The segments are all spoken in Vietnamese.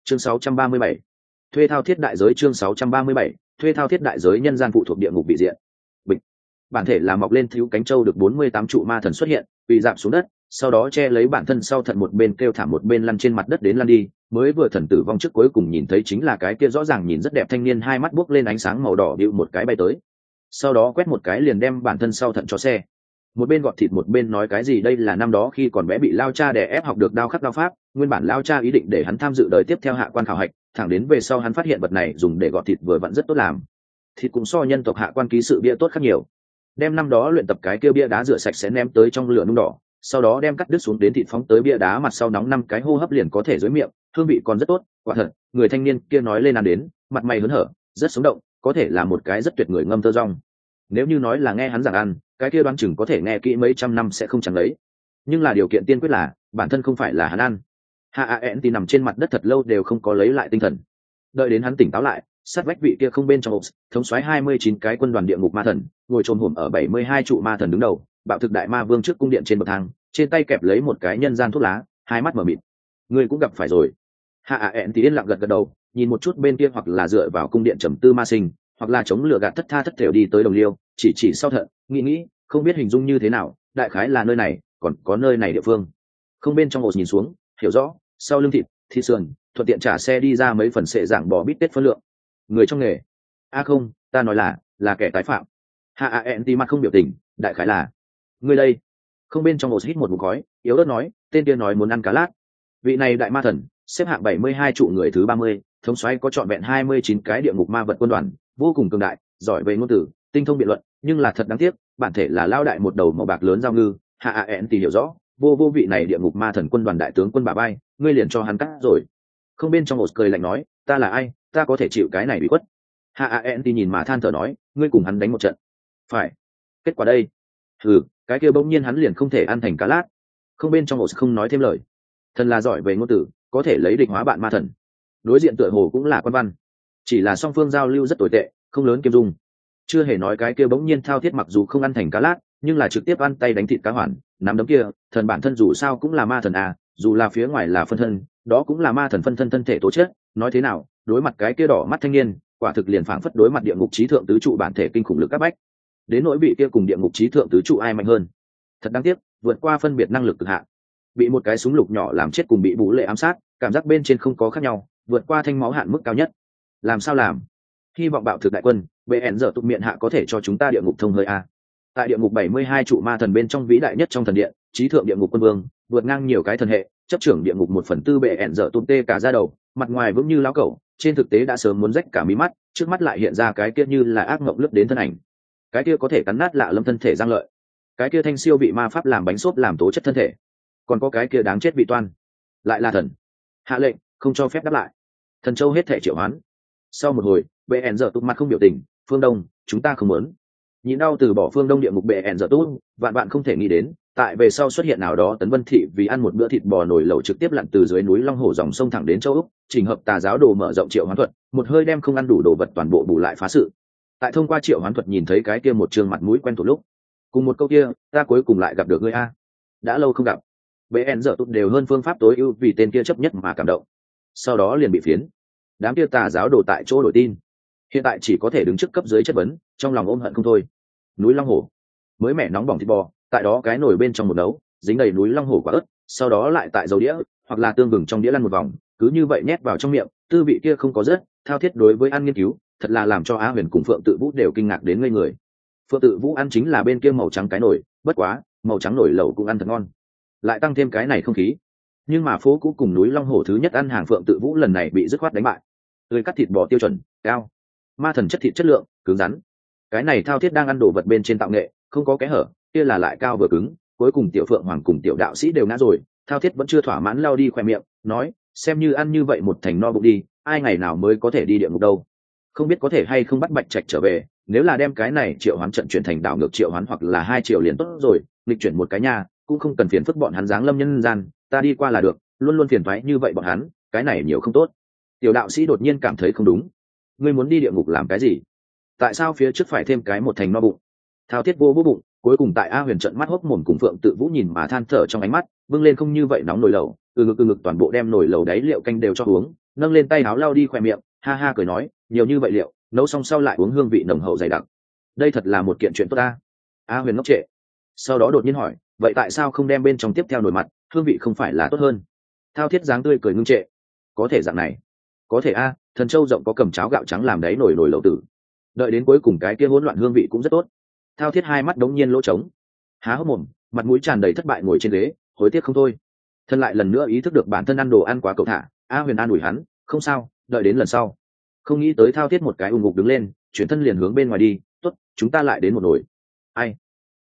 chương 637, thuê thao thiết đại giới. chương 637, thuê thao thiết đại giới. Nhân gian phụ thuộc địa ngục bị diện. Bịch. Bản thể là mọc lên thiếu cánh châu được 48 trụ ma thần xuất hiện, bị dạp xuống đất, sau đó che lấy bản thân sau thận, một bên kêu thảm một bên lăn trên mặt đất đến lăn đi. Mới vừa thần tử vong trước cuối cùng nhìn thấy chính là cái kia rõ ràng nhìn rất đẹp thanh niên, hai mắt buốc lên ánh sáng màu đỏ, bịu một cái bay tới, sau đó quét một cái liền đem bản thân sau thận cho xe. Một bên gọt thịt một bên nói cái gì đây là năm đó khi còn bé bị lao cha đè ép học được đao khắc đao pháp, nguyên bản lao cha ý định để hắn tham dự đời tiếp theo hạ quan khảo hạch, thẳng đến về sau hắn phát hiện vật này dùng để gọt thịt vừa vặn rất tốt làm. Thịt cũng so nhân tộc hạ quan ký sự bia tốt khác nhiều. Đem năm đó luyện tập cái kia bia đá rửa sạch sẽ ném tới trong lửa nung đỏ, sau đó đem cắt đứt xuống đến thịt phóng tới bia đá mặt sau nóng 5 cái hô hấp liền có thể dưới miệng, hương vị còn rất tốt. Quả thật, người thanh niên kia nói lên ăn đến, mặt mày hớn hở, rất sống động, có thể là một cái rất tuyệt người ngâm thơ rong. Nếu như nói là nghe hắn giảng ăn, cái kia đoán chừng có thể nghe kỹ mấy trăm năm sẽ không chẳng lấy. Nhưng là điều kiện tiên quyết là bản thân không phải là hắn ăn. Hạ Ent thì nằm trên mặt đất thật lâu đều không có lấy lại tinh thần. Đợi đến hắn tỉnh táo lại, sát vách vị kia không bên trong hộp, thống soái 29 cái quân đoàn địa ngục ma thần, ngồi chồm hổm ở 72 trụ ma thần đứng đầu, bạo thực đại ma vương trước cung điện trên bậc thang, trên tay kẹp lấy một cái nhân gian thuốc lá, hai mắt mở mịt. Người cũng gặp phải rồi. Hạ Ent thì yên lặng gật gật đầu, nhìn một chút bên kia hoặc là dựa vào cung điện trầm tư ma sinh, hoặc là chống lửa gạt thất tha thất thểu đi tới đồng liêu, chỉ sau thận, nghĩ không biết hình dung như thế nào, đại khái là nơi này, còn có nơi này địa phương. Không bên trong hộp nhìn xuống, hiểu rõ, sau lưng thịt sườn, thuận tiện trả xe đi ra mấy phần sệ dạng bò bít tết phân lượng. Người trong nghề. Không, ta nói là kẻ tái phạm. Hạ Ent mặt không biểu tình, đại khái là người đây. Không bên trong hộp hít một ngụm khói, yếu ớt nói, tên kia nói muốn ăn cá lát. Vị này đại ma thần, xếp hạng 72 trụ người thứ 30, thống soái có trọn vẹn 29 cái địa ngục ma vật quân đoàn, vô cùng cường đại, giỏi về ngôn từ, tinh thông biện luận, nhưng là thật đáng tiếc, bản thể là lao đại một đầu màu bạc lớn giao ngư. Hạ Ent hiểu rõ, vô vị này địa ngục ma thần quân đoàn đại tướng quân bà bay, ngươi liền cho hắn cắt rồi. Không bên trong một cười lạnh nói, ta là ai, ta có thể chịu cái này bị quất. Hạ Ent nhìn mà than thở nói, ngươi cùng hắn đánh một trận. Phải. Kết quả đây. Cái kia bỗng nhiên hắn liền không thể ăn thành cá lát. Không bên trong một không nói thêm lời. Thần là giỏi về ngôn từ, có thể lấy địch hóa bạn ma thần. Đối diện tựa hồ cũng là quan văn. Chỉ là song phương giao lưu rất tồi tệ, không lớn kiêm dung. Chưa hề nói cái kia bỗng nhiên thao thiết mặc dù không ăn thành cá lát, nhưng là trực tiếp ăn tay đánh thịt cá hoàn, nắm đấm kia, thần bản thân dù sao cũng là ma thần à, dù là phía ngoài là phân thân, đó cũng là ma thần phân thân thân thể tố chất. Nói thế nào, đối mặt cái kia đỏ mắt thanh niên, quả thực liền phảng phất đối mặt địa ngục chí thượng tứ trụ bản thể kinh khủng lực các bách. Đến nỗi vị kia cùng địa ngục chí thượng tứ trụ ai mạnh hơn, thật đáng tiếc, vượt qua phân biệt năng lực cực hạn. Bị một cái súng lục nhỏ làm chết cùng bị bú lệ ám sát, cảm giác bên trên không có khác nhau, vượt qua thanh máu hạn mức cao nhất. Làm sao làm? Hy vọng bạo thực đại quân, BN giờ tụ miệng hạ có thể cho chúng ta địa ngục thông hơi a. Tại địa ngục 72 trụ ma thần bên trong vĩ đại nhất trong thần điện, chí thượng địa ngục quân vương, vượt ngang nhiều cái thần hệ, chấp trưởng địa ngục 1/4 BN giờ tụ tê cả da đầu, mặt ngoài vững như lão cẩu, trên thực tế đã sớm muốn rách cả mí mắt, trước mắt lại hiện ra cái kia như là ác mộng lướt đến thân ảnh. Cái kia có thể cắn nát lạ lâm thân thể giang lợi, cái kia thanh siêu bị ma pháp làm bánh xốp làm tố chất thân thể, còn có cái kia đáng chết bị toan, lại là thần. Hạ lệnh, không cho phép đáp lại. Thần châu hết thể triệu hoán. Sau một hồi, BN giờ tụ mặt không biểu tình, phương đông, chúng ta không muốn. Nhịn đau từ bỏ phương đông địa ngục BN giờ tụ, vạn bạn không thể nghĩ đến, tại về sau xuất hiện nào đó Tấn Vân Thị vì ăn một bữa thịt bò nồi lẩu trực tiếp lặn từ dưới núi Long Hổ dòng sông thẳng đến châu Úc, chỉnh hợp tà giáo đồ mở rộng triệu hoán thuật, một hơi đem không ăn đủ đồ vật toàn bộ bù lại phá sự. Tại thông qua triệu hoán thuật nhìn thấy cái kia một trường mặt mũi quen thuộc lúc, cùng một câu kia, ta cuối cùng lại gặp được ngươi a. Đã lâu không gặp. BN giờ tụ đều hơn phương pháp tối ưu vì tên kia chấp nhất mà cảm động. Sau đó liền bị phiến. Đám kia tà giáo đồ tại chỗ đổi tin, hiện tại chỉ có thể đứng trước cấp dưới chất vấn, trong lòng ôm hận không thôi. Núi Long Hổ, mới mẻ nóng bỏng thịt bò, tại đó cái nồi bên trong một nấu, dính đầy núi Long Hổ quả ớt, sau đó lại tại dầu đĩa hoặc là tương vừng trong đĩa lăn một vòng, cứ như vậy nhét vào trong miệng, tư vị kia không có rớt. Thao thiết đối với ăn nghiên cứu, thật là làm cho Á Huyền cùng Phượng Tự Vũ đều kinh ngạc đến ngây người. Phượng Tự Vũ ăn chính là bên kia màu trắng cái nồi, bất quá màu trắng nồi lẩu cũng ăn thật ngon, lại tăng thêm cái này không khí. Nhưng mà phố cũ cùng núi Long Hổ thứ nhất ăn hàng Phượng Tự Vũ lần này bị dứt khoát đánh bại. Tươi cắt thịt bò tiêu chuẩn cao, ma thần chất thịt chất lượng cứng rắn. Cái này thao thiết đang ăn đồ vật bên trên tạo nghệ, không có kẽ hở, kia là lại cao vừa cứng. Cuối cùng tiểu Phượng Hoàng cùng tiểu đạo sĩ đều ngã rồi, thao thiết vẫn chưa thỏa mãn lau đi khoe miệng, nói, xem như ăn như vậy một thành no bụng đi, ai ngày nào mới có thể đi địa ngục đâu. Không biết có thể hay không bắt Bạch Trạch trở về, nếu là đem cái này triệu hoán trận chuyển thành đảo ngược triệu hoán hoặc là 2 triệu liền tốt rồi, nghịch chuyển một cái nhà, cũng không cần phiền phức bọn hắn giáng lâm nhân gian, ta đi qua là được, luôn luôn phiền toái như vậy bọn hắn, cái này nhiều không tốt. Tiểu đạo sĩ đột nhiên cảm thấy không đúng. Ngươi muốn đi địa ngục làm cái gì? Tại sao phía trước phải thêm cái một thành no bụng? Thao thiết vô bụng, cuối cùng tại A Huyền trận mắt hốc mồm cùng Phượng Tự Vũ nhìn mà than thở trong ánh mắt, vâng lên không như vậy nóng nồi lẩu, ngực toàn bộ đem nồi lẩu đáy liệu canh đều cho uống, nâng lên tay áo lau đi khoe miệng, ha ha cười nói, nhiều như vậy liệu nấu xong sau lại uống hương vị nồng hậu dày đặc, đây thật là một kiện chuyện tốt ta. A Huyền ngốc trệ, sau đó đột nhiên hỏi, vậy tại sao không đem bên trong tiếp theo nồi mặt, hương vị không phải là tốt hơn? Thao thiết dáng tươi cười ngưng trệ, có thể dạng này, có thể a, thần châu rộng có cầm cháo gạo trắng làm đáy nồi lẩu tử, đợi đến cuối cùng cái kia hỗn loạn hương vị cũng rất tốt. Thao thiết hai mắt đống nhiên lỗ trống, há hốc mồm, mặt mũi tràn đầy thất bại ngồi trên ghế, hối tiếc không thôi. Thân lại lần nữa ý thức được bản thân ăn đồ ăn quá cầu thả. A Huyền an ủi hắn, không sao, đợi đến lần sau. Không nghĩ tới Thao thiết một cái ùng ngục đứng lên, chuyển thân liền hướng bên ngoài đi. Tốt, chúng ta lại đến một nồi. Ai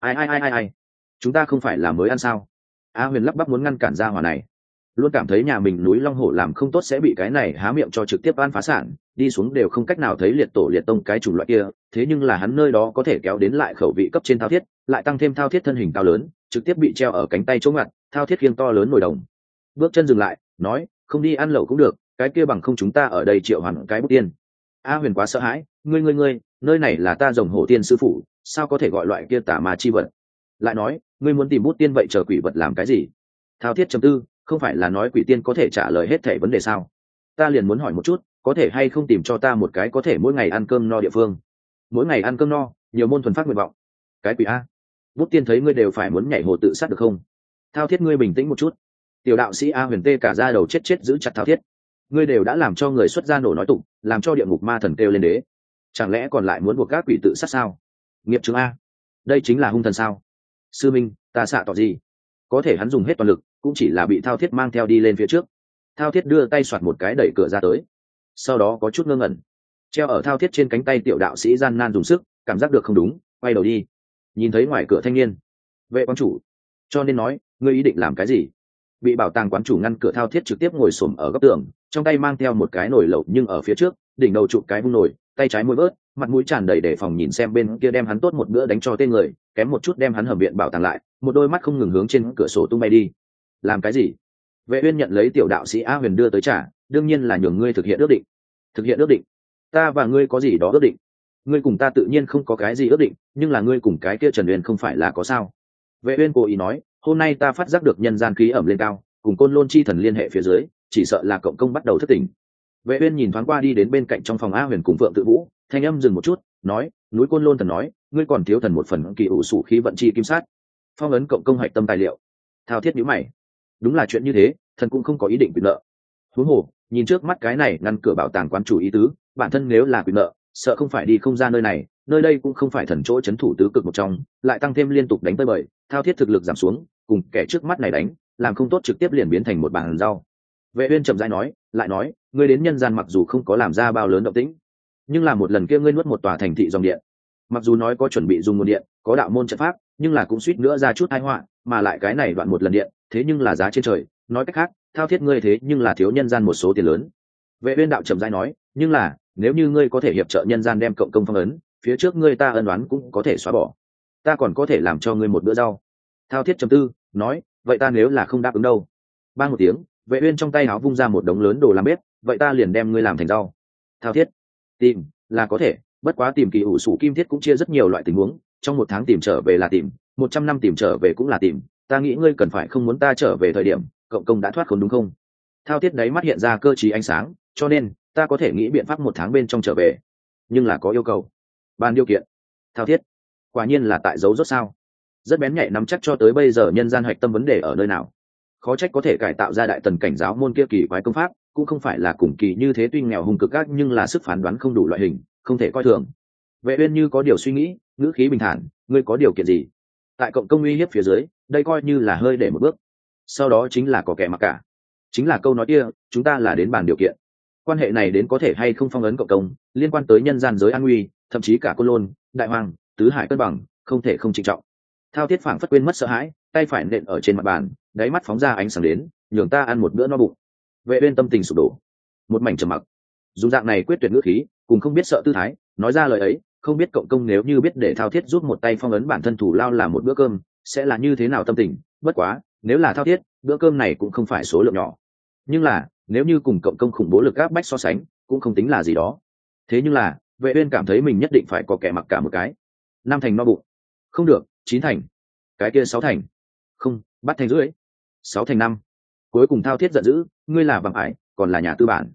ai, chúng ta không phải là mới ăn sao? A Huyền lắp bắp muốn ngăn cản ra hỏa này, luôn cảm thấy nhà mình núi long hổ làm không tốt sẽ bị cái này há miệng cho trực tiếp ăn phá sản, đi xuống đều không cách nào thấy liệt tổ liệt tông cái chủng loại kia. Thế nhưng là hắn nơi đó có thể kéo đến lại khẩu vị cấp trên Thao thiết, lại tăng thêm Thao thiết thân hình cao lớn, trực tiếp bị treo ở cánh tay chỗ ngặt. Thao thiết khiêng to lớn nồi đồng, bước chân dừng lại, nói, không đi ăn lẩu cũng được, cái kia bằng không chúng ta ở đây triệu hoàn cái bút tiên. A Huyền quá sợ hãi, ngươi, nơi này là ta Rồng Hổ Tiên sư phụ, sao có thể gọi loại kia tà ma chi vật? Lại nói, ngươi muốn tìm bút tiên vậy chờ quỷ vật làm cái gì? Thao thiết trầm tư, không phải là nói quỷ tiên có thể trả lời hết thảy vấn đề sao? Ta liền muốn hỏi một chút, có thể hay không tìm cho ta một cái có thể mỗi ngày ăn cơm no địa phương? Mỗi ngày ăn cơm no, nhiều môn thuần phát nguyện vọng. Cái quỷ a? Bút tiên thấy ngươi đều phải muốn nhảy hồ tự sát được không? Thao thiết ngươi bình tĩnh một chút. Tiểu đạo sĩ A Huyền tê cả da đầu chết giữ chặt Thao thiết. Ngươi đều đã làm cho người xuất gia nổ nói tụng, làm cho địa ngục ma thần kêu lên đế, chẳng lẽ còn lại muốn buộc các quỷ tự sát sao? Nghiệp chứng a, đây chính là hung thần sao? Sư minh, ta xạ tỏ gì? Có thể hắn dùng hết toàn lực, cũng chỉ là bị Thao thiết mang theo đi lên phía trước. Thao thiết đưa tay soạt một cái đẩy cửa ra tới, sau đó có chút ngơ ngẩn, treo ở Thao thiết trên cánh tay tiểu đạo sĩ gian nan dùng sức, cảm giác được không đúng, quay đầu đi, nhìn thấy ngoài cửa thanh niên. Vệ quán chủ, cho nên nói, ngươi ý định làm cái gì? Bị bảo tàng quán chủ ngăn cửa Thao thiết trực tiếp ngồi xổm ở góc tường, trong tay mang theo một cái nồi lẩu, nhưng ở phía trước đỉnh đầu chụp cái vung nồi, tay trái môi vớt, mặt mũi tràn đầy đề phòng nhìn xem bên kia đem hắn tốt một bữa đánh cho tên người, kém một chút đem hắn hầm viện bảo tàng lại, một đôi mắt không ngừng hướng trên cửa sổ tung bay đi. Làm cái gì? Vệ Uyên nhận lấy tiểu đạo sĩ A Huyền đưa tới trả, đương nhiên là nhường ngươi thực hiện ước định. Thực hiện ước định? Ta và ngươi có gì đó ước định? Ngươi cùng ta tự nhiên không có cái gì ước định, nhưng là ngươi cùng cái kia Trần Uyên không phải là có sao? Vệ Uyên cố ý nói, hôm nay ta phát giác được nhân gian khí ẩm lên cao, cùng côn lôn chi thần liên hệ phía dưới, chỉ sợ là cộng công bắt đầu thất tỉnh. Vệ Uyên nhìn thoáng qua đi đến bên cạnh trong phòng A Huyền cùng Phượng Tự Vũ, thanh âm dừng một chút, nói, núi côn lôn thần nói, ngươi còn thiếu thần một phần kỳ ủ sủ khí vận chi kim sát, phong ấn cộng công hạch tâm tài liệu. Thao thiết nhíu mày, đúng là chuyện như thế, thần cũng không có ý định quyền nợ. Huống hồ, nhìn trước mắt cái này ngăn cửa bảo tàng quán chủ ý tứ, bản thân nếu là quyền nợ, sợ không phải đi không ra nơi này, nơi đây cũng không phải thần chỗ chấn thủ tứ cực một trong, lại tăng thêm liên tục đánh tới bời, Thao thiết thực lực giảm xuống, cùng kẻ trước mắt này đánh, làm không tốt trực tiếp liền biến thành một bàn rau. Vệ Uyên chậm rãi nói, lại nói, ngươi đến nhân gian mặc dù không có làm ra bao lớn động tĩnh, nhưng là một lần kia ngươi nuốt một tòa thành thị dòng điện, mặc dù nói có chuẩn bị dùng nguồn điện, có đạo môn trận pháp, nhưng là cũng suýt nữa ra chút tai họa, mà lại cái này đoạn một lần điện, thế nhưng là giá trên trời, nói cách khác, Thao thiết ngươi thế nhưng là thiếu nhân gian một số tiền lớn. Vệ Uyên đạo chậm rãi nói, nhưng là, nếu như ngươi có thể hiệp trợ nhân gian đem cộng công phong ấn, phía trước ngươi ta ân oán cũng có thể xóa bỏ, ta còn có thể làm cho ngươi một bữa rau. Thao thiết trầm tư, nói, vậy ta nếu là không đáp ứng đâu? Ba một tiếng, Vệ Uyên trong tay áo vung ra một đống lớn đồ làm bếp, vậy ta liền đem ngươi làm thành rau. Thao thiết, tìm là có thể, bất quá tìm kỳ ủ sủ kim thiết cũng chia rất nhiều loại tình huống, trong một tháng tìm trở về là tìm, 100 năm tìm trở về cũng là tìm, ta nghĩ ngươi cần phải không muốn ta trở về thời điểm cộng công đã thoát khốn đúng không? Thao thiết đấy mắt hiện ra cơ trí ánh sáng, cho nên ta có thể nghĩ biện pháp 1 tháng bên trong trở về, nhưng là có yêu cầu. Ban điều kiện. Thao thiết, quả nhiên là tại dấu rốt sao? Rất bén nhạy nắm chắc cho tới bây giờ nhân gian hạch tâm vấn đề ở nơi nào, khó trách có thể cải tạo ra đại tần cảnh giáo môn kia kỳ quái công pháp, cũng không phải là cùng kỳ như thế, tuy nghèo hùng cực ác nhưng là sức phán đoán không đủ loại hình, không thể coi thường. Vệ Uyên như có điều suy nghĩ, ngữ khí bình thản, ngươi có điều kiện gì? Tại cộng công uy hiếp phía dưới, đây coi như là hơi để một bước, sau đó chính là có kẻ mặc cả, chính là câu nói kia, chúng ta là đến bàn điều kiện. Quan hệ này đến có thể hay không phong ấn cộng công, liên quan tới nhân gian giới an nguy, thậm chí cả côn lôn, đại hoàng, tứ hải cân bằng, không thể không trịnh trọng. Thao thiết phảng phất quên mất sợ hãi, tay phải nện ở trên mặt bàn, đáy mắt phóng ra ánh sáng đến, nhường ta ăn một bữa no bụng. Vệ Uyên tâm tình sụp đổ, một mảnh trầm mặc. Dùng dạng này quyết tuyệt ngữ khí, cùng không biết sợ tư thái, nói ra lời ấy, không biết cộng công nếu như biết để Thao thiết giúp một tay phong ấn bản thân thủ lao là một bữa cơm, sẽ là như thế nào tâm tình. Bất quá, nếu là Thao thiết, bữa cơm này cũng không phải số lượng nhỏ. Nhưng là, nếu như cùng cộng công khủng bố lực áp bách so sánh, cũng không tính là gì đó. Thế nhưng là, Vệ Uyên cảm thấy mình nhất định phải có kẻ mặc cả một cái. 5 thành no bụng. Không được, 9 thành. Cái kia 6 thành. Không, bắt thành rưỡi. 6 thành 5. Cuối cùng Thao thiết giận dữ, ngươi là bằng ải, còn là nhà tư bản.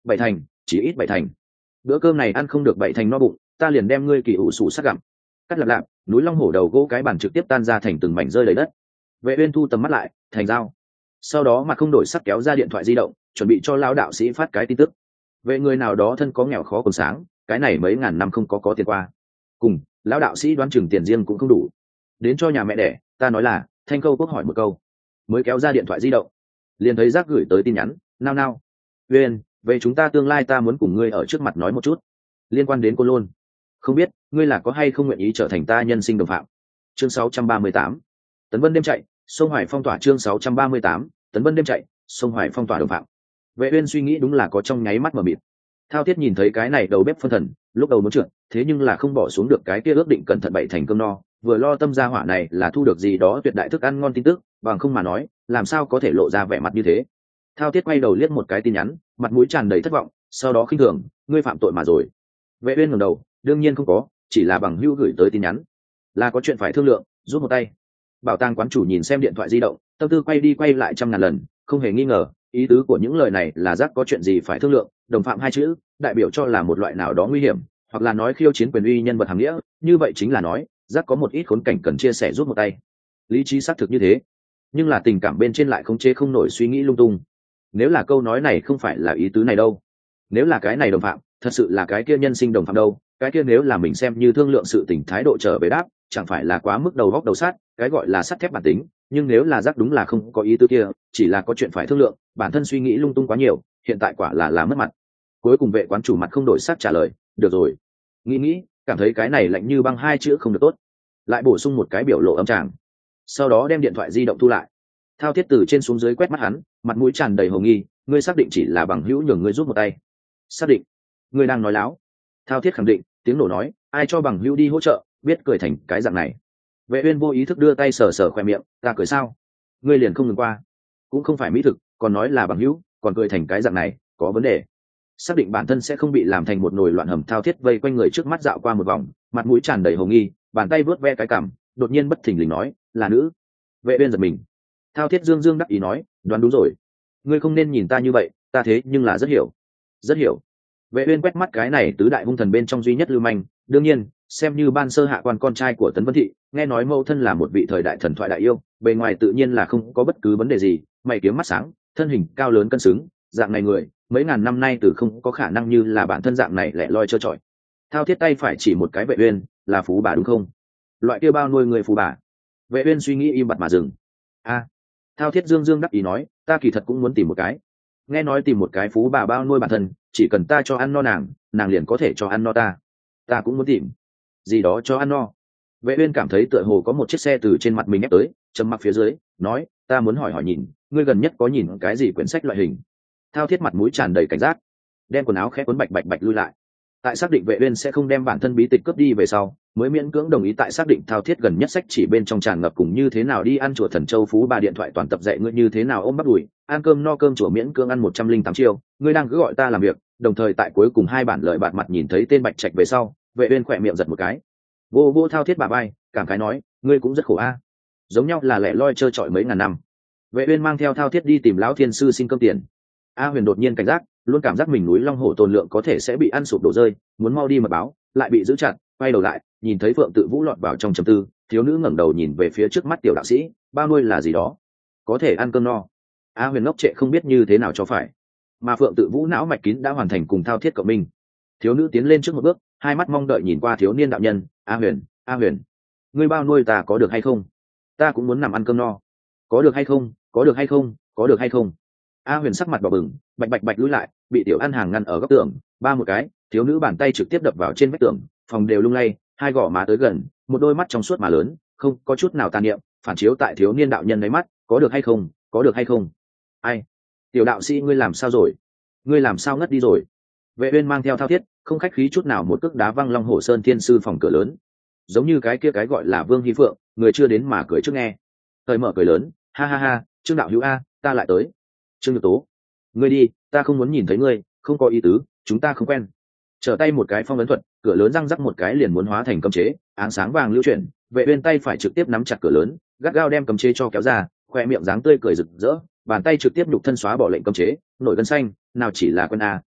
7 thành, chỉ ít 7 thành. Bữa cơm này ăn không được 7 thành no bụng, ta liền đem ngươi kỳ ủ sủ sắc gặm. Cắt lạp lạp, núi long hổ đầu gỗ cái bàn trực tiếp tan ra thành từng mảnh rơi đầy đất. Vệ uyên thu tầm mắt lại, thành dao. Sau đó mặt không đổi sắc kéo ra điện thoại di động, chuẩn bị cho lão đạo sĩ phát cái tin tức. Vệ người nào đó thân có nghèo khó còn sáng, cái này mấy ngàn năm không có tiền qua. Cùng, lão đạo sĩ đoán chừng tiền riêng cũng không đủ. Đến cho nhà mẹ đẻ, ta nói là, Thanh Câu Quốc hỏi một câu. Mới kéo ra điện thoại di động, liền thấy Giác gửi tới tin nhắn, nao nao. Uyên, về chúng ta tương lai ta muốn cùng ngươi ở trước mặt nói một chút, liên quan đến Côn Lôn. Không biết, ngươi là có hay không nguyện ý trở thành ta nhân sinh đồng phạm. Chương 638. Tấn Vân đêm chạy, sông Hoài phong tỏa chương 638, Tấn Vân đêm chạy, sông Hoài phong tỏa đồng phạm. Vệ Uyên suy nghĩ đúng là có trong nháy mắt mờ mịt. Thao Thiết nhìn thấy cái này đầu bếp phân thần, lúc đầu muốn trượt, thế nhưng là không bỏ xuống được cái kia ước định cẩn thận 7 thành cơm no, vừa lo tâm gia hỏa này là thu được gì đó tuyệt đại thức ăn ngon tin tức, bằng không mà nói, làm sao có thể lộ ra vẻ mặt như thế. Thao Thiết quay đầu liếc một cái tin nhắn, mặt mũi tràn đầy thất vọng, sau đó khinh thường, ngươi phạm tội mà rồi. Vệ Uyên ngẩng đầu, đương nhiên không có, chỉ là bằng hữu gửi tới tin nhắn, là có chuyện phải thương lượng, giúp một tay. Bảo tàng quán chủ nhìn xem điện thoại di động, tâm tư quay đi quay lại trăm ngàn lần, không hề nghi ngờ, ý tứ của những lời này là Giác có chuyện gì phải thương lượng, đồng phạm hai chữ, đại biểu cho là một loại nào đó nguy hiểm, hoặc là nói khiêu chiến quyền uy nhân vật hàng nghĩa, như vậy chính là nói, Giác có một ít khốn cảnh cần chia sẻ giúp một tay. Lý trí xác thực như thế, nhưng là tình cảm bên trên lại khống chế không nổi suy nghĩ lung tung. Nếu là câu nói này không phải là ý tứ này đâu, nếu là cái này đồng phạm, thật sự là cái kia nhân sinh đồng phạm đâu, cái kia nếu là mình xem như thương lượng sự tình thái độ trở về đáp, chẳng phải là quá mức đầu góc đầu sát, cái gọi là sắt thép bản tính. Nhưng nếu là Giác đúng là không có ý tứ kia, chỉ là có chuyện phải thương lượng, bản thân suy nghĩ lung tung quá nhiều, hiện tại quả là mất mặt. Cuối cùng vệ quán chủ mặt không đổi sắc trả lời, được rồi. Nghĩ cảm thấy cái này lạnh như băng hai chữ không được tốt, lại bổ sung một cái biểu lộ âm tràng, sau đó đem điện thoại di động thu lại. Thao Thiết từ trên xuống dưới quét mắt hắn, mặt mũi tràn đầy hồ nghi, ngươi xác định chỉ là bằng hữu nhường ngươi giúp một tay? Xác định. Ngươi đang nói láo. Thao Thiết khẳng định, tiếng nổ nói, ai cho bằng hữu đi hỗ trợ, biết cười thành cái dạng này. Vệ Uyên vô ý thức đưa tay sờ sờ khoe miệng, ta cười sao? Ngươi liền không ngừng qua, cũng không phải mỹ thực, còn nói là bằng hữu, còn cười thành cái dạng này, có vấn đề. Xác định bản thân sẽ không bị làm thành một nồi loạn hầm. Thao Thiết vây quanh người trước mắt dạo qua một vòng, mặt mũi tràn đầy hồ nghi, bàn tay vớt ve cái cằm, đột nhiên bất thình lình nói, là nữ. Vệ Uyên giật mình. Thao Thiết dương dương đắc ý nói, đoán đúng rồi. Ngươi không nên nhìn ta như vậy, ta thế nhưng là rất hiểu, rất hiểu. Vệ Uyên quét mắt cái này tứ đại hung thần bên trong duy nhất lưu manh, đương nhiên, xem như ban sơ hạ quan con trai của Tấn Vân Thị, nghe nói mẫu thân là một vị thời đại thần thoại đại yêu, bề ngoài tự nhiên là không có bất cứ vấn đề gì, mày kiếm mắt sáng, thân hình cao lớn cân xứng, dạng này người, mấy ngàn năm nay từ không có khả năng như là bản thân dạng này lẻ loi trơ trọi. Thao Thiết tay phải chỉ một cái Vệ Uyên, là phú bà đúng không? Loại kia bao nuôi người phú bà. Vệ Uyên suy nghĩ im bặt mà dừng. A, Thao Thiết dương dương đắc ý nói, ta kỳ thật cũng muốn tìm một cái. Nghe nói tìm một cái phú bà bao nuôi bản thân, chỉ cần ta cho ăn no nàng, nàng liền có thể cho ăn no ta. Ta cũng muốn tìm gì đó cho ăn no. Vệ Uyên cảm thấy tựa hồ có một chiếc xe từ trên mặt mình ép tới, trầm mặc phía dưới, nói, ta muốn hỏi nhìn, ngươi gần nhất có nhìn cái gì quyển sách loại hình? Thao Thiết mặt mũi tràn đầy cảnh giác, đem quần áo khẽ cuốn bạch bạch lui lại. Tại xác định Vệ Uyên sẽ không đem bản thân bí tịch cướp đi về sau, mới miễn cưỡng đồng ý. Tại xác định Thao Thiết gần nhất sách chỉ bên trong tràn ngập cùng như thế nào đi ăn chùa Thần Châu phú bà điện thoại toàn tập dạy ngươi như thế nào ôm bắp đùi, ăn cơm no cơm chùa miễn cưỡng ăn 108 chiêu, ngươi đang cứ gọi ta làm việc, đồng thời tại cuối cùng hai bản lợi bạt mặt nhìn thấy tên Bạch Trạch về sau, Vệ Uyên khỏe miệng giật một cái, vô Thao Thiết bà bay, cảm khái nói, ngươi cũng rất khổ a, giống nhau là lẻ loi trơ trọi mấy ngàn năm. Vệ Uyên mang theo Thao Thiết đi tìm lão thiên sư xin cơm tiền. A Huyền đột nhiên cảnh giác, luôn cảm giác mình núi long hổ tồn lượng có thể sẽ bị ăn sụp đổ rơi, muốn mau đi mật báo, lại bị giữ chặt, quay đầu lại, nhìn thấy Phượng Tự Vũ lọt vào trong trầm tư, thiếu nữ ngẩng đầu nhìn về phía trước mắt tiểu đạo sĩ, bao nuôi là gì đó, có thể ăn cơm no. A Huyền ngốc trệ không biết như thế nào cho phải, mà Phượng Tự Vũ não mạch kín đã hoàn thành cùng Thao Thiết cộng minh. Thiếu nữ tiến lên trước một bước, hai mắt mong đợi nhìn qua thiếu niên đạo nhân, A Huyền, ngươi bao nuôi ta có được hay không? Ta cũng muốn nằm ăn cơm no, có được hay không? Có được hay không? Có được hay không? A Huyền sắc mặt đỏ bừng, bạch lùi lại, bị tiểu ăn hàng ngăn ở góc tường, ba một cái, thiếu nữ bàn tay trực tiếp đập vào trên vách tường, phòng đều lung lay, hai gò má tới gần, một đôi mắt trong suốt mà lớn, không có chút nào tàn niệm, phản chiếu tại thiếu niên đạo nhân đáy mắt, có được hay không? Có được hay không? Ai? Tiểu đạo sĩ ngươi làm sao rồi? Ngươi làm sao ngất đi rồi? Vệ Uyên mang theo Thao Thiết, không khách khí chút nào một cước đá văng Long Hổ Sơn Thiên sư phòng cửa lớn, giống như cái kia cái gọi là Vương Hi Phượng, người chưa đến mà cười trước nghe. Thời mở cười lớn, ha ha ha, Trương đạo hữu a, ta lại tới. Trương Nhược Tố, ngươi đi, ta không muốn nhìn thấy ngươi, không có ý tứ, chúng ta không quen. Trở tay một cái phong ấn thuật, cửa lớn răng rắc một cái liền muốn hóa thành cấm chế, áng sáng vàng lưu chuyển. Vệ Uyên tay phải trực tiếp nắm chặt cửa lớn, gắt gao đem cấm chế cho kéo ra, khoe miệng dáng tươi cười rực rỡ, bàn tay trực tiếp nhục thân xóa bỏ lệnh cấm chế, nổi gân xanh, nào chỉ là quân a,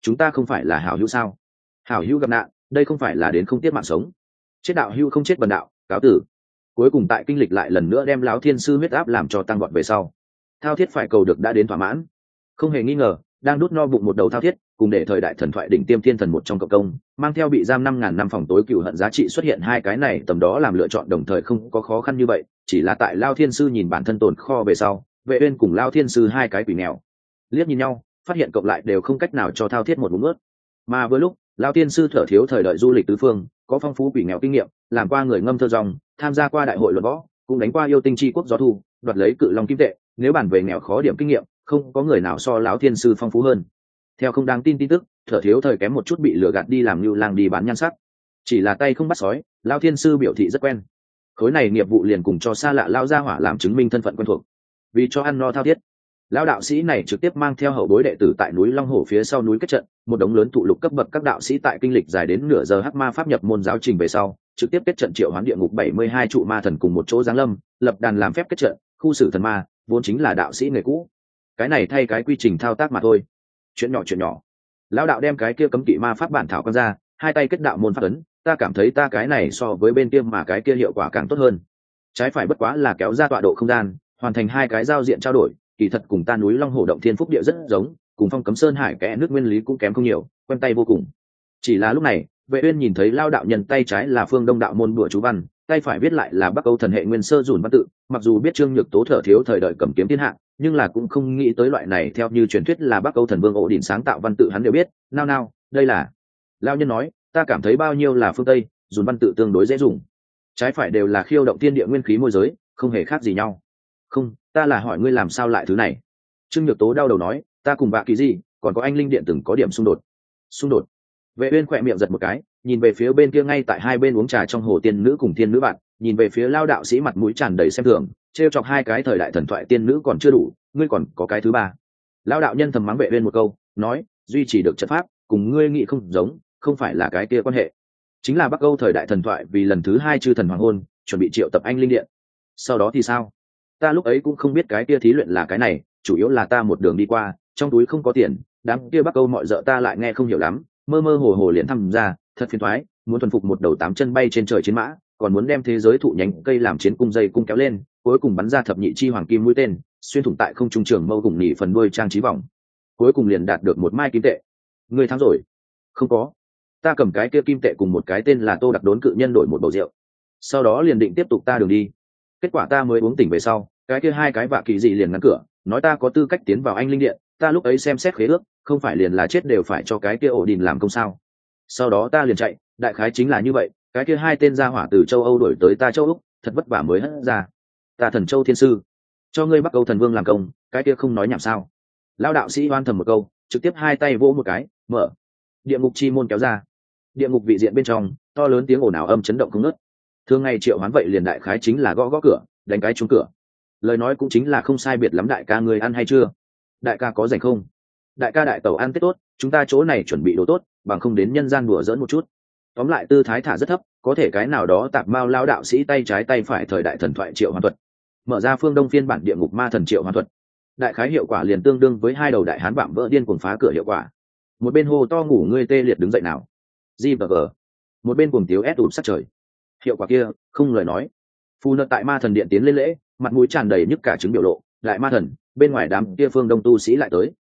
chúng ta không phải là hảo hữu sao? Hảo hữu gặp nạn, đây không phải là đến không tiếc mạng sống. Chết đạo hữu không chết bần đạo, cáo tử. Cuối cùng tại kinh lịch lại lần nữa đem lão thiên sư huyết áp làm cho tăng vọt về sau, thao thiết phải cầu được đã đến thỏa mãn. Không hề nghi ngờ, đang đút no bụng một đầu thao thiết, cùng để thời đại thần thoại đỉnh tiêm thiên thần một trong cộng công, mang theo bị giam 5.000 năm phòng tối cựu hận giá trị xuất hiện hai cái này tầm đó làm lựa chọn đồng thời không có khó khăn như vậy, chỉ là tại Lao Thiên sư nhìn bản thân tồn kho về sau, Vệ Uyên cùng Lao Thiên sư hai cái quỷ nghèo liếc nhìn nhau, phát hiện cộng lại đều không cách nào cho thao thiết một ngụm nước. Mà vừa lúc Lao Thiên sư thở thiếu thời đợi du lịch tứ phương, có phong phú quỷ nghèo kinh nghiệm, làm qua người ngâm thơ ròng, tham gia qua đại hội luận võ, cũng đánh qua yêu tinh chi quốc gió thu, đoạt lấy cự long kim tệ. Nếu bàn về nghèo khó điểm kinh nghiệm, không có người nào so lão thiên sư phong phú hơn. Theo không đáng tin tin tức, thở thiếu thời kém một chút bị lừa gạt đi làm lưu lang đi bán nhan sắc, chỉ là tay không bắt sói. Lão thiên sư biểu thị rất quen khối này nghiệp vụ, liền cùng cho xa lạ lao gia hỏa làm chứng minh thân phận quen thuộc. Vì cho ăn no thao thiết, lão đạo sĩ này trực tiếp mang theo hậu bối đệ tử tại núi Long Hổ phía sau núi kết trận, một đống lớn tụ lục cấp bậc các đạo sĩ tại kinh lịch dài đến nửa giờ hắc ma pháp nhập môn giáo trình về sau, trực tiếp kết trận triệu hoán địa ngục 72 trụ ma thần cùng một chỗ giáng lâm, lập đàn làm phép kết trận, khu xử thần ma, vốn chính là đạo sĩ người cũ. Cái này thay cái quy trình thao tác mà thôi, chuyện nhỏ. Lão đạo đem cái kia cấm kỵ ma pháp bản thảo con ra, hai tay kết đạo môn pháp ấn, ta cảm thấy ta cái này so với bên kia mà cái kia hiệu quả càng tốt hơn. Trái phải bất quá là kéo ra tọa độ không gian, hoàn thành hai cái giao diện trao đổi, kỳ thật cùng ta núi Long Hổ động thiên phúc địa rất giống, cùng phong cấm sơn hải kẽ nước nguyên lý cũng kém không nhiều, quen tay vô cùng. Chỉ là lúc này, Vệ Uyên nhìn thấy Lao đạo nhân tay trái là phương đông đạo môn bùa chú văn, tay phải viết lại là Bắc Âu thần hệ nguyên sơ dùn văn tự, mặc dù biết Trương Nhược Tố thở thiếu thời đợi cầm kiếm thiên hạ, nhưng là cũng không nghĩ tới loại này theo như truyền thuyết là Bắc Âu thần vương ổ đỉnh sáng tạo văn tự hắn đều biết. Nào, đây là. Lao nhân nói, ta cảm thấy bao nhiêu là phương Tây, dùn văn tự tương đối dễ dùng. Trái phải đều là khiêu động thiên địa nguyên khí môi giới, không hề khác gì nhau. Không, ta là hỏi ngươi làm sao lại thứ này. Trương Nhược Tố đau đầu nói, ta cùng bạ kỳ gì, còn có anh linh điện từng có điểm xung đột. Vệ Uyên khỏe miệng giật một cái, nhìn về phía bên kia ngay tại hai bên uống trà trong hồ tiên nữ cùng tiên nữ bạn, nhìn về phía Lao đạo sĩ mặt mũi tràn đầy xem thường, trêu chọc hai cái thời đại thần thoại tiên nữ còn chưa đủ, ngươi còn có cái thứ ba. Lao đạo nhân thầm mắng Vệ Uyên một câu, nói, duy trì được trận pháp, cùng ngươi nghĩ không giống, không phải là cái kia quan hệ. Chính là Bắc Âu thời đại thần thoại vì lần thứ hai chư thần hoàng hôn, chuẩn bị triệu tập anh linh điện. Sau đó thì sao? Ta lúc ấy cũng không biết cái kia thí luyện là cái này, chủ yếu là ta một đường đi qua, trong túi không có tiền, đám kia Bắc Âu mọi dợ ta lại nghe không hiểu lắm, mơ mơ hồ hồ liền tham gia, thật phiền toái, muốn thuần phục một đầu 8 chân bay trên trời chiến mã, còn muốn đem thế giới thụ nhánh cây làm chiến cung dây cung kéo lên, cuối cùng bắn ra thập nhị chi hoàng kim mũi tên, xuyên thủng tại không trung trường mâu cùng nhị phần đuôi trang trí vòng, cuối cùng liền đạt được một mai kim tệ. Ngươi thắng rồi? Không có, ta cầm cái kia kim tệ cùng một cái tên là Tô Đặc Đốn cự nhân đổi một bầu rượu, sau đó liền định tiếp tục ta đường đi. Kết quả ta mới uống tỉnh về sau, cái kia hai cái vạ kỳ dị liền ngăn cửa, nói ta có tư cách tiến vào anh linh điện. Ta lúc ấy xem xét khế ước, không phải liền là chết đều phải cho cái kia ổ đình làm công sao. Sau đó ta liền chạy, đại khái chính là như vậy, cái kia hai tên gia hỏa từ châu Âu đuổi tới ta châu Úc, thật vất vả mới hất ra. Ta Thần Châu thiên sư, cho ngươi Bắc Âu thần vương làm công, cái kia không nói nhảm sao. Lao đạo sĩ oan thầm một câu, trực tiếp hai tay vỗ một cái, mở địa ngục chi môn kéo ra. Địa ngục vị diện bên trong, to lớn tiếng ồn ào âm chấn động không ngớt. Thường ngày triệu hoán vậy liền đại khái chính là gõ cửa, đánh cái trúng cửa. Lời nói cũng chính là không sai biệt lắm, đại ca ngươi ăn hay chưa? Đại ca có rảnh không? Đại ca đại tẩu ăn tết tốt, chúng ta chỗ này chuẩn bị đồ tốt, bằng không đến nhân gian đùa giỡn một chút. Tóm lại tư thái thả rất thấp, có thể cái nào đó tạp mao lao đạo sĩ tay trái tay phải thời đại thần thoại triệu hoán thuật, mở ra phương đông phiên bản địa ngục ma thần triệu hoán thuật. Đại khái hiệu quả liền tương đương với hai đầu đại hán bạm vỡ điên cuồng phá cửa hiệu quả. Một bên hô to ngủ ngươi tê liệt đứng dậy nào. G&G. Một bên cuồng tiếu ép ụp sát trời. Hiệu quả kia, không lời nói. Phù nợ tại ma thần điện tiến lên lễ, mặt mũi tràn đầy nhức cả trứng biểu lộ, lại ma thần, bên ngoài đám kia phương đông tu sĩ lại tới.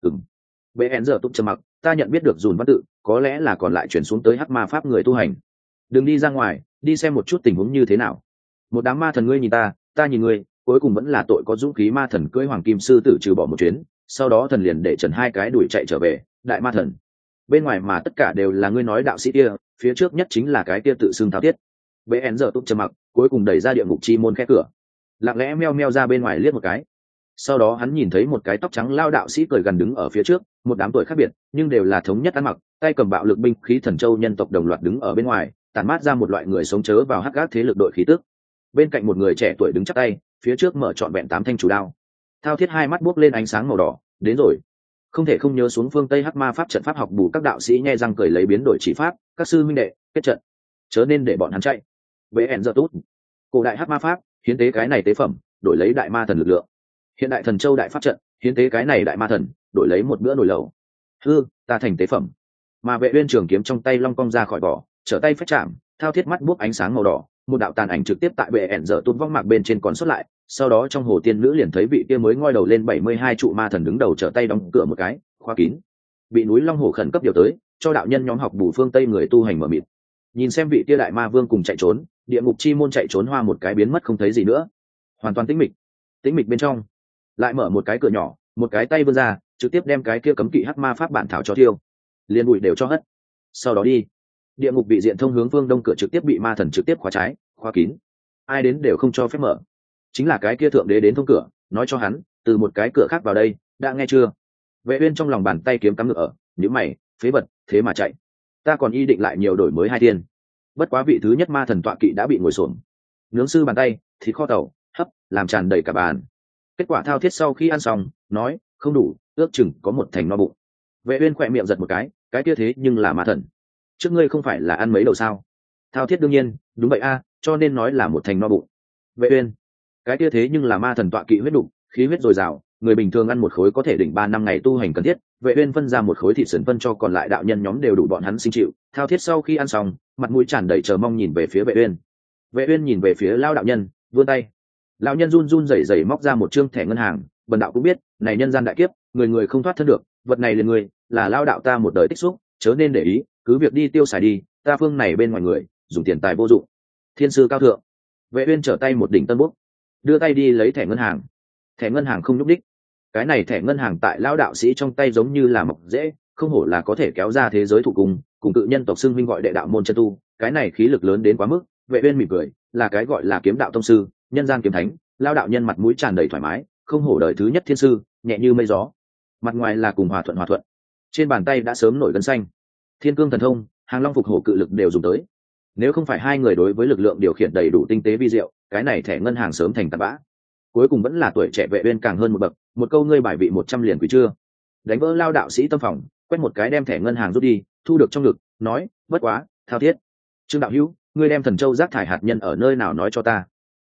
Bệ hẹn giờ túc trầm mặc, ta nhận biết được dùn văn tự, có lẽ là còn lại chuyển xuống tới hắc ma pháp người tu hành. Đừng đi ra ngoài, đi xem một chút tình huống như thế nào. Một đám ma thần ngươi nhìn ta nhìn ngươi, cuối cùng vẫn là tội có dũng khí ma thần cưỡi hoàng kim sư tử trừ bỏ một chuyến, sau đó thần liền để trần hai cái đuổi chạy trở về. Đại ma thần, bên ngoài mà tất cả đều là ngươi nói đạo sĩ kia, phía trước nhất chính là cái kia tự xưng thao thiết. Bệ hẹn giờ túc trầm mặc, cuối cùng đẩy ra địa ngục chi môn khẽ cửa, lặng lẽ meo meo ra bên ngoài liếc một cái. Sau đó hắn nhìn thấy một cái tóc trắng lao đạo sĩ cười gần đứng ở phía trước, một đám tuổi khác biệt nhưng đều là thống nhất ăn mặc, tay cầm bạo lực binh khí Thần Châu nhân tộc đồng loạt đứng ở bên ngoài, tản mát ra một loại người sống chớ vào hắc gác thế lực đội khí tức. Bên cạnh một người trẻ tuổi đứng chắp tay, phía trước mở trọn vẹn 8 thanh chủ đao. Thao thiết hai mắt buốc lên ánh sáng màu đỏ, đến rồi. Không thể không nhớ xuống phương Tây hắc ma pháp trận pháp học bù các đạo sĩ nhe răng cười lấy biến đổi chỉ pháp, các sư huynh đệ, kết trận. Chớ nên để bọn hắn chạy. Với hẹn giờ tốt. Cổ đại hắc ma pháp, hiến tế cái này tế phẩm, đổi lấy đại ma thần lực lượng. Hiện đại Thần Châu đại pháp trận, hiến tế cái này đại ma thần, đổi lấy một bữa nồi lẩu. Ta thành tế phẩm. Mà Vệ Uyên trường kiếm trong tay long cong ra khỏi vỏ, trở tay phách chạm, thao thiết mắt buốc ánh sáng màu đỏ, một đạo tàn ảnh trực tiếp tại bệ ẻn dở tung vong mạc bên trên còn xuất lại. Sau đó trong hồ tiên nữ liền thấy vị kia mới ngoi đầu lên 72 trụ ma thần đứng đầu, trở tay đóng cửa một cái, khóa kín. Bị núi long hồ khẩn cấp điều tới, cho đạo nhân nhóm học bù phương tây người tu hành mở mịt. Nhìn xem vị kia đại ma vương cùng chạy trốn, địa ngục chi môn chạy trốn hoa một cái biến mất không thấy gì nữa, hoàn toàn tĩnh mịch. Tĩnh mịch bên trong lại mở một cái cửa nhỏ, một cái tay vươn ra, trực tiếp đem cái kia cấm kỵ hắc ma pháp bản thảo cho thiêu, liền bụi đều cho hất. Sau đó đi, địa ngục bị diện thông hướng phương đông cửa trực tiếp bị ma thần trực tiếp khóa trái, khóa kín, ai đến đều không cho phép mở. Chính là cái kia thượng đế đến thông cửa, nói cho hắn từ một cái cửa khác vào đây, đã nghe chưa? Vệ Uyên trong lòng bàn tay kiếm cắm ngược ở, những mày, phế vật, thế mà chạy. Ta còn y định lại nhiều đổi mới hai thiên. Bất quá vị thứ nhất ma thần tọa kỵ đã bị ngồi xổm. Nướng sư bàn tay, thịt kho tàu, hấp, làm tràn đầy cả bàn. Kết quả thao thiết sau khi ăn xong, nói, không đủ, ước chừng có một thành no bụng. Vệ Uyên khỏe miệng giật một cái kia thế nhưng là ma thần. Trước ngươi không phải là ăn mấy đầu sao? Thao thiết đương nhiên, đúng vậy a, cho nên nói là một thành no bụng. Vệ Uyên, cái kia thế nhưng là ma thần tọa kỵ huyết đủ, khí huyết dồi dào, người bình thường ăn một khối có thể đỉnh 3 năm ngày tu hành cần thiết. Vệ Uyên phân ra một khối thịt sườn phân cho còn lại đạo nhân nhóm đều đủ bọn hắn sinh chịu. Thao thiết sau khi ăn xong, mặt mũi tràn đầy chờ mong nhìn về phía Vệ Uyên. Vệ Uyên nhìn về phía Lão đạo nhân, vươn tay. Lão nhân run run rẩy rẩy móc ra một trương thẻ ngân hàng, bần đạo cũng biết, này nhân gian đại kiếp, người người không thoát thân được, vật này liền người, là Lão đạo ta một đời tích xúc, chớ nên để ý, cứ việc đi tiêu xài đi, ta phương này bên ngoài người, dùng tiền tài vô dụng. Thiên sư cao thượng. Vệ Uyên trở tay một đỉnh tân bút, đưa tay đi lấy thẻ ngân hàng. Thẻ ngân hàng không nhúc đích. Cái này thẻ ngân hàng tại Lão đạo sĩ trong tay giống như là mọc dễ, không hổ là có thể kéo ra thế giới thủ cung, cùng tự nhân tộc xưng huynh gọi đệ đạo môn chân tu, cái này khí lực lớn đến quá mức. Vệ Uyên mỉm cười, là cái gọi là kiếm đạo tông sư, nhân gian kiếm thánh. Lão đạo nhân mặt mũi tràn đầy thoải mái, không hổ đời thứ nhất thiên sư, nhẹ như mây gió. Mặt ngoài là cùng hòa thuận, trên bàn tay đã sớm nổi gân xanh. Thiên cương thần thông, hàng long phục hổ cự lực đều dùng tới. Nếu không phải hai người đối với lực lượng điều khiển đầy đủ tinh tế vi diệu, cái này thẻ ngân hàng sớm thành tạt bã. Cuối cùng vẫn là tuổi trẻ Vệ Uyên càng hơn một bậc, một câu ngươi bài vị 100 liền quý chưa. Đánh vỡ Lao đạo sĩ tâm phòng, quét một cái đem thẻ ngân hàng rút đi, thu được trong ngực, nói, bất quá, thao thiết. Trương đạo hữu, ngươi đem thần châu rác thải hạt nhân ở nơi nào nói cho ta.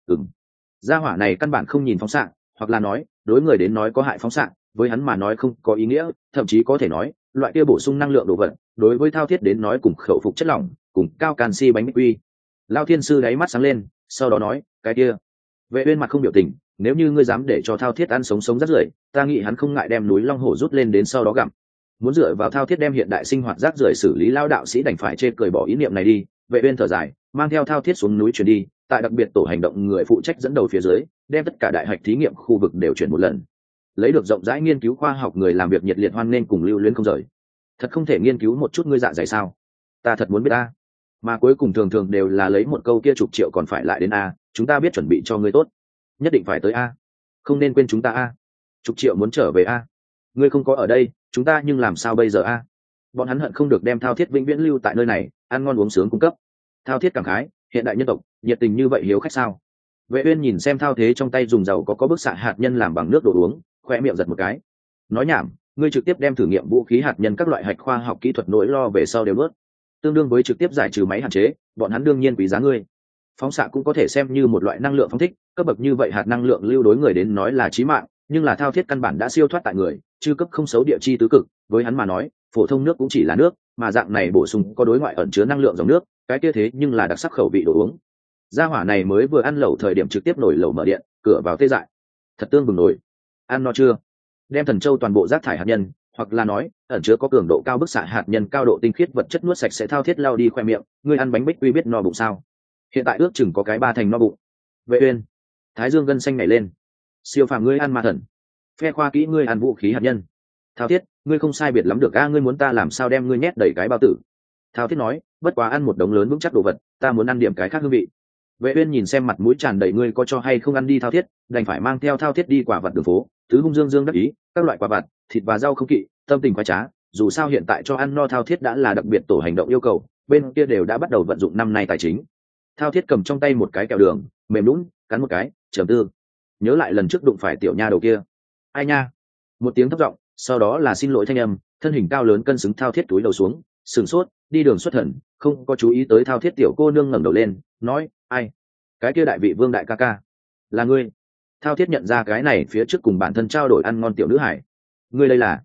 Gia hỏa này căn bản không nhìn phóng xạ, hoặc là nói, đối người đến nói có hại phóng xạ, với hắn mà nói không có ý nghĩa, thậm chí có thể nói, loại kia bổ sung năng lượng đồ vật, đối với thao thiết đến nói cùng khẩu phục chất lỏng, cùng cao canxi bánh mì quy. Lao thiên sư đáy mắt sáng lên, sau đó nói, cái kia. Vệ Uyên mặt không biểu tình, nếu như ngươi dám để cho thao thiết ăn sống sống rác rưởi, ta nghĩ hắn không ngại đem núi long hổ rút lên đến sau đó gặm. Muốn dựa vào thao thiết đem hiện đại sinh hoạt rác rưởi xử lý, Lao đạo sĩ đành phải chê cười bỏ ý niệm này đi. Vệ Uyên thở dài, mang theo thao thiết xuống núi chuyển đi, tại đặc biệt tổ hành động người phụ trách dẫn đầu phía dưới, đem tất cả đại hạch thí nghiệm khu vực đều chuyển một lần. Lấy được rộng rãi nghiên cứu khoa học người làm việc nhiệt liệt hoan nghênh cùng lưu luyến không rời. Thật không thể nghiên cứu một chút ngươi dạ dày sao? Ta thật muốn biết a. Mà cuối cùng thường thường đều là lấy một câu kia chục triệu còn phải lại đến a, chúng ta biết chuẩn bị cho ngươi tốt, nhất định phải tới a, không nên quên chúng ta a. Chục triệu muốn trở về a, ngươi không có ở đây, chúng ta nhưng làm sao bây giờ a? Bọn hắn hận không được đem thao thiết vĩnh viễn lưu tại nơi này, ăn ngon uống sướng cung cấp. Thao thiết cảm khái, hiện đại nhân tộc nhiệt tình như vậy hiếu khách sao? Vệ Uyên nhìn xem thao thế trong tay dùng dầu có bức xạ hạt nhân làm bằng nước đồ uống, khoe miệng giật một cái. Nói nhảm, ngươi trực tiếp đem thử nghiệm vũ khí hạt nhân các loại hạch khoa học kỹ thuật nỗi lo về sau đều bớt, tương đương với trực tiếp giải trừ máy hạn chế, bọn hắn đương nhiên quý giá ngươi. Phóng xạ cũng có thể xem như một loại năng lượng phóng thích, cấp bậc như vậy hạt năng lượng lưu đối người đến nói là chí mạng, nhưng là thao thiết căn bản đã siêu thoát tại người, chư cấp không xấu địa chi tứ cực, với hắn mà nói, phổ thông nước cũng chỉ là nước, mà dạng này bổ sung có đối ngoại ẩn chứa năng lượng dòng nước, cái kia thế nhưng là đặc sắc khẩu vị đồ uống. Gia hỏa này mới vừa ăn lẩu thời điểm trực tiếp nổi lẩu mở điện, cửa vào tê dại. Thật tương bừng nổi. Ăn no chưa? Đem thần châu toàn bộ rác thải hạt nhân, hoặc là nói, ẩn chứa có cường độ cao bức xạ hạt nhân cao độ tinh khiết vật chất nuốt sạch sẽ thao thiết lao đi khoe miệng, ngươi ăn bánh bích quy biết no bụng sao? Hiện tại ước chừng có cái 3 thành no bụng. Vệ Uyên, Thái Dương gân xanh nhảy lên. Siêu phàm ngươi ăn ma thần, phe khoa kỹ ngươi ăn vũ khí hạt nhân. Thao thiết, ngươi không sai biệt lắm được a, ngươi muốn ta làm sao đem ngươi nhét đầy cái bao tử? Thao thiết nói, bất quá ăn một đống lớn vững chắc đồ vật, ta muốn ăn điểm cái khác hương vị. Vệ Uyên nhìn xem mặt mũi tràn đầy ngươi có cho hay không ăn đi thao thiết, đành phải mang theo thao thiết đi quả vật đường phố, tứ hung dương dương đắc ý, các loại quả vật, thịt và rau không kỵ, tâm tình khoái trá. Dù sao hiện tại cho ăn no thao thiết đã là đặc biệt tổ hành động yêu cầu, bên kia đều đã bắt đầu vận dụng năm nay tài chính. Thao thiết cầm trong tay một cái kẹo đường, mềm nhũn, cắn một cái, trầm tư. Nhớ lại lần trước đụng phải tiểu nha đầu kia. Ai nha? Một tiếng thấp giọng, sau đó là xin lỗi thanh âm, thân hình cao lớn cân xứng thao thiết túi đầu xuống, sừng sốt, đi đường xuất thần, không có chú ý tới thao thiết tiểu cô nương ngẩng đầu lên, nói, ai? Cái kia đại vị vương đại ca ca, là ngươi. Thao thiết nhận ra cái này phía trước cùng bản thân trao đổi ăn ngon tiểu nữ hải. Ngươi đây là?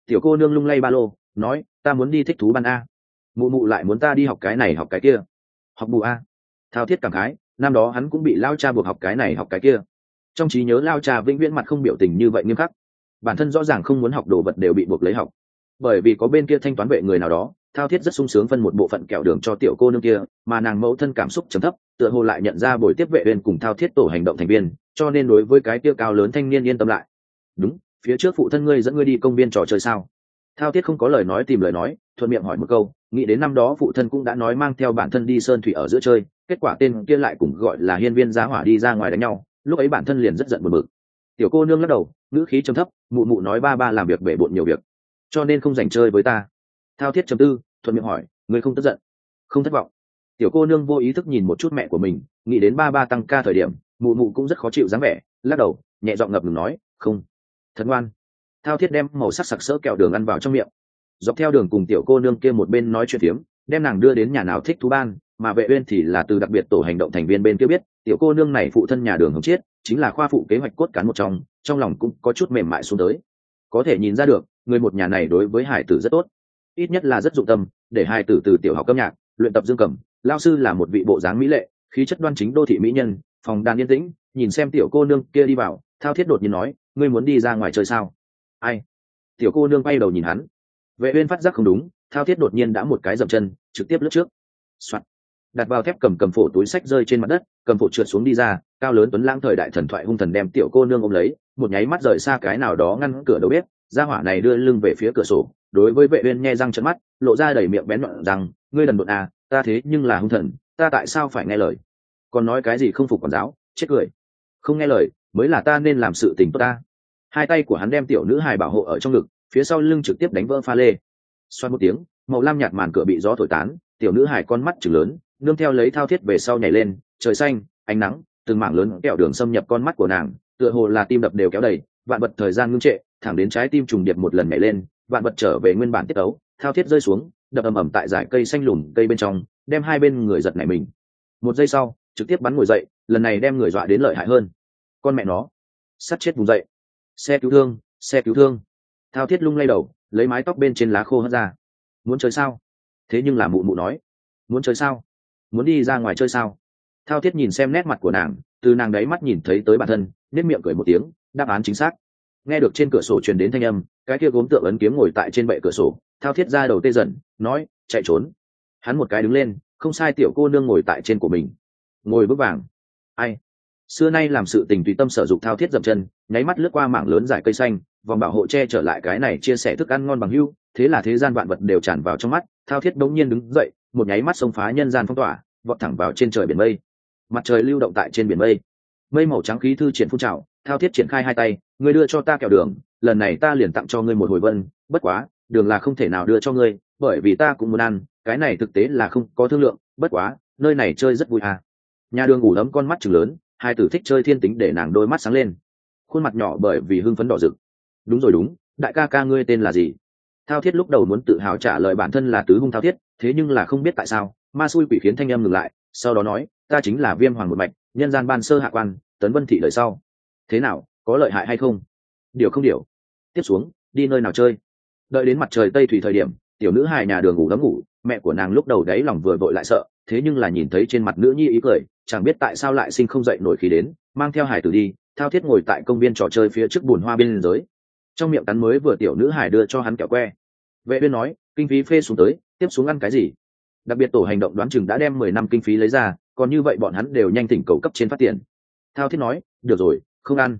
Tiểu cô nương lung lay ba lô nói, ta muốn đi thích thú ban a. Mụ mụ lại muốn ta đi học cái này học cái kia. Học bù a. Thao thiết cảm khái, năm đó hắn cũng bị lao cha buộc học cái này học cái kia. Trong trí nhớ lao cha vĩnh viễn mặt không biểu tình như vậy nghiêm khắc, bản thân rõ ràng không muốn học đồ vật đều bị buộc lấy học. Bởi vì có bên kia thanh toán vệ người nào đó, thao thiết rất sung sướng phân một bộ phận kẹo đường cho tiểu cô nương kia, mà nàng mẫu thân cảm xúc trầm thấp, tựa hồ lại nhận ra buổi tiếp vệ uyên cùng thao thiết tổ hành động thành viên, cho nên đối với cái kia cao lớn thanh niên yên tâm lại. Đúng, phía trước phụ thân ngươi dẫn ngươi đi công viên trò chơi sao? Thao thiết không có lời nói tìm lời nói, thuận miệng hỏi một câu, nghĩ đến năm đó phụ thân cũng đã nói mang theo bản thân đi sơn thủy ở giữa chơi, kết quả tên kia lại cùng gọi là hiên viên giá hỏa đi ra ngoài đánh nhau, lúc ấy bản thân liền rất giận buồn bực. Tiểu cô nương lắc đầu, ngữ khí trầm thấp, mụ mụ nói ba ba làm việc bể bộn nhiều việc, cho nên không dành chơi với ta. Thao thiết trầm tư, thuận miệng hỏi, ngươi không tức giận, không thất vọng? Tiểu cô nương vô ý thức nhìn một chút mẹ của mình, nghĩ đến ba ba tăng ca thời điểm, mụ mụ cũng rất khó chịu dáng vẻ, lắc đầu, nhẹ giọng ngập ngừng nói, không. Thật ngoan. Thao thiết đem màu sắc sặc sỡ kẹo đường ăn vào trong miệng, dọc theo đường cùng tiểu cô nương kia một bên nói chuyện phiếm, đem nàng đưa đến nhà nào thích thú ban, mà vệ uyên thì là từ đặc biệt tổ hành động thành viên bên kia biết, tiểu cô nương này phụ thân nhà đường Hồng Chiết, chính là khoa phụ kế hoạch cốt cán một trong lòng cũng có chút mềm mại xuống tới. Có thể nhìn ra được, người một nhà này đối với hải tử rất tốt, ít nhất là rất dụng tâm, để hải tử từ tiểu học âm nhạc, luyện tập dương cầm, lao sư là một vị bộ dáng mỹ lệ, khí chất đoan chính đô thị mỹ nhân, phòng đàn yên tĩnh, nhìn xem tiểu cô nương kia đi vào, thao thiết đột nhiên nói, ngươi muốn đi ra ngoài chơi sao? Ai? Tiểu cô nương quay đầu nhìn hắn. Vệ uyên phát giác không đúng, thao thiết đột nhiên đã một cái dậm chân, trực tiếp lướt trước. Soạt. Đặt vào thép cầm phổ túi sách rơi trên mặt đất, cầm phổ trượt xuống đi ra, cao lớn tuấn lãng thời đại thần thoại hung thần đem tiểu cô nương ôm lấy, một nháy mắt rời xa cái nào đó ngăn cửa đầu bếp, gia hỏa này đưa lưng về phía cửa sổ, đối với vệ uyên nhe răng trợn mắt, lộ ra đầy miệng bén nhọn rằng, ngươi đần độn à, ta thế nhưng là hung thần, ta tại sao phải nghe lời? Còn nói cái gì không phục quản giáo, chết cười. Không nghe lời, mới là ta nên làm sự tình tốt ta. Hai tay của hắn đem tiểu nữ hài bảo hộ ở trong ngực, phía sau lưng trực tiếp đánh vỡ pha lê. Xoát một tiếng, màu lam nhạt màn cửa bị gió thổi tán, tiểu nữ hài con mắt trừng lớn, nương theo lấy thao thiết về sau nhảy lên, trời xanh, ánh nắng, từng mảng lớn kẹo đường xâm nhập con mắt của nàng, tựa hồ là tim đập đều kéo đầy, vạn vật thời gian ngưng trệ, thẳng đến trái tim trùng điệp một lần nhảy lên, vạn vật trở về nguyên bản tiết tấu, thao thiết rơi xuống, đập ầm ầm tại dải cây xanh lùm cây bên trong, đem hai bên người giật nảy mình. Một giây sau, trực tiếp bắn ngồi dậy, lần này đem người dọa đến lợi hại hơn. Con mẹ nó, sắt chết vùng dậy. Xe cứu thương, xe cứu thương. Thao thiết lung lay đầu, lấy mái tóc bên trên lá khô hất ra. Muốn chơi sao? Thế nhưng là mụ mụ nói, muốn chơi sao? Muốn đi ra ngoài chơi sao? Thao thiết nhìn xem nét mặt của nàng, từ nàng đáy mắt nhìn thấy tới bản thân, nét miệng cười một tiếng, đáp án chính xác. Nghe được trên cửa sổ truyền đến thanh âm, cái kia gốm tượng ấn kiếm ngồi tại trên bệ cửa sổ, thao thiết ra đầu tê dần, nói, chạy trốn. Hắn một cái đứng lên, không sai, tiểu cô nương ngồi tại trên của mình, ngồi vững vàng. Ai? Xưa nay làm sự tình tùy tâm sở dụng thao thiết dậm chân, nháy mắt lướt qua mảng lớn dải cây xanh, vòng bảo hộ che trở lại cái này chia sẻ thức ăn ngon bằng hữu, thế là thế gian vạn vật đều tràn vào trong mắt, thao thiết đống nhiên đứng dậy, một nháy mắt xông phá nhân gian phong tỏa, vọt thẳng vào trên trời biển mây. Mặt trời lưu động tại trên biển mây, mây màu trắng khí thư triển phun trào, thao thiết triển khai hai tay, ngươi đưa cho ta kẹo đường, lần này ta liền tặng cho ngươi một hồi vân, bất quá, đường là không thể nào đưa cho ngươi, bởi vì ta cũng muốn ăn, cái này thực tế là không có thương lượng, bất quá, nơi này chơi rất vui à. Nhà đường ngủ ấm con mắt trừng lớn, hai tử thích chơi thiên tính để nàng đôi mắt sáng lên, khuôn mặt nhỏ bởi vì hưng phấn đỏ rực. Đúng rồi đúng, đại ca ca ngươi tên là gì? Thao thiết lúc đầu muốn tự hào trả lời bản thân là tứ hung thao thiết, thế nhưng là không biết tại sao ma xui quỷ khiến thanh âm ngừng lại, sau đó nói, ta chính là Viêm Hoàng một mạch, nhân gian ban sơ hạ quan, Tấn Vân thị đời sau. Thế nào, có lợi hại hay không? Điều không điều. Tiếp xuống, đi nơi nào chơi? Đợi đến mặt trời tây thủy thời điểm, tiểu nữ hài nhà đường ngủ đấm ngủ, mẹ của nàng lúc đầu đáy lòng vừa vội lại sợ, thế nhưng là nhìn thấy trên mặt nữ nhi ý cười, chẳng biết tại sao lại sinh không dậy nổi khí đến, mang theo hải tử đi. Thao thiết ngồi tại công viên trò chơi phía trước bùn hoa bên dưới, trong miệng cắn mới vừa tiểu nữ hải đưa cho hắn kẹo que. Vệ uyên nói, kinh phí phê xuống tới, tiếp xuống ăn cái gì? Đặc biệt tổ hành động đoán chừng đã đem 10 năm kinh phí lấy ra, còn như vậy bọn hắn đều nhanh tỉnh cầu cấp trên phát tiền. Thao thiết nói, được rồi, không ăn.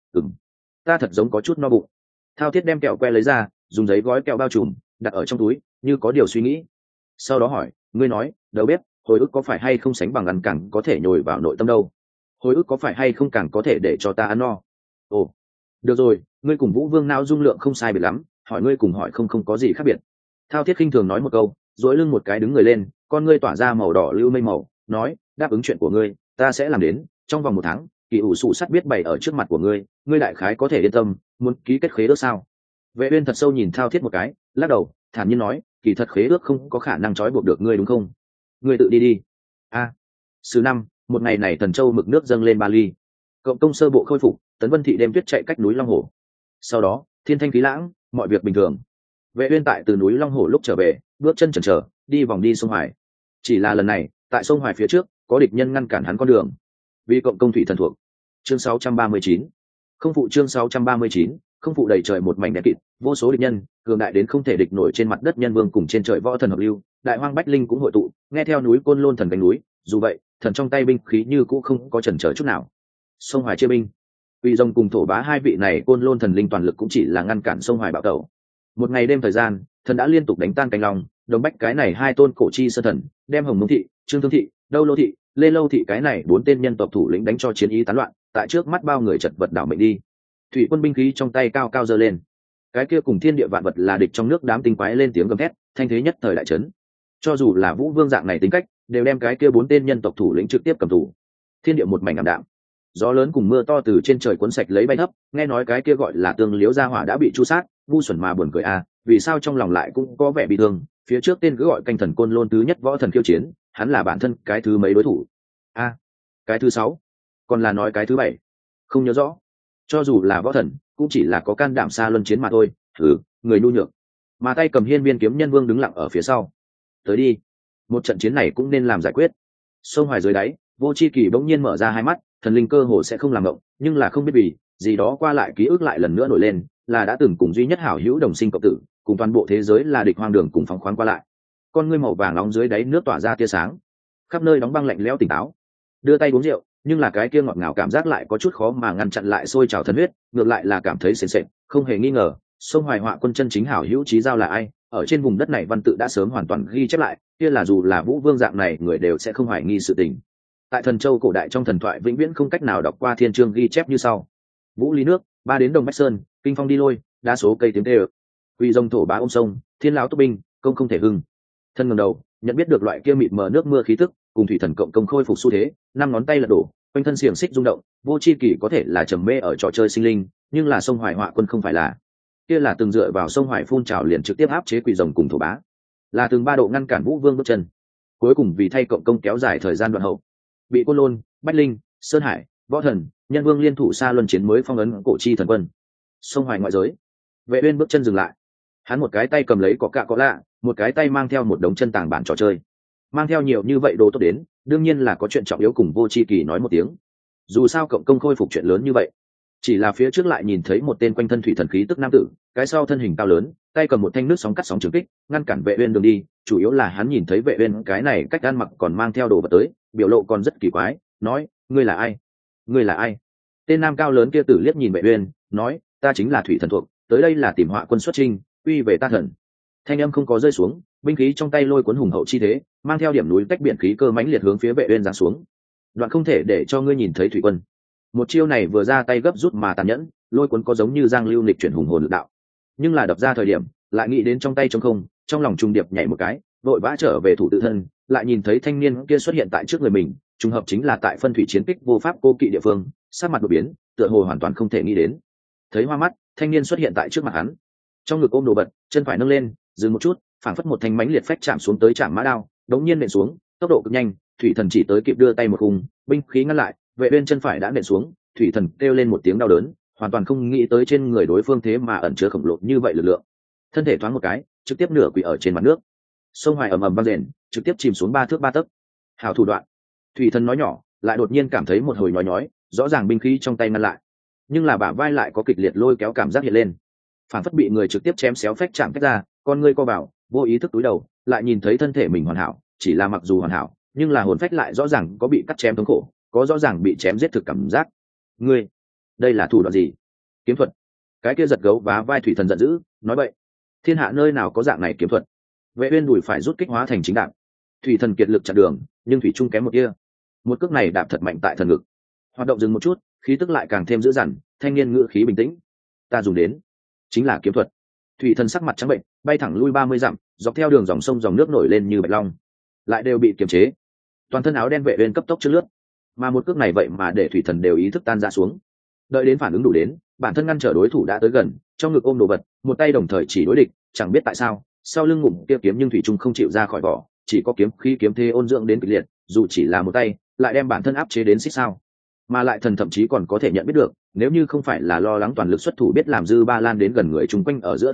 Ta thật giống có chút no bụng. Thao thiết đem kẹo que lấy ra, dùng giấy gói kẹo bao trùm, đặt ở trong túi, như có điều suy nghĩ. Sau đó hỏi, ngươi nói, đầu bếp, hồi ức có phải hay không sánh bằng ăn càng có thể nhồi vào nội tâm đâu? Hồi ức có phải hay không càng có thể để cho ta ăn no? Ồ, được rồi, ngươi cùng Vũ Vương não dung lượng không sai biệt lắm, hỏi ngươi cùng hỏi không có gì khác biệt. Thao thiết khinh thường nói một câu, duỗi lưng một cái đứng người lên, con ngươi tỏa ra màu đỏ lưu mây màu, nói, đáp ứng chuyện của ngươi, ta sẽ làm đến, trong vòng 1 tháng, kỳ ủ sụ sắt biết bày ở trước mặt của ngươi, ngươi đại khái có thể yên tâm, muốn ký kết khế ước sao? Vệ uyên thật sâu nhìn Thao thiết một cái, lắc đầu, thản nhiên nói, kỳ thật khế ước không có khả năng trói buộc được ngươi đúng không? Ngươi tự đi đi. A. Thứ năm, một ngày này Thần Châu mực nước dâng lên 3 ly. Cộng công sơ bộ khôi phục, Tấn Vân thị đêm tuyết chạy cách núi Long Hồ. Sau đó, thiên thanh khí lãng, mọi việc bình thường. Vệ Uyên tại từ núi Long Hồ lúc trở về, bước chân chần chờ, đi vòng đi sông Hoài. Chỉ là lần này, tại sông Hoài phía trước, có địch nhân ngăn cản hắn con đường. Vì cộng công thủy thần thuộc. Chương 639. Không phụ chương 639, không phụ đầy trời một mảnh đen kịt, vô số địch nhân, cường đại đến không thể địch nổi trên mặt đất nhân vương cùng trên trời võ thần hợp lưu, đại hoang bách linh cũng hội tụ, nghe theo núi Côn Lôn thần cánh núi, dù vậy, thần trong tay binh khí như cũ không có chần chờ chút nào. Sông Hoài chia binh, Uy Rồng cùng Thổ Bá hai vị này Côn Lôn thần linh toàn lực cũng chỉ là ngăn cản sông Hoài bạo tẩu. Một ngày đêm thời gian, thần đã liên tục đánh tan cánh long, đồng bách cái này hai tôn cổ chi sơ thần, đem Hồng Mông thị, Trương Thương thị, Đâu Lô thị, Lê Lâu thị cái này bốn tên nhân tộc thủ lĩnh đánh cho chiến ý tán loạn, tại trước mắt bao người chật vật đảo mệnh đi. Thủy quân binh khí trong tay cao cao giơ lên, cái kia cùng thiên địa vạn vật là địch trong nước đám tinh quái lên tiếng gầm thét, thanh thế nhất thời đại chấn. Cho dù là Vũ Vương dạng này tính cách, đều đem cái kia bốn tên nhân tộc thủ lĩnh trực tiếp cầm tù. Thiên địa một mảnh ảm đạm, gió lớn cùng mưa to từ trên trời cuốn sạch lấy bay thấp, nghe nói cái kia gọi là tương liếu gia hỏa đã bị chu sát, ngu xuẩn mà buồn cười a, vì sao trong lòng lại cũng có vẻ bị thương. Phía trước tên cứ gọi canh thần Côn Lôn thứ nhất võ thần khiêu chiến, hắn là bản thân cái thứ mấy đối thủ a, cái thứ 6, còn là nói cái thứ 7, không nhớ rõ. Cho dù là võ thần, cũng chỉ là có can đảm xa luân chiến mà thôi. Người nhu nhược. Mà tay cầm hiên viên kiếm nhân vương đứng lặng ở phía sau. Tới đi, một trận chiến này cũng nên làm giải quyết. Sông Hoài dưới đáy, Vô Chi Kỳ bỗng nhiên mở ra hai mắt, thần linh cơ hồ sẽ không làm động, nhưng là không biết vì gì đó qua lại ký ức lại lần nữa nổi lên, là đã từng cùng duy nhất hảo hữu đồng sinh cộng tử, cùng toàn bộ thế giới là địch hoang đường cùng phóng khoáng qua lại. Con ngươi màu vàng nóng dưới đáy nước tỏa ra tia sáng, khắp nơi đóng băng lạnh lẽo tỉnh táo. Đưa tay uống rượu, nhưng là cái kia ngọt ngào cảm giác lại có chút khó mà ngăn chặn lại sôi trào thần huyết, ngược lại là cảm thấy sền sệt. Không hề nghi ngờ, sông Hoài họa quân chân chính hảo hữu chí giao là ai, ở trên vùng đất này văn tự đã sớm hoàn toàn ghi chép lại, kia là dù là Vũ Vương dạng này người đều sẽ không hoài nghi sự tình. Tại Thần Châu cổ đại trong thần thoại vĩnh viễn không cách nào đọc qua thiên chương ghi chép như sau: Vũ Lý nước, ba đến Đồng Bách Sơn, kinh phong đi lôi, đa số cây tiếng tê ực. Uy Rồng Thổ Bá ôm sông, thiên lão túc binh, công không thể hưng. Thân ngẩng đầu, nhận biết được loại kia mịt mờ nước mưa khí tức, cùng thủy thần cộng công khôi phục xu thế, năm ngón tay lật đổ, quanh thân xiềng xích rung động. Vô Chi Kỳ có thể là trầm mê ở trò chơi sinh linh, nhưng là sông Hoài họa quân không phải là. Kia là từng dựa vào sông Hoài phun trào liền trực tiếp áp chế Quỷ Rồng cùng Thổ Bá, là từng ba độ ngăn cản Vũ Vương bước chân, cuối cùng vì thay cộng công kéo dài thời gian đoạn hậu, bị Côn Lôn, Bách Linh, Sơn Hải, Võ Thần, Nhân Vương liên thủ xa luân chiến mới phong ấn cổ chi thần quân. Sông Hoài ngoại giới, Vệ Uyên bước chân dừng lại, hắn một cái tay cầm lấy có cạ có lạ, một cái tay mang theo một đống chân tàng bản trò chơi, mang theo nhiều như vậy đồ tốt đến, đương nhiên là có chuyện trọng yếu cùng Vô Chi Kỳ nói một tiếng. Dù sao cộng công khôi phục chuyện lớn như vậy, chỉ là phía trước lại nhìn thấy một tên quanh thân thủy thần khí tức nam tử, cái sau thân hình cao lớn, tay cầm một thanh nước sóng cắt sóng trường kích, ngăn cản Vệ Uyên đường đi. Chủ yếu là hắn nhìn thấy Vệ Uyên cái này cách ăn mặc còn mang theo đồ vật tới, biểu lộ còn rất kỳ quái, nói: ngươi là ai? Ngươi là ai? Tên nam cao lớn kia tử liếc nhìn Vệ Uyên, nói: ta chính là thủy thần thuộc, tới đây là tìm họa quân xuất chinh, quy về ta thần. Thanh âm không có rơi xuống, binh khí trong tay lôi cuốn hùng hậu chi thế, mang theo điểm núi tách biển khí cơ mãnh liệt hướng phía Vệ Uyên giáng xuống. Đoạn không thể để cho ngươi nhìn thấy thủy quân. Một chiêu này vừa ra tay gấp rút mà tàn nhẫn, lôi cuốn có giống như giang lưu lịch chuyển hùng hồn lực đạo, nhưng là đập ra thời điểm lại nghĩ đến trong tay trống không, trong lòng trung điệp nhảy một cái, vội vã trở về thủ tự thân, lại nhìn thấy thanh niên kia xuất hiện tại trước người mình, trùng hợp chính là tại phân thủy chiến kích vô pháp cô kỵ địa phương, sắc mặt đột biến, tựa hồ hoàn toàn không thể nghĩ đến. Thấy hoa mắt, thanh niên xuất hiện tại trước mặt hắn, trong ngực ôm đồ vật, chân phải nâng lên, dừng một chút, phảng phất một thanh mãnh liệt phách chạm xuống tới chạm mã đao, đống nhiên nện xuống, tốc độ cực nhanh, thủy thần chỉ tới kịp đưa tay một khung, binh khí ngăn lại, Vệ Uyên chân phải đã nện xuống, thủy thần kêu lên một tiếng đau đớn, hoàn toàn không nghĩ tới trên người đối phương thế mà ẩn chứa khổng lồ như vậy lực lượng, thân thể thoáng một cái, trực tiếp nửa quỳ ở trên mặt nước. Sông Hoài ầm ầm vang rền, trực tiếp chìm xuống 3 thước 3 tấc. Hảo thủ đoạn. Thủy thần nói nhỏ, lại đột nhiên cảm thấy một hồi nhói nhói, rõ ràng binh khí trong tay ngăn lại, nhưng là bả vai lại có kịch liệt lôi kéo cảm giác hiện lên, phản phất bị người trực tiếp chém xéo phách chạm cách ra. Con ngươi co vào, vô ý thức túi đầu, lại nhìn thấy thân thể mình hoàn hảo, chỉ là mặc dù hoàn hảo, nhưng là hồn phách lại rõ ràng có bị cắt chém thống khổ, có rõ ràng bị chém giết thực cảm giác. Ngươi, đây là thủ đoạn gì? Kiếm thuật? Cái kia giật gấu vá vai thủy thần giận dữ, nói vậy, thiên hạ nơi nào có dạng này kiếm thuật? Vệ Uyên đùi phải rút kích hóa thành chính đạn, thủy thần kiệt lực chặn đường, nhưng thủy trung kém một kia. Một cước này đạp thật mạnh tại thần ngực, hoạt động dừng một chút, khí tức lại càng thêm dữ dằn. Thanh niên ngữ khí bình tĩnh, ta dùng đến chính là kiếm thuật. Thủy thần sắc mặt trắng bệnh, bay thẳng lui 30 dặm, dọc theo đường dòng sông dòng nước nổi lên như bạch long, lại đều bị kiềm chế. Toàn thân áo đen Vệ Uyên cấp tốc trước lướt, mà một cước này vậy mà để thủy thần đều ý thức tan ra xuống. Đợi đến phản ứng đủ đến, bản thân ngăn trở đối thủ đã tới gần, trong ngực ôm đồ vật, một tay đồng thời chỉ đối địch, chẳng biết tại sao, sau lưng ngụm kia kiếm nhưng thủy trung không chịu ra khỏi vỏ, chỉ có kiếm khí kiếm thế ôn dưỡng đến kịch liệt, dù chỉ là một tay, lại đem bản thân áp chế đến xích sao. Mà lại thần thậm chí còn có thể nhận biết được, nếu như không phải là lo lắng toàn lực xuất thủ biết làm dư ba lan đến gần người chung quanh ở giữa thành phố,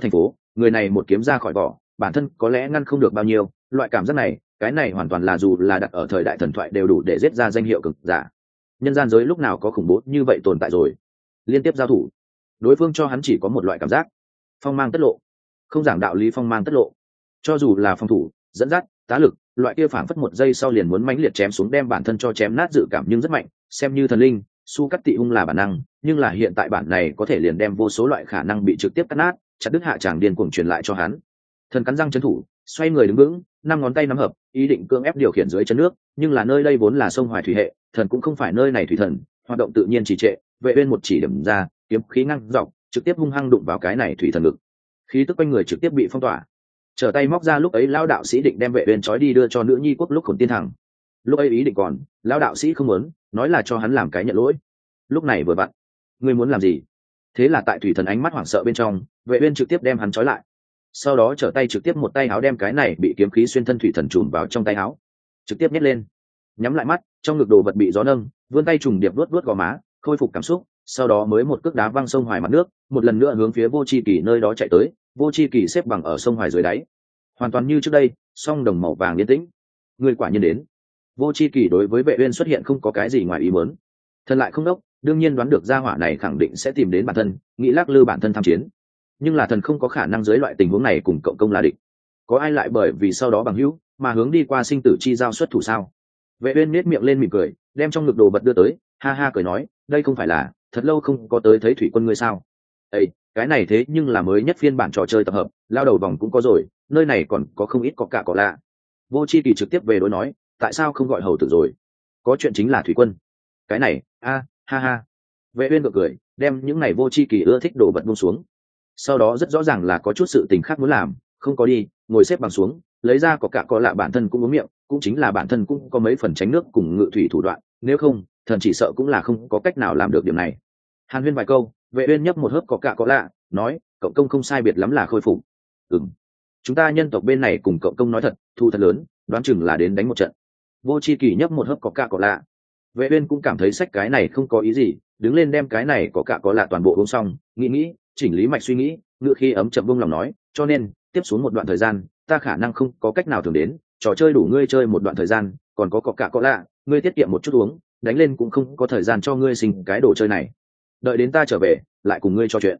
người này một kiếm ra khỏi vỏ, bản thân có lẽ ngăn không được bao nhiêu. Loại cảm giác này, cái này hoàn toàn là dù là đặt ở thời đại thần thoại đều đủ để giết ra danh hiệu cực giả. Nhân gian giới lúc nào có khủng bố như vậy tồn tại rồi. Liên tiếp giao thủ, đối phương cho hắn chỉ có một loại cảm giác, phong mang tất lộ. Không giảng đạo lý, phong mang tất lộ. Cho dù là phòng thủ, dẫn dắt, tá lực, loại kia phảng phất một giây sau liền muốn mãnh liệt chém xuống đem bản thân cho chém nát dự cảm nhưng rất mạnh, xem như thần linh, su cắt tị hung là bản năng, nhưng là hiện tại bản này có thể liền đem vô số loại khả năng bị trực tiếp cắt nát, chặt đứt hạ tràng điên cuồng truyền lại cho hắn. Thần cắn răng trấn thủ, xoay người đứng vững, năm ngón tay nắm hợp, ý định cưỡng ép điều khiển dưới chân nước, nhưng là nơi đây vốn là sông Hoài thủy hệ, thần cũng không phải nơi này thủy thần, hoạt động tự nhiên trì trệ. Vệ Uyên một chỉ điểm ra, kiếm khí ngang dọc, trực tiếp hung hăng đụng vào cái này thủy thần ngực. Khí tức quanh người trực tiếp bị phong tỏa. Trở tay móc ra lúc ấy lão đạo sĩ định đem Vệ Uyên trói đi đưa cho nữ nhi quốc lúc Khổn Tiên Thẳng. Lúc ấy ý định còn, lão đạo sĩ không muốn, nói là cho hắn làm cái nhận lỗi. Lúc này vừa vặn, ngươi muốn làm gì? Thế là tại thủy thần ánh mắt hoảng sợ bên trong, Vệ Uyên trực tiếp đem hắn trói lại. Sau đó trở tay trực tiếp một tay áo đem cái này bị kiếm khí xuyên thân thủy thần trùm vào trong tay áo, trực tiếp nhét lên, nhắm lại mắt, trong ngực đồ vật bị gió nâng, vươn tay trùng điệp vuốt vuốt gò má, khôi phục cảm xúc, sau đó mới một cước đá văng sông Hoài mặt nước, một lần nữa hướng phía Vô Chi Kỳ nơi đó chạy tới. Vô Chi Kỳ xếp bằng ở sông Hoài dưới đáy, hoàn toàn như trước đây, song đồng màu vàng yên tĩnh. Người quả nhiên đến. Vô Chi Kỳ đối với Vệ Uyên xuất hiện không có cái gì ngoài ý muốn, thần lại không đốc, đương nhiên đoán được gia hỏa này khẳng định sẽ tìm đến bản thân, nghĩ lắc lư bản thân tham chiến. Nhưng là thần không có khả năng dưới loại tình huống này cùng cộng công là địch. Có ai lại bởi vì sau đó bằng hữu mà hướng đi qua sinh tử chi giao xuất thủ sao? Vệ Uyên nhếch miệng lên mỉm cười, đem trong ngực đồ vật đưa tới, ha ha cười nói, đây không phải là thật lâu không có tới thấy thủy quân ngươi sao? Ê, cái này thế nhưng là mới nhất phiên bản trò chơi tập hợp, lao đầu vòng cũng có rồi, nơi này còn có không ít có cả cỏ lạ. Vô Chi Kỳ trực tiếp về đối nói, tại sao không gọi hầu tử rồi? Có chuyện chính là thủy quân. Cái này, ha ha. Vệ Uyên gượng cười, đem những này Vô Chi Kỳ ưa thích đồ vật buông xuống. Sau đó rất rõ ràng là có chút sự tình khác muốn làm, không có đi, ngồi xếp bằng xuống, lấy ra có cả có lạ bản thân cũng uống miệng, cũng chính là bản thân cũng có mấy phần tránh nước cùng ngự thủy thủ đoạn, nếu không, thần chỉ sợ cũng là không có cách nào làm được điểm này. Hàn Huyên vài câu, Vệ Uyên nhấp một hớp có cả có lạ, nói, cậu công không sai biệt lắm là khôi phục. Chúng ta nhân tộc bên này cùng cậu công nói thật, thu thật lớn, đoán chừng là đến đánh một trận. Vô Chi Kỳ nhấp một hớp có cả có lạ. Vệ Uyên cũng cảm thấy sách cái này không có ý gì, đứng lên đem cái này có cả có lạ toàn bộ uống xong, nghĩ, chỉnh lý mạch suy nghĩ, ngựa khi ấm chậm buông lòng nói, cho nên tiếp xuống một đoạn thời gian, ta khả năng không có cách nào thường đến, trò chơi đủ ngươi chơi một đoạn thời gian, còn có cả có lạ, ngươi tiết kiệm một chút uống, đánh lên cũng không có thời gian cho ngươi sinh cái đồ chơi này. Đợi đến ta trở về, lại cùng ngươi trò chuyện.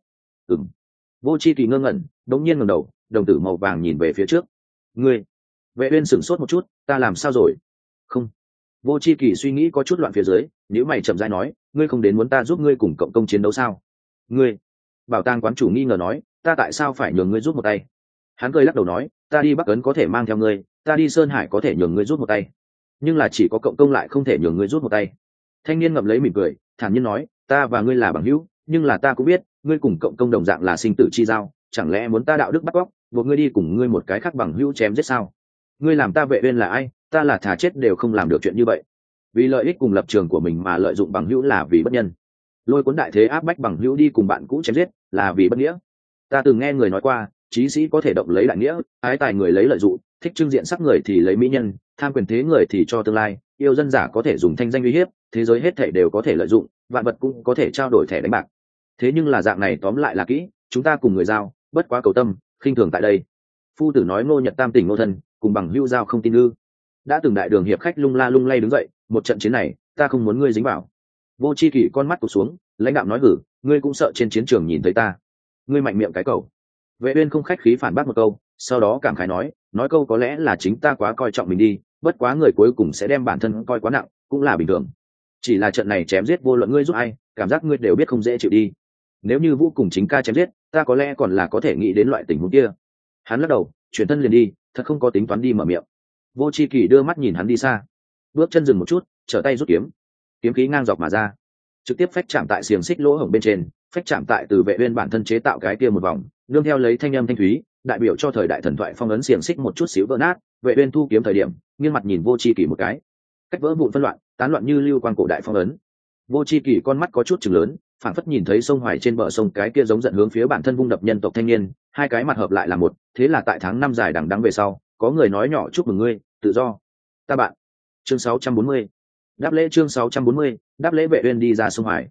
Vô Chi Kỳ ngơ ngẩn, đống nhiên ngẩng đầu, đồng tử màu vàng nhìn về phía trước. Ngươi? Vệ Uyên sửng sốt một chút, ta làm sao rồi? Không. Vô Chi Kỳ suy nghĩ có chút loạn phía dưới, nếu mày chậm rãi nói, ngươi không đến muốn ta giúp ngươi cùng cộng công chiến đấu sao? Ngươi? Bảo tàng quán chủ nghi ngờ nói, ta tại sao phải nhường ngươi giúp một tay? Hắn cười lắc đầu nói, ta đi Bắc Ấn có thể mang theo ngươi, ta đi Sơn Hải có thể nhường ngươi giúp một tay, nhưng là chỉ có cộng công lại không thể nhường ngươi giúp một tay. Thanh niên ngậm lấy mỉm cười, thản nhiên nói, ta và ngươi là bằng hữu, nhưng là ta cũng biết, ngươi cùng cộng công đồng dạng là sinh tử chi giao, chẳng lẽ muốn ta đạo đức bắt cóc, buộc ngươi đi cùng ngươi một cái khác bằng hữu chém giết sao? Ngươi làm ta Vệ Uyên là ai? Ta là thà chết đều không làm được chuyện như vậy. Vì lợi ích cùng lập trường của mình mà lợi dụng bằng hữu là vì bất nhân. Lôi cuốn đại thế áp bách bằng hữu đi cùng bạn cũ chém giết là vì bất nghĩa. Ta từng nghe người nói qua, chí sĩ có thể động lấy đại nghĩa, ái tài người lấy lợi dụng, thích trưng diện sắc người thì lấy mỹ nhân, tham quyền thế người thì cho tương lai, yêu dân giả có thể dùng thanh danh uy hiếp, thế giới hết thảy đều có thể lợi dụng, vạn vật cũng có thể trao đổi thẻ đánh bạc. Thế nhưng là dạng này tóm lại là kỹ, chúng ta cùng người giao, bất quá cầu tâm, khinh thường tại đây. Phu tử nói Ngô Nhật Tam tỉnh Ngô Thân, cùng bằng hữu giao không tin ư? Đã từng đại đường hiệp khách lung la lung lay đứng dậy, một trận chiến này, ta không muốn ngươi dính vào. Vô Chi Kỷ con mắt cụp xuống, lãnh đạo nói hử, ngươi cũng sợ trên chiến trường nhìn thấy ta? Ngươi mạnh miệng cái cầu. Vệ Uyên không khách khí phản bác một câu, sau đó cảm khái nói câu có lẽ là chính ta quá coi trọng mình đi, bất quá người cuối cùng sẽ đem bản thân coi quá nặng, cũng là bình thường. Chỉ là trận này chém giết vô luận ngươi giúp ai, cảm giác ngươi đều biết không dễ chịu đi. Nếu như Vũ cùng chính ca chém giết, ta có lẽ còn là có thể nghĩ đến loại tình huống kia. Hắn lắc đầu, chuyển thân liền đi, thật không có tính toán đi mở miệng. Vô Chi Kỷ đưa mắt nhìn hắn đi xa, bước chân dừng một chút, trở tay rút kiếm, kiếm khí ngang dọc mà ra, trực tiếp phách chạm tại xiềng xích lỗ hổng bên trên, phách chạm tại từ Vệ Uyên bản thân chế tạo cái kia một vòng, nương theo lấy thanh âm thanh thúy, đại biểu cho thời đại thần thoại phong ấn xiềng xích một chút xíu vỡ nát. Vệ Uyên thu kiếm thời điểm, nghiêng mặt nhìn Vô Chi Kỷ một cái, cách vỡ vụn phân loạn, tán loạn như lưu quang cổ đại phong ấn. Vô Chi Kỷ con mắt có chút trừng lớn, phảng phất nhìn thấy sông Hoài trên bờ sông cái kia giống giận hướng phía bản thân vung đập nhân tộc thanh niên, hai cái mặt hợp lại là một. Thế là tại tháng 5 dài đằng đẵng về sau, có người nói nhỏ chúc mừng ngươi, tự do. Ta bạn. Chương 640. Đáp lễ chương 640, đáp lễ Vệ Uyên đi ra sông Hoài.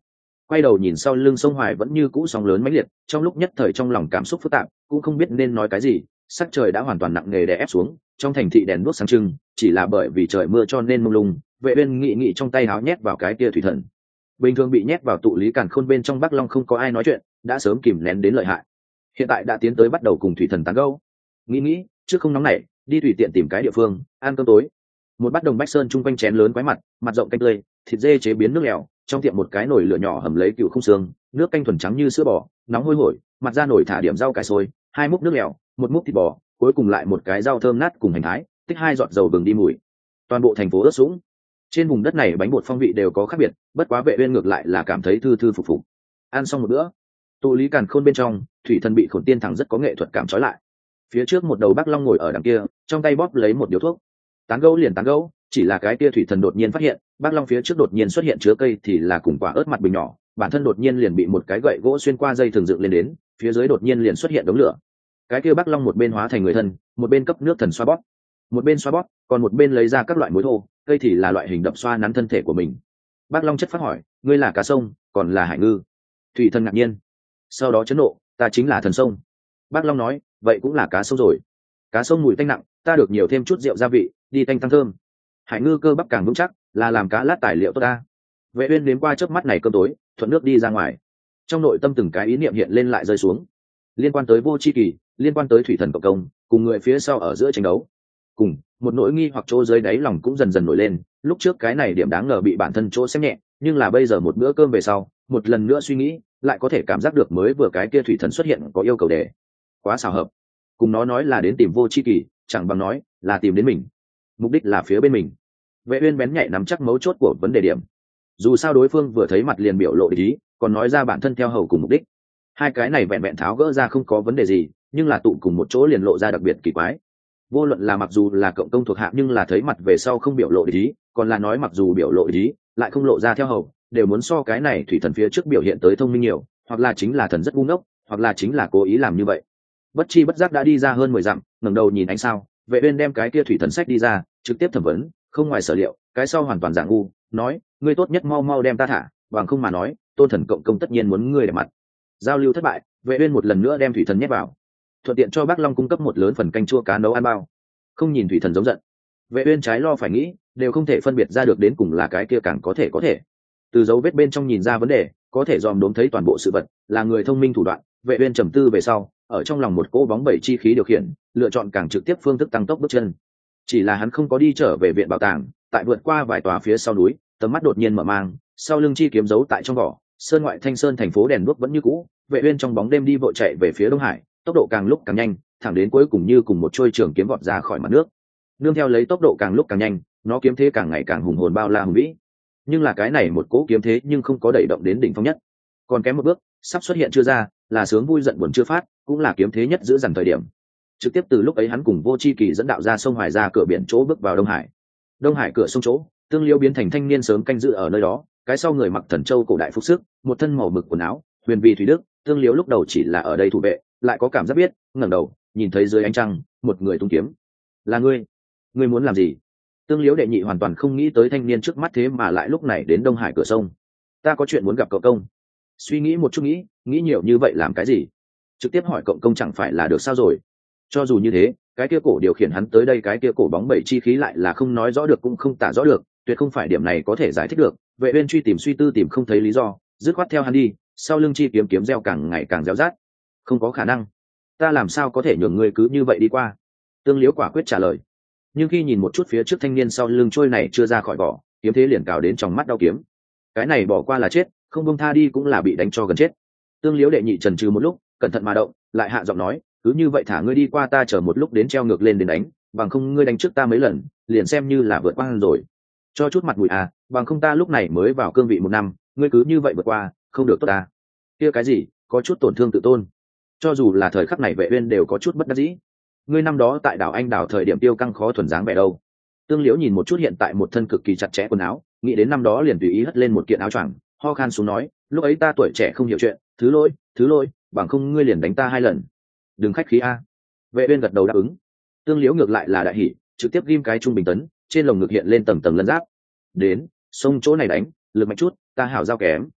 quay đầu nhìn sau lưng sông Hoài vẫn như cũ sóng lớn mãnh liệt, trong lúc nhất thời trong lòng cảm xúc phức tạp, cũng không biết nên nói cái gì. Sắc trời đã hoàn toàn nặng nề đè ép xuống, trong thành thị đèn đuốc sáng trưng, chỉ là bởi vì trời mưa cho nên mông lung. Vệ Uyên nghị trong tay háo nhét vào cái kia thủy thần. Bình thường bị nhét vào tụ lý càn khôn bên trong Bắc Long không có ai nói chuyện, đã sớm kìm nén đến lợi hại. Hiện tại đã tiến tới bắt đầu cùng thủy thần tán gẫu. Nghĩ, trước không nóng nảy, đi tùy tiện tìm cái địa phương ăn cơm tối. Một bát đồng bách sơn chung quanh chén lớn quái mặt, mặt rộng canh tươi, thịt dê chế biến nước lèo, trong tiệm một cái nồi lửa nhỏ hầm lấy cừu không xương, nước canh thuần trắng như sữa bò, nóng hôi hổi, mặt ra nồi thả điểm rau cải sôi, 2 múc nước lèo, 1 múc thịt bò, cuối cùng lại một cái rau thơm nát cùng hành thái, tích 2 giọt dầu bừng đi mùi. Toàn bộ thành phố ướt sũng. Trên vùng đất này bánh bột phong vị đều có khác biệt, bất quá Vệ Uyên ngược lại là cảm thấy thư thư phục phục. Ăn xong một bữa, tụ lý càn khôn bên trong, thủy thần bị khổn tiên thẳng rất có nghệ thuật cảm trói lại. Phía trước một đầu Bắc Long ngồi ở đằng kia, trong tay bóp lấy một điếu thuốc. Tán gẫu liền tán gẫu, chỉ là cái kia thủy thần đột nhiên phát hiện, Bắc Long phía trước đột nhiên xuất hiện chứa cây thì là cùng quả ớt mặt bình nhỏ, bản thân đột nhiên liền bị một cái gậy gỗ xuyên qua dây thường dựng lên đến, phía dưới đột nhiên liền xuất hiện đống lửa. Cái kia Bắc Long một bên hóa thành người thân, một bên cấp nước thần xoa bóp, một bên xoa bóp, còn một bên lấy ra các loại muối thô, cây thì là loại hình đập xoa nắn thân thể của mình. Bắc Long chất phát hỏi, ngươi là cá sông, còn là hải ngư? Thủy thần ngạc nhiên, sau đó chấn nộ, ta chính là thần sông. Bắc Long nói, vậy cũng là cá sông rồi. Cá sông mùi tanh nặng, ta được nhiều thêm chút rượu gia vị, đi tanh tăng thơm. Hải ngư cơ bắp càng vững chắc, là làm cá lát tài liệu tốt ta. Vệ Uyên đến qua chớp mắt này cơm tối, thuận nước đi ra ngoài. Trong nội tâm từng cái ý niệm hiện lên lại rơi xuống, liên quan tới vô chi kỳ, liên quan tới thủy thần cộng công, cùng người phía sau ở giữa tranh đấu, cùng một nỗi nghi hoặc chỗ dưới đáy lòng cũng dần dần nổi lên. Lúc trước cái này điểm đáng ngờ bị bản thân chỗ xem nhẹ, nhưng là bây giờ một bữa cơm về sau, một lần nữa suy nghĩ, lại có thể cảm giác được mới vừa cái kia thủy thần xuất hiện có yêu cầu đề, quá xảo hợp. Cùng nó nói là đến tìm vô chi kỳ, chẳng bằng nói là tìm đến mình, mục đích là phía bên mình. Vệ Uyên bén nhạy nắm chắc mấu chốt của vấn đề điểm. Dù sao đối phương vừa thấy mặt liền biểu lộ ý, còn nói ra bản thân theo hầu cùng mục đích. Hai cái này vẹn vẹn tháo gỡ ra không có vấn đề gì, nhưng là tụ cùng một chỗ liền lộ ra đặc biệt kỳ quái. Vô luận là mặc dù là cộng công thuộc hạ nhưng là thấy mặt về sau không biểu lộ ý, còn là nói mặc dù biểu lộ ý, lại không lộ ra theo hầu, đều muốn so cái này thủy thần phía trước biểu hiện tới thông minh nhiều, hoặc là chính là thần rất ngu ngốc, hoặc là chính là cố ý làm như vậy. Bất chi bất giác đã đi ra hơn 10 dặm, ngẩng đầu nhìn ánh sao, Vệ Uyên đem cái kia thủy thần sách đi ra, trực tiếp thẩm vấn, không ngoài sở liệu, cái sau hoàn toàn giả ngu, nói, ngươi tốt nhất mau mau đem ta thả, bằng không mà nói, Tôn thần cộng công tất nhiên muốn ngươi để mặt. Giao lưu thất bại, Vệ Uyên một lần nữa đem thủy thần nhét vào, thuận tiện cho Bắc Long cung cấp một lớn phần canh chua cá nấu ăn bao. Không nhìn thủy thần giống giận, Vệ Uyên trái lo phải nghĩ, đều không thể phân biệt ra được đến cùng là cái kia càng có thể. Từ dấu vết bên trong nhìn ra vấn đề, có thể dòm đốn thấy toàn bộ sự vật, là người thông minh thủ đoạn. Vệ Uyên trầm tư về sau, ở trong lòng một cỗ bóng bẩy chi khí điều khiển, lựa chọn càng trực tiếp phương thức tăng tốc bước chân. Chỉ là hắn không có đi trở về viện bảo tàng, tại vượt qua vài tòa phía sau núi, tầm mắt đột nhiên mở mang, sau lưng chi kiếm giấu tại trong vỏ, sơn ngoại thanh sơn thành phố đèn đuốc vẫn như cũ. Vệ Uyên trong bóng đêm đi vội chạy về phía Đông Hải, tốc độ càng lúc càng nhanh, thẳng đến cuối cùng như cùng một trôi trường kiếm vọt ra khỏi mặt nước. Nương theo lấy tốc độ càng lúc càng nhanh, nó kiếm thế càng ngày càng hùng hồn bao la hùng vĩ. Nhưng là cái này một cỗ kiếm thế nhưng không có đẩy động đến đỉnh phong nhất, còn kém một bước, sắp xuất hiện chưa ra, là sướng vui giận buồn chưa phát, cũng là kiếm thế nhất giữ dằn thời điểm. Trực tiếp từ lúc ấy hắn cùng vô chi kỳ dẫn đạo ra sông Hoài ra cửa biển chỗ bước vào Đông Hải. Đông Hải cửa sông chỗ, Tương Liễu biến thành thanh niên sớm canh giữ ở nơi đó, cái sau người mặc thần châu cổ đại phục sức, một thân màu mực quần áo, huyền vi thủy đức. Tương Liễu lúc đầu chỉ là ở đây thủ vệ, lại có cảm giác biết, ngẩng đầu, nhìn thấy dưới ánh trăng, một người tung kiếm. Là ngươi muốn làm gì? Tương Liễu đệ nhị hoàn toàn không nghĩ tới thanh niên trước mắt thế mà lại lúc này đến Đông Hải cửa sông. Ta có chuyện muốn gặp cậu công. Suy nghĩ một chút nghĩ nhiều như vậy làm cái gì? Trực tiếp hỏi cộng công chẳng phải là được sao rồi? Cho dù như thế, cái kia cổ điều khiển hắn tới đây, cái kia cổ bóng bẩy chi khí lại là không nói rõ được cũng không tả rõ được, tuyệt không phải điểm này có thể giải thích được. Vệ Uyên truy tìm suy tư tìm không thấy lý do, dứt khoát theo hắn đi, sau lưng chi kiếm reo càng ngày càng réo rát. Không có khả năng, ta làm sao có thể nhường ngươi cứ như vậy đi qua? Tương Liễu quả quyết trả lời. Nhưng khi nhìn một chút phía trước thanh niên sau lưng trôi này chưa ra khỏi vỏ, kiếm thế liền cào đến trong mắt đau kiếm. Cái này bỏ qua là chết, không buông tha đi cũng là bị đánh cho gần chết. Tương Liễu đệ nhị chần chừ một lúc, cẩn thận mà động, lại hạ giọng nói, cứ như vậy thả ngươi đi qua, ta chờ một lúc đến treo ngược lên đến đánh, bằng không ngươi đánh trước ta mấy lần, liền xem như là vượt qua rồi. Cho chút mặt mũi à, bằng không ta lúc này mới vào cương vị 1 năm, ngươi cứ như vậy vượt qua, không được tốt ta. Kia cái gì, có chút tổn thương tự tôn. Cho dù là thời khắc này Vệ Uyên đều có chút bất đắc dĩ. Ngươi năm đó tại đảo Anh đảo thời điểm tiêu căng khó thuần dáng vẻ đâu? Tương Liễu nhìn một chút hiện tại một thân cực kỳ chặt chẽ quần áo, nghĩ đến năm đó liền tùy ý hất lên một kiện áo choàng, ho khan xuống nói, lúc ấy ta tuổi trẻ không hiểu chuyện, thứ lỗi, bằng không ngươi liền đánh ta 2 lần. Đừng khách khí a. Vệ Uyên gật đầu đáp ứng. Tương Liễu ngược lại là đại hỉ, trực tiếp ghim cái trung bình tấn, trên lồng ngực hiện lên tầng tầng lân giáp. Đến, xông chỗ này đánh, lực mạnh chút, ta hảo giao kém.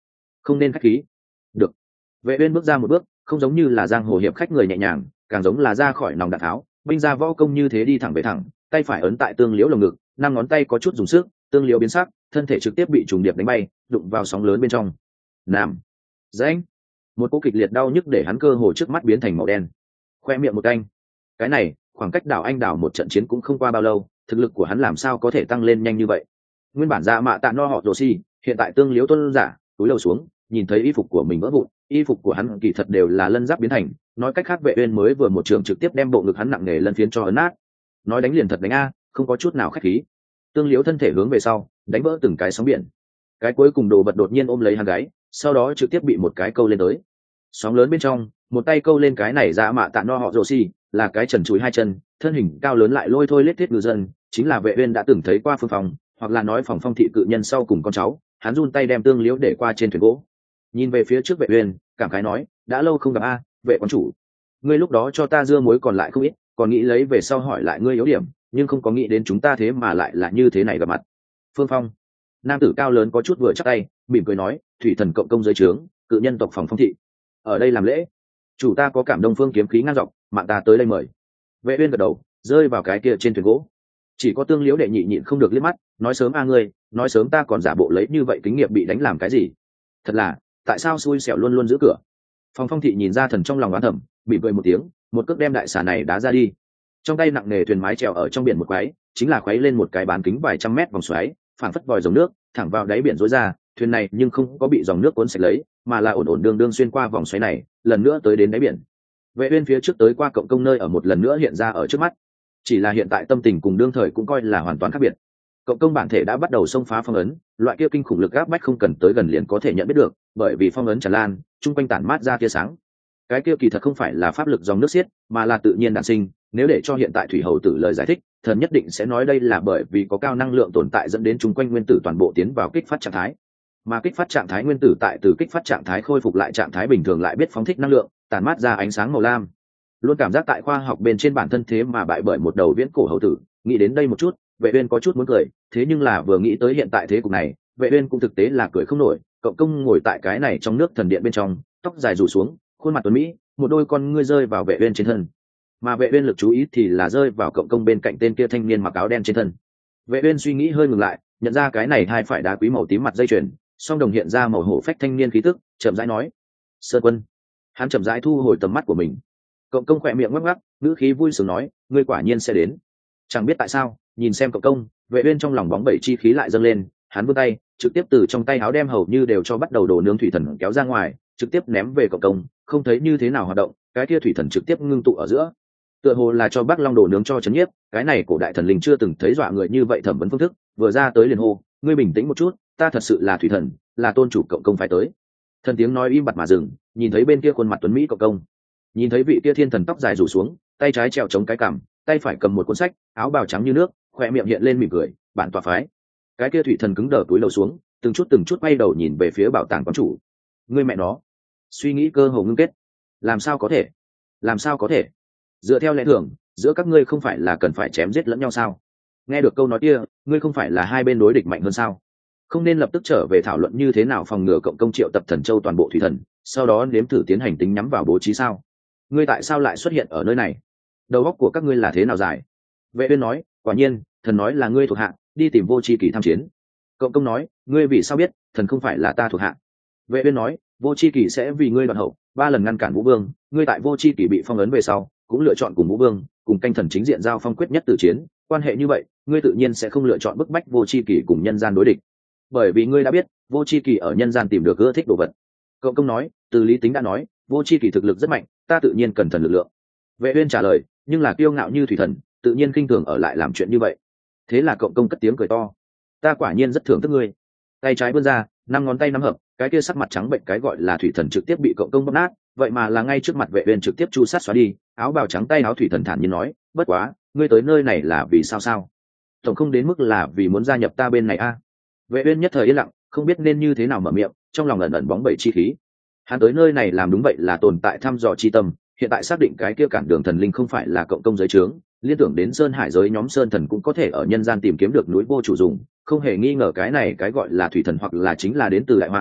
không nên khách khí. Được. Vệ uyên bước ra một bước, không giống như là giang hồ hiệp khách người nhẹ nhàng, càng giống là ra khỏi nòng đạn tháo, binh ra võ công như thế đi thẳng về thẳng, tay phải ấn tại tương liễu lồng ngực, năm ngón tay có chút dùng sức, tương liễu biến sắc, thân thể trực tiếp bị trùng điệp đánh bay, đụng vào sóng lớn bên trong. Nam. Rãnh. Một cú kịch liệt đau nhức để hắn cơ hồ trước mắt biến thành màu đen. Khoe miệng một canh. Cái này, khoảng cách đảo anh đảo một trận chiến cũng không qua bao lâu, thực lực của hắn làm sao có thể tăng lên nhanh như vậy? Nguyên bản dạ mạ tạ no họ rồ xi, hiện tại tương liễu tuân giả, túi lầu xuống, nhìn thấy y phục của mình vỡ vụn, y phục của hắn kỳ thật đều là lân giáp biến thành, nói cách khác Vệ Uyên mới vừa một trường trực tiếp đem bộ ngực hắn nặng nề lân phiến cho ấn nát. Nói đánh liền thật đánh a, không có chút nào khách khí. Tương liễu thân thể hướng về sau, đánh vỡ từng cái sóng biển. Cái cuối cùng đồ vật đột nhiên ôm lấy hắn gáy, sau đó trực tiếp bị một cái câu lên tới. Sóng lớn bên trong, một tay câu lên cái này dạ mạ tạ no họ rồ xi, là cái trần trụi hai chân, thân hình cao lớn lại lôi thôi lết thiết ngư dân, chính là Vệ Uyên đã từng thấy qua Phương Phong, hoặc là nói Phòng Phong thị cự nhân sau cùng con cháu. Hắn run tay đem tương liễu để qua trên thuyền gỗ, nhìn về phía trước Vệ Uyên, cảm khái nói, đã lâu không gặp a, Vệ quán chủ, ngươi lúc đó cho ta dưa muối còn lại không ít, còn nghĩ lấy về sau hỏi lại ngươi yếu điểm, nhưng không có nghĩ đến chúng ta thế mà lại là như thế này gặp mặt. Phương Phong, nam tử cao lớn có chút vừa chắc tay, mỉm cười nói, thủy thần cộng công dưới trướng, cự nhân tộc Phòng Phong thị, ở đây làm lễ. Chủ ta có cảm đông phương kiếm khí ngang dọc, mạng ta tới đây mời. Vệ Uyên gật đầu, rơi vào cái kia trên thuyền gỗ. Chỉ có tương liễu đệ nhị nhịn không được liếc mắt, nói sớm a ngươi, nói sớm ta còn giả bộ lấy như vậy kinh nghiệm bị đánh làm cái gì? Thật là, tại sao xui xẻo luôn luôn giữ cửa? Phòng Phong thị nhìn ra thần trong lòng oán thầm, bị cười một tiếng, một cước đem đại xà này đá ra đi. Trong tay nặng nề thuyền mái chèo ở trong biển một quái, chính là quấy lên một cái bán kính vài trăm mét vòng xoáy, phản phất vòi dòng nước, thẳng vào đáy biển rối ra. Thuyền này nhưng không có bị dòng nước cuốn sạch lấy, mà là ổn ổn đương đương xuyên qua vòng xoáy này, lần nữa tới đến đáy biển. Vệ Uyên phía trước tới qua cộng công nơi ở một lần nữa hiện ra ở trước mắt. Chỉ là hiện tại tâm tình cùng đương thời cũng coi là hoàn toàn khác biệt. Cộng công bản thể đã bắt đầu xông phá phong ấn, loại kia kinh khủng lực áp bách không cần tới gần liền có thể nhận biết được, bởi vì phong ấn tràn lan, trung quanh tản mát ra tia sáng. Cái kia kỳ thật không phải là pháp lực dòng nước xiết, mà là tự nhiên đản sinh. Nếu để cho hiện tại thủy hầu tử lời giải thích, thần nhất định sẽ nói đây là bởi vì có cao năng lượng tồn tại dẫn đến trung quanh nguyên tử toàn bộ tiến vào kích phát trạng thái. Mà kích phát trạng thái nguyên tử tại từ kích phát trạng thái khôi phục lại trạng thái bình thường lại biết phóng thích năng lượng, tản mát ra ánh sáng màu lam. Luôn cảm giác tại khoa học bên trên bản thân thế mà bại bởi một đầu viễn cổ hầu tử, nghĩ đến đây một chút, Vệ Uyên có chút muốn cười, thế nhưng là vừa nghĩ tới hiện tại thế cục này, Vệ Uyên cũng thực tế là cười không nổi. Cộng công ngồi tại cái này trong nước thần điện bên trong, tóc dài rủ xuống, khuôn mặt tuấn mỹ, một đôi con ngươi rơi vào Vệ Uyên trên thân. Mà Vệ Uyên lực chú ý thì là rơi vào cộng công bên cạnh tên kia thanh niên mặc áo đen trên thân. Vệ Uyên suy nghĩ hơi ngừng lại, nhận ra cái này hai phải đá quý màu tím mặt dây chuyền, song đồng hiện ra màu hổ phách thanh niên khí tức, chậm rãi nói: "Sơn Quân." Hắn chậm rãi thu hồi tầm mắt của mình. Cộng công khỏe miệng ngắc ngắc, ngữ khí vui sướng nói: "Ngươi quả nhiên sẽ đến." Chẳng biết tại sao, nhìn xem cộng công, Vệ Uyên trong lòng bóng bẩy chi khí lại dâng lên, hắn vươn tay, trực tiếp từ trong tay áo đem hầu như đều cho bắt đầu đồ nướng thủy thần kéo ra ngoài, trực tiếp ném về cộng công, không thấy như thế nào hoạt động, cái kia thủy thần trực tiếp ngưng tụ ở giữa. Tựa hồ là cho Bắc Long đồ nướng cho chấn nhiếp, cái này cổ đại thần linh chưa từng thấy dọa người như vậy thẩm vấn phương thức, vừa ra tới liền hô: "Ngươi bình tĩnh một chút, ta thật sự là thủy thần, là tôn chủ cộng công phải tới." Thần tiếng nói im bặt mà dừng, nhìn thấy bên kia khuôn mặt tuấn mỹ cộng công, nhìn thấy vị kia thiên thần tóc dài rủ xuống, tay trái trèo chống cái cằm, tay phải cầm một cuốn sách, áo bào trắng như nước, khoe miệng hiện lên mỉm cười, bản tọa phái. Cái kia thủy thần cứng đờ túi lầu xuống, từng chút quay đầu nhìn về phía bảo tàng quán chủ. Ngươi mẹ nó, suy nghĩ cơ hồ ngưng kết. Làm sao có thể? Làm sao có thể? Dựa theo lẽ thường, giữa các ngươi không phải là cần phải chém giết lẫn nhau sao? Nghe được câu nói kia, ngươi không phải là hai bên đối địch mạnh hơn sao? Không nên lập tức trở về thảo luận như thế nào phòng ngừa cộng công triệu tập thần châu toàn bộ thủy thần, sau đó nếm thử tiến hành tính nhắm vào bố trí sao? Ngươi tại sao lại xuất hiện ở nơi này? Đầu óc của các ngươi là thế nào dài? Vệ Uyên nói: "Quả nhiên, thần nói là ngươi thuộc hạ, đi tìm Vô Chi Kỳ tham chiến." Cộng công nói: "Ngươi vì sao biết, thần không phải là ta thuộc hạ?" Vệ Uyên nói: "Vô Chi Kỳ sẽ vì ngươi đoạn hậu, 3 lần ngăn cản Vũ Vương, ngươi tại Vô Chi Kỳ bị phong ấn về sau, cũng lựa chọn cùng Vũ Vương, cùng canh thần chính diện giao phong quyết nhất tử chiến, quan hệ như vậy, ngươi tự nhiên sẽ không lựa chọn bức bách Vô Chi Kỳ cùng nhân gian đối địch. Bởi vì ngươi đã biết, Vô Chi Kỳ ở nhân gian tìm được ưa thích đồ vật." Cộng công nói: "Từ lý tính đã nói, Vô Chi Kỳ thực lực rất mạnh, ta tự nhiên cần thần lực lượng." Vệ Uyên trả lời: "Nhưng là kiêu ngạo như thủy thần, tự nhiên khinh thường ở lại làm chuyện như vậy." Thế là cộng công cất tiếng cười to: "Ta quả nhiên rất thưởng thức ngươi." Tay trái vươn ra, 5 ngón tay nắm hợp, cái kia sắc mặt trắng bệnh cái gọi là thủy thần trực tiếp bị cộng công bóp nát, vậy mà là ngay trước mặt Vệ Uyên trực tiếp chu sát xóa đi. Áo bào trắng tay áo thủy thần thản nhiên nói: "Bất quá, ngươi tới nơi này là vì sao sao? Tổng không đến mức là vì muốn gia nhập ta bên này a?" Vệ Uyên nhất thời yên lặng, không biết nên như thế nào mở miệng, trong lòng ẩn ẩn bóng bẩy chi khí. Hắn tới nơi này làm đúng vậy là tồn tại thăm dò chi tâm, hiện tại xác định cái kia cản đường thần linh không phải là cộng công giới trướng, liên tưởng đến sơn hải giới nhóm sơn thần cũng có thể ở nhân gian tìm kiếm được núi vô chủ dùng, không hề nghi ngờ cái này cái gọi là thủy thần hoặc là chính là đến từ đại hoang,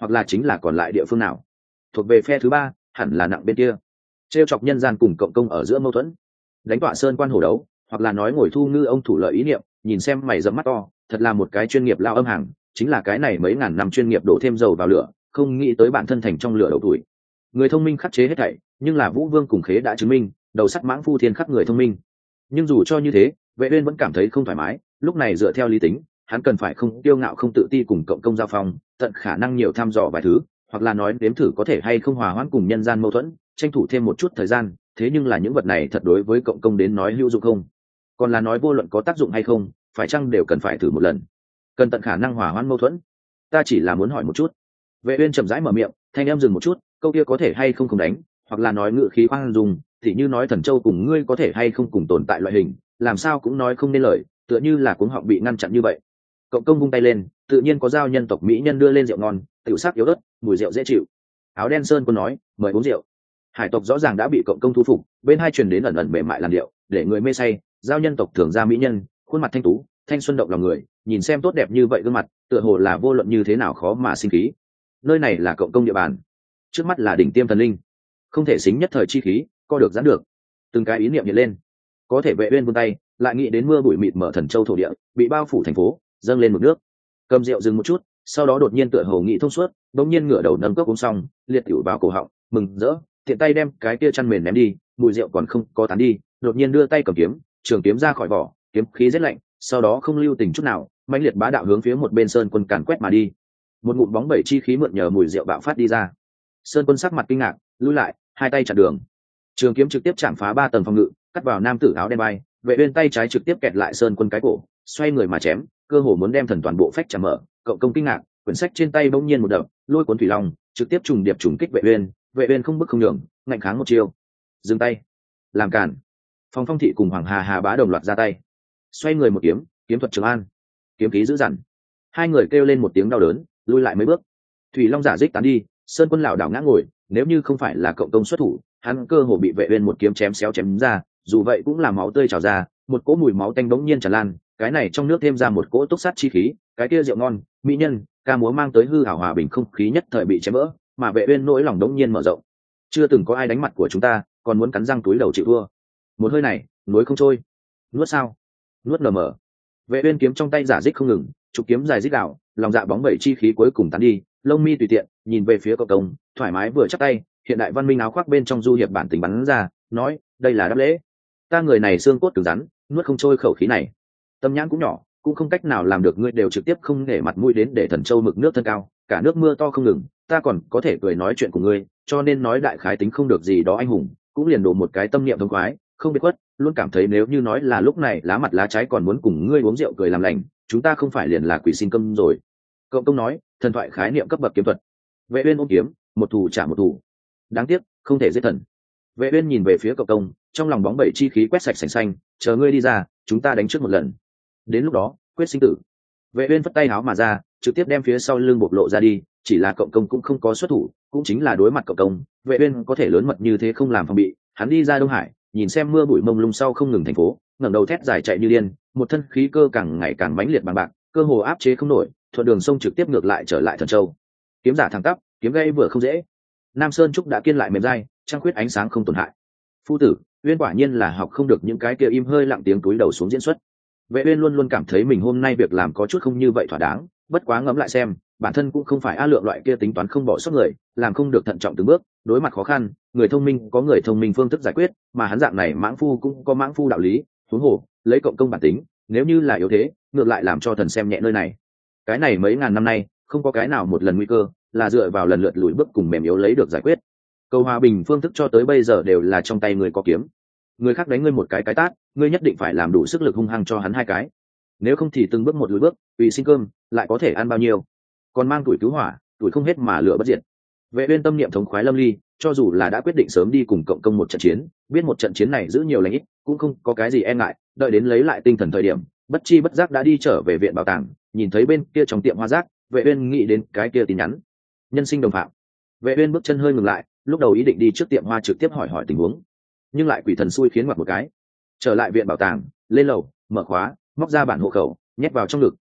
hoặc là chính là còn lại địa phương nào thuộc về phe thứ ba, hẳn là nặng bên kia. Trêu chọc nhân gian cùng cộng công ở giữa mâu thuẫn, đánh tọa sơn quan hổ đấu, hoặc là nói ngồi thu ngư ông thủ lợi ý niệm, nhìn xem mày dẫm mắt to, thật là một cái chuyên nghiệp lao âm hàng, chính là cái này mấy ngàn năm chuyên nghiệp đổ thêm dầu vào lửa, không nghĩ tới bản thân thành trong lửa đầu tuổi. Người thông minh khắc chế hết thảy, nhưng là Vũ Vương cùng Khế đã chứng minh, đầu sắt mãng phu thiên khắc người thông minh. Nhưng dù cho như thế, Vệ Uyên vẫn cảm thấy không thoải mái, lúc này dựa theo lý tính, hắn cần phải không kiêu ngạo không tự ti cùng cộng công giao phong, tận khả năng nhiều thăm dò vài thứ, hoặc là nói đếm thử có thể hay không hòa hoãn cùng nhân gian mâu thuẫn, tranh thủ thêm một chút thời gian. Thế nhưng là những vật này thật đối với cộng công đến nói hữu dụng không? Còn là nói vô luận có tác dụng hay không, phải chăng đều cần phải thử một lần, cần tận khả năng hòa hoãn mâu thuẫn. Ta chỉ là muốn hỏi một chút. Vệ Uyên chậm rãi mở miệng, thanh em dừng một chút, câu kia có thể hay không đánh, hoặc là nói ngữ khí khoan dung, thì như nói Thần Châu cùng ngươi có thể hay không cùng tồn tại loại hình, làm sao cũng nói không nên lời, tựa như là cuống họng bị ngăn chặn như vậy. Cộng công vung tay lên, tự nhiên có giao nhân tộc mỹ nhân đưa lên rượu ngon, tiểu sắc yếu ớt, mùi rượu dễ chịu. Áo đen sơn quân nói, mời uống rượu. Hải tộc rõ ràng đã bị cộng công thu phục, bên hai truyền đến ẩn ẩn mềm mại làn điệu, để người mê say. Giao nhân tộc thường ra mỹ nhân, khuôn mặt thanh tú, thanh xuân động lòng người, nhìn xem tốt đẹp như vậy gương mặt, tựa hồ là vô luận như thế nào khó mà sinh khí. Nơi này là cộng công địa bàn, trước mắt là đỉnh tiêm thần linh, không thể xính nhất thời chi khí, co được giãn được. Từng cái ý niệm hiện lên, có thể Vệ Uyên vươn tay, lại nghĩ đến mưa bụi mịt mở Thần Châu thổ địa, bị bao phủ thành phố, dâng lên một nước. Cầm rượu dừng một chút, sau đó đột nhiên tựa hồ nghĩ thông suốt, đột nhiên ngửa đầu nâng cốc uống xong, liệt tiểu vào cổ họng, mừng rỡ, tiện tay đem cái kia chăn mền ném đi, mùi rượu còn không có tán đi, đột nhiên đưa tay cầm kiếm, trường kiếm ra khỏi vỏ, kiếm khí rất lạnh, sau đó không lưu tình chút nào, mãnh liệt bá đạo hướng phía một bên sơn quân càn quét mà đi. Một ngụm bóng bẩy chi khí mượn nhờ mùi rượu bạo phát đi ra. Sơn quân sắc mặt kinh ngạc, lùi lại, hai tay chặn đường. Trường kiếm trực tiếp chạm phá 3 tầng phòng ngự, cắt vào nam tử áo đen bay. Vệ Uyên tay trái trực tiếp kẹt lại sơn quân cái cổ, xoay người mà chém, cơ hồ muốn đem thần toàn bộ phách chạm mở. Cộng công kinh ngạc, quyển sách trên tay bỗng nhiên một đập, lôi cuốn thủy long, trực tiếp trùng điệp trùng kích Vệ Uyên. Vệ Uyên không bức không nhường, ngạnh kháng một chiêu. Dừng tay, làm cản. Phong Phong thị cùng Hoàng Hà bá đồng loạt ra tay. Xoay người một kiếm, kiếm thuật Trường An, kiếm khí dữ dằn. Hai người kêu lên một tiếng đau đớn, lui lại mấy bước. Thủy long giả dích tán đi, sơn quân lảo đảo ngã ngồi, nếu như không phải là cộng công xuất thủ, hắn cơ hồ bị Vệ Uyên một kiếm chém xéo chém ra, dù vậy cũng là máu tươi trào ra, một cỗ mùi máu tanh bỗng nhiên tràn lan, cái này trong nước thêm ra một cỗ túc sát chi khí, cái kia rượu ngon, mỹ nhân, ca múa mang tới hư ảo hòa bình không khí nhất thời bị chém vỡ, mà Vệ Uyên nỗi lòng đống nhiên mở rộng. Chưa từng có ai đánh mặt của chúng ta, còn muốn cắn răng túi đầu chịu thua. Một hơi này, nuốt không trôi. Nuốt sao? Nuốt lờ mờ. Vệ Uyên kiếm trong tay giả dích không ngừng, trục kiếm dài dích đạo, lòng dạ bóng bẩy chi khí cuối cùng tán đi, lông mi tùy tiện, nhìn về phía cộng công, thoải mái vừa chắp tay, hiện đại văn minh áo khoác bên trong du hiệp bản tính bắn ra, nói, đây là đáp lễ. Ta người này xương cốt cứng rắn, nuốt không trôi khẩu khí này. Tâm nhãn cũng nhỏ, cũng không cách nào làm được, ngươi đều trực tiếp không để mặt mũi đến để Thần Châu mực nước thân cao, cả nước mưa to không ngừng, ta còn có thể cười nói chuyện của ngươi, cho nên nói đại khái tính không được gì đó anh hùng, cũng liền đổ một cái tâm niệm thông khoái, không biết quất, luôn cảm thấy nếu như nói là lúc này lá mặt lá trái còn muốn cùng ngươi uống rượu cười làm lành, chúng ta không phải liền là quỷ xin câm rồi. Cộng công nói, thần thoại khái niệm cấp bậc kiếm thuật. Vệ Uyên ôm kiếm, một thủ trả một thủ. Đáng tiếc, không thể giết thần. Vệ Uyên nhìn về phía cộng công, trong lòng bóng bẩy chi khí quét sạch sành xanh, chờ ngươi đi ra, chúng ta đánh trước một lần. Đến lúc đó, quyết sinh tử. Vệ Uyên phất tay háo mà ra, trực tiếp đem phía sau lưng bộc lộ ra đi, chỉ là cộng công cũng không có xuất thủ, cũng chính là đối mặt cộng công, Vệ Uyên có thể lớn mật như thế không làm phòng bị, hắn đi ra Đông Hải, nhìn xem mưa bụi mông lung sau không ngừng thành phố, ngẩng đầu thét dài chạy như điên, một thân khí cơ càng ngày càng mãnh liệt bằng bạc, cơ hồ áp chế không nổi, thuận đường sông trực tiếp ngược lại trở lại Thần Châu. Kiếm giả thẳng tắp, kiếm gây vừa không dễ. Nam Sơn trúc đã kiên lại mềm dai, trăng khuyết ánh sáng không tổn hại. Phu tử, Uyên quả nhiên là học không được những cái kia im hơi lặng tiếng túi đầu xuống diễn xuất. Vệ Uyên luôn luôn cảm thấy mình hôm nay việc làm có chút không như vậy thỏa đáng, bất quá ngẫm lại xem, bản thân cũng không phải A Lượng loại kia tính toán không bỏ sót người, làm không được thận trọng từng bước, đối mặt khó khăn, người thông minh có người thông minh phương thức giải quyết, mà hắn dạng này mãng phu cũng có mãng phu đạo lý, huống hồ, lấy cộng công bản tính, nếu như là yếu thế, ngược lại làm cho thần xem nhẹ nơi này. Cái này mấy ngàn năm nay, không có cái nào một lần nguy cơ là dựa vào lần lượt lùi bước cùng mềm yếu lấy được giải quyết. Cầu hòa bình phương thức cho tới bây giờ đều là trong tay người có kiếm. Người khác đánh ngươi một cái tát, ngươi nhất định phải làm đủ sức lực hung hăng cho hắn hai cái. Nếu không thì từng bước một lùi bước, vì xin cơm, lại có thể ăn bao nhiêu? Còn mang tuổi cứu hỏa, tuổi không hết mà lửa bất diệt. Vệ Uyên tâm niệm thống khoái lâm ly, cho dù là đã quyết định sớm đi cùng cộng công một trận chiến, biết một trận chiến này giữ nhiều lành ít, cũng không có cái gì e ngại, đợi đến lấy lại tinh thần thời điểm, bất chi bất giác đã đi trở về viện bảo tàng, nhìn thấy bên kia trong tiệm hoa giác, Vệ Uyên nghĩ đến cái kia tin nhắn. Nhân sinh đồng phạm. Vệ Uyên bước chân hơi ngừng lại, lúc đầu ý định đi trước tiệm hoa trực tiếp hỏi hỏi tình huống, nhưng lại quỷ thần xui khiến ngoặt một cái. Trở lại viện bảo tàng, lên lầu, mở khóa, móc ra bản hộ khẩu, nhét vào trong ngực,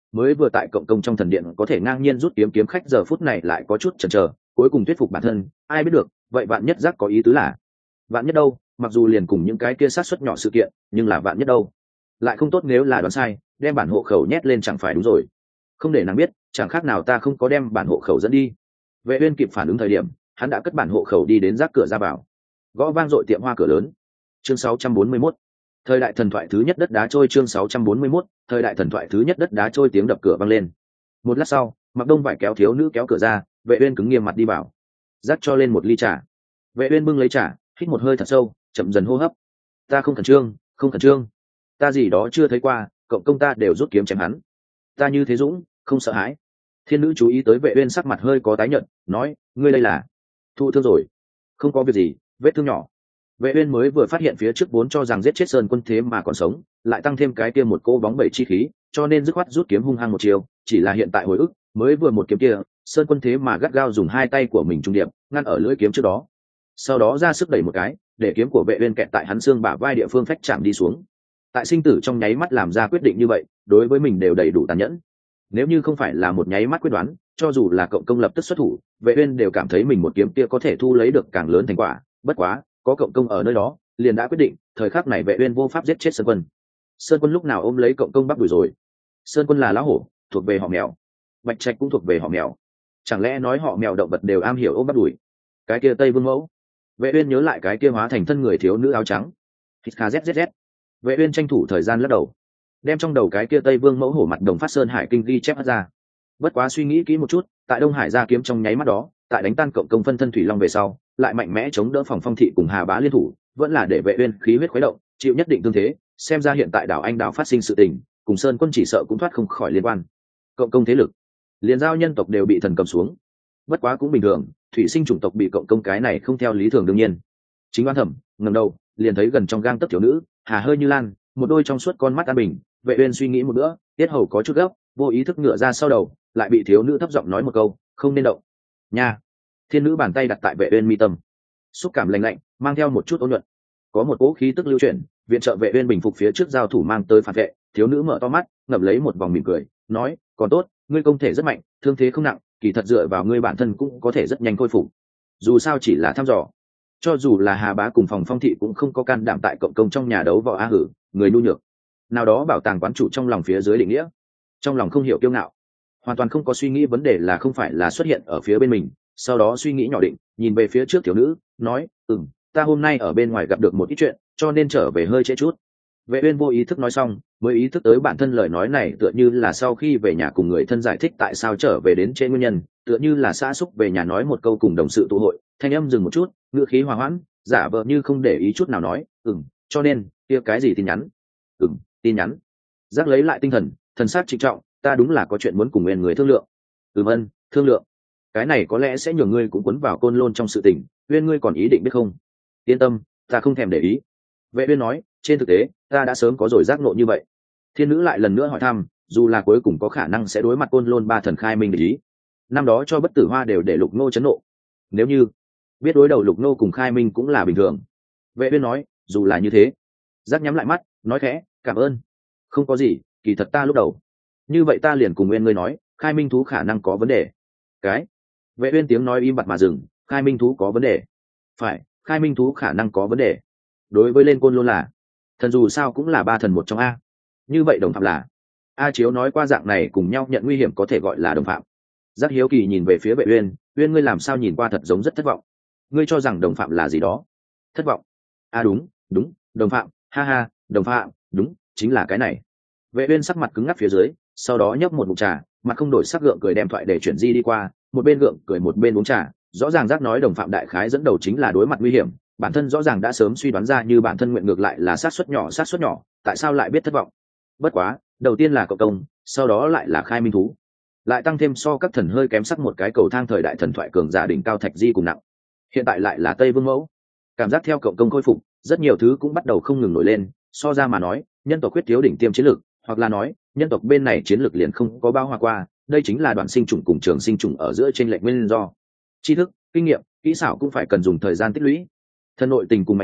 mới vừa tại cộng công trong thần điện có thể ngang nhiên rút kiếm kiếm khách giờ phút này lại có chút chần chờ, cuối cùng thuyết phục bản thân, ai biết được, vậy vạn nhất giác có ý tứ là vạn nhất đâu, mặc dù liền cùng những cái kia sát suất nhỏ sự kiện, nhưng là vạn nhất đâu, lại không tốt nếu là đoán sai, đem bản hộ khẩu nhét lên chẳng phải đúng rồi. Không để nàng biết, chẳng khác nào ta không có đem bản hộ khẩu dẫn đi. Vệ Uyên kịp phản ứng thời điểm, hắn đã cất bản hộ khẩu đi đến rác cửa ra vào, gõ vang dội tiệm hoa cửa lớn. Chương 641, thời đại thần thoại thứ nhất đất đá trôi. Chương 641, thời đại thần thoại thứ nhất đất đá trôi. Tiếng đập cửa vang lên. Một lát sau, mặc đông vải kéo thiếu nữ kéo cửa ra, Vệ Uyên cứng nghiêm mặt đi vào, rác cho lên một ly trà. Vệ Uyên bưng lấy trà, hít một hơi thật sâu, chậm dần hô hấp. Ta không khẩn trương, không khẩn trương, ta gì đó chưa thấy qua, cộng công ta đều rút kiếm chém hắn, ta như thế dũng, không sợ hãi. Thiên nữ chú ý tới Vệ Uyên sắc mặt hơi có tái nhợt, nói, ngươi đây là thụ thương rồi? Không có việc gì, vết thương nhỏ. Vệ Uyên mới vừa phát hiện phía trước vốn cho rằng giết chết Sơn Quân thế mà còn sống, lại tăng thêm cái kia một cô bóng bẩy chi khí, cho nên dứt khoát rút kiếm hung hăng một chiều. Chỉ là hiện tại hồi ức, mới vừa một kiếm kia, Sơn Quân thế mà gắt gao dùng hai tay của mình trung điệp ngăn ở lưỡi kiếm trước đó, sau đó ra sức đẩy một cái, để kiếm của Vệ Uyên kẹt tại hắn xương bả vai địa phương phách chạm đi xuống. Tại sinh tử trong nháy mắt làm ra quyết định như vậy, đối với mình đều đầy đủ tàn nhẫn. Nếu như không phải là một nháy mắt quyết đoán, cho dù là cộng công lập tức xuất thủ, Vệ Uyên đều cảm thấy mình một kiếm kia có thể thu lấy được càng lớn thành quả. Bất quá, có cộng công ở nơi đó, liền đã quyết định, thời khắc này Vệ Uyên vô pháp giết chết Sơn Quân. Sơn Quân lúc nào ôm lấy cộng công bắt đuổi rồi? Sơn Quân là lão hổ, thuộc về họ mèo. Bạch Trạch cũng thuộc về họ mèo. Chẳng lẽ nói họ mèo động vật đều am hiểu ôm bắt đuổi? Cái kia Tây Vương Mẫu. Vệ Uyên nhớ lại cái kia hóa thành thân người thiếu nữ áo trắng. Hít kha zzz. Vệ Uyên tranh thủ thời gian lắc đầu, đem trong đầu cái kia Tây Vương Mẫu hổ mặt đồng phát sơn hải kinh ghi chép ra. Bất quá suy nghĩ kỹ một chút, tại Đông Hải ra kiếm trong nháy mắt đó, tại đánh tan cộng công phân thân thủy long về sau, lại mạnh mẽ chống đỡ phòng phong thị cùng Hà Bá liên thủ, vẫn là để Vệ Uyên khí huyết khuấy động, chịu nhất định tương thế. Xem ra hiện tại đảo Anh đảo phát sinh sự tình, cùng Sơn Quân chỉ sợ cũng thoát không khỏi liên quan. Cộng công thế lực, liền giao nhân tộc đều bị thần cầm xuống. Bất quá cũng bình thường, thủy sinh chủng tộc bị cộng công cái này không theo lý thường đương nhiên. Chính Oan Thẩm ngẩng đầu, liền thấy gần trong gang tấc thiếu nữ, hà hơi như lan, một đôi trong suốt con mắt an bình. Vệ Uyên suy nghĩ một bữa, tiết hầu có chút gấp, vô ý thức ngửa ra sau đầu, lại bị thiếu nữ thấp giọng nói một câu, không nên động. Nha. Thiên nữ bàn tay đặt tại Vệ Uyên mi tâm, xúc cảm lạnh lạnh, mang theo một chút ôn nhuận. Có một cỗ khí tức lưu chuyển, viện trợ Vệ Uyên bình phục phía trước giao thủ mang tới phản vệ. Thiếu nữ mở to mắt, ngậm lấy một vòng mỉm cười, nói, còn tốt, ngươi công thể rất mạnh, thương thế không nặng, kỳ thật dựa vào ngươi bản thân cũng có thể rất nhanh khôi phục. Dù sao chỉ là thăm dò. Cho dù là Hà Bá cùng phòng phong thị cũng không có can đảm tại cộng công trong nhà đấu võ a hử, người nhu nhược. Nào đó bảo tàng quán chủ trong lòng phía dưới định nghĩa, trong lòng không hiểu kiêu ngạo, hoàn toàn không có suy nghĩ vấn đề là không phải là xuất hiện ở phía bên mình. Sau đó suy nghĩ nhỏ định, nhìn về phía trước thiếu nữ, nói, ta hôm nay ở bên ngoài gặp được một ít chuyện, cho nên trở về hơi trễ chút. Vệ Uyên vô ý thức nói xong, mới ý thức tới bản thân lời nói này tựa như là sau khi về nhà cùng người thân giải thích tại sao trở về đến trễ nguyên nhân, tựa như là xã xúc về nhà nói một câu cùng đồng sự tụ hội. Thanh âm dừng một chút, ngữ khí hòa hoãn, giả vờ như không để ý chút nào nói, cho nên kia cái gì tin nhắn? Tin nhắn. Giác lấy lại tinh thần, thần sắc trịnh trọng, ta đúng là có chuyện muốn cùng Uyên người thương lượng. Ân, thương lượng. Cái này có lẽ sẽ nhường ngươi cũng cuốn vào côn lôn trong sự tình, Uyên ngươi còn ý định biết không? Yên tâm, ta không thèm để ý. Vệ Uyên nói, trên thực tế, ta đã sớm có rồi giác ngộ như vậy. Thiên nữ lại lần nữa hỏi thăm, dù là cuối cùng có khả năng sẽ đối mặt côn lôn ba thần khai minh để ý. Năm đó cho Bất Tử Hoa đều để Lục Nô chấn nộ. Nếu như biết đối đầu Lục Nô cùng khai minh cũng là bình thường. Vệ Uyên nói, dù là như thế. Giác nhắm lại mắt, nói khẽ, cảm ơn. Không có gì, kỳ thật ta lúc đầu. Như vậy ta liền cùng Uyên ngươi nói, khai minh thú khả năng có vấn đề. Cái? Vệ Uyên tiếng nói im bặt mà dừng, khai minh thú có vấn đề. Phải, khai minh thú khả năng có vấn đề. Đối với lên côn lôn là thần, dù sao cũng là ba thần một trong a. Như vậy đồng phạm là A Chiếu nói qua dạng này cùng nhau nhận nguy hiểm có thể gọi là đồng phạm. Giác hiếu kỳ nhìn về phía Vệ Uyên, Uyên ngươi làm sao nhìn qua thật giống rất thất vọng. Ngươi cho rằng đồng phạm là gì đó? Thất vọng? Đúng, đồng phạm, ha ha, đồng phạm, đúng, chính là cái này. Vệ Uyên sắc mặt cứng ngắc phía dưới, sau đó nhấp một ngụm trà, mặt không đổi sắc gượng cười đem thoại để chuyển di đi qua, một bên gượng cười một bên uống trà. Rõ ràng Giác nói đồng phạm đại khái dẫn đầu chính là đối mặt nguy hiểm, bản thân rõ ràng đã sớm suy đoán ra như bản thân nguyện ngược lại là sát suất nhỏ, tại sao lại biết thất vọng? Bất quá, đầu tiên là cộng công, sau đó lại là khai minh thú, lại tăng thêm so các thần hơi kém sắc một cái cầu thang thời đại thần thoại cường giả đỉnh cao thạch di cùng nặng. Hiện tại lại là Tây Vương Mẫu. Cảm giác theo cộng công khôi phục, rất nhiều thứ cũng bắt đầu không ngừng nổi lên. So ra mà nói, nhân tộc quyết thiếu đỉnh tiêm chiến lược, hoặc là nói, nhân tộc bên này chiến lược liền không có bao hòa qua. Đây chính là đoạn sinh chủng cùng trường sinh chủng ở giữa trên lệnh nguyên do. Tri thức, kinh nghiệm, kỹ xảo cũng phải cần dùng thời gian tích lũy. Thân nội tình cùng mạnh mẽ,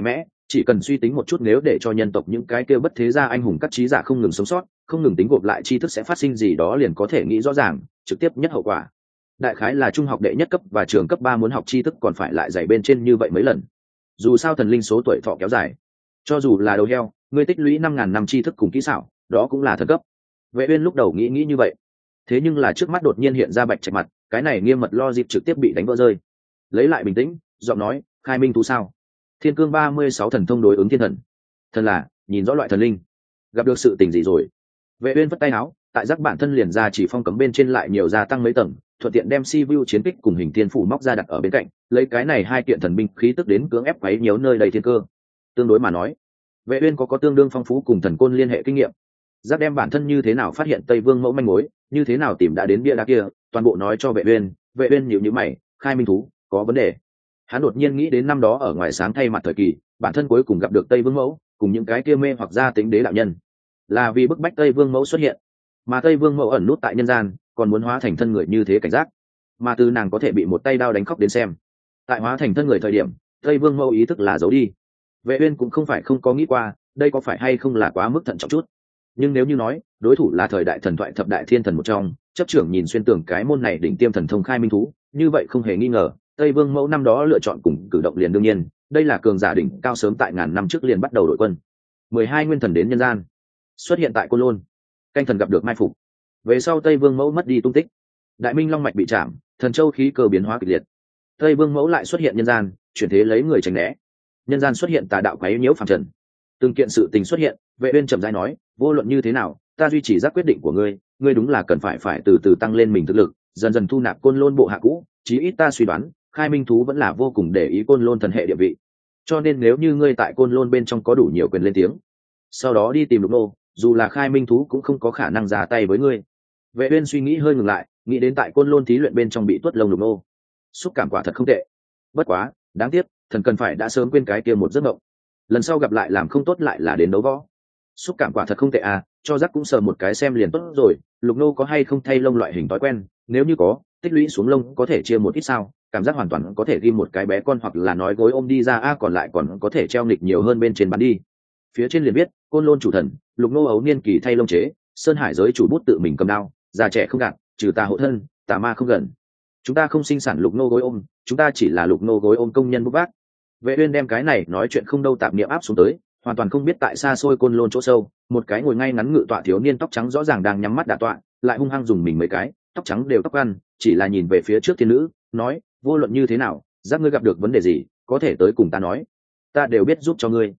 chỉ cần suy tính một chút, nếu để cho nhân tộc những cái kia bất thế gia anh hùng các trí giả không ngừng sống sót, không ngừng tính gộp lại tri thức sẽ phát sinh gì đó, liền có thể nghĩ rõ ràng trực tiếp nhất hậu quả. Đại khái là trung học đệ nhất cấp và trường cấp 3 muốn học tri thức còn phải lại dày bên trên như vậy mấy lần. Dù sao thần linh số tuổi thọ kéo dài, cho dù là đầu heo, ngươi tích lũy 5.000 năm tri thức cùng kỹ xảo, đó cũng là thần cấp. Vệ Uyên lúc đầu nghĩ như vậy, thế nhưng là trước mắt đột nhiên hiện ra Bạch Trạch mặt, cái này nghiêm mật lo dịp trực tiếp bị đánh vỡ rơi. Lấy lại bình tĩnh, giọng nói, khai minh thú sao? Thiên cương 36 thần thông đối ứng thiên thần. Thần là nhìn rõ loại thần linh, gặp được sự tình gì rồi? Vệ Uyên vất tay áo, tại giác bản thân liền ra chỉ phong cấm bên trên lại nhiều gia tăng mấy tầng, thuận tiện đem si vu chiến kích cùng hình thiên phủ móc ra đặt ở bên cạnh, lấy cái này hai kiện thần binh khí tức đến cưỡng ép quấy nhiễu nơi đầy thiên cơ. Tương đối mà nói, Vệ Uyên có tương đương phong phú cùng thần côn liên hệ kinh nghiệm. Giác đem bản thân như thế nào phát hiện Tây Vương mẫu manh mối, như thế nào tìm đã đến bia đá kia, toàn bộ nói cho Vệ Uyên. Vệ Uyên nhíu mày, khai minh thú có vấn đề. Hắn đột nhiên nghĩ đến năm đó ở ngoài sáng thay mặt thời kỳ, bản thân cuối cùng gặp được Tây Vương mẫu cùng những cái kia mê hoặc gia tính đế đạo nhân, là vì bức bách Tây Vương mẫu xuất hiện, mà Tây Vương mẫu ẩn nút tại nhân gian, còn muốn hóa thành thân người như thế cảnh giác, mà từ nàng có thể bị một tay đao đánh khóc đến xem. Tại hóa thành thân người thời điểm, Tây Vương mẫu ý thức là giấu đi. Vệ Uyên cũng không phải không có nghĩ qua, đây có phải hay không là quá mức thận trọng chút. Nhưng nếu như nói đối thủ là thời đại thần thoại thập đại thiên thần một trong, chấp trưởng nhìn xuyên tường cái môn này đỉnh tiêm thần thông khai minh thú, như vậy không hề nghi ngờ, Tây Vương mẫu năm đó lựa chọn cùng cử động liền đương nhiên, đây là cường giả đỉnh cao sớm tại ngàn năm trước liền bắt đầu đội quân. 12 nguyên thần đến nhân gian, xuất hiện tại Côn Lôn, canh thần gặp được mai phục. Về sau Tây Vương mẫu mất đi tung tích, Đại Minh Long mạch bị chạm, thần châu khí cơ biến hóa kịch liệt. Tây Vương mẫu lại xuất hiện nhân gian, chuyển thế lấy người tránh né. Nhân gian xuất hiện tà đạo quấy nhiễu phàm trần. Từng kiện sự tình xuất hiện, Vệ Uyên chậm rãi nói, vô luận như thế nào, ta duy trì giác quyết định của ngươi, ngươi đúng là cần phải từ từ tăng lên mình thực lực, dần dần thu nạp Côn Lôn bộ hạ cũ, chí ít ta suy đoán, khai minh thú vẫn là vô cùng để ý Côn Lôn thần hệ địa vị. Cho nên nếu như ngươi tại Côn Lôn bên trong có đủ nhiều quyền lên tiếng, sau đó đi tìm Lục Nô, dù là khai minh thú cũng không có khả năng ra tay với ngươi. Vệ Uyên suy nghĩ hơi ngừng lại, nghĩ đến tại Côn Lôn thí luyện bên trong bị tuốt lông Lục Nô, xúc cảm quả thật không tệ. Bất quá, đáng tiếc, thần cần phải đã sớm quên cái kia một giấc mộng. Lần sau gặp lại làm không tốt lại là đến đấu võ. Xúc cảm quả thật không tệ à, cho Giác cũng sờ một cái xem liền tốt rồi. Lục Nô có hay không thay lông loại hình thói quen, nếu như có, tích lũy xuống lông có thể chia một ít sao, cảm giác hoàn toàn có thể ghi một cái bé con hoặc là nói gối ôm đi ra a, còn lại còn có thể treo nghịch nhiều hơn bên trên bán đi. Phía trên liền viết, Côn Lôn chủ thần, Lục Nô ấu niên kỳ thay lông chế, Sơn Hải giới chủ bút tự mình cầm đao, già trẻ không gạt, trừ tà hộ thân, tà ma không gần. Chúng ta không sinh sản Lục Nô gối ôm, chúng ta chỉ là Lục Nô gối ôm công nhân bút bác. Vệ Uyên đem cái này nói chuyện không đâu tạp niệm áp xuống tới, hoàn toàn không biết tại xa xôi Côn Lôn chỗ sâu, một cái ngồi ngay ngắn ngự tọa thiếu niên tóc trắng rõ ràng đang nhắm mắt đả tọa, lại hung hăng dùng mình mấy cái, tóc trắng đều tóc ăn, chỉ là nhìn về phía trước thiên nữ, nói, vô luận như thế nào, Giác ngươi gặp được vấn đề gì, có thể tới cùng ta nói, ta đều biết giúp cho ngươi.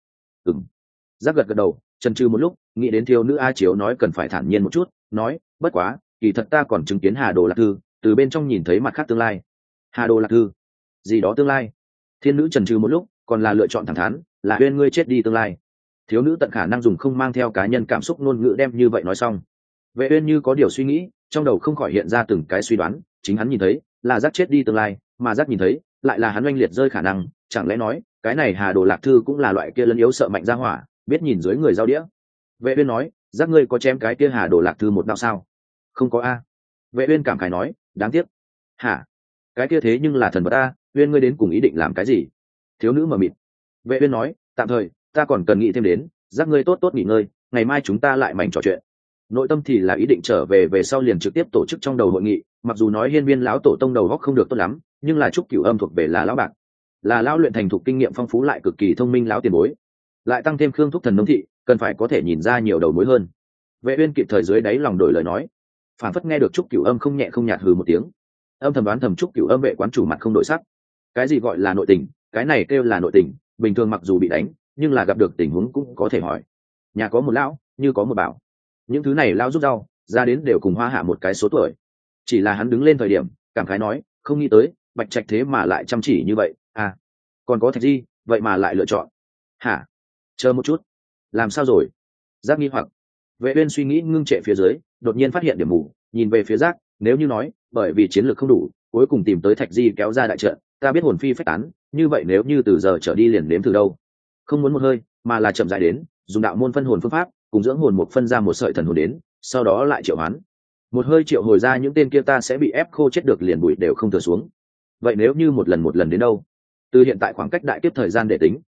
Giác gật đầu, chần chừ một lúc, nghĩ đến thiếu nữ A Chiếu nói cần phải thản nhiên một chút, nói, bất quá, kỳ thật ta còn chứng kiến Hà Đồ Lạc Thư, từ bên trong nhìn thấy mặt khác tương lai. Hà Đồ Lạc Thư, gì đó tương lai? Thiên nữ chần chừ một lúc, còn là lựa chọn thẳng thắn, là Uyên ngươi chết đi tương lai. Thiếu nữ tận khả năng dùng không mang theo cá nhân cảm xúc ngôn ngữ đem như vậy nói xong. Vệ Uyên như có điều suy nghĩ, trong đầu không khỏi hiện ra từng cái suy đoán, chính hắn nhìn thấy là Giác chết đi tương lai, mà Giác nhìn thấy lại là hắn oanh liệt rơi khả năng, chẳng lẽ nói cái này Hà Đồ Lạc Thư cũng là loại kia lấn yếu sợ mạnh ra hỏa, biết nhìn dưới người giao đĩa. Vệ Uyên nói, Giác ngươi có chém cái kia Hà Đồ Lạc Thư một đạo sao? Không có a. Vệ Uyên cảm khái nói, đáng tiếc. Hả? Cái kia thế nhưng là thần vật a, Uyên ngươi đến cùng ý định làm cái gì? Thiếu nữ mờ mịt. Vệ Uyên nói, tạm thời ta còn cần nghĩ thêm đến, Giác ngươi tốt tốt nghỉ ngơi, ngày mai chúng ta lại mảnh trò chuyện. Nội tâm thì là ý định trở về sau liền trực tiếp tổ chức trong đầu hội nghị, mặc dù nói Hiên Viên lão tổ tông đầu óc không được tốt lắm, nhưng là Trúc Cửu Âm thuộc về là lão bạc, là lão luyện thành thục kinh nghiệm phong phú lại cực kỳ thông minh lão tiền bối, lại tăng thêm Khương Thúc thần nông thị, cần phải có thể nhìn ra nhiều đầu mối hơn. Vệ Uyên kịp thời dưới đáy lòng đổi lời nói, phản phất nghe được Trúc Cửu Âm không nhẹ không nhạt hừ một tiếng. Âm thầm đoán thầm Trúc Cửu Âm vệ quán chủ mặt không đổi sắc. Cái gì gọi là nội tình, cái này kêu là nội tình, bình thường mặc dù bị đánh, nhưng là gặp được tình huống cũng có thể hỏi. Nhà có một lão, như có một bảo. Những thứ này lão giúp rau, ra đến đều cùng Hoa Hạ một cái số tuổi. Chỉ là hắn đứng lên thời điểm, cảm khái nói, không nghĩ tới, Bạch Trạch thế mà lại chăm chỉ như vậy, à, còn có Thạch Di, vậy mà lại lựa chọn. Hả? Chờ một chút, làm sao rồi? Giác nghi hoặc. Vệ Uyên suy nghĩ ngưng trệ phía dưới, đột nhiên phát hiện điểm mù, nhìn về phía Giác, nếu như nói, bởi vì chiến lược không đủ, cuối cùng tìm tới Thạch Di kéo ra đại trận, ta biết hồn phi phách tán, như vậy nếu như từ giờ trở đi liền nếm thử đâu? Không muốn một hơi, mà là chậm rãi đến, dùng đạo môn phân hồn phương pháp, cùng dưỡng hồn một phân ra một sợi thần hồn đến, sau đó lại triệu hoán. Một hơi triệu hồi ra những tên kia ta sẽ bị ép khô chết được liền bụi đều không thừa xuống. Vậy nếu như một lần đến đâu? Từ hiện tại khoảng cách đại kiếp thời gian để tính,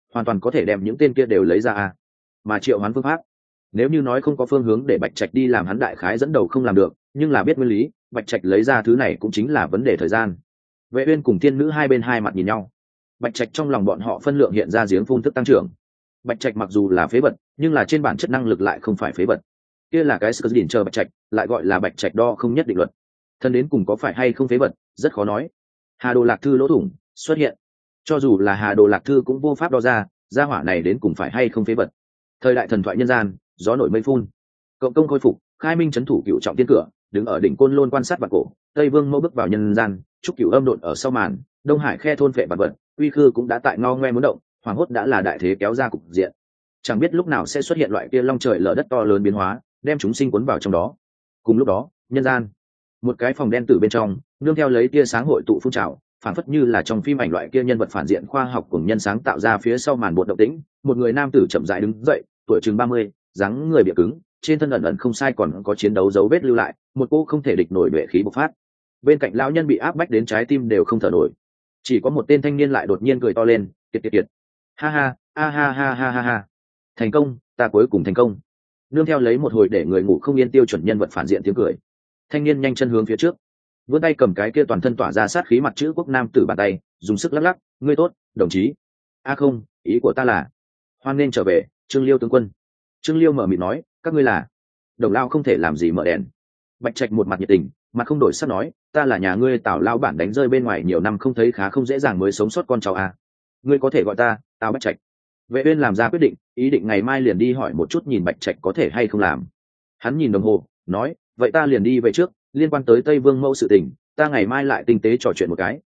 hoàn toàn có thể đem những tên kia đều lấy ra a. Mà triệu hoán phương pháp, nếu như nói không có phương hướng để Bạch Trạch đi làm, hắn đại khái dẫn đầu không làm được, nhưng là biết nguyên lý, Bạch Trạch lấy ra thứ này cũng chính là vấn đề thời gian. Vệ Uyên cùng tiên nữ hai bên hai mặt nhìn nhau. Bạch Trạch trong lòng bọn họ phân lượng hiện ra giếng phun thức tăng trưởng. Bạch Trạch mặc dù là phế vật, nhưng là trên bản chất năng lực lại không phải phế vật. Kia là cái sự đỉnh chờ Bạch Trạch, lại gọi là Bạch Trạch đo không nhất định luật. Thân đến cùng có phải hay không phế vật, rất khó nói. Hà Đồ Lạc Thư lỗ thủng xuất hiện, cho dù là Hà Đồ Lạc Thư cũng vô pháp đo ra, gia hỏa này đến cùng phải hay không phế vật. Thời đại thần thoại nhân gian, gió nổi mây phun, cộng công khôi phục, khai minh trấn thủ cựu trọng tiên cửa, đứng ở đỉnh côn lôn quan sát vạn cổ. Tây Vương Mẫu bước vào nhân gian, trúc cửu âm độn ở sau màn, Đông Hải khe thôn phệ vạn vật, uy khư cũng đã tại ngao ngoe muốn động, hoàng hốt đã là đại thế kéo ra cục diện. Chẳng biết lúc nào sẽ xuất hiện loại kia long trời lở đất to lớn biến hóa, đem chúng sinh cuốn vào trong đó. Cùng lúc đó, nhân gian, một cái phòng đen tử bên trong, nương theo lấy tia sáng hội tụ phun trào, phản phất như là trong phim ảnh loại kia nhân vật phản diện khoa học cùng nhân sáng tạo ra phía sau màn bột động tĩnh. Một người nam tử chậm rãi đứng dậy, tuổi chừng 30, dáng người bịa cứng, trên thân ẩn ẩn không sai còn có chiến đấu dấu vết lưu lại, một cô không thể địch nổi nhuệ khí bộc phát. Bên cạnh lão nhân bị áp bách đến trái tim đều không thở nổi, chỉ có một tên thanh niên lại đột nhiên cười to lên, kiệt kiệt kiệt, ha ha, ha ha ha ha ha ha, thành công, ta cuối cùng thành công. Nương theo lấy một hồi để người ngủ không yên tiêu chuẩn nhân vật phản diện tiếng cười, thanh niên nhanh chân hướng phía trước, vươn tay cầm cái kia toàn thân tỏa ra sát khí mặt chữ quốc nam tử bàn tay, dùng sức lắc lắc, ngươi tốt, đồng chí. A không, ý của ta là, hoan nên trở về, Trương Liêu tướng quân. Trương Liêu mở miệng nói, các ngươi là? Đồng Lao không thể làm gì mở đèn. Bạch Trạch một mặt nhiệt tình, mặt không đổi sắc nói, ta là nhà ngươi Tào lao bản đánh rơi bên ngoài nhiều năm không thấy khá không dễ dàng mới sống sót con cháu à. Ngươi có thể gọi ta Tào Bạch Trạch. Vệ Uyên làm ra quyết định, ý định ngày mai liền đi hỏi một chút nhìn Bạch Trạch có thể hay không làm. Hắn nhìn đồng hồ, nói, vậy ta liền đi về trước, liên quan tới Tây Vương Mẫu sự tình, ta ngày mai lại tinh tế trò chuyện một cái.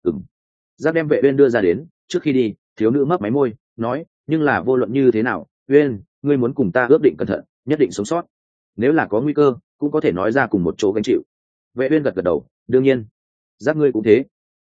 Giác đem Vệ Uyên đưa ra đến, trước khi đi, thiếu nữ mấp máy môi, nói, nhưng là vô luận như thế nào, Uyên, ngươi muốn cùng ta ước định cẩn thận, nhất định sống sót. Nếu là có nguy cơ, cũng có thể nói ra cùng một chỗ gánh chịu. Vệ Uyên gật gật đầu, đương nhiên. Giác ngươi cũng thế.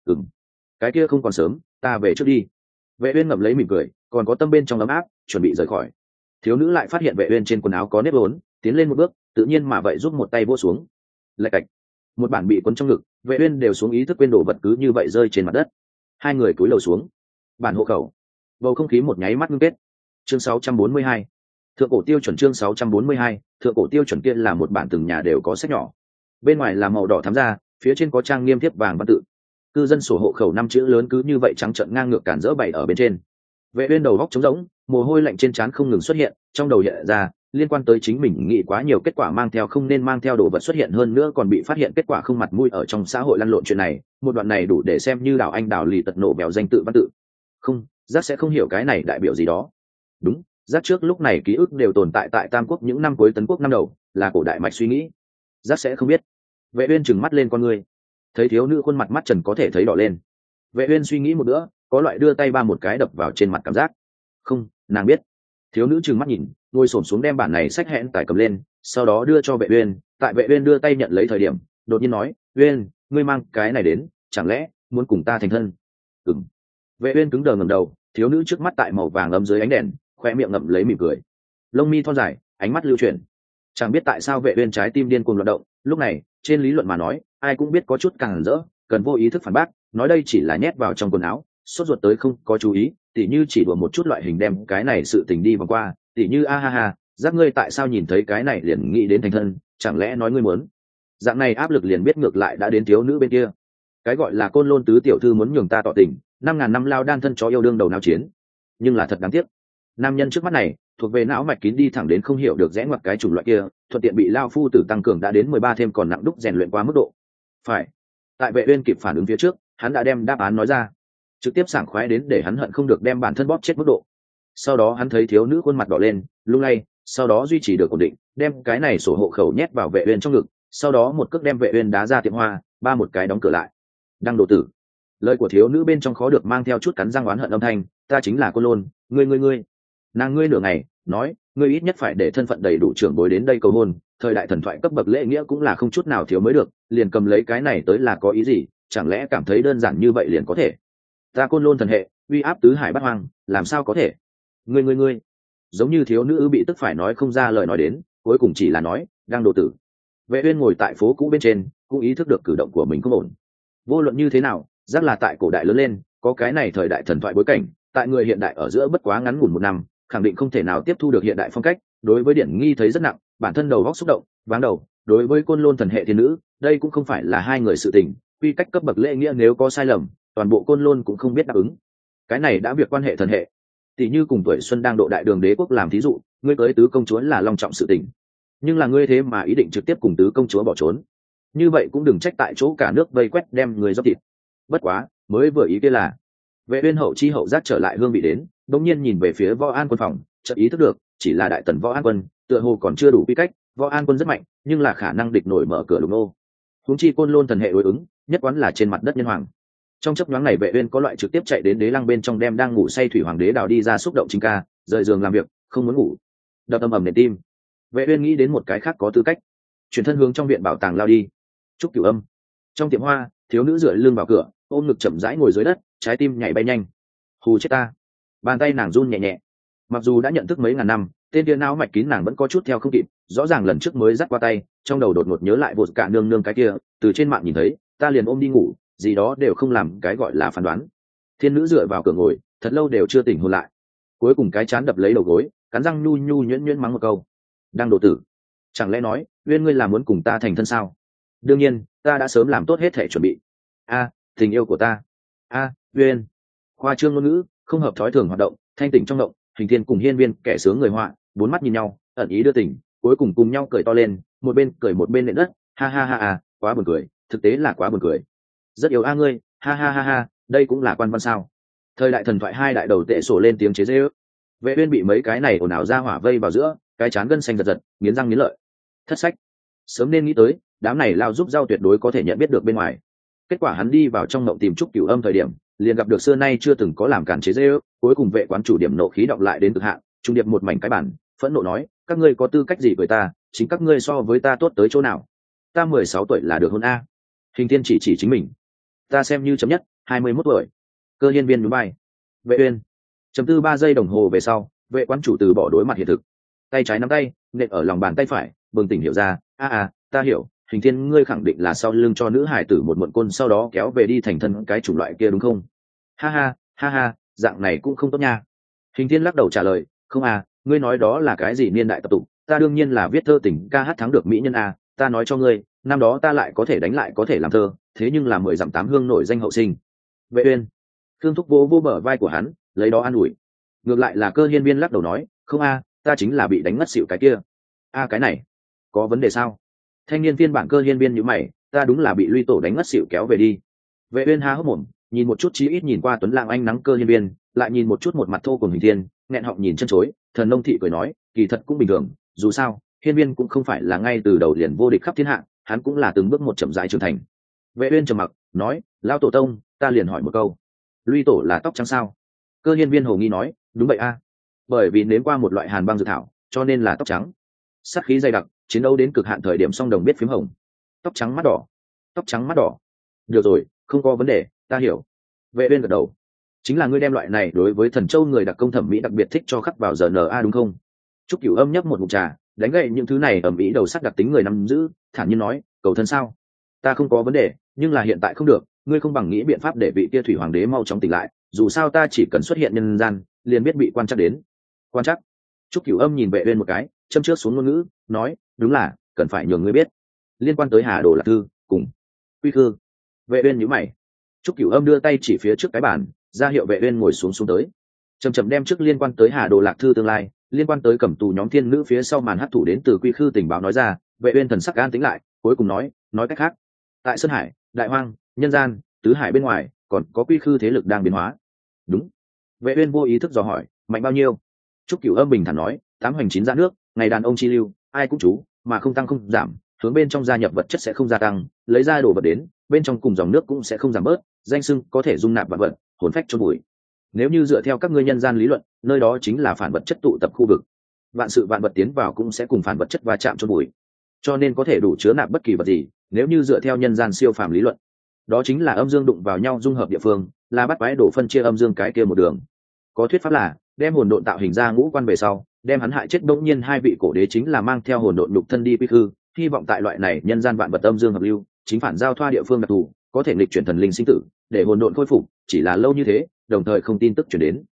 Cái kia không còn sớm, ta về trước đi. Vệ Uyên ngậm lấy mỉm cười, còn có tâm bên trong ấm áp, chuẩn bị rời khỏi. Thiếu nữ lại phát hiện Vệ Uyên trên quần áo có nếp vốn, tiến lên một bước, tự nhiên mà vậy giúp một tay vỗ xuống. Lạch cạch, một bản bị cuốn trong ngực, Vệ Uyên đều xuống ý thức quên đồ vật cứ như vậy rơi trên mặt đất. Hai người cúi đầu xuống. Bản hộ khẩu. Bầu không khí một nháy mắt ngưng kết. Chương 642. Thượng cổ tiêu chuẩn. Chương 642. Thượng cổ tiêu chuẩn kia là một bản từng nhà đều có sách nhỏ. Bên ngoài là màu đỏ thắm ra, phía trên có trang nghiêm thiếp vàng văn tự. Cư dân sổ hộ khẩu 5 chữ lớn cứ như vậy trắng trợn ngang ngược cản rỡ bày ở bên trên. Vệ Uyên đầu góc trống rỗng, mồ hôi lạnh trên trán không ngừng xuất hiện, trong đầu hiện ra liên quan tới chính mình nghĩ quá nhiều kết quả mang theo không nên mang theo đồ vật xuất hiện, hơn nữa còn bị phát hiện kết quả không mặt mũi ở trong xã hội lăn lộn chuyện này, một đoạn này đủ để xem như đảo anh đảo lì tật nổ bèo danh tự văn tự. Không, Giác sẽ không hiểu cái này đại biểu gì đó. Đúng, Giác trước lúc này ký ức đều tồn tại tại Tam Quốc những năm cuối Tấn Quốc năm đầu, là cổ đại mạch suy nghĩ. Giác sẽ không biết. Vệ Uyên trừng mắt lên con người, thấy thiếu nữ khuôn mặt mắt trần có thể thấy đỏ lên. Vệ Uyên suy nghĩ một bữa, có loại đưa tay ba một cái đập vào trên mặt cảm giác. Không, nàng biết. Thiếu nữ trừng mắt nhìn, ngồi xổm xuống đem bản này sách hẹn tải cầm lên, sau đó đưa cho Vệ Uyên. Tại Vệ Uyên đưa tay nhận lấy thời điểm, đột nhiên nói, Uyên, ngươi mang cái này đến, chẳng lẽ muốn cùng ta thành thân? Vệ Uyên cứng đờ ngẩng đầu, thiếu nữ trước mắt tại màu vàng ấm dưới ánh đèn, khoe miệng ngậm lấy mỉm cười, lông mi thon dài, ánh mắt lưu chuyển. Chẳng biết tại sao Vệ Uyên trái tim điên cuồng loạn động. Lúc này, trên lý luận mà nói, ai cũng biết có chút càng rỡ, cần vô ý thức phản bác, nói đây chỉ là nhét vào trong quần áo, sốt ruột tới không có chú ý, tỉ như chỉ đùa một chút loại hình đem cái này sự tình đi vòng qua, tỉ như a ha ha, Giác ngươi tại sao nhìn thấy cái này liền nghĩ đến thành thân, chẳng lẽ nói ngươi muốn? Dạng này áp lực liền biết ngược lại đã đến thiếu nữ bên kia. Cái gọi là Côn Lôn tứ tiểu thư muốn nhường ta tỏ tình, 5.000 năm lao đan thân chó yêu đương đầu nào chiến, nhưng là thật đáng tiếc. Nam nhân trước mắt này thuộc về não mạch kín đi thẳng đến không hiểu được rẽ ngoặt cái chủng loại kia, thuận tiện bị lao phu tử tăng cường đã đến 13 thêm còn nặng đúc rèn luyện quá mức độ. Phải. Tại Vệ Uyên kịp phản ứng phía trước, hắn đã đem đáp án nói ra, trực tiếp sảng khoái đến để hắn hận không được đem bản thân bóp chết mức độ. Sau đó hắn thấy thiếu nữ khuôn mặt đỏ lên, lung lay, sau đó duy trì được ổn định, đem cái này sổ hộ khẩu nhét vào Vệ Uyên trong ngực, sau đó một cước đem Vệ Uyên đá ra tiệm hoa, ba một cái đóng cửa lại. Đăng đồ tử. Lời của thiếu nữ bên trong khó được mang theo chút cắn răng oán hận âm thanh, ta chính là Côn Lôn, ngươi. Nàng ngươi nửa ngày, nói, ngươi ít nhất phải để thân phận đầy đủ trưởng bối đến đây cầu hôn, thời đại thần thoại cấp bậc lễ nghĩa cũng là không chút nào thiếu mới được, liền cầm lấy cái này tới là có ý gì, chẳng lẽ cảm thấy đơn giản như vậy liền có thể? Ta Côn Lôn thần hệ, uy áp tứ hải bát hoang, làm sao có thể? Ngươi. Giống như thiếu nữ bị tức phải nói không ra lời nói đến, cuối cùng chỉ là nói, đang đồ tử. Vệ Uyên ngồi tại phố cũ bên trên, cũng ý thức được cử động của mình không ổn. Vô luận như thế nào, Giác là tại cổ đại lớn lên, có cái này thời đại thần thoại bối cảnh, tại người hiện đại ở giữa bất quá ngắn ngủn một năm, khẳng định không thể nào tiếp thu được hiện đại phong cách, đối với điển nghi thấy rất nặng, bản thân đầu góc xúc động váng đầu. Đối với côn lôn thần hệ thiên nữ, đây cũng không phải là hai người sự tình, quy cách cấp bậc lễ nghĩa nếu có sai lầm, toàn bộ côn lôn cũng không biết đáp ứng. Cái này đã việc quan hệ thần hệ, tỷ như cùng tuổi xuân đang độ đại đường đế quốc làm thí dụ, ngươi cưới tứ công chúa là long trọng sự tình, nhưng là ngươi thế mà ý định trực tiếp cùng tứ công chúa bỏ trốn, như vậy cũng đừng trách tại chỗ cả nước vây quét đem người dốc thịt. Bất quá mới vừa ý kia là Vệ Uyên hậu chi hậu giác trở lại hương vị đến, đống nhiên nhìn về phía Võ An Quân phòng, chợt ý thức được, chỉ là đại tần Võ An Quân, tựa hồ còn chưa đủ quy cách. Võ An Quân rất mạnh, nhưng là khả năng địch nổi mở cửa lục nô. Huống chi côn lôn thần hệ đối ứng, nhất quán là trên mặt đất nhân hoàng. Trong chốc nhoáng này Vệ Uyên có loại trực tiếp chạy đến đế lăng bên trong đem đang ngủ say thủy hoàng đế đào đi ra xúc động chính ca, rời giường làm việc, không muốn ngủ. Đập ầm ầm nền tim. Vệ Uyên nghĩ đến một cái khác có tư cách, chuyển thân hướng trong viện bảo tàng lao đi. Trúc Cửu Âm. Trong tiệm hoa, thiếu nữ dựa lưng vào cửa, ôm ngực chậm rãi ngồi dưới đất, trái tim nhảy bay nhanh. Hù chết ta. Bàn tay nàng run nhẹ nhẹ. Mặc dù đã nhận thức mấy ngàn năm, tên kia não mạch kín nàng vẫn có chút theo không kịp, rõ ràng lần trước mới dắt qua tay, trong đầu đột ngột nhớ lại vột cả nương nương cái kia, từ trên mạng nhìn thấy, ta liền ôm đi ngủ, gì đó đều không làm cái gọi là phán đoán. Thiên nữ dựa vào cửa ngồi, thật lâu đều chưa tỉnh hồn lại. Cuối cùng cái chán đập lấy đầu gối, cắn răng nhu nhu nhuyễn nhuyễn mắng một câu. Đang độ tử. Chẳng lẽ nói, Uyên ngươi là muốn cùng ta thành thân sao? Đương nhiên, ta đã sớm làm tốt hết thể chuẩn bị. A, tình yêu của ta. A, Uyên. Khoa trương ngôn ngữ, không hợp thói thường hoạt động, thanh tỉnh trong động, Hình Thiên cùng Hiên Viên kẻ sướng người họa, bốn mắt nhìn nhau, ẩn ý đưa tình, cuối cùng cùng nhau cười to lên, một bên cười một bên nện đất, ha ha ha ha, quá buồn cười, thực tế là quá buồn cười. Rất yêu a ngươi, ha ha ha ha, đây cũng là quan văn sao? Thời đại thần thoại hai đại đầu tệ sổ lên tiếng chế giễu. Vệ Uyên bị mấy cái này ồn ào ra hỏa vây vào giữa, cái chán gân xanh giật giật, nghiến răng nghiến lợi. Thất sách, sớm nên nghĩ tới, đám này lao giúp giao tuyệt đối có thể nhận biết được bên ngoài. Kết quả hắn đi vào trong mộng tìm Trúc Cửu Âm thời điểm, liền gặp được xưa nay chưa từng có làm cản chế giễu, cuối cùng vệ quán chủ điểm nộ khí đọc lại đến cực hạn, trung điệp một mảnh cái bản, phẫn nộ nói, các ngươi có tư cách gì với ta, chính các ngươi so với ta tốt tới chỗ nào? Ta 16 tuổi là được hôn a. Hình Thiên chỉ chính mình. Ta xem như chấm nhất, 21 tuổi. Cơ Hiên Viên nhún vai. Vệ Uyên. Chấm tư 3 giây đồng hồ về sau, vệ quán chủ từ bỏ đối mặt hiện thực. Tay trái nắm tay, nện ở lòng bàn tay phải, bừng tỉnh hiểu ra, ta hiểu, Hình Thiên ngươi khẳng định là sau lưng cho nữ hải tử một muộn côn sau đó kéo về đi thành thân cái chủng loại kia đúng không? Ha ha, dạng này cũng không tốt nha. Hình Thiên lắc đầu trả lời, không ngươi nói đó là cái gì niên đại tập tục, ta đương nhiên là viết thơ tình ca hát thắng được mỹ nhân ta nói cho ngươi, năm đó ta lại có thể đánh lại có thể làm thơ, thế nhưng là 10 dặm 8 hương nổi danh hậu sinh. Vệ Uyên. Thương Thúc vô bờ vai của hắn, lấy đó an ủi. Ngược lại là Cơ Hiên Viên lắc đầu nói, không ta chính là bị đánh ngất xỉu cái kia. Cái này có vấn đề sao? Thanh niên phiên bản Cơ Hiên Viên nhíu mày, ta đúng là bị Luy Tổ đánh ngất xỉu kéo về đi. Vệ Uyên há hốc mồm, nhìn một chút chí ít nhìn qua tuấn lãng anh nắng Cơ Hiên Viên, lại nhìn một chút một mặt thô cùng Hình Thiên, nghẹn họng nhìn chân chối. Thần nông thị cười nói, kỳ thật cũng bình thường, dù sao Hiên Viên cũng không phải là ngay từ đầu liền vô địch khắp thiên hạ, hắn cũng là từng bước một chậm rãi trưởng thành. Vệ Uyên trầm mặc, nói, lão tổ tông, ta liền hỏi một câu, Luy Tổ là tóc trắng sao? Cơ Hiên Viên hồ nghi nói, đúng vậy bởi vì nếm qua một loại hàn băng dược thảo, cho nên là tóc trắng. Sát khí dày đặc, chiến đấu đến cực hạn thời điểm song đồng biết phím hồng. Tóc trắng mắt đỏ, tóc trắng mắt đỏ. Được rồi, không có vấn đề, ta hiểu. Vệ Uyên gật đầu. Chính là ngươi đem loại này đối với thần châu người đặc công thẩm mỹ đặc biệt thích cho khắc vào giờ NA đúng không? Trúc Cửu Âm nhấp một ngụm trà, đánh gậy những thứ này ẩm ý đầu sắc đặc tính người nắm giữ, thản nhiên nói, cầu thân sao? Ta không có vấn đề, nhưng là hiện tại không được, ngươi không bằng nghĩ biện pháp để vị kia thủy hoàng đế mau chóng tỉnh lại, dù sao ta chỉ cần xuất hiện nhân gian, liền biết bị quan trắc đến. Quan trắc? Trúc Cửu Âm nhìn Vệ Uyên một cái, châm trước xuống ngôn ngữ, nói, đúng là, cần phải nhường ngươi biết, liên quan tới Hà Đồ Lạc Thư, cùng Quy Khư. Vệ Uyên nhíu mày. Trúc Cửu Âm đưa tay chỉ phía trước cái bàn, ra hiệu Vệ Uyên ngồi xuống tới. Chậm đem trước liên quan tới Hà Đồ Lạc Thư tương lai, liên quan tới cẩm tù nhóm thiên nữ phía sau màn hấp thụ đến từ Quy Khư tình báo nói ra. Vệ Uyên thần sắc an tĩnh lại, cuối cùng nói cách khác, tại Sơn Hải, Đại Hoang, nhân gian, tứ hải bên ngoài, còn có Quy Khư thế lực đang biến hóa. Đúng. Vệ Uyên vô ý thức dò hỏi, mạnh bao nhiêu? Trúc Cửu Âm bình thản nói, 8 hoành 9 ra nước, ngày đàn ông chi lưu, ai cũng chú, mà không tăng không giảm, hướng bên trong gia nhập vật chất sẽ không gia tăng, lấy ra đồ vật đến, bên trong cùng dòng nước cũng sẽ không giảm bớt, danh xưng có thể dung nạp vạn vật, hồn phách chôn bụi. Nếu như dựa theo các ngươi nhân gian lý luận, nơi đó chính là phản vật chất tụ tập khu vực. Vạn sự vạn vật tiến vào cũng sẽ cùng phản vật chất va chạm chôn bụi. Cho nên có thể đủ chứa nạp bất kỳ vật gì, nếu như dựa theo nhân gian siêu phàm lý luận, đó chính là âm dương đụng vào nhau dung hợp địa phương, là bắt quái đổ phân chia âm dương cái kia một đường. Có thuyết pháp là đem hồn độn tạo hình ra ngũ quan về sau, đem hắn hại chết bỗng nhiên hai vị cổ đế chính là mang theo hồn độn nhục thân đi quy khư, hy vọng tại loại này nhân gian vạn vật âm dương hợp lưu, chính phản giao thoa địa phương đặc thù, có thể nghịch chuyển thần linh sinh tử, để hồn độn khôi phục, chỉ là lâu như thế, đồng thời không tin tức truyền đến.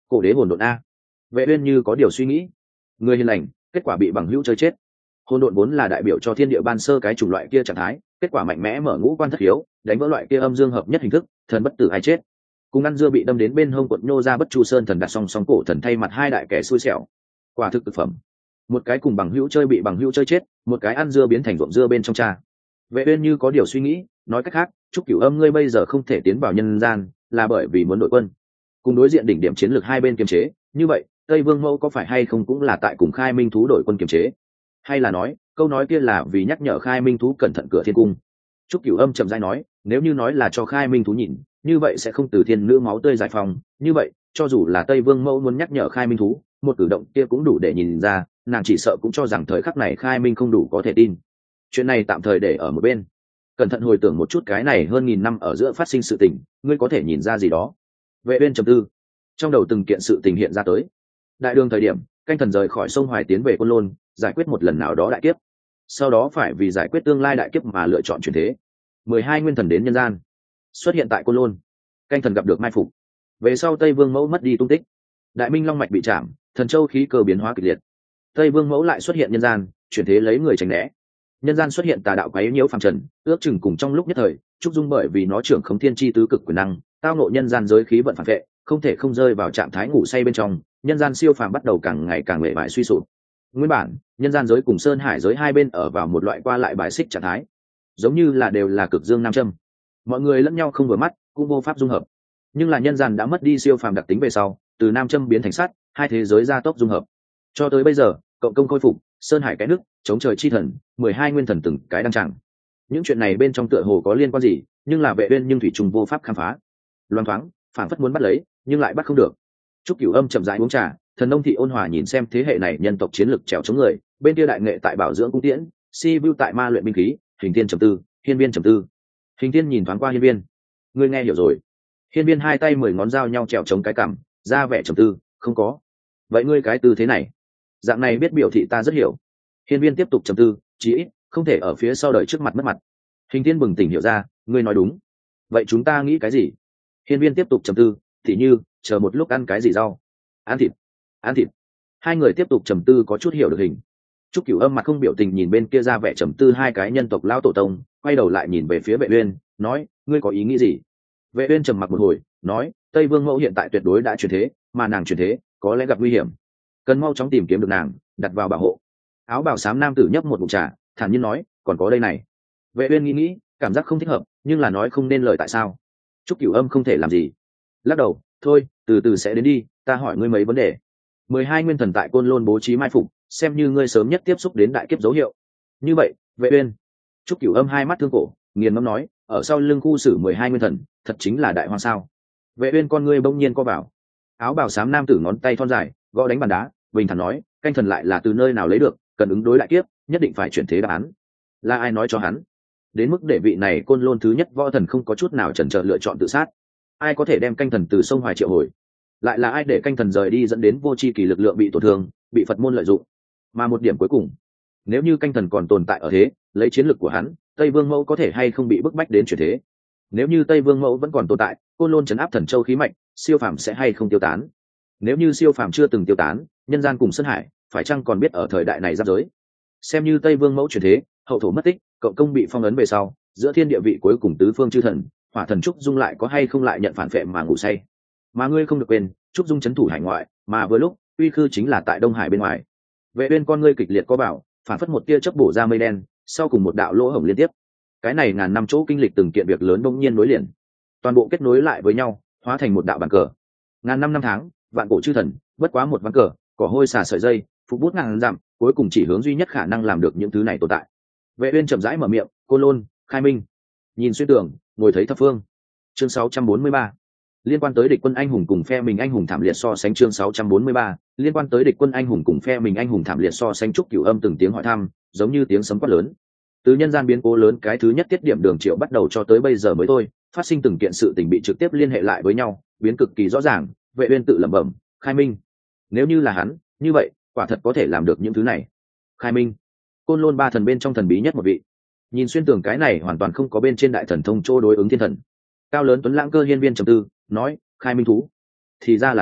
cổ đế hồn độn a. Vệ uyên như có điều suy nghĩ, người hiền lành kết quả bị bằng hữu chơi chết. Hồn độn vốn là đại biểu cho thiên địa ban sơ cái chủng loại kia trạng thái, kết quả mạnh mẽ mở ngũ quan thất hiếu, đánh vỡ loại kia âm dương hợp nhất hình thức, thần bất tử ai chết. Cùng ăn dưa bị đâm đến bên hông quận nhô ra bất chu sơn thần đặt song song cổ thần thay mặt hai đại kẻ xui xẻo. Quả thực thực phẩm. Một cái cùng bằng hữu chơi bị bằng hữu chơi chết, một cái ăn dưa biến thành ruộng dưa bên trong cha. Vệ uyên như có điều suy nghĩ, nói cách khác, Trúc Cửu Âm ngươi bây giờ không thể tiến vào nhân gian, là bởi vì muốn đội quân. Cùng đối diện đỉnh điểm chiến lược hai bên kiềm chế, như vậy, Tây Vương Mẫu có phải hay không cũng là tại cùng Khai Minh thú đội quân kiềm chế? Hay là nói, câu nói kia là vì nhắc nhở Khai Minh thú cẩn thận cửa thiên cung? Trúc Cửu Âm chậm rãi nói, nếu như nói là cho Khai Minh thú nhìn, như vậy sẽ không từ thiên nữ máu tươi giải phóng, như vậy, cho dù là Tây Vương Mẫu muốn nhắc nhở Khai Minh thú, một cử động kia cũng đủ để nhìn ra, nàng chỉ sợ cũng cho rằng thời khắc này Khai Minh không đủ có thể tin. Chuyện này tạm thời để ở một bên, cẩn thận hồi tưởng một chút cái này hơn 1000 năm ở giữa phát sinh sự tình, ngươi có thể nhìn ra gì đó? Vệ uyên trầm tư, trong đầu từng kiện sự tình hiện ra tới. Đại đường thời điểm, canh thần rời khỏi sông Hoài tiến về Côn Lôn, giải quyết một lần nào đó đại kiếp. Sau đó phải vì giải quyết tương lai đại kiếp mà lựa chọn chuyển thế. 12 nguyên thần đến nhân gian, xuất hiện tại Côn Lôn. Canh thần gặp được mai phục. Về sau Tây Vương Mẫu mất đi tung tích. Đại Minh Long mạch bị chạm, thần châu khí cơ biến hóa kịch liệt. Tây Vương Mẫu lại xuất hiện nhân gian, chuyển thế lấy người tránh né. Nhân gian xuất hiện tà đạo quấy nhiễu phàm trần, ước chừng cùng trong lúc nhất thời, Trúc Dung bởi vì nó trưởng khống thiên chi tứ cực quyền năng, tao ngộ nhân gian giới khí vận phản vệ, không thể không rơi vào trạng thái ngủ say bên trong, nhân gian siêu phàm bắt đầu càng ngày càng mệt mỏi suy sụp. Nguyên bản, nhân gian giới cùng sơn hải giới hai bên ở vào một loại qua lại bài xích trạng thái, giống như là đều là cực dương nam châm. Mọi người lẫn nhau không vừa mắt, cũng vô pháp dung hợp. Nhưng là nhân gian đã mất đi siêu phàm đặc tính về sau, từ nam châm biến thành sắt, hai thế giới gia tốc dung hợp. Cho tới bây giờ, cộng công khôi phục, sơn hải cái nước, chống trời chi thần, 12 nguyên thần từng cái đăng tràng. Những chuyện này bên trong tựa hồ có liên quan gì, nhưng là Vệ Uyên nhưng thủy trùng vô pháp khám phá. Loan thoáng, phản phất muốn bắt lấy, nhưng lại bắt không được. Trúc Cửu Âm chậm rãi uống trà, thần nông thị ôn hòa nhìn xem thế hệ này nhân tộc chiến lực trèo chống người, bên kia đại nghệ tại bảo dưỡng cung tiễn, si view tại ma luyện binh khí, hình thiên trầm tư, hiên viên trầm tư. Hình thiên nhìn thoáng qua hiên viên, ngươi nghe hiểu rồi? Hiên viên hai tay 10 ngón dao nhau trèo chống cái cằm, ra vẻ trầm tư, không có. Vậy ngươi cái tư thế này, dạng này biết biểu thị ta rất hiểu. Hiên viên tiếp tục trầm tư, chí ít không thể ở phía sau đời trước mặt mất mặt. Hình thiên bừng tỉnh hiểu ra, ngươi nói đúng. Vậy chúng ta nghĩ cái gì? Hiên viên tiếp tục trầm tư, thì như chờ một lúc ăn cái gì rau, ăn thịt, ăn thịt. Hai người tiếp tục trầm tư có chút hiểu được hình. Trúc Cửu Âm mặt không biểu tình nhìn bên kia ra vẻ trầm tư hai cái nhân tộc lão tổ tông, quay đầu lại nhìn về phía Vệ Uyên, nói, ngươi có ý nghĩ gì? Vệ Uyên trầm mặc một hồi, nói, Tây Vương Mẫu hiện tại tuyệt đối đã chuyển thế, mà nàng chuyển thế có lẽ gặp nguy hiểm, cần mau chóng tìm kiếm được nàng, đặt vào bảo hộ. Áo bào xám nam tử nhấp một ngụm trà, thản nhiên nói, còn có đây này. Vệ Uyên nghĩ, cảm giác không thích hợp, nhưng là nói không nên lời tại sao. Trúc Cửu Âm không thể làm gì, lắc đầu, thôi, từ từ sẽ đến đi, ta hỏi ngươi mấy vấn đề. 12 nguyên thần tại Côn Lôn bố trí mai phục, xem như ngươi sớm nhất tiếp xúc đến đại kiếp dấu hiệu. Như vậy, Vệ Uyên. Trúc Cửu Âm hai mắt thương cổ, nghiền ngẫm nói, ở sau lưng khu xử 12 nguyên thần, thật chính là đại hoang sao? Vệ Uyên con ngươi bỗng nhiên co vào. Áo bào xám nam tử ngón tay thon dài, gõ đánh bàn đá, bình thản nói, canh thần lại là từ nơi nào lấy được, cần ứng đối đại kiếp, nhất định phải chuyển thế đáp án. Là ai nói cho hắn? Đến mức để vị này Côn Lôn thứ nhất võ thần không có chút nào chần chờ lựa chọn tự sát. Ai có thể đem canh thần từ sông Hoài triệu hồi? Lại là ai để canh thần rời đi dẫn đến vô tri kỳ lực lượng bị tổn thương, bị Phật môn lợi dụng? Mà một điểm cuối cùng, nếu như canh thần còn tồn tại ở thế, lấy chiến lực của hắn, Tây Vương Mẫu có thể hay không bị bức bách đến chuyển thế? Nếu như Tây Vương Mẫu vẫn còn tồn tại, Côn Lôn trấn áp thần châu khí mạch, siêu phàm sẽ hay không tiêu tán? Nếu như siêu phàm chưa từng tiêu tán, nhân gian cùng sơn hải phải chăng còn biết ở thời đại này giáp giới? Xem như Tây Vương Mẫu chuyển thế, hậu thổ mất tích, cộng công bị phong ấn về sau, giữa thiên địa vị cuối cùng tứ phương chư thần, hỏa thần Trúc Dung lại có hay không lại nhận phản phệ mà ngủ say? Mà ngươi không được quên, Trúc Dung trấn thủ hải ngoại, mà vừa lúc uy khư chính là tại Đông Hải bên ngoài. Vệ Uyên con ngươi kịch liệt có bảo, phản phất một tia chớp bổ ra mây đen, sau cùng một đạo lỗ hổng liên tiếp. Cái này ngàn năm chỗ kinh lịch từng kiện việc lớn bỗng nhiên nối liền, toàn bộ kết nối lại với nhau, hóa thành một đạo bàn cờ. Ngàn năm năm tháng, vạn cổ chư thần, bất quá một ván cờ, cỏ hôi xà sợi dây, phục bút ngàn dặm, cuối cùng chỉ hướng duy nhất khả năng làm được những thứ này tồn tại. Vệ Uyên chậm rãi mở miệng, Côn Lôn, Khai Minh. Nhìn xuyên tường, ngồi thấy thập phương. Chương 643. Liên quan tới địch quân anh hùng cùng phe mình anh hùng thảm liệt so sánh. Chương 643. Liên quan tới địch quân anh hùng cùng phe mình anh hùng thảm liệt so sánh. Trúc Cửu Âm từng tiếng hỏi thăm, giống như tiếng sấm quát lớn. Từ nhân gian biến cố lớn cái thứ nhất tiết điểm đường triệu bắt đầu cho tới bây giờ mới thôi, phát sinh từng kiện sự tình bị trực tiếp liên hệ lại với nhau, biến cực kỳ rõ ràng. Vệ Uyên tự lẩm bẩm, Khai Minh. Nếu như là hắn, như vậy, quả thật có thể làm được những thứ này. Khai Minh, Côn Lôn ba thần bên trong thần bí nhất một vị. Nhìn xuyên tường cái này hoàn toàn không có bên trên đại thần thông chỗ đối ứng thiên thần. Cao lớn tuấn lãng cơ hiên viên trầm tư, nói, Khai Minh thú. Thì ra là thế,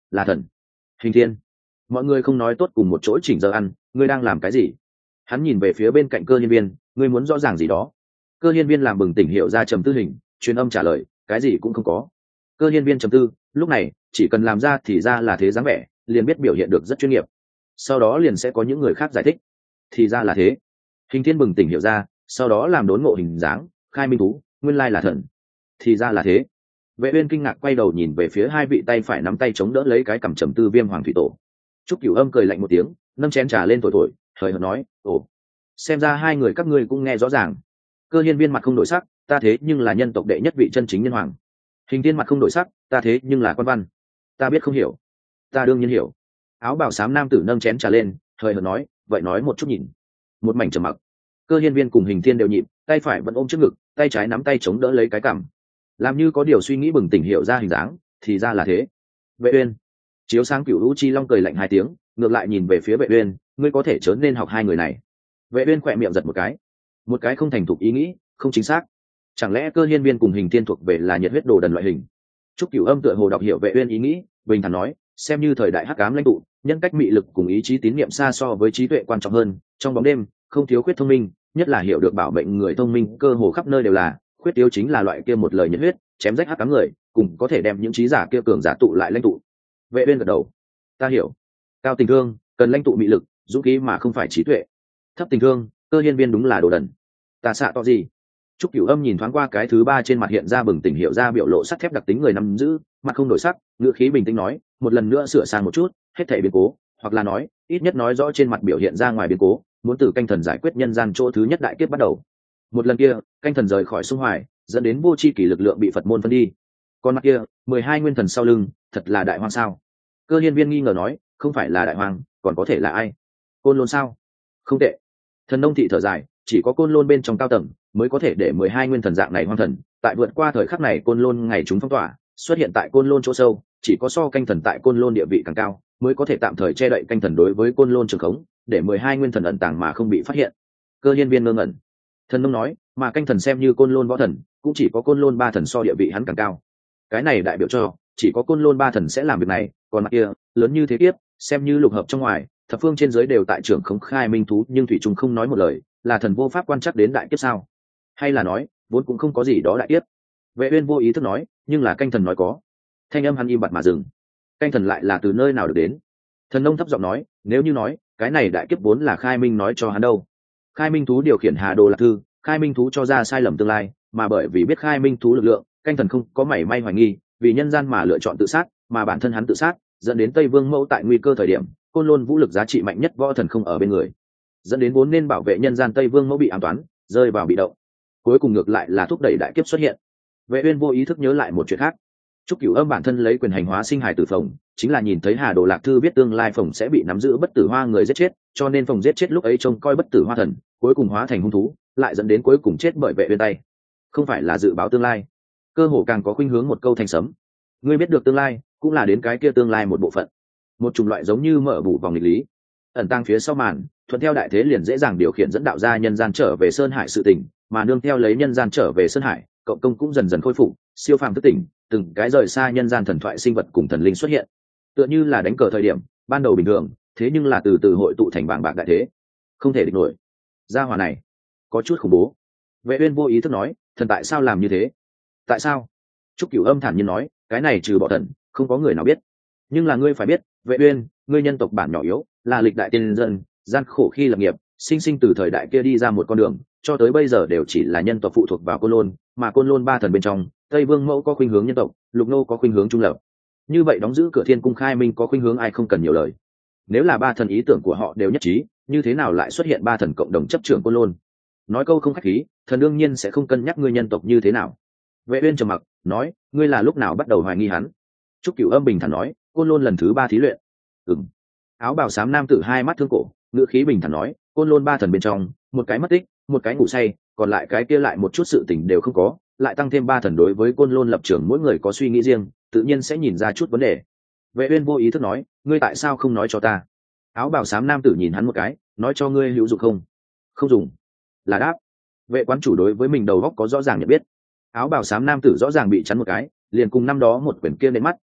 là thần. Hình thiên, mọi người không nói tốt cùng một chỗ chỉnh giờ ăn, ngươi đang làm cái gì? Hắn nhìn về phía bên cạnh Cơ Hiên Viên, ngươi muốn rõ ràng gì đó? Cơ Hiên Viên làm bừng tỉnh hiểu ra, trầm tư hình truyền âm trả lời, cái gì cũng không có. Cơ Hiên Viên trầm tư, lúc này chỉ cần làm ra thì ra là thế dáng vẻ, liền biết biểu hiện được rất chuyên nghiệp. Sau đó liền sẽ có những người khác giải thích, thì ra là thế. Hình thiên bừng tỉnh hiểu ra, sau đó làm đốn ngộ hình dáng, khai minh thú, nguyên lai là thần. Thì ra là thế. Vệ Uyên kinh ngạc quay đầu nhìn về phía hai vị tay phải nắm tay chống đỡ lấy cái cằm trầm tư Viêm Hoàng thủy tổ. Trúc Cửu Âm cười lạnh một tiếng, nâng chén trà lên thổi thổi, hời hợt nói, ồ, xem ra hai người các ngươi cũng nghe rõ ràng. Cơ Hiên Viên mặt không đổi sắc, ta thế nhưng là nhân tộc đệ nhất vị chân chính nhân hoàng. Hình Thiên mặt không đổi sắc, ta thế nhưng là quan văn. Ta biết không hiểu, ta đương nhiên hiểu. Áo bào xám nam tử nâng chén trà lên, hời hợt nói, vậy nói một chút nhìn. Một mảnh trầm mặc. Cơ Hiên Viên cùng Hình Thiên đều nhịn, tay phải vẫn ôm trước ngực, tay trái nắm tay chống đỡ lấy cái cằm, làm như có điều suy nghĩ, bừng tỉnh hiểu ra hình dáng, thì ra là thế. Vệ Uyên, chiếu sáng Cửu Lũ Chi Long cười lạnh hai tiếng, ngược lại nhìn về phía Vệ Uyên, ngươi có thể chớ nên học hai người này. Vệ Uyên khẽ miệng giật một cái không thành thục ý nghĩ, không chính xác. Chẳng lẽ Cơ Hiên Viên cùng Hình Thiên thuộc về là nhiệt huyết đồ đần loại hình? Trúc Cửu Âm tựa hồ đọc hiểu Vệ Uyên ý nghĩ, bình thản nói, xem như thời đại hắc ám lãnh tụ, nhân cách mị lực cùng ý chí tín niệm xa so với trí tuệ quan trọng hơn. Trong bóng đêm, không thiếu khuyết thông minh, nhất là hiểu được bảo mệnh người thông minh, cơ hồ khắp nơi đều là. Khuyết yếu chính là loại kia một lời nhiệt huyết, chém rách hắc ám người, cùng có thể đem những trí giả kia cường giả tụ lại lãnh tụ. Vệ Uyên gật đầu, ta hiểu. Cao tình thương cần lãnh tụ mị lực, dũng khí mà không phải trí tuệ. Thấp tình thương, Cơ Hiên Viên đúng là đồ đần. Ta xạ to gì? Trúc Cửu Âm nhìn thoáng qua cái thứ ba trên mặt hiện ra bừng tỉnh hiểu ra biểu lộ sắt thép đặc tính người nắm giữ, mặt không đổi sắc, ngữ khí bình tĩnh nói, một lần nữa sửa sang một chút, hết thảy biến cố, hoặc là nói, ít nhất nói rõ trên mặt biểu hiện ra ngoài biến cố, muốn từ canh thần giải quyết nhân gian chỗ thứ nhất đại kiếp bắt đầu. Một lần kia, canh thần rời khỏi sông Hoài, dẫn đến vô chi kỷ lực lượng bị Phật môn phân đi. Còn mặt kia, 12 nguyên thần sau lưng, thật là đại hoang sao? Cơ Hiên Viên nghi ngờ nói, không phải là đại hoang, còn có thể là ai? Côn Lôn sao? Không tệ. Thần Nông thị thở dài, chỉ có Côn Lôn bên trong cao tầng mới có thể để 12 nguyên thần dạng này hoang thần, tại vượt qua thời khắc này Côn Lôn ngày chúng phong tỏa, xuất hiện tại Côn Lôn chỗ sâu, chỉ có so canh thần tại Côn Lôn địa vị càng cao, mới có thể tạm thời che đậy canh thần đối với Côn Lôn trường khống, để 12 nguyên thần ẩn tàng mà không bị phát hiện. Cơ Hiên Viên ngơ ngẩn. Thần Nông nói, mà canh thần xem như Côn Lôn võ thần, cũng chỉ có Côn Lôn ba thần so địa vị hắn càng cao. Cái này đại biểu cho chỉ có Côn Lôn ba thần sẽ làm việc này, còn mặt kia, lớn như thế kiếp, xem như lục hợp trong ngoài, thập phương trên dưới đều tại trưởng khống khai minh thú, nhưng thủy trung không nói một lời, là thần vô pháp quan chắc đến đại kiếp sao? Hay là nói, vốn cũng không có gì đó đại kiếp? Vệ Uyên vô ý thức nói, nhưng là canh thần nói có. Thanh âm hắn im bặt mà dừng. Canh thần lại là từ nơi nào được đến? Thần Nông thấp giọng nói, nếu như nói, cái này đại kiếp vốn là khai minh nói cho hắn đâu. Khai minh thú điều khiển Hà Đồ Lạc Thư, khai minh thú cho ra sai lầm tương lai, mà bởi vì biết khai minh thú lực lượng, canh thần không có mảy may hoài nghi, vì nhân gian mà lựa chọn tự sát, mà bản thân hắn tự sát, dẫn đến Tây Vương Mẫu tại nguy cơ thời điểm, Côn Lôn vũ lực giá trị mạnh nhất võ thần không ở bên người, dẫn đến vốn nên bảo vệ nhân gian Tây Vương Mẫu bị ám toán, rơi vào bị động. Cuối cùng ngược lại là thúc đẩy đại kiếp xuất hiện. Vệ Uyên vô ý thức nhớ lại một chuyện khác. Trúc Cửu Âm bản thân lấy quyền hành hóa sinh hài tử phồng, chính là nhìn thấy Hà Đồ Lạc Thư biết tương lai phồng sẽ bị nắm giữ bất tử hoa người giết chết, cho nên phồng giết chết lúc ấy trông coi bất tử hoa thần, cuối cùng hóa thành hung thú, lại dẫn đến cuối cùng chết bởi Vệ Uyên tay. Không phải là dự báo tương lai, cơ hồ càng có khuynh hướng một câu thành sấm. Ngươi biết được tương lai, cũng là đến cái kia tương lai một bộ phận. Một chủng loại giống như mở bù vòng nghịch lý, ẩn tàng phía sau màn, thuận theo đại thế liền dễ dàng điều khiển dẫn đạo ra nhân gian trở về sơn hải sự tình, mà nương theo lấy nhân gian trở về sơn hải, cộng công cũng dần dần khôi phục, siêu phàm thức tỉnh, từng cái rời xa nhân gian thần thoại sinh vật cùng thần linh xuất hiện, tựa như là đánh cờ thời điểm ban đầu bình thường, thế nhưng là từ từ hội tụ thành bảng bạc đại thế, không thể địch nổi. Gia hỏa này có chút khủng bố. Vệ Uyên vô ý thức nói, thần tại sao làm như thế? Tại sao? Trúc Cửu Âm thản nhiên nói, cái này trừ bỏ thần, không có người nào biết. Nhưng là ngươi phải biết, Vệ Uyên, ngươi nhân tộc bản nhỏ yếu, là lịch đại tiên dân, gian khổ khi lập nghiệp, sinh sinh từ thời đại kia đi ra một con đường, cho tới bây giờ đều chỉ là nhân tộc phụ thuộc vào Côn Lôn, mà Côn Lôn ba thần bên trong, Tây Vương Mẫu có khuynh hướng nhân tộc, Lục Nô có khuynh hướng trung lập. Như vậy đóng giữ cửa Thiên Cung khai minh có khuynh hướng ai không cần nhiều lời. Nếu là ba thần ý tưởng của họ đều nhất trí, như thế nào lại xuất hiện ba thần cộng đồng chấp trưởng Côn Lôn? Nói câu không khách khí, thần đương nhiên sẽ không cân nhắc ngươi nhân tộc như thế nào. Vệ Uyên trầm mặc, nói, ngươi là lúc nào bắt đầu hoài nghi hắn? Trúc Cửu Âm bình thản nói, Côn Lôn lần thứ 3 thí luyện. Ừm. Áo bào xám nam tử hai mắt thương cổ, ngữ khí bình thản nói, Côn Lôn ba thần bên trong, một cái mất tích, một cái ngủ say, còn lại cái kia lại một chút sự tình đều không có, lại tăng thêm ba thần đối với Côn Lôn lập trường mỗi người có suy nghĩ riêng, tự nhiên sẽ nhìn ra chút vấn đề. Vệ Uyên vô ý thức nói, ngươi tại sao không nói cho ta? Áo bào xám nam tử nhìn hắn một cái, nói cho ngươi hữu dụng không? Không dùng. Là đáp. Vệ quán chủ đối với mình đầu óc có rõ ràng nhận biết. Áo bào xám nam tử rõ ràng bị chắn một cái, liền cùng năm đó một quyển kia lên mắt,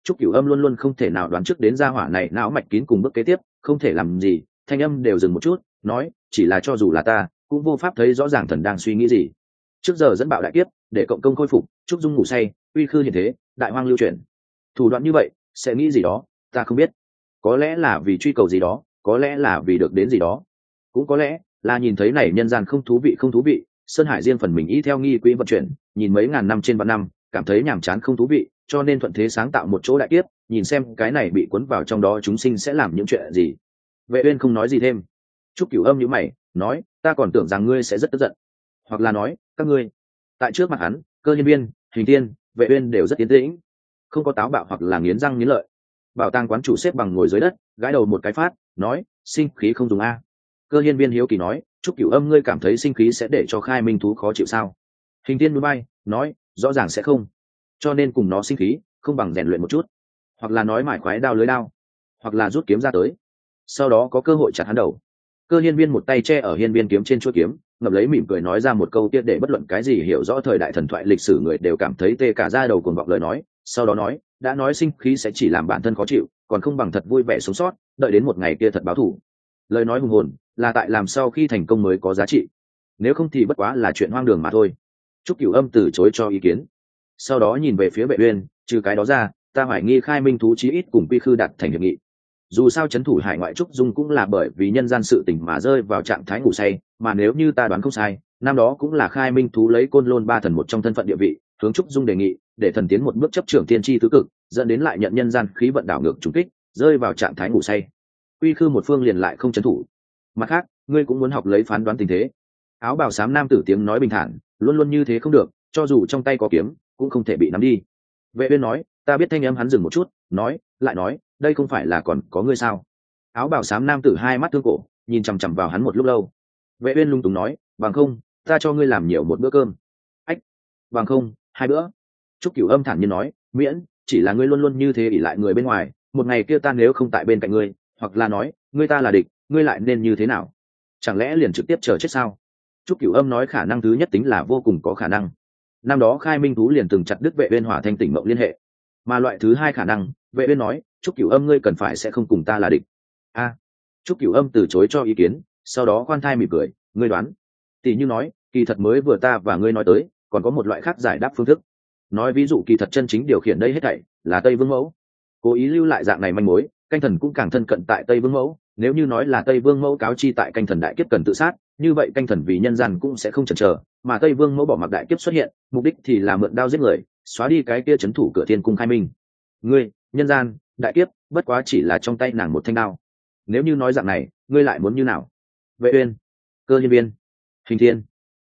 Trúc Cửu Âm luôn luôn không thể nào đoán trước đến gia hỏa này não mạch kín cùng bước kế tiếp, không thể làm gì, thanh âm đều dừng một chút, nói, chỉ là cho dù là ta, cũng vô pháp thấy rõ ràng thần đang suy nghĩ gì. Trước giờ dẫn bạo đại kiếp, để cộng công khôi phục, Trúc Dung ngủ say, uy khư hiện thế, đại hoang lưu chuyển. Thủ đoạn như vậy, sẽ nghĩ gì đó, ta không biết. Có lẽ là vì truy cầu gì đó, có lẽ là vì được đến gì đó, cũng có lẽ là nhìn thấy này nhân gian không thú vị không thú vị. Sơn Hải riêng phần mình ý theo nghi quỹ vận chuyển, nhìn mấy ngàn năm trên vạn năm, cảm thấy nhàm chán không thú vị, cho nên thuận thế sáng tạo một chỗ đại kiếp, nhìn xem cái này bị cuốn vào trong đó chúng sinh sẽ làm những chuyện gì. Vệ Uyên không nói gì thêm. Trúc Cửu Âm nhíu mày, nói, ta còn tưởng rằng ngươi sẽ rất tức giận, hoặc là nói, các ngươi. Tại trước mặt hắn, Cơ Hiên Viên, Hình Tiên, Vệ Uyên đều rất yên tĩnh, không có táo bạo hoặc là nghiến răng nghiến lợi. Bảo tàng quán chủ xếp bằng ngồi dưới đất, gãi đầu một cái phát, nói, sinh khí không dùng a. Cơ Hiên Viên hiếu kỳ nói, Trúc Cửu Âm ngươi cảm thấy sinh khí sẽ để cho Khai Minh thú khó chịu sao? Hình Tiên núi bay, nói, rõ ràng sẽ không, cho nên cùng nó sinh khí, không bằng rèn luyện một chút, hoặc là nói mải khoái đao lưới đao, hoặc là rút kiếm ra tới, sau đó có cơ hội chặt hắn đầu. Cơ Hiên Viên một tay che ở hiên viên kiếm trên chuôi kiếm, ngậm lấy mỉm cười nói ra một câu tiết để bất luận cái gì hiểu rõ thời đại thần thoại lịch sử người đều cảm thấy tê cả da đầu cuồng vọng lời nói. Sau đó nói, đã nói sinh khí sẽ chỉ làm bản thân khó chịu, còn không bằng thật vui vẻ sống sót, đợi đến một ngày kia thật báo thù. Lời nói hùng hồn, là tại làm sau khi thành công mới có giá trị, nếu không thì bất quá là chuyện hoang đường mà thôi. Trúc Cửu Âm từ chối cho ý kiến, sau đó nhìn về phía Vệ Uyên, trừ cái đó ra, ta hoài nghi Khai Minh thú chí ít cùng Quy Khư đạt thành hiệp nghị. Dù sao trấn thủ hải ngoại Trúc Dung cũng là bởi vì nhân gian sự tình mà rơi vào trạng thái ngủ say, mà nếu như ta đoán không sai, năm đó cũng là Khai Minh thú lấy Côn Lôn ba thần một trong thân phận địa vị, hướng Trúc Dung đề nghị, để thần tiến một bước chấp trưởng tiên tri tứ cực, dẫn đến lại nhận nhân gian khí vận đảo ngược trùng kích, rơi vào trạng thái ngủ say. Quy Khư một phương liền lại không trấn thủ. Mặt khác, ngươi cũng muốn học lấy phán đoán tình thế. Áo bào xám nam tử tiếng nói bình thản, luôn luôn như thế không được, cho dù trong tay có kiếm, cũng không thể bị nắm đi. Vệ Uyên nói, ta biết. Thanh âm hắn dừng một chút, nói, lại nói, đây không phải là còn có ngươi sao? Áo bào xám nam tử hai mắt thương cổ, nhìn chằm chằm vào hắn một lúc lâu. Vệ Uyên lung túng nói, bằng không, ta cho ngươi làm nhiều một bữa cơm. Ách, bằng không, hai bữa. Trúc Cửu Âm thản nhiên nói, miễn, chỉ là ngươi luôn luôn như thế ỷ lại người bên ngoài, một ngày kia ta nếu không tại bên cạnh ngươi, hoặc là nói, ngươi ta là địch, ngươi lại nên như thế nào? Chẳng lẽ liền trực tiếp chờ chết sao? Trúc Cửu Âm nói khả năng thứ nhất tính là vô cùng có khả năng. Năm đó Khai Minh thú liền từng chặt đứt Vệ Uyên hỏa thanh tỉnh mộng liên hệ, mà loại thứ hai khả năng, Vệ Uyên nói, Trúc Cửu Âm ngươi cần phải sẽ không cùng ta là địch. A. Trúc Cửu Âm từ chối cho ý kiến, sau đó khoan thai mỉm cười, ngươi đoán. Tỷ như nói, kỳ thật mới vừa ta và ngươi nói tới, còn có một loại khác giải đáp phương thức. Nói ví dụ kỳ thật chân chính điều khiển đây hết thảy là Tây Vương Mẫu. Cố ý lưu lại dạng này manh mối, canh thần cũng càng thân cận tại Tây Vương Mẫu. Nếu như nói là Tây Vương Mẫu cáo chi tại canh thần đại kiếp cần tự sát, như vậy canh thần vì nhân gian cũng sẽ không chần chờ, mà Tây Vương Mẫu bỏ mặc đại kiếp xuất hiện, mục đích thì là mượn đao giết người, xóa đi cái kia trấn thủ cửa thiên cung Khai Minh. Ngươi, nhân gian, đại kiếp, bất quá chỉ là trong tay nàng một thanh đao. Nếu như nói dạng này, ngươi lại muốn như nào? Vệ Uyên, Cơ Hiên Viên, Hình Thiên.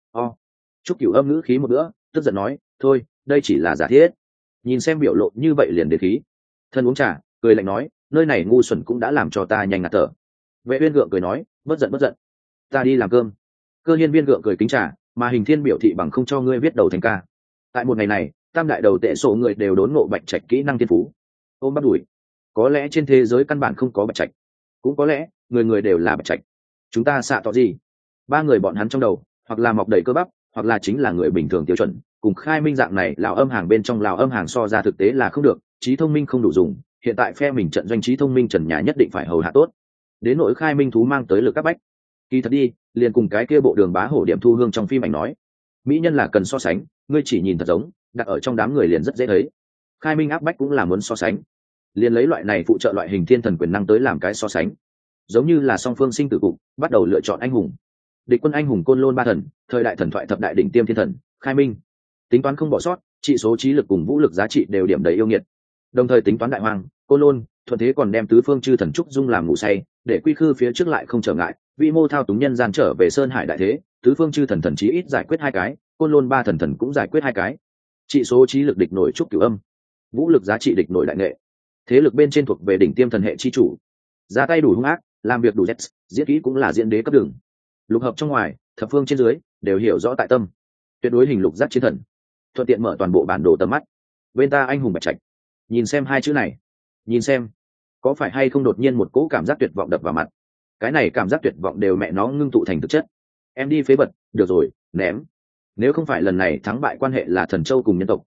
Trúc Cửu Âm ngữ khí một bữa, tức giận nói, thôi, đây chỉ là giả thiết. Nhìn xem biểu lộ như vậy liền đến khí. Thân uống trà, cười lạnh nói, nơi này ngu xuẩn cũng đã làm cho ta nhanh ngạt thở. Vệ Uyên gượng cười nói, bất giận, ta đi làm cơm. Cơ Hiên Viên gượng cười kính trà, mà Hình Thiên biểu thị bằng không cho ngươi viết đầu thành ca. Tại một ngày này, tam đại đầu tệ số người đều đốn ngộ bạch trạch kỹ năng thiên phú. Ôm bắt đuổi. Có lẽ trên thế giới căn bản không có bạch trạch, cũng có lẽ người người đều là bạch trạch. Chúng ta xạ tỏ gì? Ba người bọn hắn trong đầu, hoặc là mọc đầy cơ bắp, hoặc là chính là người bình thường tiêu chuẩn. Cùng Khai Minh dạng này lão âm hàng bên trong lão âm hàng so ra thực tế là không được, trí thông minh không đủ dùng. Hiện tại phe mình trận doanh trí thông minh trần nhà nhất định phải hầu hạ tốt. Đến nỗi Khai Minh thú mang tới lực các bách, kỳ thật đi, liền cùng cái kia bộ Đường Bá Hổ điểm thu hương trong phim ảnh nói, mỹ nhân là cần so sánh, ngươi chỉ nhìn thật giống, đặt ở trong đám người liền rất dễ thấy. Khai Minh áp bách cũng là muốn so sánh, liền lấy loại này phụ trợ loại hình thiên thần quyền năng tới làm cái so sánh, giống như là song phương sinh tử cục bắt đầu lựa chọn anh hùng. Địch quân anh hùng Côn Lôn ba thần, thời đại thần thoại thập đại đỉnh tiêm thiên thần, Khai Minh tính toán không bỏ sót, trị số trí lực cùng vũ lực giá trị đều điểm đầy yêu nghiệt, đồng thời tính toán đại hoàng Côn Lôn thuận thế còn đem tứ phương chư thần trúc dung làm ngủ say, để Quy Khư phía trước lại không trở ngại, vi mô thao túng nhân gian trở về Sơn Hải đại thế, tứ phương chư thần thần chí ít giải quyết 2 cái, Côn Lôn ba thần thần cũng giải quyết 2 cái. Trị số trí lực địch nổi Trúc Cửu Âm, vũ lực giá trị địch nổi đại nghệ, thế lực bên trên thuộc về đỉnh tiêm thần hệ chi chủ, ra tay đủ hung ác, làm việc đủ z, diễn kỹ cũng là diễn đế cấp đường. Lục hợp trong ngoài, thập phương trên dưới đều hiểu rõ tại tâm, tuyệt đối hình lục giác chiến thần, thuận tiện mở toàn bộ bản đồ tầm mắt. Bên ta anh hùng bạch trạch, nhìn xem hai chữ này, nhìn xem có phải hay không đột nhiên một cỗ cảm giác tuyệt vọng đập vào mặt. Cái này cảm giác tuyệt vọng đều mẹ nó ngưng tụ thành thực chất. Em đi phế bật, được rồi, ném. Nếu không phải lần này thắng bại quan hệ là thần châu cùng nhân tộc,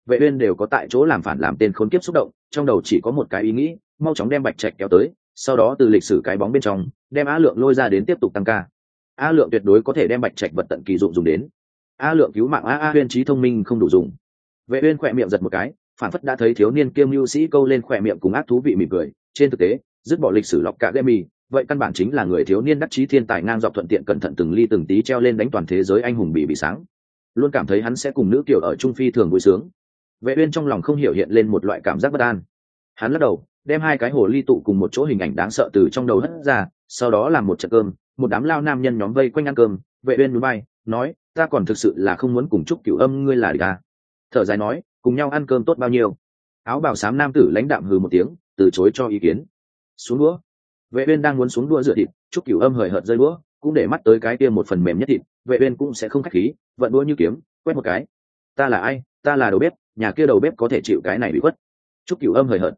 Vệ uyên đều có tại chỗ làm phản làm tên khốn kiếp xúc động, trong đầu chỉ có một cái ý nghĩ, mau chóng đem Bạch Trạch kéo tới, sau đó từ lịch sử cái bóng bên trong đem A Lượng lôi ra đến tiếp tục tăng ca. A Lượng tuyệt đối có thể đem Bạch Trạch vật tận kỳ dụng dùng đến. A Lượng cứu mạng A Uyên trí thông minh không đủ dùng. Vệ uyên khỏe miệng giật một cái, phản phất đã thấy thiếu niên kiêm mưu sĩ câu lên khỏe miệng cùng ác thú vị mỉm cười. Trên thực tế, dứt bỏ lịch sử lọc cả game, vậy căn bản chính là người thiếu niên đắc chí thiên tài ngang dọc thuận tiện cẩn thận từng ly từng tí treo lên đánh toàn thế giới anh hùng bị sáng. Luôn cảm thấy hắn sẽ cùng nữ kiều ở trung phi thường vui sướng. Vệ uyên trong lòng không hiểu hiện lên một loại cảm giác bất an. Hắn lắc đầu, đem hai cái hồ ly tụ cùng một chỗ hình ảnh đáng sợ từ trong đầu hất ra, sau đó làm một trận cơm, một đám lao nam nhân nhóm vây quanh ăn cơm. Vệ uyên núi bay, nói, ta còn thực sự là không muốn cùng Trúc Cửu Âm ngươi là địch à. Thở dài nói, cùng nhau ăn cơm tốt bao nhiêu. Áo bào xám nam tử lãnh đạm hừ một tiếng, từ chối cho ý kiến. Xuống đũa. Vệ uyên đang muốn xuống đũa rửa thịt, Trúc Cửu Âm hời hợt rơi đũa, cũng để mắt tới cái kia một phần mềm nhất thịt. Vệ uyên cũng sẽ không khách khí, vận đũa như kiếm, quét một cái. Ta là ai? Ta là đầu bếp, nhà kia đầu bếp có thể chịu cái này bị khuất. Trúc Cửu Âm hời hợt.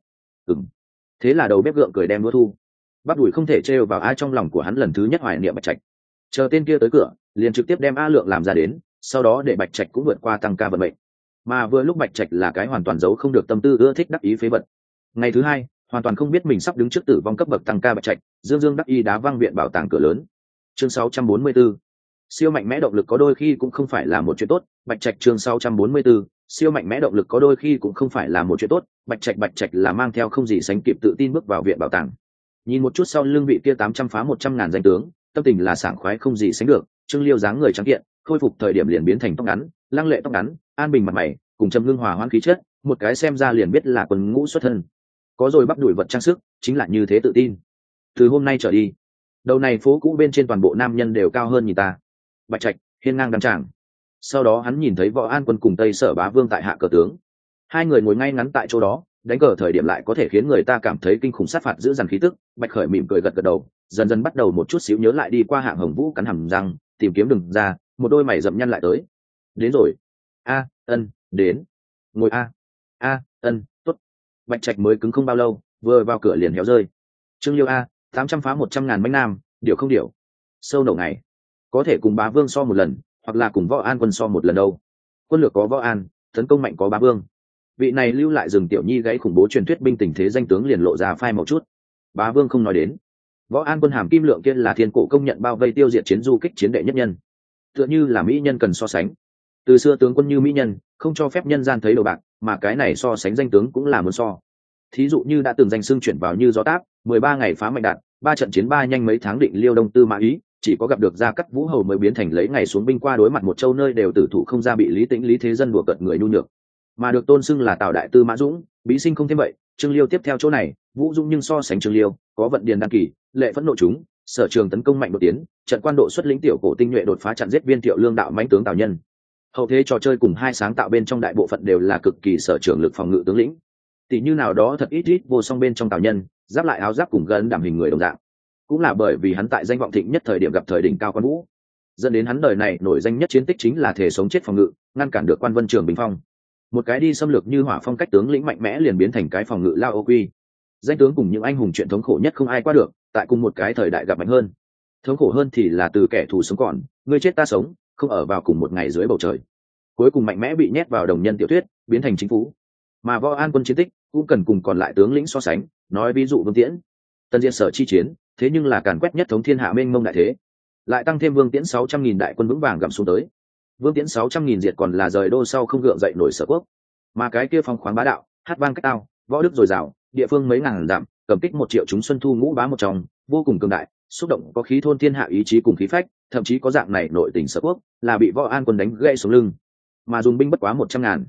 Thế là đầu bếp gượng cười đem đũa thu. Bắp đùi không thể trêu vào ai, trong lòng của hắn lần thứ nhất hoài niệm Bạch Trạch. Chờ tên kia tới cửa, liền trực tiếp đem A Lượng làm ra đến, sau đó để Bạch Trạch cũng vượt qua tăng ca vận mệnh. Mà vừa lúc Bạch Trạch là cái hoàn toàn giấu không được tâm tư ưa thích đắc ý phế vật. Ngày thứ hai, hoàn toàn không biết mình sắp đứng trước tử vong cấp bậc tăng ca Bạch Trạch, dương dương đắc ý đá văng viện bảo tàng cửa lớn. Chương 644. Siêu mạnh mẽ động lực có đôi khi cũng không phải là một chuyện tốt. Bạch Trạch chương 644. Siêu mạnh mẽ động lực có đôi khi cũng không phải là một chuyện tốt. Bạch Trạch là mang theo không gì sánh kịp tự tin bước vào viện bảo tàng. Nhìn một chút sau lưng vị kia 800 phá 100.000 danh tướng, tâm tình là sảng khoái không gì sánh được. Trương Liêu dáng người trắng kiện, khôi phục thời điểm liền biến thành tóc ngắn, lăng lệ tóc ngắn, an bình mặt mày, cùng trầm ngưng hòa hoãn khí chất, một cái xem ra liền biết là quân ngũ xuất thân. Có rồi bắp đuổi vật trang sức, chính là như thế tự tin. Từ hôm nay trở đi, đầu này phố cũ bên trên toàn bộ nam nhân đều cao hơn nhìn ta. Bạch Trạch hiên ngang đăng tràng. Sau đó hắn nhìn thấy Võ An Quân cùng Tây Sở Bá Vương tại hạ cờ tướng, hai người ngồi ngay ngắn tại chỗ đó, đánh cờ thời điểm lại có thể khiến người ta cảm thấy kinh khủng sát phạt giữ dằn khí tức. Bạch Khởi mỉm cười gật gật đầu, dần dần bắt đầu một chút xíu nhớ lại đi qua Hạng Hồng Vũ cắn hàm răng, tìm kiếm đường ra, một đôi mày rậm nhăn lại tới. Đến rồi. A, ân, đến. Ngồi a, ân, tốt. Bạch Trạch mới cứng không bao lâu, vừa vào cửa liền héo rơi. Trương Liêu a, 800 phá 100.000 bánh nam, điều không điều. Sâu nổ ngày, có thể cùng Bá Vương so một lần, hoặc là cùng Võ An Quân so một lần đâu. Quân lược có Võ An, tấn công mạnh có Bá Vương. Vị này lưu lại rừng tiểu nhi gãy khủng bố truyền thuyết binh tình thế danh tướng liền lộ ra phai màu chút. Bá Vương không nói đến. Võ An Quân hàm kim lượng kia là thiên cổ công nhận bao vây tiêu diệt chiến du kích chiến đệ nhất nhân, tựa như là mỹ nhân cần so sánh. Từ xưa tướng quân như mỹ nhân, không cho phép nhân gian thấy đầu bạc, mà cái này so sánh danh tướng cũng là muốn so. Thí dụ như đã từng danh xưng chuyển vào như gió táp, 13 ngày phá mạnh đạt, 3 trận chiến 3 nhanh mấy tháng định liêu đông tư mã ý, chỉ có gặp được Gia Cát Vũ hầu mới biến thành lấy ngày xuống binh qua đối mặt một châu nơi đều tử thủ không ra bị Lý Tĩnh Lý Thế Dân đùa cợt người nhu nhược, mà được tôn xưng là Tào đại tư mã Dũng, bí sinh không thêm vậy. Trương Liêu tiếp theo chỗ này, Vũ Dũng nhưng so sánh Trương Liêu, có vận điền đăng kỳ, lệ phẫn nộ chúng, sở trường tấn công mạnh đột tiến, trận quan độ xuất lĩnh tiểu cổ tinh nhuệ đột phá chặn giết viên Thiệu Lương đạo mãnh tướng Tào Nhân. Hậu thế trò chơi cùng hai sáng tạo bên trong đại bộ phận đều là cực kỳ sở trường lực phòng ngự tướng lĩnh. Tỷ như nào đó thật ít vô song bên trong Tào Nhân, giáp lại áo giáp cùng gần đảm hình người đồng dạng. Cũng là bởi vì hắn tại danh vọng thịnh nhất thời điểm gặp thời đỉnh cao quan vũ, dẫn đến hắn đời này nổi danh nhất chiến tích chính là thể sống chết phòng ngự, ngăn cản được quan Vân Trường bình phong. Một cái đi xâm lược như hỏa phong cách tướng lĩnh mạnh mẽ liền biến thành cái phòng ngự lao ô quy. Danh tướng cùng những anh hùng chuyện thống khổ nhất không ai qua được, tại cùng một cái thời đại gặp mạnh hơn. Thống khổ hơn thì là từ kẻ thù sống còn, ngươi chết ta sống, không ở vào cùng một ngày dưới bầu trời. Cuối cùng mạnh mẽ bị nhét vào đồng nhân tiểu thuyết, biến thành chính phủ. Mà Võ An Quân chiến tích cũng cần cùng còn lại tướng lĩnh so sánh, nói ví dụ Vương Tiễn, Tân Diệt Sở chi chiến, thế nhưng là càn quét nhất thống thiên hạ mênh mông đại thế, lại tăng thêm Vương Tiễn 600.000 đại quân vững vàng gặm xuống tới. Vương Tiễn 600.000 diệt còn là rời đô sau không gượng dậy nổi Sở Quốc, mà cái kia phong khoáng bá đạo, hát vang cách tao, võ đức dồi dào, địa phương mấy ngàn dặm, cầm kích 1 triệu chúng xuân thu ngũ bá một trong, vô cùng cường đại, xúc động có khí thôn thiên hạ ý chí cùng khí phách, thậm chí có dạng này nội tình Sở Quốc, là bị Võ An Quân đánh gãy xuống lưng, mà dùng binh bất quá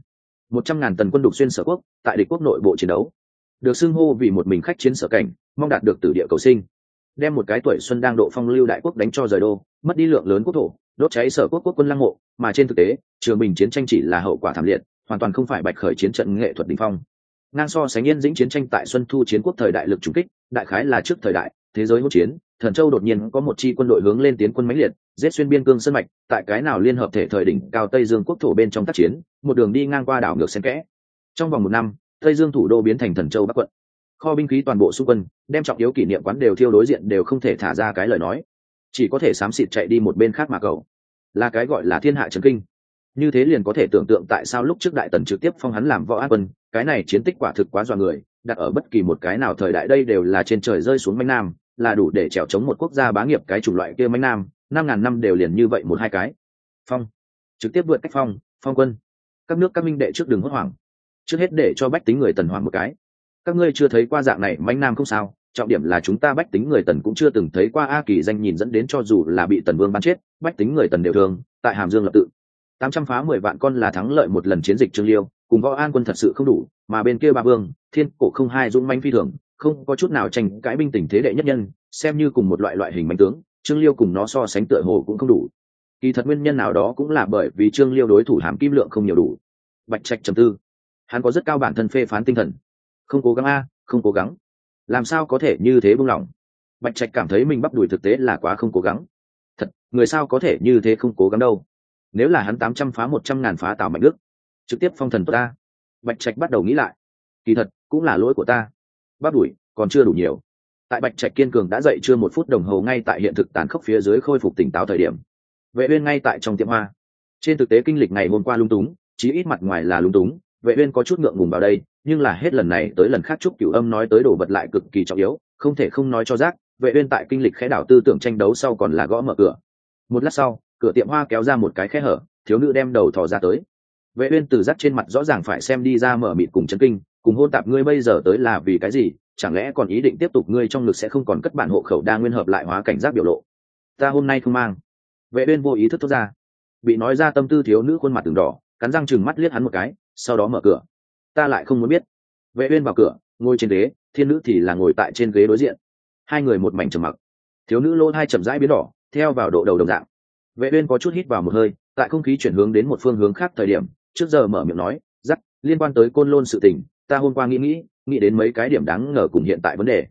100.000 tần quân đục xuyên Sở Quốc, tại địch quốc nội bộ chiến đấu, được xưng hô vì một mình khách chiến sở cảnh, mong đạt được tử địa cầu sinh, đem một cái tuổi xuân đang độ phong lưu đại quốc đánh cho rời đô, mất đi lượng lớn quốc thổ, đốt cháy Sở Quốc quốc quân lăng mộ, mà trên thực tế, Trường Bình chiến tranh chỉ là hậu quả thảm liệt, hoàn toàn không phải Bạch Khởi chiến trận nghệ thuật đỉnh phong. Ngang so sánh Yên Dĩnh chiến tranh tại Xuân Thu chiến quốc thời đại lực trùng kích, đại khái là trước thời đại thế giới hỗn chiến, Thần Châu đột nhiên có một chi quân đội hướng lên tiến quân mãnh liệt, giết xuyên biên cương sơn mạch, tại cái nào liên hợp thể thời đỉnh cao Tây Dương quốc thổ bên trong tác chiến, một đường đi ngang qua đảo ngược xen kẽ. Trong vòng 1 năm, Tây Dương thủ đô biến thành Thần Châu Bắc quận. Kho binh khí toàn bộ xung quân, đem trọng yếu kỷ niệm quán đều thiêu đối diện đều không thể thả ra cái lời nói, chỉ có thể xám xịt chạy đi một bên khác mà cầu. Là cái gọi là thiên hạ chấn kinh. Như thế liền có thể tưởng tượng tại sao lúc trước đại tần trực tiếp phong hắn làm võ an quân, cái này chiến tích quả thực quá dọa người, đặt ở bất kỳ một cái nào thời đại đây đều là trên trời rơi xuống manh nam, là đủ để trèo chống một quốc gia bá nghiệp cái chủng loại kia manh nam, 5.000 năm đều liền như vậy một hai cái. Phong, trực tiếp vượt cách phong quân. Các nước các minh đệ trước đường hốt hoảng, trước hết để cho bách tính người tần hoảng một cái. Các ngươi chưa thấy qua dạng này manh nam không sao, trọng điểm là chúng ta bách tính người tần cũng chưa từng thấy qua. A Kỳ danh nhìn dẫn đến cho dù là bị tần vương bắn chết, bách tính người tần đều thường tại Hàm Dương lập tự. 800 phá 10 vạn con là thắng lợi một lần chiến dịch Trương Liêu, cùng võ an quân thật sự không đủ, mà bên kia ba vương, Thiên Cổ không hai dũng mãnh phi thường, không có chút nào tranh cãi binh tình thế đệ nhất nhân, xem như cùng một loại hình mãnh tướng, Trương Liêu cùng nó so sánh tựa hồ cũng không đủ. Kỳ thật nguyên nhân nào đó cũng là bởi vì Trương Liêu đối thủ hàm kim lượng không nhiều đủ. Bạch Trạch trầm tư, hắn có rất cao bản thân phê phán tinh thần. Không cố gắng không cố gắng. Làm sao có thể như thế buông lỏng? Bạch Trạch cảm thấy mình bắp đùi thực tế là quá không cố gắng. Thật, người sao có thể như thế không cố gắng đâu? Nếu là hắn 800 phá 100.000 phá Tào Mạnh Đức, trực tiếp phong thần tốt ta. Bạch Trạch bắt đầu nghĩ lại, kỳ thật cũng là lỗi của ta, bắp đuổi còn chưa đủ nhiều. Tại Bạch Trạch kiên cường đã dậy chưa một phút đồng hồ, ngay tại hiện thực tàn khốc phía dưới khôi phục tỉnh táo thời điểm, Vệ Uyên ngay tại trong tiệm hoa. Trên thực tế kinh lịch ngày hôm qua lung túng, chí ít mặt ngoài là lung túng, Vệ Uyên có chút ngượng ngùng vào đây, nhưng là hết lần này tới lần khác Trúc Cửu Âm nói tới đồ vật lại cực kỳ trọng yếu, không thể không nói cho rác. Vệ Uyên tại kinh lịch khẽ đảo tư tưởng tranh đấu sau còn là gõ mở cửa. Một lát sau, cửa tiệm hoa kéo ra một cái khe hở, thiếu nữ đem đầu thò ra tới. Vệ Uyên từ rác trên mặt rõ ràng phải xem đi ra mở mịt cùng chấn kinh, cùng hôn tạp ngươi bây giờ tới là vì cái gì? Chẳng lẽ còn ý định tiếp tục ngươi trong ngực sẽ không còn cất bản hộ khẩu đa nguyên hợp lại hóa cảnh giác biểu lộ? Ta hôm nay không mang. Vệ Uyên vô ý thức thốt ra. Bị nói ra tâm tư thiếu nữ khuôn mặt từng đỏ, cắn răng chừng mắt liếc hắn một cái, sau đó mở cửa. Ta lại không muốn biết. Vệ Uyên vào cửa, ngồi trên ghế, thiên nữ thì là ngồi tại trên ghế đối diện. Hai người một mảnh trầm mặc. Thiếu nữ lỗ hai chậm rãi biến đỏ, theo vào độ đầu đồng dạng. Vệ Uyên có chút hít vào một hơi, tại không khí chuyển hướng đến một phương hướng khác thời điểm, trước giờ mở miệng nói, "Dắt, liên quan tới Côn Lôn sự tình, ta hôm qua nghĩ đến mấy cái điểm đáng ngờ cùng hiện tại vấn đề."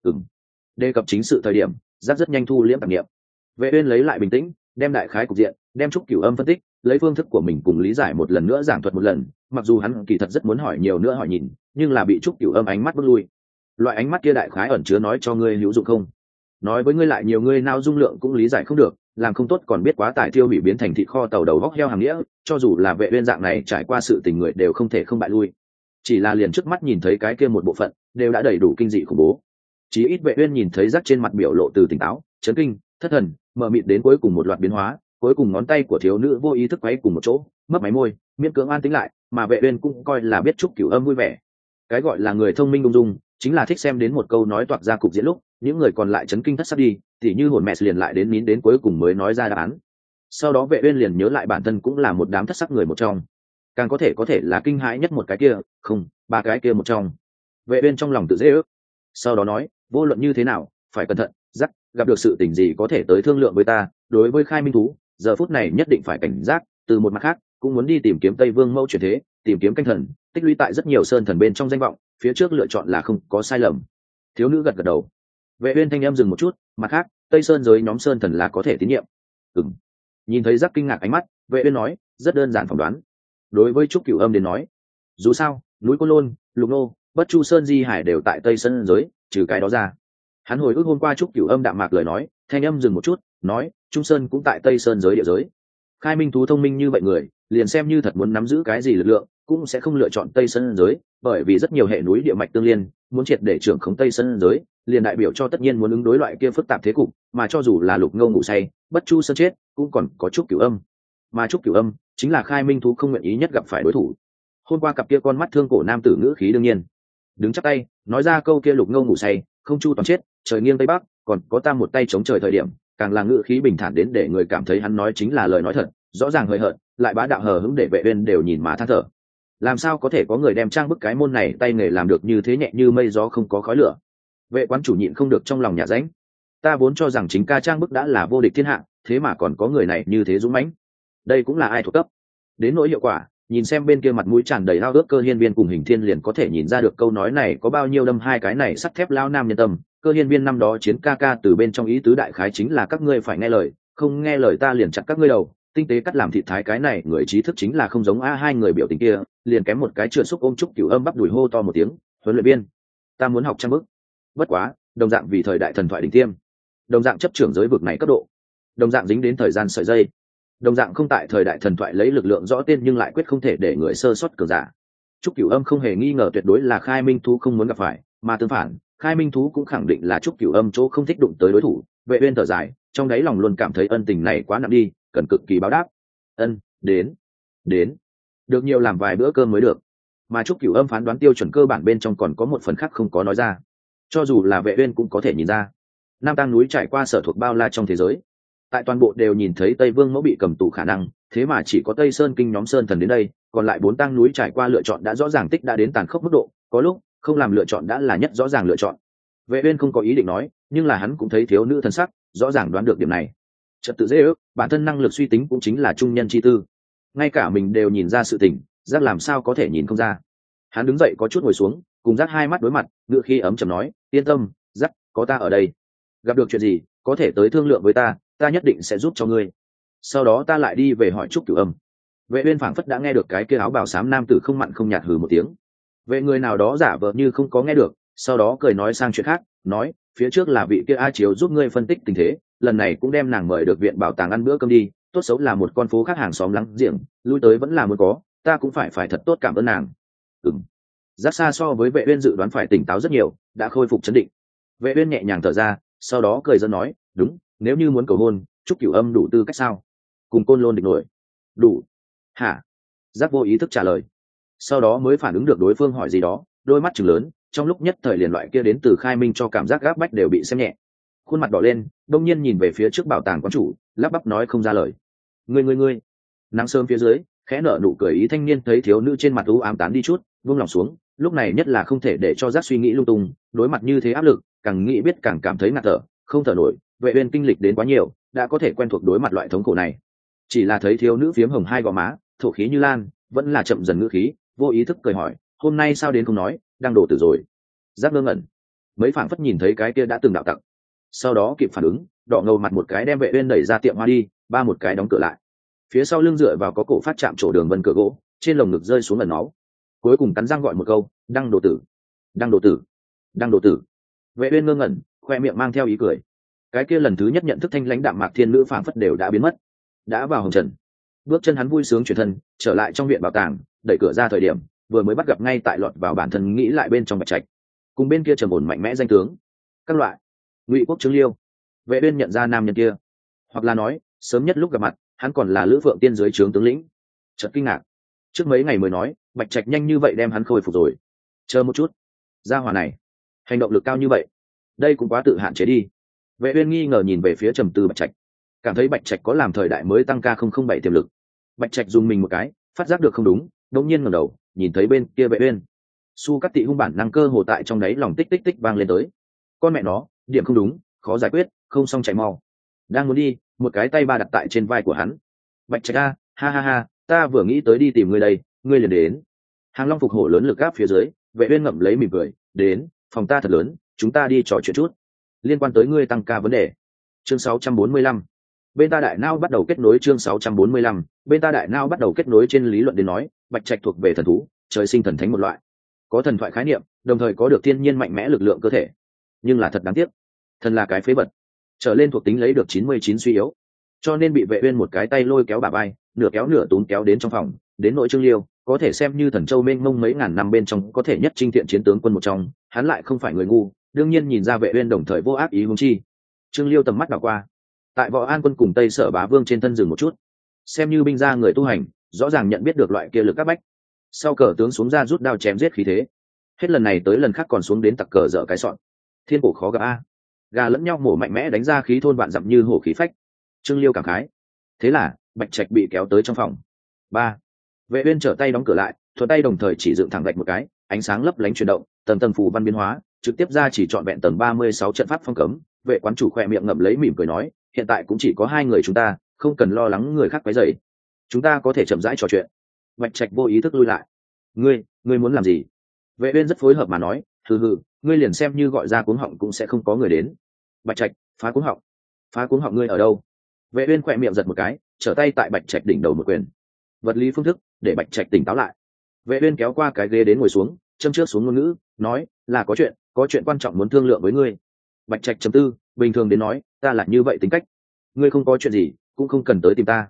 Đề cập chính sự thời điểm, Dắt rất nhanh thu liễm cảm nghiệm. Vệ Uyên lấy lại bình tĩnh, đem đại khái cục diện, đem Trúc Cửu Âm phân tích, lấy phương thức của mình cùng lý giải một lần nữa giảng thuật một lần, mặc dù hắn kỳ thật rất muốn hỏi nhiều nữa hỏi nhìn, nhưng là bị Trúc Cửu Âm ánh mắt bước lui. Loại ánh mắt kia đại khái ẩn chứa nói cho ngươi hữu dụng không? Nói với ngươi lại nhiều ngươi nào dung lượng cũng lý giải không được, làm không tốt còn biết quá tải tiêu hủy biến thành thịt kho tàu đầu góc heo hàng nghĩa, cho dù là Vệ Uyên dạng này trải qua sự tình người đều không thể không bại lui. Chỉ là liền trước mắt nhìn thấy cái kia một bộ phận, đều đã đầy đủ kinh dị khủng bố. Chí ít Vệ Uyên nhìn thấy rắc trên mặt biểu lộ từ tỉnh táo, chấn kinh, thất thần, mờ mịt đến cuối cùng một loạt biến hóa, cuối cùng ngón tay của thiếu nữ vô ý thức quấy cùng một chỗ, mấp máy môi, miễn cưỡng an tĩnh lại, mà Vệ Uyên cũng coi là biết Trúc Cửu Âm vui vẻ. Cái gọi là người thông minh ung dung, chính là thích xem đến một câu nói toạc ra cục diễn lúc, những người còn lại chấn kinh thất sắc đi, tỉ như hồn mẹ liền lại đến nín đến cuối cùng mới nói ra đáp án. Sau đó Vệ Uyên liền nhớ lại bản thân cũng là một đám thất sắc người một trong, càng có thể là kinh hãi nhất một cái kia, không, ba cái kia một trong. Vệ Uyên trong lòng tự dễ ước, sau đó nói, vô luận như thế nào, phải cẩn thận, rắc, gặp được sự tình gì có thể tới thương lượng với ta. Đối với khai minh thú, giờ phút này nhất định phải cảnh giác. Từ một mặt khác, cũng muốn đi tìm kiếm Tây Vương mẫu chuyển thế, tìm kiếm canh thần, tích lũy tại rất nhiều sơn thần bên trong danh vọng, phía trước lựa chọn là không có sai lầm. Thiếu nữ gật gật đầu. Vệ Uyên thanh em dừng một chút, mặt khác, Tây Sơn giới nhóm sơn thần là có thể tín nhiệm. Nhìn thấy rắc kinh ngạc ánh mắt, Vệ Uyên nói, rất đơn giản phỏng đoán. Đối với Trúc Cửu Âm đến nói, dù sao, núi Côn Lôn, Lục Nô, Bất Chu Sơn Di Hải đều tại Tây Sơn giới, trừ cái đó ra. Hắn hồi ức hôm qua Trúc Cửu Âm đạm mạc lời nói, thanh âm dừng một chút, nói, Trung Sơn cũng tại Tây Sơn giới địa giới. Khai minh thú thông minh như vậy người, liền xem như thật muốn nắm giữ cái gì lực lượng, cũng sẽ không lựa chọn Tây Sơn giới, bởi vì rất nhiều hệ núi địa mạch tương liên, muốn triệt để trưởng khống Tây Sơn giới, liền đại biểu cho tất nhiên muốn ứng đối loại kia phức tạp thế cục, mà cho dù là Lục Ngâu ngủ say, Bất Chu Sơn chết, cũng còn có Trúc Cửu Âm. Mà Trúc Cửu Âm chính là khai minh thú không nguyện ý nhất gặp phải đối thủ. Hôm qua cặp kia con mắt thương cổ nam tử ngữ khí đương nhiên, đứng chắp tay, nói ra câu kia Lục Ngâu ngủ say, không chu toàn chết, trời nghiêng tây bắc, còn có ta một tay chống trời thời điểm, càng là ngữ khí bình thản đến để người cảm thấy hắn nói chính là lời nói thật, rõ ràng hời hợt, lại bá đạo hờ hững để Vệ Uyên đều nhìn mà than thở. Làm sao có thể có người đem trang bức cái môn này tay nghề làm được như thế nhẹ như mây gió không có khói lửa? Vệ quán chủ nhịn không được trong lòng nhà ránh. Ta vốn cho rằng chính ca trang bức đã là vô địch thiên hạ, thế mà còn có người này như thế dũng mãnh. Đây cũng là ai thuộc cấp. Đến nỗi hiệu quả, nhìn xem bên kia mặt mũi tràn đầy hao ước Cơ Hiên Viên cùng Hình Thiên liền có thể nhìn ra được câu nói này có bao nhiêu đâm hai cái này sắt thép lao nam nhân tâm. Cơ Hiên Viên năm đó chiến ca ca từ bên trong ý tứ đại khái chính là các ngươi phải nghe lời, không nghe lời ta liền chặt các ngươi đầu. Tinh tế cắt làm thịt thái cái này người trí thức chính là không giống hai người biểu tình kia, liền kém một cái trượt xúc ôm Trúc Cửu Âm bắp đùi hô to một tiếng, huấn luyện viên, ta muốn học trang bức. Bất quá, đồng dạng vì thời đại thần thoại đỉnh tiêm, đồng dạng chấp trưởng giới vực này cấp độ, đồng dạng dính đến thời gian sợi dây. đồng dạng không tại thời đại thần thoại lấy lực lượng rõ tên nhưng lại quyết không thể để người sơ sót cường giả. Trúc Cửu Âm không hề nghi ngờ tuyệt đối là Khai Minh thú không muốn gặp phải, mà tương phản, Khai Minh thú cũng khẳng định là Trúc Cửu Âm chỗ không thích đụng tới đối thủ. Vệ Uyên thở dài, trong đáy lòng luôn cảm thấy ân tình này quá nặng đi, cần cực kỳ báo đáp. Ân, đến, được nhiều làm vài bữa cơm mới được. Mà Trúc Cửu Âm phán đoán tiêu chuẩn cơ bản bên trong còn có một phần khác không có nói ra, cho dù là Vệ Uyên cũng có thể nhìn ra. Nam Tang núi trải qua sở thuộc bao la trong thế giới, tại toàn bộ đều nhìn thấy Tây Vương mẫu bị cầm tù khả năng, thế mà chỉ có Tây Sơn kinh nhóm sơn thần đến đây, còn lại 4 tang núi trải qua lựa chọn đã rõ ràng tích đã đến tàn khốc mức độ, có lúc không làm lựa chọn đã là nhất rõ ràng lựa chọn. Vệ Uyên không có ý định nói, nhưng là hắn cũng thấy thiếu nữ thân sắc, rõ ràng đoán được điểm này. Trật tự dễ ước, bản thân năng lực suy tính cũng chính là trung nhân chi tư, ngay cả mình đều nhìn ra sự tình, giác làm sao có thể nhìn không ra. Hắn đứng dậy có chút ngồi xuống, cùng giác hai mắt đối mặt, ngựa khi ấm trầm nói, yên tâm, giác có ta ở đây, gặp được chuyện gì có thể tới thương lượng với ta, ta nhất định sẽ giúp cho ngươi. Sau đó ta lại đi về hỏi Trúc Cửu Âm. Vệ Uyên phảng phất đã nghe được cái kia áo bào xám nam tử không mặn không nhạt hừ một tiếng. Vệ người nào đó giả vờ như không có nghe được, sau đó cười nói sang chuyện khác, nói, phía trước là vị kia A Chiếu giúp ngươi phân tích tình thế, lần này cũng đem nàng mời được viện bảo tàng ăn bữa cơm đi, tốt xấu là một con phố khác hàng xóm láng giềng, lui tới vẫn là muốn có, ta cũng phải thật tốt cảm ơn nàng. Giác xa so với Vệ Uyên dự đoán phải tỉnh táo rất nhiều, đã khôi phục chấn định. Vệ Uyên nhẹ nhàng thở ra, sau đó cười giỡn nói, đúng, nếu như muốn cầu hôn, Trúc Cửu Âm đủ tư cách sao? Cùng Côn Lôn địch nổi? Đủ. Hả? Giác vô ý thức trả lời, sau đó mới phản ứng được đối phương hỏi gì đó, đôi mắt trừng lớn, trong lúc nhất thời liền loại kia đến từ Khai Minh cho cảm giác gáp bách đều bị xem nhẹ. Khuôn mặt đỏ lên, đông nhiên nhìn về phía trước bảo tàng quán chủ, lắp bắp nói không ra lời. Ngươi. Nắng sớm phía dưới, khẽ nở nụ cười ý thanh niên thấy thiếu nữ trên mặt u ám tán đi chút, buông lòng xuống, lúc này nhất là không thể để cho giác suy nghĩ lung tung, đối mặt như thế áp lực, càng nghĩ biết càng cảm thấy ngạt thở, không thở nổi. Vệ Uyên kinh lịch đến quá nhiều, đã có thể quen thuộc đối mặt loại thống khổ này. Chỉ là thấy thiếu nữ phiếm hồng hai gò má, thổ khí như lan, vẫn là chậm dần ngữ khí, vô ý thức cười hỏi, hôm nay sao đến không nói, đang đổ tử rồi. Giác ngơ ngẩn, mấy phảng phất nhìn thấy cái kia đã từng đạo tặc, sau đó kịp phản ứng, đỏ ngầu mặt một cái đem Vệ Uyên đẩy ra tiệm hoa đi, ba một cái đóng cửa lại. Phía sau lưng dựa vào có cổ phát chạm chỗ đường vân cửa gỗ, trên lồng ngực rơi xuống ẩn máu, cuối cùng cắn răng gọi một câu, đang đổ tử. Vệ Uyên ngơ ngẩn, khoe miệng mang theo ý cười. Cái kia lần thứ nhất nhận thức thanh lãnh đạm mạc thiên nữ phảng phất đều đã biến mất, đã vào hồng trần. Bước chân hắn vui sướng chuyển thân trở lại trong viện bảo tàng, đẩy cửa ra thời điểm vừa mới bắt gặp ngay tại lọt vào bản thân nghĩ lại bên trong bạch trạch, cùng bên kia trầm ổn mạnh mẽ danh tướng các loại Ngụy Quốc Trương Liêu. Vệ Uyên nhận ra nam nhân kia, hoặc là nói sớm nhất lúc gặp mặt hắn còn là Lữ Phượng Tiên dưới trướng tướng lĩnh. Chợt kinh ngạc, trước mấy ngày mới nói bạch trạch nhanh như vậy đem hắn khôi phục rồi, chờ một chút, gia hỏa này hành động lực cao như vậy, đây cũng quá tự hạn chế đi. Vệ Uyên nghi ngờ nhìn về phía trầm tư bạch trạch, cảm thấy bạch trạch có làm thời đại mới tăng K007 tiềm lực. Bạch trạch dùng mình một cái, phát giác được không đúng, đột nhiên ngẩng đầu nhìn thấy bên kia Vệ Uyên. Su Cát Tị hung bản năng cơ hồ tại trong đấy lòng tích tích tích vang lên tới, con mẹ nó, điểm không đúng, khó giải quyết, không xong chạy mau. Đang muốn đi, một cái tay ba đặt tại trên vai của hắn. Bạch trạch a, ha, ta vừa nghĩ tới đi tìm ngươi đây, ngươi liền đến. Hàng Long phục hổ lớn lực áp phía dưới, Vệ Uyên ngậm lấy mỉm cười, đến, phòng ta thật lớn, chúng ta đi trò chuyện chút liên quan tới ngươi tăng ca vấn đề. Chương 645. Bên ta đại não bắt đầu kết nối. Chương 645. Bên ta đại não bắt đầu kết nối. Trên lý luận đến nói, bạch trạch thuộc về thần thú, trời sinh thần thánh một loại, có thần thoại khái niệm, đồng thời có được thiên nhiên mạnh mẽ lực lượng cơ thể. Nhưng là thật đáng tiếc, thần là cái phế vật, trở lên thuộc tính lấy được 99 suy yếu, cho nên bị Vệ Uyên một cái tay lôi kéo bà vai, nửa kéo nửa tún kéo đến trong phòng. Đến nội Trương Liêu, có thể xem như thần châu mênh mông mấy ngàn năm bên trong có thể nhất chinh thiện chiến tướng quân một trong, hắn lại không phải người ngu, đương nhiên nhìn ra Vệ Uyên đồng thời vô ác ý huống chi. Trương Liêu tầm mắt đảo qua, tại Võ An Quân cùng Tây Sở Bá Vương trên thân dừng một chút, xem như binh gia người tu hành, rõ ràng nhận biết được loại kia lực các bách. Sau cờ tướng xuống ra rút đao chém giết khí thế, hết lần này tới lần khác còn xuống đến tặc cờ dở cái sọn. Thiên cổ khó gặp a, gà lẫn nhau mổ mạnh mẽ đánh ra khí thôn vạn dặm như hổ khí phách. Trương Liêu cảm khái. Thế là bạch trạch bị kéo tới trong phòng. Ba. Vệ Uyên trở tay đóng cửa lại, thuận tay đồng thời chỉ dựng thẳng gạch một cái, ánh sáng lấp lánh chuyển động, tầng tầng phù văn biến hóa, trực tiếp ra chỉ chọn vẹn tầng 36 trận pháp phong cấm. Vệ quán chủ khỏe miệng ngậm lấy mỉm cười nói, hiện tại cũng chỉ có hai người chúng ta, không cần lo lắng người khác quấy rầy, chúng ta có thể chậm rãi trò chuyện. Bạch trạch vô ý thức lui lại. Ngươi muốn làm gì? Vệ Uyên rất phối hợp mà nói, hừ, ngươi liền xem như gọi ra cuống họng cũng sẽ không có người đến. Bạch trạch, phá cuống họng ngươi ở đâu? Vệ Uyên khỏe miệng giật một cái, trở tay tại bạch trạch đỉnh đầu một quyền. Vật lý phương thức để bạch trạch tỉnh táo lại. Vệ Uyên kéo qua cái ghế đến ngồi xuống, châm trước xuống ngôn ngữ, nói là có chuyện quan trọng muốn thương lượng với ngươi. Bạch trạch trầm tư, bình thường đến nói, ta là như vậy tính cách, ngươi không có chuyện gì cũng không cần tới tìm ta.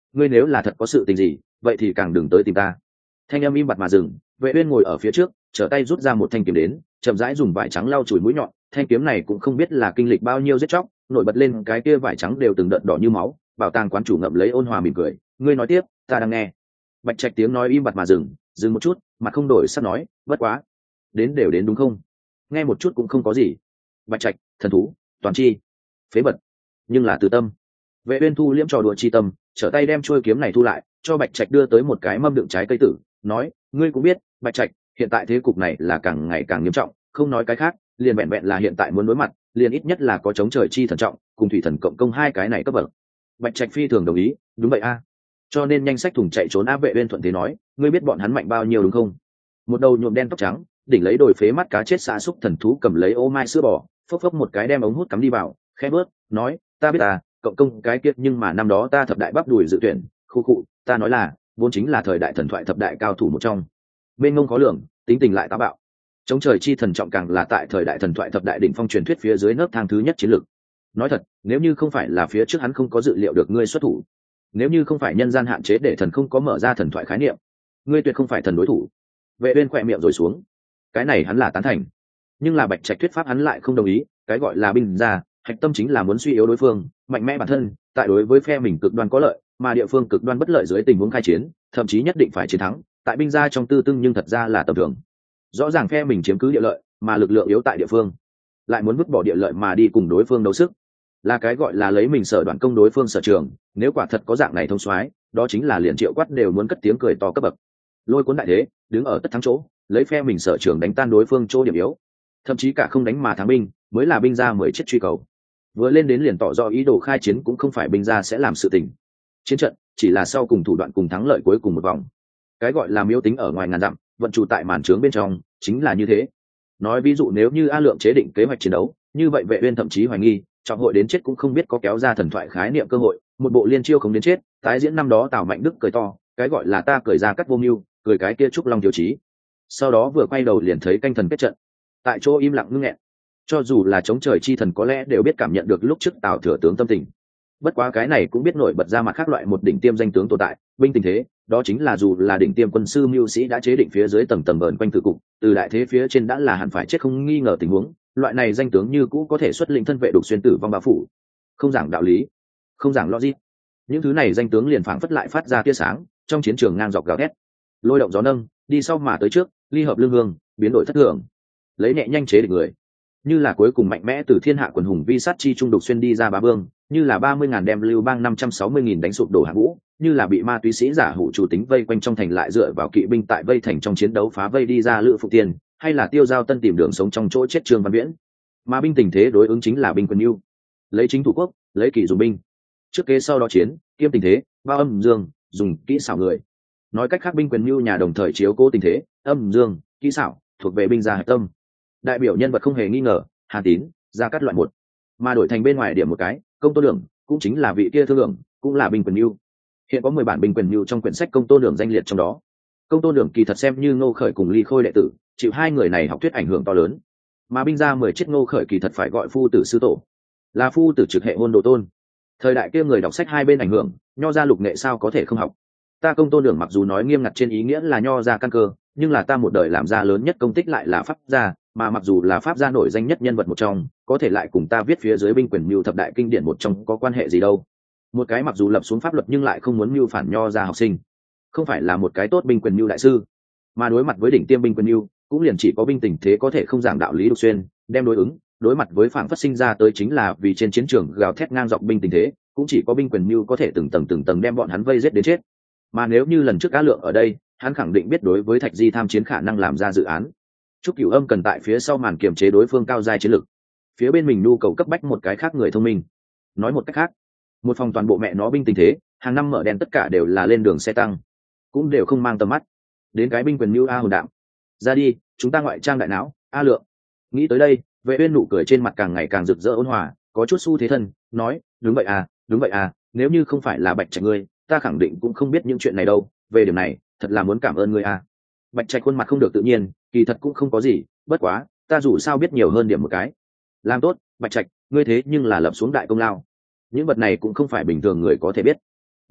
ngươi nếu là thật có sự tình gì vậy thì càng đừng tới tìm ta. Thanh âm im bặt mà dừng. Vệ uyên ngồi ở phía trước, trở tay rút ra một thanh kiếm đến, chậm rãi dùng vải trắng lau chùi mũi nhọn. Thanh kiếm này cũng không biết là kinh lịch bao nhiêu giết chóc, nổi bật lên cái kia vải trắng đều từng đợt đỏ như máu. Bảo tàng quán chủ ngậm lấy ôn hòa mỉm cười, ngươi nói tiếp, ta đang nghe. Bạch Trạch tiếng nói im bặt mà dừng, dừng một chút, mặt không đổi sắc nói, bất quá, đến đều đến đúng không? Nghe một chút cũng không có gì. Bạch Trạch, thần thú, toàn chi, phế vật, nhưng là từ tâm. Vệ uyên thu liễm trò đùa chi tâm, trở tay đem chuôi kiếm này thu lại, cho Bạch Trạch đưa tới một cái mâm đựng trái cây tử, nói, ngươi cũng biết, Bạch Trạch, hiện tại thế cục này là càng ngày càng nghiêm trọng, không nói cái khác, liền vẹn vẹn là hiện tại muốn đối mặt, liền ít nhất là có chống trời chi thần trọng, cùng thủy thần cộng công hai cái này cấp bậc. Bạch Trạch phi thường đồng ý, đúng vậy a. Cho nên nhanh sách thùng chạy trốn a. Vệ uyên thuận thế nói, ngươi biết bọn hắn mạnh bao nhiêu đúng không? Một đầu nhuộm đen tóc trắng, đỉnh lấy đồi phế mắt cá chết xạ xúc thần thú cầm lấy ô mai sữa bò, phốc phốc một cái đem ống hút cắm đi vào, khẽ bước, nói, ta biết à, cộng công cái kiệt nhưng mà năm đó ta thập đại bắp đùi dự tuyển, khu cụ, ta nói là, vốn chính là thời đại thần thoại thập đại cao thủ một trong. Bên ngông khó lường, tính tình lại táo bạo. Chống trời chi thần trọng càng là tại thời đại thần thoại thập đại đỉnh phong truyền thuyết phía dưới nấc thang thứ nhất chiến lược. Nói thật, nếu như không phải là phía trước hắn không có dự liệu được ngươi xuất thủ, nếu như không phải nhân gian hạn chế để thần không có mở ra thần thoại khái niệm, ngươi tuyệt không phải thần đối thủ. Vệ uyên khỏe miệng rồi xuống, cái này hắn là tán thành, nhưng là Bạch Trạch thuyết pháp hắn lại không đồng ý. Cái gọi là binh gia, hạch tâm chính là muốn suy yếu đối phương, mạnh mẽ bản thân, tại đối với phe mình cực đoan có lợi, mà địa phương cực đoan bất lợi dưới tình huống khai chiến, thậm chí nhất định phải chiến thắng. Tại binh gia trong tư tương nhưng thật ra là tầm thường. Rõ ràng phe mình chiếm cứ địa lợi, mà lực lượng yếu tại địa phương, lại muốn vứt bỏ địa lợi mà đi cùng đối phương đấu sức, là cái gọi là lấy mình sở đoạn công đối phương sở trường. Nếu quả thật có dạng này thông soái, đó chính là liền Triệu Quát đều muốn cất tiếng cười to cấp bậc. Lôi cuốn đại thế, đứng ở tất thắng chỗ, lấy phe mình sở trường đánh tan đối phương chỗ điểm yếu, thậm chí cả không đánh mà thắng binh, mới là binh gia mới chết truy cầu. Vừa lên đến liền tỏ rõ ý đồ khai chiến cũng không phải binh gia sẽ làm sự tình. Chiến trận chỉ là sau cùng thủ đoạn cùng thắng lợi cuối cùng một vòng. Cái gọi là miêu tính ở ngoài ngàn dặm, vận chủ tại màn trướng bên trong, chính là như thế. Nói ví dụ nếu như A Lượng chế định kế hoạch chiến đấu, như vậy Vệ uyên thậm chí hoài nghi, trọng hội đến chết cũng không biết có kéo ra thần thoại khái niệm cơ hội, một bộ liên chiêu không đến chết, tái diễn năm đó Tào Mạnh Đức cười to, cái gọi là ta cười ra cắt vô mưu, cười cái kia trúc long thiếu chí. Sau đó vừa quay đầu liền thấy canh thần kết trận, tại chỗ im lặng ngưng nghẹn. Cho dù là chống trời chi thần có lẽ đều biết cảm nhận được lúc trước Tào thừa tướng tâm tình. Bất quá cái này cũng biết nổi bật ra mặt khác loại một đỉnh tiêm danh tướng tồn tại, binh tình thế, đó chính là dù là đỉnh tiêm quân sư mưu sĩ đã chế định phía dưới tầng tầng vờn quanh tử cục, từ đại thế phía trên đã là hẳn phải chết không nghi ngờ tình huống, loại này danh tướng như cũ có thể xuất lĩnh thân vệ đục xuyên tử vong bao phủ. Không giảng đạo lý, không giảng logic, những thứ này danh tướng liền phảng phất lại phát ra tia sáng, trong chiến trường ngang dọc gào thét, lôi động gió nâng, đi sau mà tới trước, ly hợp lương hương, biến đổi thất thường, lấy nhẹ nhanh chế địch người, như là cuối cùng mạnh mẽ từ thiên hạ quần hùng vi sát chi trung đục xuyên đi ra bá vương, như là 30.000 đem lưu bang 560.000 đánh sụp đổ hạng vũ, như là bị ma túy sĩ giả hủ chủ tính vây quanh trong thành lại dựa vào kỵ binh tại vây thành trong chiến đấu phá vây đi ra Lữ Phục Tiên, hay là Tiêu Giao Tân tìm đường sống trong chỗ chết Trương Văn Viễn. Mà binh tình thế đối ứng chính là binh quyền ưu, lấy chính thủ quốc, lấy kỵ dùng binh, trước kế sau đó chiến, kiêm tình thế, bao âm dương, dùng kỹ xảo người. Nói cách khác binh quyền ưu nhà đồng thời chiếu cố tình thế, âm dương, kỹ xảo, thuộc về binh gia hạch tâm. Đại biểu nhân vật không hề nghi ngờ, Hàn Tín, Gia Cát loại một, mà đổi thành bên ngoài điểm một cái, Công Tôn Đường, cũng chính là vị kia thương lượng, cũng là binh quyền ưu. Hiện có 10 bản binh quyền ưu trong quyển sách Công Tôn Đường danh liệt trong đó. Công Tôn Đường kỳ thật xem như Ngô Khởi cùng Ly Khôi đệ tử, chịu hai người này học thuyết ảnh hưởng to lớn. Mà binh gia 10 chết Ngô Khởi kỳ thật phải gọi phu tử sư tổ, là phu tử trực hệ môn đồ tôn. Thời đại kia người đọc sách hai bên ảnh hưởng, nho gia lục nghệ sao có thể không học. Ta Công Tôn Đường mặc dù nói nghiêm ngặt trên ý nghĩa là nho gia căn cơ, nhưng là ta một đời làm ra lớn nhất công tích lại là pháp gia, mà mặc dù là pháp gia nổi danh nhất nhân vật một trong, có thể lại cùng ta viết phía dưới binh quyền mưu thập đại kinh điển một trong có quan hệ gì đâu. Một cái mặc dù lập xuống pháp luật nhưng lại không muốn mưu phản nho gia học sinh, không phải là một cái tốt binh quyền mưu đại sư. Mà đối mặt với đỉnh tiêm binh quyền mưu, cũng liền chỉ có binh tình thế có thể không giảng đạo lý đục xuyên, đem đối ứng, đối mặt với phản phát sinh ra tới chính là vì trên chiến trường gào thét ngang dọc binh tình thế, cũng chỉ có binh quyền mưu có thể từng tầng đem bọn hắn vây giết đến chết. Mà nếu như lần trước Á Lượng ở đây, hắn khẳng định biết đối với Thạch Di tham chiến khả năng làm ra dự án. Trúc Cửu Âm cần tại phía sau màn kiềm chế đối phương cao giai chiến lực, phía bên mình nhu cầu cấp bách một cái khác người thông minh. Nói một cách khác, một phòng toàn bộ mẹ nó binh tình thế, hàng năm mở đèn tất cả đều là lên đường xe tăng, cũng đều không mang tầm mắt. Đến cái binh quyền mưu a hồn đạm, ra đi, chúng ta ngoại trang đại não, A Lượng. Nghĩ tới đây, Vệ Uyên nụ cười trên mặt càng ngày càng rực rỡ ôn hòa, có chút xu thế thân, nói, đúng vậy à, nếu như không phải là Bạch Trạch ngươi, ta khẳng định cũng không biết những chuyện này đâu, về điểm này, thật là muốn cảm ơn ngươi à. Bạch Trạch khuôn mặt không được tự nhiên, kỳ thật cũng không có gì, bất quá, ta dù sao biết nhiều hơn điểm một cái. Làm tốt, Bạch Trạch, ngươi thế nhưng là lập xuống đại công lao. Những vật này cũng không phải bình thường người có thể biết.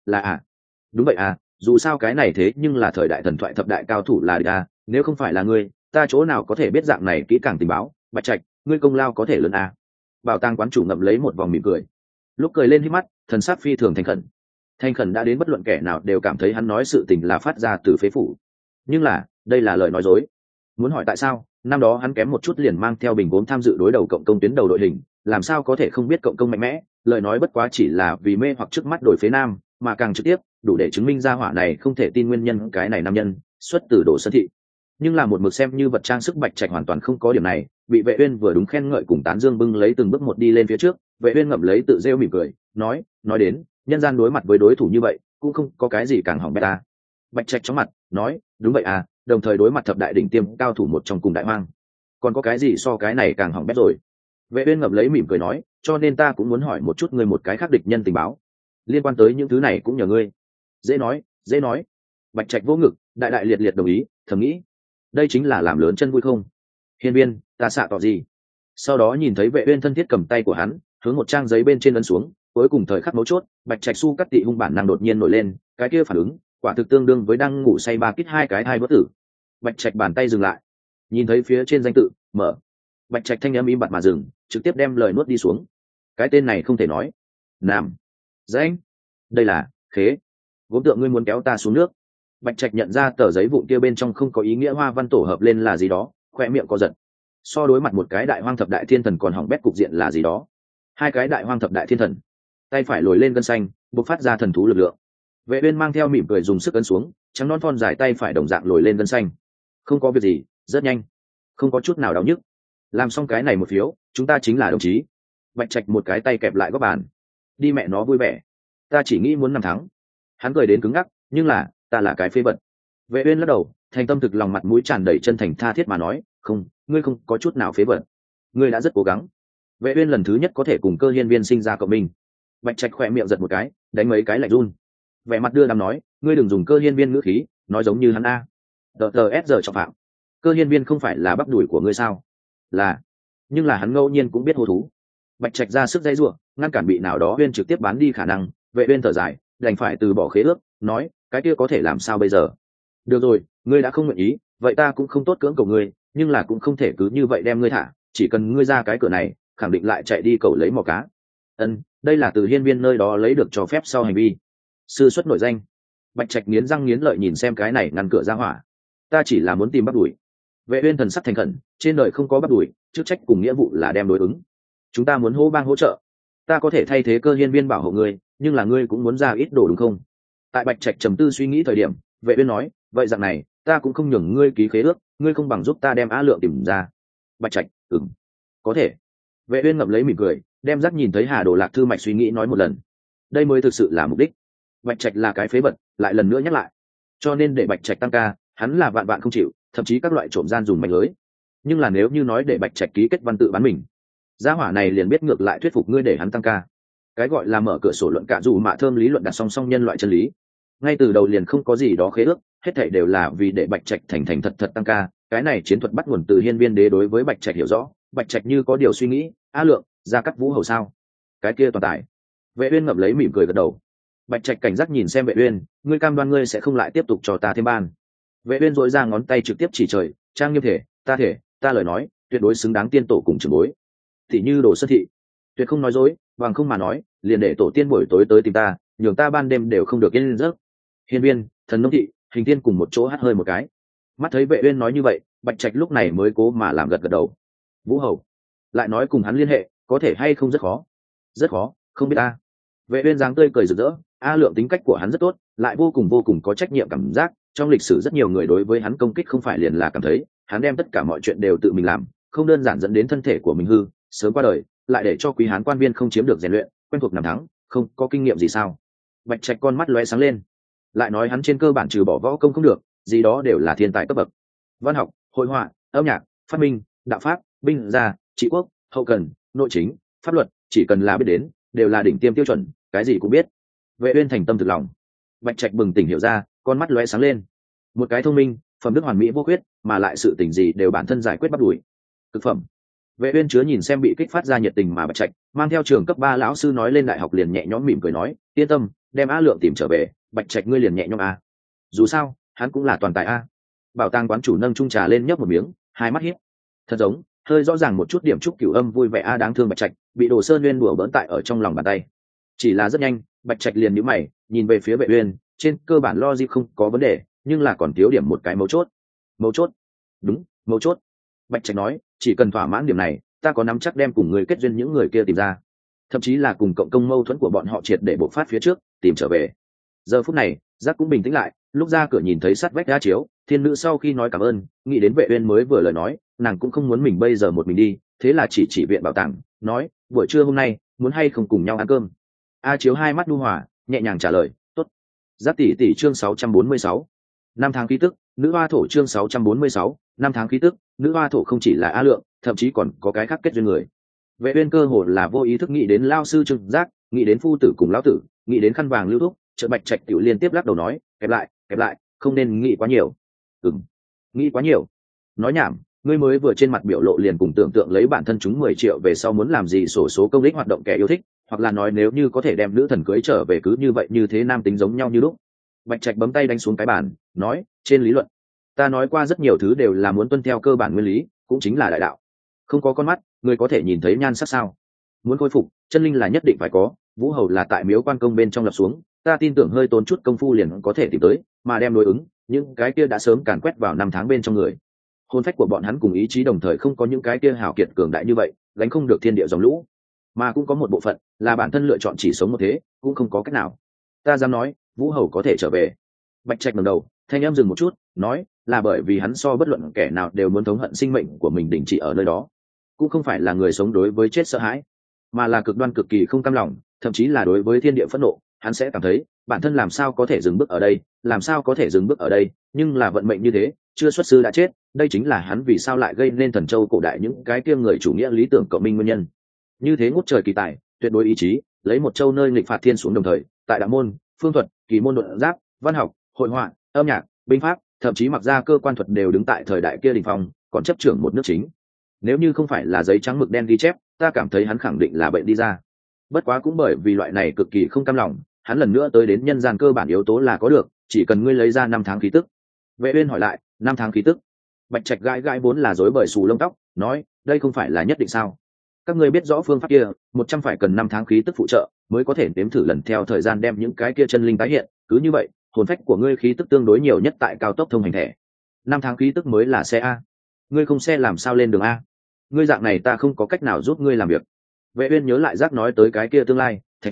là à? Đúng vậy à, dù sao cái này thế nhưng là thời đại thần thoại thập đại cao thủ là địch à, nếu không phải là ngươi, ta chỗ nào có thể biết dạng này kỹ càng tình báo. Bạch Trạch, ngươi công lao có thể lớn à? Bảo tàng quán chủ ngậm lấy một vòng mỉm cười, lúc cười lên hít mắt, thần sắc phi thường thành khẩn. Thành khẩn đã đến bất luận kẻ nào đều cảm thấy hắn nói sự tình là phát ra từ phế phủ. Nhưng là đây là lời nói dối. Muốn hỏi tại sao năm đó hắn kém một chút liền mang theo bình vốn tham dự đối đầu cộng công tuyến đầu đội hình, làm sao có thể không biết cộng công mạnh mẽ. Lời nói bất quá chỉ là vì mê hoặc trước mắt đổi phế nam, mà càng trực tiếp đủ để chứng minh ra hỏa này không thể tin nguyên nhân. Cái này nam nhân xuất từ Đồ Sơn thị, nhưng là một mực xem như vật trang sức. Bạch Trạch hoàn toàn không có điểm này. Bị Vệ Uyên vừa đúng khen ngợi cùng tán dương bưng lấy từng bước một đi lên phía trước. Vệ Uyên ngậm lấy tự rêu mỉm cười, nói đến nhân gian đối mặt với đối thủ như vậy cũng không có cái gì càng hỏng bét ta. Bạch Trạch chóng mặt nói, đúng vậy à, đồng thời đối mặt thập đại đỉnh tiêm cao thủ một trong cùng đại hoang, còn có cái gì so cái này càng hỏng bét rồi. Vệ Uyên ngậm lấy mỉm cười nói, cho nên ta cũng muốn hỏi một chút ngươi một cái khác địch nhân tình báo liên quan tới những thứ này cũng nhờ ngươi. Dễ nói. Bạch Trạch vô ngực, đại đại liệt liệt đồng ý, thầm nghĩ đây chính là làm lớn chân vui không. Hiên viên, ta xạ tỏ gì. Sau đó nhìn thấy Vệ Uyên thân thiết cầm tay của hắn hướng một trang giấy bên trên ấn xuống. Cuối cùng thời khắc mấu chốt, Bạch Trạch su cắt tị hung bản năng đột nhiên nổi lên, cái kia phản ứng quả thực tương đương với đang ngủ say ba kích hai cái hai bất tử. Bạch Trạch bàn tay dừng lại, nhìn thấy phía trên danh tự mở. Bạch Trạch thanh âm im bặt mà dừng, trực tiếp đem lời nuốt đi xuống. Cái tên này không thể nói. Nam danh, đây là khế gốm tượng, ngươi muốn kéo ta xuống nước. Bạch Trạch nhận ra tờ giấy vụn kia bên trong không có ý nghĩa hoa văn tổ hợp lên là gì đó, khoe miệng co giật. So đối mặt một cái đại hoang thập đại thiên thần còn hỏng bét cục diện là gì đó. Hai cái đại hoang thập đại thiên thần, tay phải lồi lên gân xanh bộc phát ra thần thú lực lượng. Vệ Uyên mang theo mỉm cười dùng sức ấn xuống, trắng non thon dài tay phải đồng dạng lồi lên gân xanh. Không có việc gì, rất nhanh, không có chút nào đau nhức. Làm xong cái này một phiếu, chúng ta chính là đồng chí. Bạch Trạch một cái tay kẹp lại góc bàn, đi mẹ nó vui vẻ, ta chỉ nghĩ muốn năm thắng. Hắn cười đến cứng ngắc, nhưng là ta là cái phế vật. Vệ Uyên lắc đầu, thành tâm thực lòng mặt mũi tràn đầy chân thành tha thiết mà nói, không, ngươi không có chút nào phế vật, ngươi đã rất cố gắng. Vệ Uyên lần thứ nhất có thể cùng Cơ Hiên Viên sinh ra cộng minh. Bạch Trạch khỏe miệng giật một cái, đánh mấy cái lạnh run, vẻ mặt đưa đám nói, ngươi đừng dùng Cơ Hiên Viên ngữ khí nói giống như hắn a. TTS giờ trọng phạm. Cơ Hiên Viên không phải là bắp đuổi của ngươi sao? Là, nhưng là hắn ngẫu nhiên cũng biết hô thú. Bạch Trạch ra sức dây rủa, ngăn cản bị nào đó Uyên trực tiếp bán đi khả năng. Vệ Uyên thở dài, đành phải từ bỏ khế ước, nói, cái kia có thể làm sao bây giờ? Được rồi, ngươi đã không nguyện ý, vậy ta cũng không tốt cưỡng cầu ngươi, nhưng là cũng không thể cứ như vậy đem ngươi thả, chỉ cần ngươi ra cái cửa này, khẳng định lại chạy đi cầu lấy mò cá. Đây là từ Hiên Viên nơi đó lấy được cho phép sau hành vi. Sư xuất nổi danh. Bạch Trạch nghiến răng nghiến lợi nhìn xem cái này ngăn cửa ra hỏa. Ta chỉ là muốn tìm bắt đuổi. Vệ Uyên thần sắc thành khẩn, trên đời không có bắt đuổi, chức trách cùng nghĩa vụ là đem đối ứng. Chúng ta muốn hô bang hỗ trợ, ta có thể thay thế Cơ Hiên Viên bảo hộ ngươi, nhưng là ngươi cũng muốn ra ít đồ đúng không? Tại Bạch Trạch trầm tư suy nghĩ thời điểm, Vệ Uyên nói, vậy dạng này, ta cũng không nhường ngươi ký khế ước, ngươi không bằng giúp ta đem Á Lượng tìm ra. Bạch Trạch, có thể. Vệ Uyên ngậm lấy mỉm cười, đem rắc nhìn thấy Hà Đồ Lạc thư mạch suy nghĩ nói một lần. Đây mới thực sự là mục đích. Bạch Trạch là cái phế vật, lại lần nữa nhắc lại. Cho nên để Bạch Trạch tăng ca, hắn là vạn vạn không chịu, thậm chí các loại trộm gian dùng manh lưới. Nhưng là nếu như nói để Bạch Trạch ký kết văn tự bán mình, gia hỏa này liền biết ngược lại thuyết phục ngươi để hắn tăng ca. Cái gọi là mở cửa sổ luận cả dù mạ thơm lý luận đặt song song nhân loại chân lý. Ngay từ đầu liền không có gì đó khế ước, hết thảy đều là vì để Bạch Trạch thành thành thật thật tăng ca. Cái này chiến thuật bắt nguồn từ Hiên Viên Đế đối với Bạch Trạch hiểu rõ. Bạch Trạch như có điều suy nghĩ, Á Lượng, ra cắt vũ hầu sao? Cái kia toàn tài. Vệ Uyên ngậm lấy mỉm cười gật đầu. Bạch Trạch cảnh giác nhìn xem Vệ Uyên, ngươi cam đoan ngươi sẽ không lại tiếp tục cho ta thêm ban. Vệ Uyên duỗi ra ngón tay trực tiếp chỉ trời, trang nghiêm thể, ta lời nói, tuyệt đối xứng đáng tiên tổ cùng trưởng bối. Thì như Đồ Sơn thị, tuyệt không nói dối, bằng không mà nói, liền để tổ tiên buổi tối tới tìm ta, nhường ta ban đêm đều không được yên giấc. Hiên Viên, Thần Nông thị, Hình Tiên cùng một chỗ hát hơi một cái. Mắt thấy Vệ Uyên nói như vậy, Bạch Trạch lúc này mới cố mà làm gật gật đầu. Vũ hầu, lại nói cùng hắn liên hệ, có thể hay không rất khó. Rất khó, không biết ta. Vệ Uyên dáng tươi cười rực rỡ, A Lượng tính cách của hắn rất tốt, lại vô cùng có trách nhiệm cảm giác. Trong lịch sử rất nhiều người đối với hắn công kích không phải liền là cảm thấy hắn đem tất cả mọi chuyện đều tự mình làm, không đơn giản dẫn đến thân thể của mình hư, sớm qua đời, lại để cho quý hán quan viên không chiếm được rèn luyện, quen thuộc năm tháng, không có kinh nghiệm gì sao? Bạch Trạch con mắt lóe sáng lên, lại nói hắn trên cơ bản trừ bỏ võ công không được, gì đó đều là thiên tài cấp bậc. Văn học, hội họa, âm nhạc, phát minh, đạo pháp, binh gia, trị quốc, hậu cần, nội chính, pháp luật, chỉ cần là biết đến, đều là đỉnh tiêm tiêu chuẩn, cái gì cũng biết. Vệ Uyên thành tâm thực lòng. Bạch Trạch bừng tỉnh hiểu ra, con mắt lóe sáng lên. Một cái thông minh, phẩm đức hoàn mỹ vô khuyết, mà lại sự tình gì đều bản thân giải quyết bắt đuổi. Thực phẩm. Vệ Uyên chứa nhìn xem bị kích phát ra nhiệt tình mà Bạch Trạch, mang theo trường cấp 3 lão sư nói lên đại học liền nhẹ nhõm mỉm cười nói, yên tâm, đem A Lượng tìm trở về, Bạch Trạch ngươi liền nhẹ nhõm a. Dù sao hắn cũng là toàn tài a. Bảo tàng quán chủ nâng chung trà lên nhấp một miếng, hai mắt hiếp, thật giống hơi rõ ràng một chút điểm trúc cửu âm vui vẻ a. Đáng thương Bạch Trạch bị Đồ Sơn Nguyên đùa bỡn tại ở trong lòng bàn tay. Chỉ là rất nhanh Bạch Trạch liền nhíu mày nhìn về phía Vệ Uyên, trên cơ bản logic không có vấn đề, nhưng là còn thiếu điểm một cái mấu chốt. Đúng, mấu chốt. Bạch Trạch nói, chỉ cần thỏa mãn điểm này, ta có nắm chắc đem cùng người kết duyên những người kia tìm ra, thậm chí là cùng cộng công mâu thuẫn của bọn họ triệt để bộc phát phía trước tìm trở về. Giờ phút này giác cũng bình tĩnh lại, lúc ra cửa nhìn thấy sắt vách đá chiếu, thiên nữ sau khi nói cảm ơn, nghĩ đến Vệ Uyên mới vừa lời nói, nàng cũng không muốn mình bây giờ một mình đi, thế là chỉ viện bảo tàng, nói buổi trưa hôm nay muốn hay không cùng nhau ăn cơm. A Chiếu hai mắt nhu hòa nhẹ nhàng trả lời, tốt. Giác tỷ tỷ chương 646. Năm tháng khí tức, nữ hoa thổ chương 646. Năm tháng khí tức, nữ hoa thổ không chỉ là A Lượng, thậm chí còn có cái khác kết duyên người. Vệ Uyên cơ hồ là vô ý thức nghĩ đến lao sư Trương Giác, nghĩ đến phu tử cùng lão tử, nghĩ đến khăn vàng lưu thúc, chợt Bạch Trạch tiểu liên tiếp lắc đầu nói, kẹp lại, không nên nghĩ quá nhiều. Nghĩ quá nhiều. Nói nhảm, ngươi mới vừa trên mặt biểu lộ liền cùng tưởng tượng lấy bản thân chúng 10 triệu về sau muốn làm gì sổ số công đích hoạt động kẻ yêu thích, hoặc là nói nếu như có thể đem nữ thần cưới trở về cứ như vậy như thế nam tính giống nhau như lúc. Bạch Trạch bấm tay đánh xuống cái bàn, nói, trên lý luận, ta nói qua rất nhiều thứ đều là muốn tuân theo cơ bản nguyên lý, cũng chính là đại đạo. Không có con mắt, người có thể nhìn thấy nhan sắc sao? Muốn khôi phục, chân linh là nhất định phải có, vũ hầu là tại miếu quan công bên trong lập xuống, ta tin tưởng hơi tốn chút công phu liền có thể tìm tới, mà đem đối ứng, những cái kia đã sớm càn quét vào năm tháng bên trong người. Hồn phách của bọn hắn cùng ý chí đồng thời không có những cái kia hào kiệt cường đại như vậy, gánh không được thiên địa dòng lũ, mà cũng có một bộ phận là bản thân lựa chọn chỉ sống một thế, cũng không có cách nào. Ta dám nói, vũ hầu có thể trở về. Bạch Trạch ngẩng đầu, thanh âm dừng một chút, nói, là bởi vì hắn so bất luận kẻ nào đều muốn thống hận sinh mệnh của mình đình chỉ ở nơi đó, cũng không phải là người sống đối với chết sợ hãi, mà là cực đoan cực kỳ không cam lòng, thậm chí là đối với thiên địa phẫn nộ. Hắn sẽ cảm thấy bản thân làm sao có thể dừng bước ở đây, nhưng là vận mệnh như thế, chưa xuất sư đã chết, đây chính là hắn vì sao lại gây nên Thần Châu cổ đại những cái kia người chủ nghĩa lý tưởng cộng minh nguyên nhân. Như thế ngút trời kỳ tài, tuyệt đối ý chí, lấy một châu nơi nghịch phạt thiên xuống đồng thời, tại đạo môn, phương thuật, kỳ môn luận giáp, văn học, hội họa, âm nhạc, binh pháp, thậm chí mặc ra cơ quan thuật đều đứng tại thời đại kia đỉnh phong, còn chấp trưởng một nước chính. Nếu như không phải là giấy trắng mực đen ghi chép, ta cảm thấy hắn khẳng định là bệnh đi ra. Bất quá cũng bởi vì loại này cực kỳ không cam lòng, hắn lần nữa tới đến nhân gian cơ bản yếu tố là có được, chỉ cần ngươi lấy ra năm tháng khí tức. Vệ Uyên hỏi lại, năm tháng khí tức? Bạch Trạch gãi vốn là rối bời xù lông tóc, nói, đây không phải là nhất định sao? Các ngươi biết rõ phương pháp kia, 100 phải cần năm tháng khí tức phụ trợ, mới có thể nếm thử lần theo thời gian đem những cái kia chân linh tái hiện, cứ như vậy, hồn phách của ngươi khí tức tương đối nhiều nhất tại cao tốc thông hành thẻ. Năm tháng khí tức mới là xe a. Ngươi không xe làm sao lên đường a? Ngươi dạng này ta không có cách nào giúp ngươi làm việc. Vệ Uyên nhớ lại giác nói tới cái kia tương lai, Thạch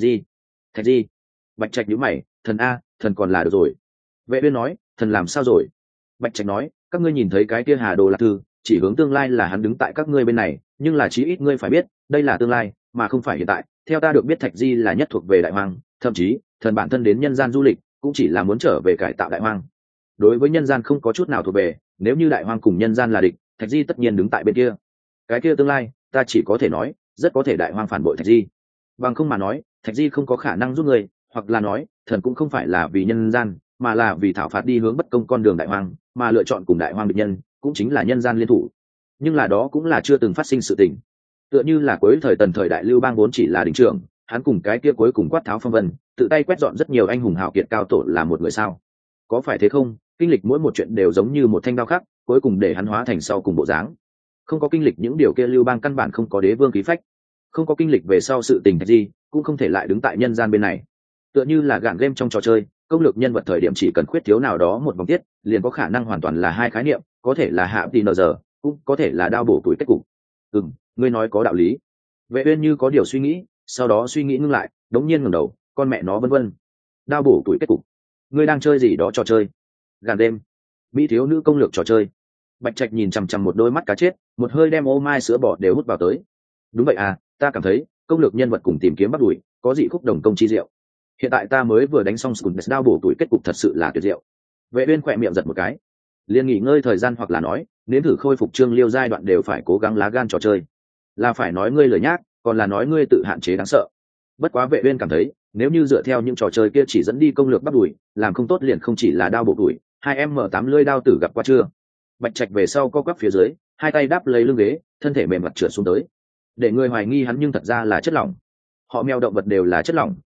Di. Bạch Trạch nhíu mày, thần a, thần còn là được rồi. Vệ Uyên nói, thần làm sao rồi? Bạch Trạch nói, các ngươi nhìn thấy cái kia Hà Đồ Lạc Thư, chỉ hướng tương lai là hắn đứng tại các ngươi bên này, nhưng là chí ít ngươi phải biết, đây là tương lai, mà không phải hiện tại. Theo ta được biết Thạch Di là nhất thuộc về Đại Hoang, thậm chí, thần bản thân đến nhân gian du lịch, cũng chỉ là muốn trở về cải tạo Đại Hoang. Đối với nhân gian không có chút nào thuộc về, nếu như Đại Hoang cùng nhân gian là địch, Thạch Di tất nhiên đứng tại bên kia. Cái kia tương lai, ta chỉ có thể nói, rất có thể Đại Hoang phản bội Thạch Di. Bằng không mà nói, Thạch Di không có khả năng giúp người, hoặc là nói, thần cũng không phải là vì nhân gian, mà là vì thảo phạt đi hướng bất công con đường Đại Hoang, mà lựa chọn cùng Đại Hoang địch nhân, cũng chính là nhân gian liên thủ. Nhưng là đó cũng là chưa từng phát sinh sự tình. Tựa như là cuối thời Tần thời Đại Lưu Bang vốn chỉ là đỉnh trưởng, hắn cùng cái kia cuối cùng quát tháo phong vân, tự tay quét dọn rất nhiều anh hùng hào kiệt cao tổ là một người sao? Có phải thế không? Kinh lịch mỗi một chuyện đều giống như một thanh đao khắc, cuối cùng để hắn hóa thành sau cùng bộ dáng. Không có kinh lịch những điều kia Lưu Bang căn bản không có đế vương khí phách, không có kinh lịch về sau sự tình gì, cũng không thể lại đứng tại nhân gian bên này. Tựa như là gạn game trong trò chơi, công lược nhân vật thời điểm chỉ cần khuyết thiếu nào đó một vòng tiết, liền có khả năng hoàn toàn là hai khái niệm, có thể là hạ tn giờ, cũng có thể là đao bổ tuổi kết cục. Ngươi nói có đạo lý. Vệ Uyên như có điều suy nghĩ, sau đó suy nghĩ ngưng lại, đống nhiên ngẩng đầu, con mẹ nó vân vân. Đao bổ tuổi kết cục. Ngươi đang chơi gì đó trò chơi? Gạn đêm. Mỹ thiếu nữ công lược trò chơi. Bạch Trạch nhìn chằm chằm một đôi mắt cá chết, một hơi đem ô mai sữa bò đều hút vào tới. Đúng vậy à, ta cảm thấy công lược nhân vật cùng tìm kiếm bắt đuổi, có dị khúc đồng công chi diệu. Hiện tại ta mới vừa đánh xong Skull đao bổ tuổi kết cục thật sự là tuyệt diệu. Vệ Uyên khỏe miệng giật một cái. Liên nghỉ ngơi thời gian hoặc là nói, nếu thử khôi phục Trương Liêu giai đoạn đều phải cố gắng lá gan trò chơi. Là phải nói ngươi lười nhác, còn là nói ngươi tự hạn chế đáng sợ. Bất quá Vệ Uyên cảm thấy, nếu như dựa theo những trò chơi kia chỉ dẫn đi công lược bắt đuổi, làm không tốt liền không chỉ là đao bổ tuổi, 2M8 lưỡi đao tử gặp qua chưa? Bạch Trạch về sau co quắp phía dưới, hai tay đáp lấy lưng ghế, thân thể mềm mặt trượt xuống tới. Để người hoài nghi hắn nhưng thật ra là chất lỏng. Họ mèo động vật đều là chất lỏng,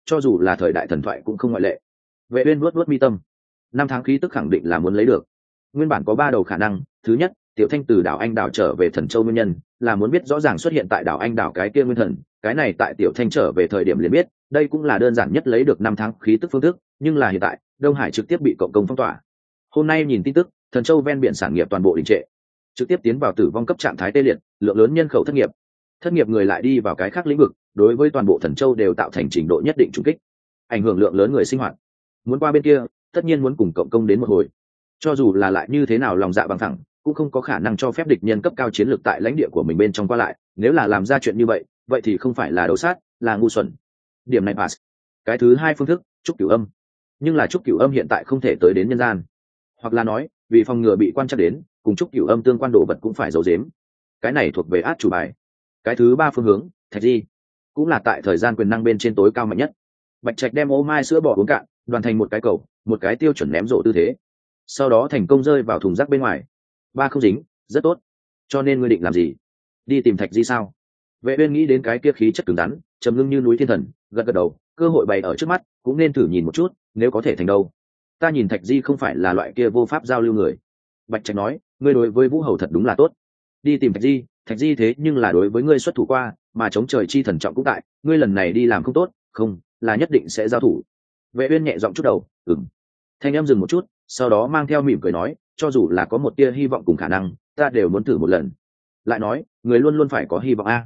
cho dù là thời đại thần thoại cũng không ngoại lệ. Vệ uyên vuốt vuốt mi tâm, năm tháng khí tức khẳng định là muốn lấy được. Nguyên bản có 3 đầu khả năng. Thứ nhất, Tiểu Thanh từ đảo Anh đảo trở về Thần Châu nguyên nhân là muốn biết rõ ràng xuất hiện tại đảo Anh đảo cái kia nguyên thần. Cái này tại Tiểu Thanh trở về thời điểm liền biết, đây cũng là đơn giản nhất lấy được năm tháng khí tức phương thức. Nhưng là hiện tại, Đông Hải trực tiếp bị cộng công phong tỏa. Hôm nay nhìn tin tức, Thần Châu ven biển sản nghiệp toàn bộ đình trệ, trực tiếp tiến vào tử vong cấp trạng thái tê liệt, lượng lớn nhân khẩu thất nghiệp người lại đi vào cái khác lĩnh vực, đối với toàn bộ Thần Châu đều tạo thành trình độ nhất định trùng kích, ảnh hưởng lượng lớn người sinh hoạt. Muốn qua bên kia, tất nhiên muốn cùng cộng công đến một hồi. Cho dù là lại như thế nào lòng dạ bằng thẳng, cũng không có khả năng cho phép địch nhân cấp cao chiến lược tại lãnh địa của mình bên trong qua lại. Nếu là làm ra chuyện như vậy, vậy thì không phải là đấu sát, là ngu xuẩn. Điểm này pass. Cái thứ hai phương thức, trúc cửu âm. Nhưng là trúc cửu âm hiện tại không thể tới đến nhân gian, hoặc là nói, vì phòng ngừa bị quan trắc đến, cùng trúc cửu âm tương quan đồ vật cũng phải giấu giếm. Cái này thuộc về át chủ bài. Cái thứ ba phương hướng, thạch di, cũng là tại thời gian quyền năng bên trên tối cao mạnh nhất. Bạch Trạch đem ô mai sữa bò uống cạn, đoàn thành một cái cầu, một cái tiêu chuẩn ném rổ tư thế, sau đó thành công rơi vào thùng rác bên ngoài. Ba không dính, rất tốt. Cho nên ngươi định làm gì? Đi tìm thạch di sao? Vệ uyên nghĩ đến cái kia khí chất cứng rắn, trầm ngưng như núi thiên thần, gật gật đầu. Cơ hội bày ở trước mắt, cũng nên thử nhìn một chút, nếu có thể thành đâu. Ta nhìn thạch di không phải là loại kia vô pháp giao lưu người. Bạch Trạch nói, ngươi đối với Vũ Hầu thật đúng là tốt. Đi tìm thạch di thế nhưng là đối với ngươi xuất thủ qua, mà chống trời chi thần trọng cũng tại, ngươi lần này đi làm không tốt, không, là nhất định sẽ giao thủ. Vệ uyên nhẹ giọng chút đầu, ừm. Thanh em dừng một chút, sau đó mang theo mỉm cười nói, cho dù là có một tia hy vọng cùng khả năng, ta đều muốn thử một lần. Lại nói, người luôn luôn phải có hy vọng a.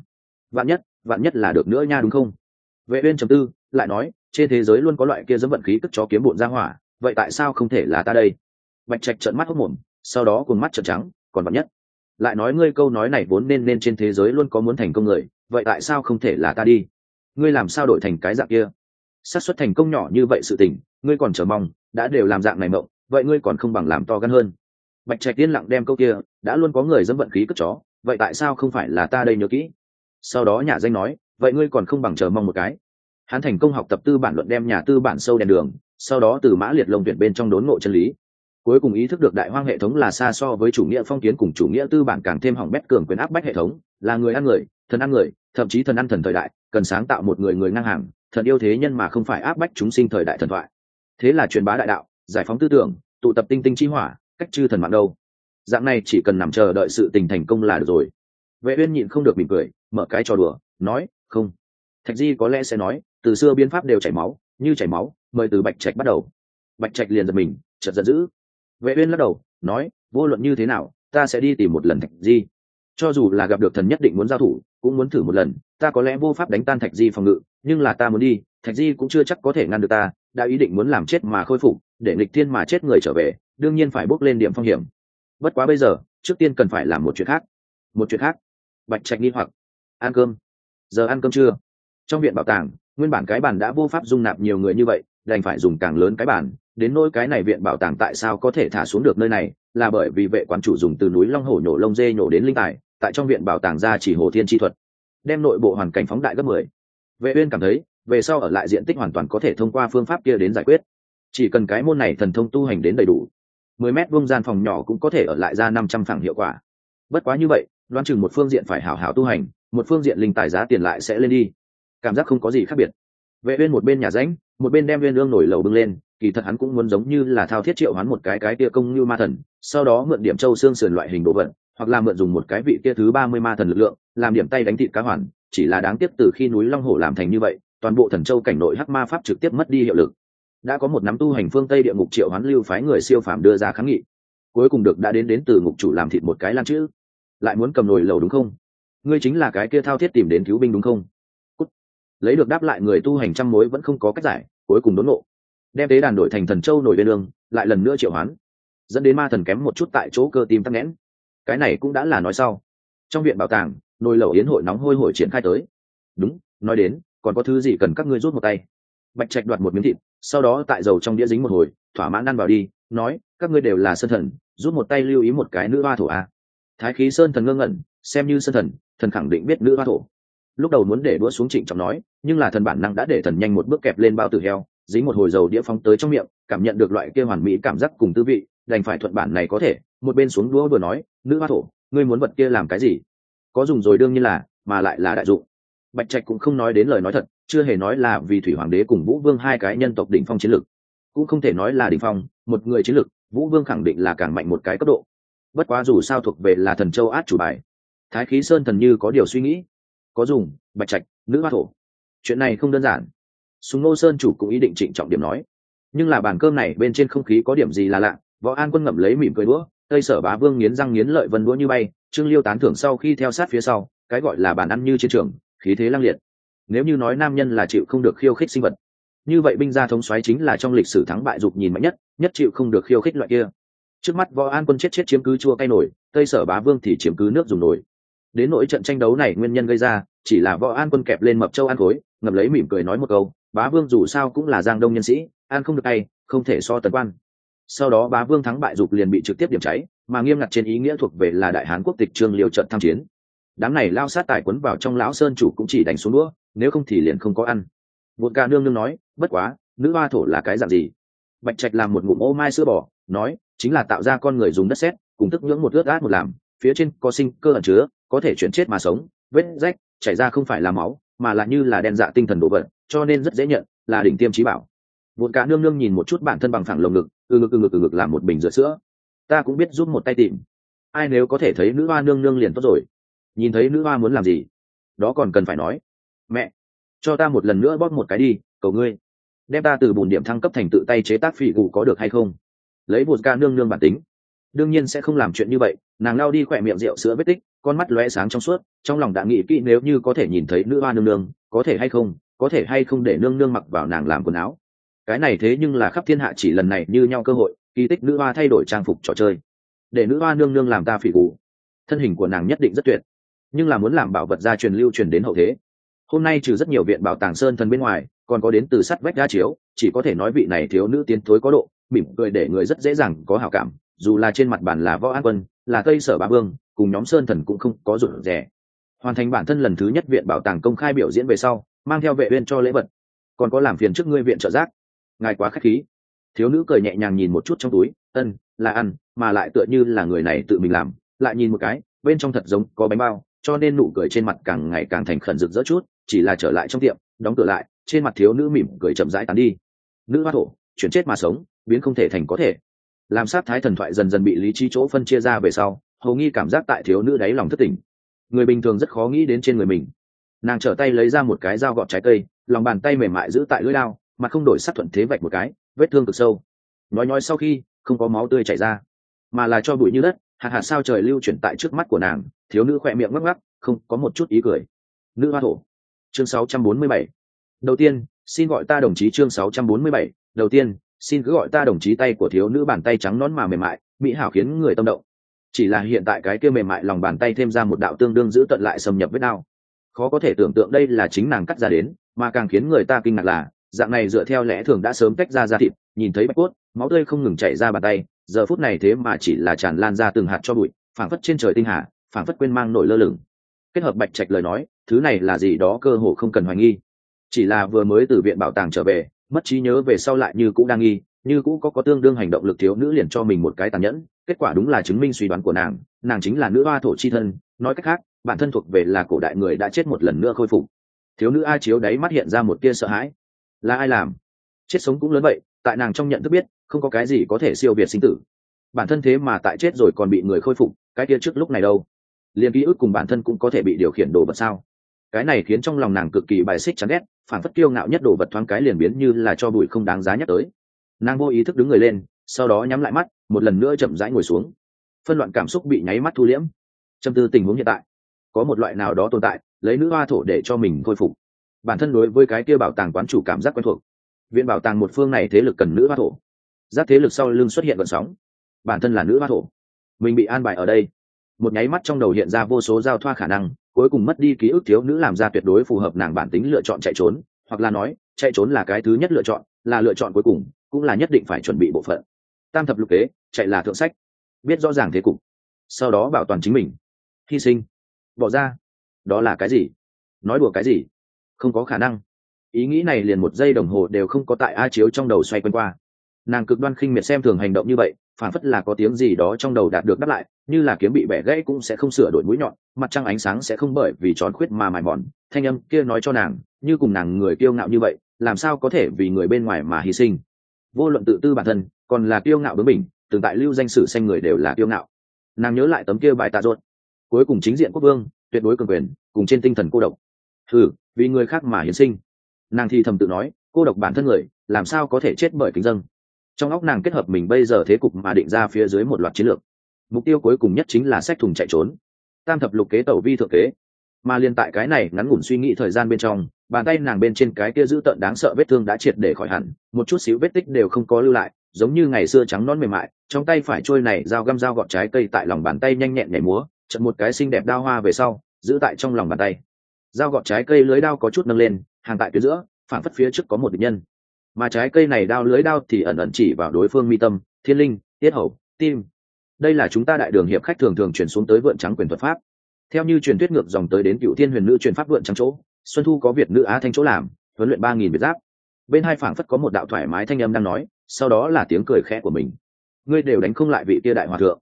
Vạn nhất là được nữa nha, đúng không? Vệ uyên trầm tư, lại nói, trên thế giới luôn có loại kia dẫm vận khí cất chó kiếm bộn ra hỏa, vậy tại sao không thể là ta đây? Bạch Trạch trợn mắt hốt mồm, sau đó cuồng mắt trợn trắng, còn vạn nhất. Lại nói ngươi câu nói này vốn nên trên thế giới luôn có muốn thành công người, vậy tại sao không thể là ta đi? Ngươi làm sao đổi thành cái dạng kia? Xác suất thành công nhỏ như vậy sự tình, ngươi còn chờ mong, đã đều làm dạng này mộng, vậy ngươi còn không bằng làm to gan hơn. Bạch Trạch yên lặng đem câu kia, đã luôn có người dẫm vận khí cất chó, vậy tại sao không phải là ta đây nhớ kỹ? Sau đó nhà danh nói, vậy ngươi còn không bằng chờ mong một cái. Hắn thành công học tập tư bản luận, đem nhà tư bản sâu đèn đường, sau đó từ Mã Liệt Lông tuyển bên trong đốn ngộ chân lý. Cuối cùng ý thức được đại hoang hệ thống là xa so với chủ nghĩa phong kiến cùng chủ nghĩa tư bản càng thêm hỏng bét cường quyền áp bách hệ thống, là người ăn người, thần ăn người, thậm chí thần ăn thần thời đại, cần sáng tạo một người ngang hàng, thần yêu thế nhân mà không phải áp bách chúng sinh thời đại thần thoại. Thế là truyền bá đại đạo, giải phóng tư tưởng, tụ tập tinh tinh chi hỏa, cách chư thần mạng đâu. Dạng này chỉ cần nằm chờ đợi sự tình thành công là được rồi. Vệ uyên nhịn không được mỉm cười, mở cái trò đùa, nói, không. Thạch Di có lẽ sẽ nói, từ xưa biến pháp đều chảy máu, như chảy máu, mời từ Bạch Trạch bắt đầu. Bạch Trạch liền giật mình, chợt giận dữ. Vệ uyên lắc đầu, nói, vô luận như thế nào, ta sẽ đi tìm một lần Thạch Di. Cho dù là gặp được thần nhất định muốn giao thủ, cũng muốn thử một lần. Ta có lẽ vô pháp đánh tan Thạch Di phòng ngự, nhưng là ta muốn đi, Thạch Di cũng chưa chắc có thể ngăn được ta. Đã ý định muốn làm chết mà khôi phục, để nghịch thiên mà chết người trở về, đương nhiên phải bước lên điểm phong hiểm. Bất quá bây giờ, trước tiên cần phải làm một chuyện khác. Một chuyện khác? Bạch Trạch nghi hoặc. Ăn cơm. Giờ ăn cơm trưa. Trong viện bảo tàng, nguyên bản cái bàn đã vô pháp dung nạp nhiều người như vậy, đành phải dùng càng lớn cái bàn. Đến nỗi cái này viện bảo tàng tại sao có thể thả xuống được nơi này, là bởi vì vệ quán chủ dùng từ núi long hổ nhổ lông dê nhổ đến linh tài, tại trong viện bảo tàng ra chỉ hồ thiên chi thuật, đem nội bộ hoàn cảnh phóng đại gấp 10. Vệ uyên cảm thấy, về sau ở lại diện tích hoàn toàn có thể thông qua phương pháp kia đến giải quyết. Chỉ cần cái môn này thần thông tu hành đến đầy đủ, 10 mét vuông gian phòng nhỏ cũng có thể ở lại ra 500 phẳng hiệu quả. Bất quá như vậy, đoán chừng một phương diện phải hảo hảo tu hành, một phương diện linh tài giá tiền lại sẽ lên đi. Cảm giác không có gì khác biệt. Vệ uyên một bên nhà rãnh, một bên đem uyên ương nổi lầu bưng lên, kỳ thật hắn cũng muốn giống như là thao thiết triệu hoán một cái kia công như ma thần, sau đó mượn điểm châu xương sườn loại hình đồ vật, hoặc là mượn dùng một cái vị kia thứ 30 ma thần lực lượng, làm điểm tay đánh thịt cá hoàn, chỉ là đáng tiếc từ khi núi Long Hổ làm thành như vậy, toàn bộ thần châu cảnh nội hắc ma pháp trực tiếp mất đi hiệu lực. Đã có một nắm tu hành phương Tây địa ngục triệu hoán lưu phái người siêu phàm đưa ra kháng nghị, cuối cùng được đã đến từ ngục chủ làm thịt một cái lan chữ. Lại muốn cầm nồi lầu đúng không? Ngươi chính là cái kia thao thiết tìm đến cứu binh đúng không? Cút. Lấy được đáp lại người tu hành trăm mối vẫn không có cách giải, cuối cùng đốn ngộ, đem tế đàn đổi thành thần châu nổi bên đường, lại lần nữa triệu hoán, dẫn đến ma thần kém một chút tại chỗ cơ tim tắc nghẽn. Cái này cũng đã là nói sau. Trong viện bảo tàng, nồi lẩu yến hội nóng hôi hổi triển khai tới. Đúng, nói đến, còn có thứ gì cần các ngươi rút một tay? Bạch Trạch đoạt một miếng thịt, sau đó tại dầu trong đĩa dính một hồi, thỏa mãn ăn vào đi, nói, các ngươi đều là sơn thần, rút một tay lưu ý một cái nữ hoa thổ a. Thái khí sơn thần ngơ ngẩn, xem như sơn thần, thần khẳng định biết nữ hoa thổ. Lúc đầu muốn để đũa xuống trịnh trọng nói, nhưng là thần bản năng đã để thần nhanh một bước kẹp lên bao tử heo, dính một hồi dầu đĩa phóng tới trong miệng, cảm nhận được loại kia hoàn mỹ cảm giác cùng tư vị, đành phải thuận bản này có thể, một bên xuống đũa vừa nói, nữ hoa thổ, ngươi muốn vật kia làm cái gì? Có dùng rồi đương nhiên là, mà lại là đại dụng. Bạch Trạch cũng không nói đến lời nói thật, chưa hề nói là vì thủy hoàng đế cùng vũ vương hai cái nhân tộc đỉnh phong chiến lực, cũng không thể nói là đỉnh phong, một người chiến lực vũ vương khẳng định là càng mạnh một cái cấp độ. Bất quá dù sao thuộc về là thần châu át chủ bài. Thái Khí Sơn thần như có điều suy nghĩ. Có dùng, Bạch Trạch, nữ hoa thổ. Chuyện này không đơn giản. Sùng Nô Sơn chủ cũng ý định trịnh trọng điểm nói. Nhưng là bàn cơm này bên trên không khí có điểm gì là lạ. Võ An Quân ngậm lấy mỉm cười đũa, Tây Sở Bá Vương nghiến răng nghiến lợi vân đũa như bay, Trương Liêu tán thưởng sau khi theo sát phía sau, cái gọi là bàn ăn như chiến trường, khí thế lăng liệt. Nếu như nói nam nhân là chịu không được khiêu khích sinh vật, như vậy binh gia thống soái chính là trong lịch sử thắng bại dục nhìn mạnh nhất, nhất chịu không được khiêu khích loại kia. Trước mắt Võ An Quân chết chiếm cứ chua cay nổi, Tây Sở Bá Vương thì chiếm cứ nước dùng nổi. Đến nỗi trận tranh đấu này nguyên nhân gây ra, chỉ là Võ An Quân kẹp lên mập châu ăn khối, ngậm lấy mỉm cười nói một câu, Bá Vương dù sao cũng là Giang Đông nhân sĩ, ăn không được hay, không thể so tấn quan. Sau đó Bá Vương thắng bại dục liền bị trực tiếp điểm cháy, mà nghiêm ngặt trên ý nghĩa thuộc về là đại hán quốc tịch Trương Liêu trận tham chiến. Đám này lao sát tài quấn vào trong lão sơn chủ cũng chỉ đánh xuống đũa, nếu không thì liền không có ăn. Một ca nương nương nói, bất quá, nữ hoa thổ là cái dạng gì? Bạch Trạch làm một ngụm ô mai sữa bò, nói, chính là tạo ra con người dùng đất sét, cùng tức nhưỡng một ướt át một làm, phía trên có sinh cơ ẩn chứa, có thể chuyển chết mà sống, vết rách chảy ra không phải là máu, mà là như là đen dạ tinh thần đồ vật, cho nên rất dễ nhận, là đỉnh tiêm chí bảo. Một cả nương nương nhìn một chút bản thân bằng phẳng lồng ngực, ngực làm một bình rửa sữa. Ta cũng biết giúp một tay tìm. Ai nếu có thể thấy nữ hoa nương nương liền tốt rồi. Nhìn thấy nữ hoa muốn làm gì, đó còn cần phải nói. Mẹ, cho ta một lần nữa bóp một cái đi, cầu ngươi. Đem ta từ bùn điểm thăng cấp thành tự tay chế tác phỉ gù có được hay không? Lấy một ca nương nương bản tính, đương nhiên sẽ không làm chuyện như vậy. Nàng lao đi khỏe miệng rượu sữa vết tích, con mắt lóe sáng trong suốt, trong lòng đã nghĩ kỹ nếu như có thể nhìn thấy nữ hoa nương nương, có thể hay không để nương nương mặc vào nàng làm quần áo. Cái này thế nhưng là khắp thiên hạ chỉ lần này như nhau cơ hội, kỳ tích nữ hoa thay đổi trang phục trò chơi, để nữ hoa nương nương làm ta phỉ gù. Thân hình của nàng nhất định rất tuyệt, nhưng là muốn làm bảo vật gia truyền lưu truyền đến hậu thế. Hôm nay trừ rất nhiều viện bảo tàng sơn thần bên ngoài, còn có đến từ sắt vách đa chiếu, chỉ có thể nói vị này thiếu nữ tiến thối có độ, mỉm cười để người rất dễ dàng có hảo cảm. Dù là trên mặt bản là Võ An Quân, là Tây Sở Bá Vương, cùng nhóm sơn thần cũng không có rủi rẻ. Hoàn thành bản thân lần thứ nhất viện bảo tàng công khai biểu diễn về sau, mang theo vệ uyên cho lễ vật, còn có làm phiền trước ngươi viện trợ giác. Ngài quá khách khí. Thiếu nữ cười nhẹ nhàng nhìn một chút trong túi, là ăn, mà lại tựa như là người này tự mình làm. Lại nhìn một cái, bên trong thật giống có bánh bao, cho nên nụ cười trên mặt càng ngày càng thành khẩn rực rỡ chút. Chỉ là trở lại trong tiệm, đóng cửa lại, trên mặt thiếu nữ mỉm cười chậm rãi tán đi. Nữ hoa thổ, chuyển chết mà sống, biến không thể thành có thể. Làm sát thái thần thoại dần dần bị lý trí chỗ phân chia ra về sau, hầu nghi cảm giác tại thiếu nữ đáy lòng thất tỉnh. Người bình thường rất khó nghĩ đến trên người mình. Nàng trở tay lấy ra một cái dao gọt trái cây, lòng bàn tay mềm mại giữ tại lưỡi dao, mặt không đổi sắc thuận thế vạch một cái, vết thương cực sâu. Nói sau khi không có máu tươi chảy ra, mà là cho bụi như đất, hạt sao trời lưu chuyển tại trước mắt của nàng. Thiếu nữ khỏe miệng ngắc ngắc, không có một chút ý cười. Nữ hoa thổ, chương 647. Đầu tiên, xin gọi ta đồng chí. Chương 647. Đầu tiên, xin cứ gọi ta đồng chí. Tay của thiếu nữ bàn tay trắng nõn mà mềm mại, mỹ hảo khiến người tâm động. Chỉ là hiện tại cái kia mềm mại lòng bàn tay thêm ra một đạo tương đương giữ tận lại xâm nhập vết đao. Khó có thể tưởng tượng đây là chính nàng cắt ra đến, mà càng khiến người ta kinh ngạc là dạng này dựa theo lẽ thường đã sớm tách ra da thịt, nhìn thấy bạch cốt, máu tươi không ngừng chảy ra bàn tay, giờ phút này thế mà chỉ là tràn lan ra từng hạt cho bụi, phảng phất trên trời tinh hà, phảng phất quên mang nổi lơ lửng. Kết hợp Bạch Trạch lời nói, thứ này là gì đó cơ hồ không cần hoài nghi. Chỉ là vừa mới từ viện bảo tàng trở về, mất trí nhớ về sau lại như cũ đang nghi, như cũ có tương đương hành động lực. Thiếu nữ liền cho mình một cái tàn nhẫn, kết quả đúng là chứng minh suy đoán của nàng, nàng chính là nữ hoa thổ chi thân. Nói cách khác, bản thân thuộc về là cổ đại người đã chết một lần nữa khôi phục. Thiếu nữ A Chiếu đáy mắt hiện ra một tia sợ hãi. Là ai làm? Chết sống cũng lớn vậy, tại nàng trong nhận thức biết, không có cái gì có thể siêu việt sinh tử. Bản thân thế mà tại chết rồi còn bị người khôi phục, cái kia trước lúc này đâu? Liên ký ức cùng bản thân cũng có thể bị điều khiển đồ vật sao? Cái này khiến trong lòng nàng cực kỳ bài xích chán ghét, phản phất kiêu ngạo nhất đồ vật thoáng cái liền biến như là cho bụi không đáng giá nhắc tới. Nàng vô ý thức đứng người lên, sau đó nhắm lại mắt, một lần nữa chậm rãi ngồi xuống. Phân loạn cảm xúc bị nháy mắt thu liễm. Châm tư tình huống hiện tại, có một loại nào đó tồn tại, lấy nữ hoa thổ để cho mình khôi phục. Bản thân đối với cái kia bảo tàng quán chủ cảm giác quen thuộc. Viện bảo tàng một phương này thế lực cần nữ hoa thổ. Giác thế lực sau lưng xuất hiện gợn sóng. Bản thân là nữ hoa thổ, mình bị an bài ở đây. Một nháy mắt trong đầu hiện ra vô số giao thoa khả năng, cuối cùng mất đi ký ức thiếu nữ làm ra tuyệt đối phù hợp nàng bản tính lựa chọn chạy trốn, hoặc là nói chạy trốn là cái thứ nhất lựa chọn, là lựa chọn cuối cùng, cũng là nhất định phải chuẩn bị bộ phận. Tam thập lục kế, chạy là thượng sách. Biết rõ ràng thế cục, sau đó bảo toàn chính mình, hy sinh, bỏ ra. Đó là cái gì? Nói đùa cái gì? Không có khả năng. Ý nghĩ này liền một giây đồng hồ đều không có tại A Chiếu trong đầu xoay quanh qua. Nàng cực đoan khinh miệt xem thường hành động như vậy, phản phất là có tiếng gì đó trong đầu đạt được đáp lại, như là kiếm bị bẻ gãy cũng sẽ không sửa đổi mũi nhọn, mặt trăng ánh sáng sẽ không bởi vì tròn khuyết mà mài mòn. Thanh âm kia nói cho nàng, như cùng nàng người kiêu ngạo như vậy làm sao có thể vì người bên ngoài mà hy sinh. Vô luận tự tư bản thân còn là kiêu ngạo bướng bỉnh, từng tại lưu danh sử xanh người đều là kiêu ngạo. Nàng nhớ lại tấm kia bài tạ ruột, cuối cùng chính diện quốc vương, tuyệt đối cường quyền, cùng trên tinh thần cô độc. Vì người khác mà hiến sinh. Nàng thì thầm tự nói, cô độc bản thân người làm sao có thể chết bởi kính dâng. Trong óc nàng kết hợp mình bây giờ thế cục mà định ra phía dưới một loạt chiến lược. Mục tiêu cuối cùng nhất chính là xách thùng chạy trốn, tam thập lục kế tẩu vi thượng kế. Mà liên tại cái này ngắn ngủn suy nghĩ thời gian bên trong, bàn tay nàng bên trên cái kia dữ tợn đáng sợ vết thương đã triệt để khỏi hẳn, một chút xíu vết tích đều không có lưu lại, giống như ngày xưa trắng non mềm mại. Trong tay phải trôi này dao găm dao gọt trái cây tại lòng bàn tay nhanh nhẹn nhảy múa, chợt một cái xinh đẹp đao hoa về sau giữ tại trong lòng bàn tay. Dao gọt trái cây lưới đao có chút nâng lên, hàng tại tuyến giữa, phản phất phía trước có một địch nhân. Mà trái cây này đao lưới đao thì ẩn ẩn chỉ vào đối phương mi tâm, thiên linh, tiết hầu, tim. Đây là chúng ta đại đường hiệp khách thường thường chuyển xuống tới vượn trắng quyền thuật pháp. Theo như truyền thuyết ngược dòng tới đến cựu thiên huyền nữ truyền pháp vượn trắng chỗ, Xuân Thu có Việt nữ Á Thanh chỗ làm, huấn luyện 3000 việt giáp. Bên hai phảng phất có một đạo thoải mái thanh âm đang nói, sau đó là tiếng cười khẽ của mình. Ngươi đều đánh không lại vị kia đại hòa thượng.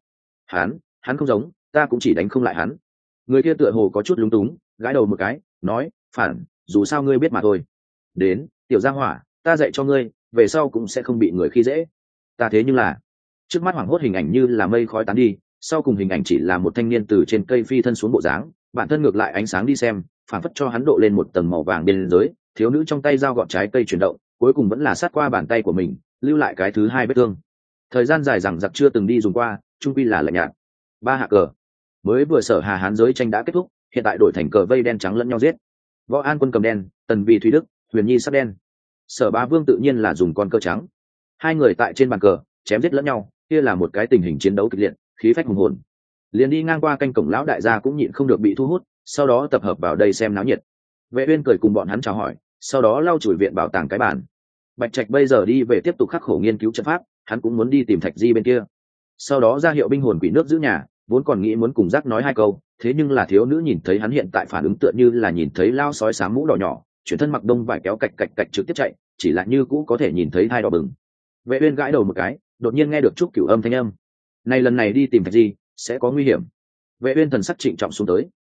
Hắn không giống, ta cũng chỉ đánh không lại hắn. Người kia tựa hồ có chút lúng túng, gãi đầu một cái, nói, phản, dù sao ngươi biết mà thôi. Đến, tiểu gia hỏa, ta dạy cho ngươi, về sau cũng sẽ không bị người khi dễ. Ta thế nhưng là, trước mắt hoảng hốt hình ảnh như là mây khói tán đi, sau cùng hình ảnh chỉ là một thanh niên từ trên cây phi thân xuống bộ dáng, bản thân ngược lại ánh sáng đi xem, phản phất cho hắn độ lên một tầng màu vàng bên dưới. Thiếu nữ trong tay dao gọt trái cây chuyển động, cuối cùng vẫn là sát qua bàn tay của mình, lưu lại cái thứ hai vết thương. Thời gian dài rằng giặc chưa từng đi dùng qua, trung quy là lạnh nhạt. Ba hạ cờ mới vừa sở Hà Hán giới tranh đã kết thúc, hiện tại đổi thành cờ vây đen trắng lẫn nhau giết. Võ An Quân cầm đen, Tần Vì Thúy Đức, Huyền Nhi sắc đen. Sở Bá Vương tự nhiên là dùng con cờ trắng. Hai người tại trên bàn cờ chém giết lẫn nhau, kia là một cái tình hình chiến đấu kịch liệt, khí phách hùng hồn. Liền đi ngang qua canh cổng lão đại gia cũng nhịn không được bị thu hút, sau đó tập hợp vào đây xem náo nhiệt. Vệ Uyên cười cùng bọn hắn chào hỏi, sau đó lau chùi viện bảo tàng cái bàn. Bạch Trạch bây giờ đi về tiếp tục khắc khổ nghiên cứu trận pháp, hắn cũng muốn đi tìm Thạch Di bên kia. Sau đó ra hiệu binh hồn quỷ nước giữ nhà, vốn còn nghĩ muốn cùng Giác nói hai câu, thế nhưng là thiếu nữ nhìn thấy hắn hiện tại phản ứng tựa như là nhìn thấy lao sói xám mũ đỏ nhỏ, chuyển thân mặc đông vải kéo cạch cạch cạch trực tiếp chạy, chỉ là như cũ có thể nhìn thấy thai đỏ bừng. Vệ Uyên gãi đầu một cái, đột nhiên nghe được Trúc Cửu Âm thanh âm. Này lần này đi tìm Thạch Di, sẽ có nguy hiểm. Vệ Uyên thần sắc trịnh trọng xuống tới.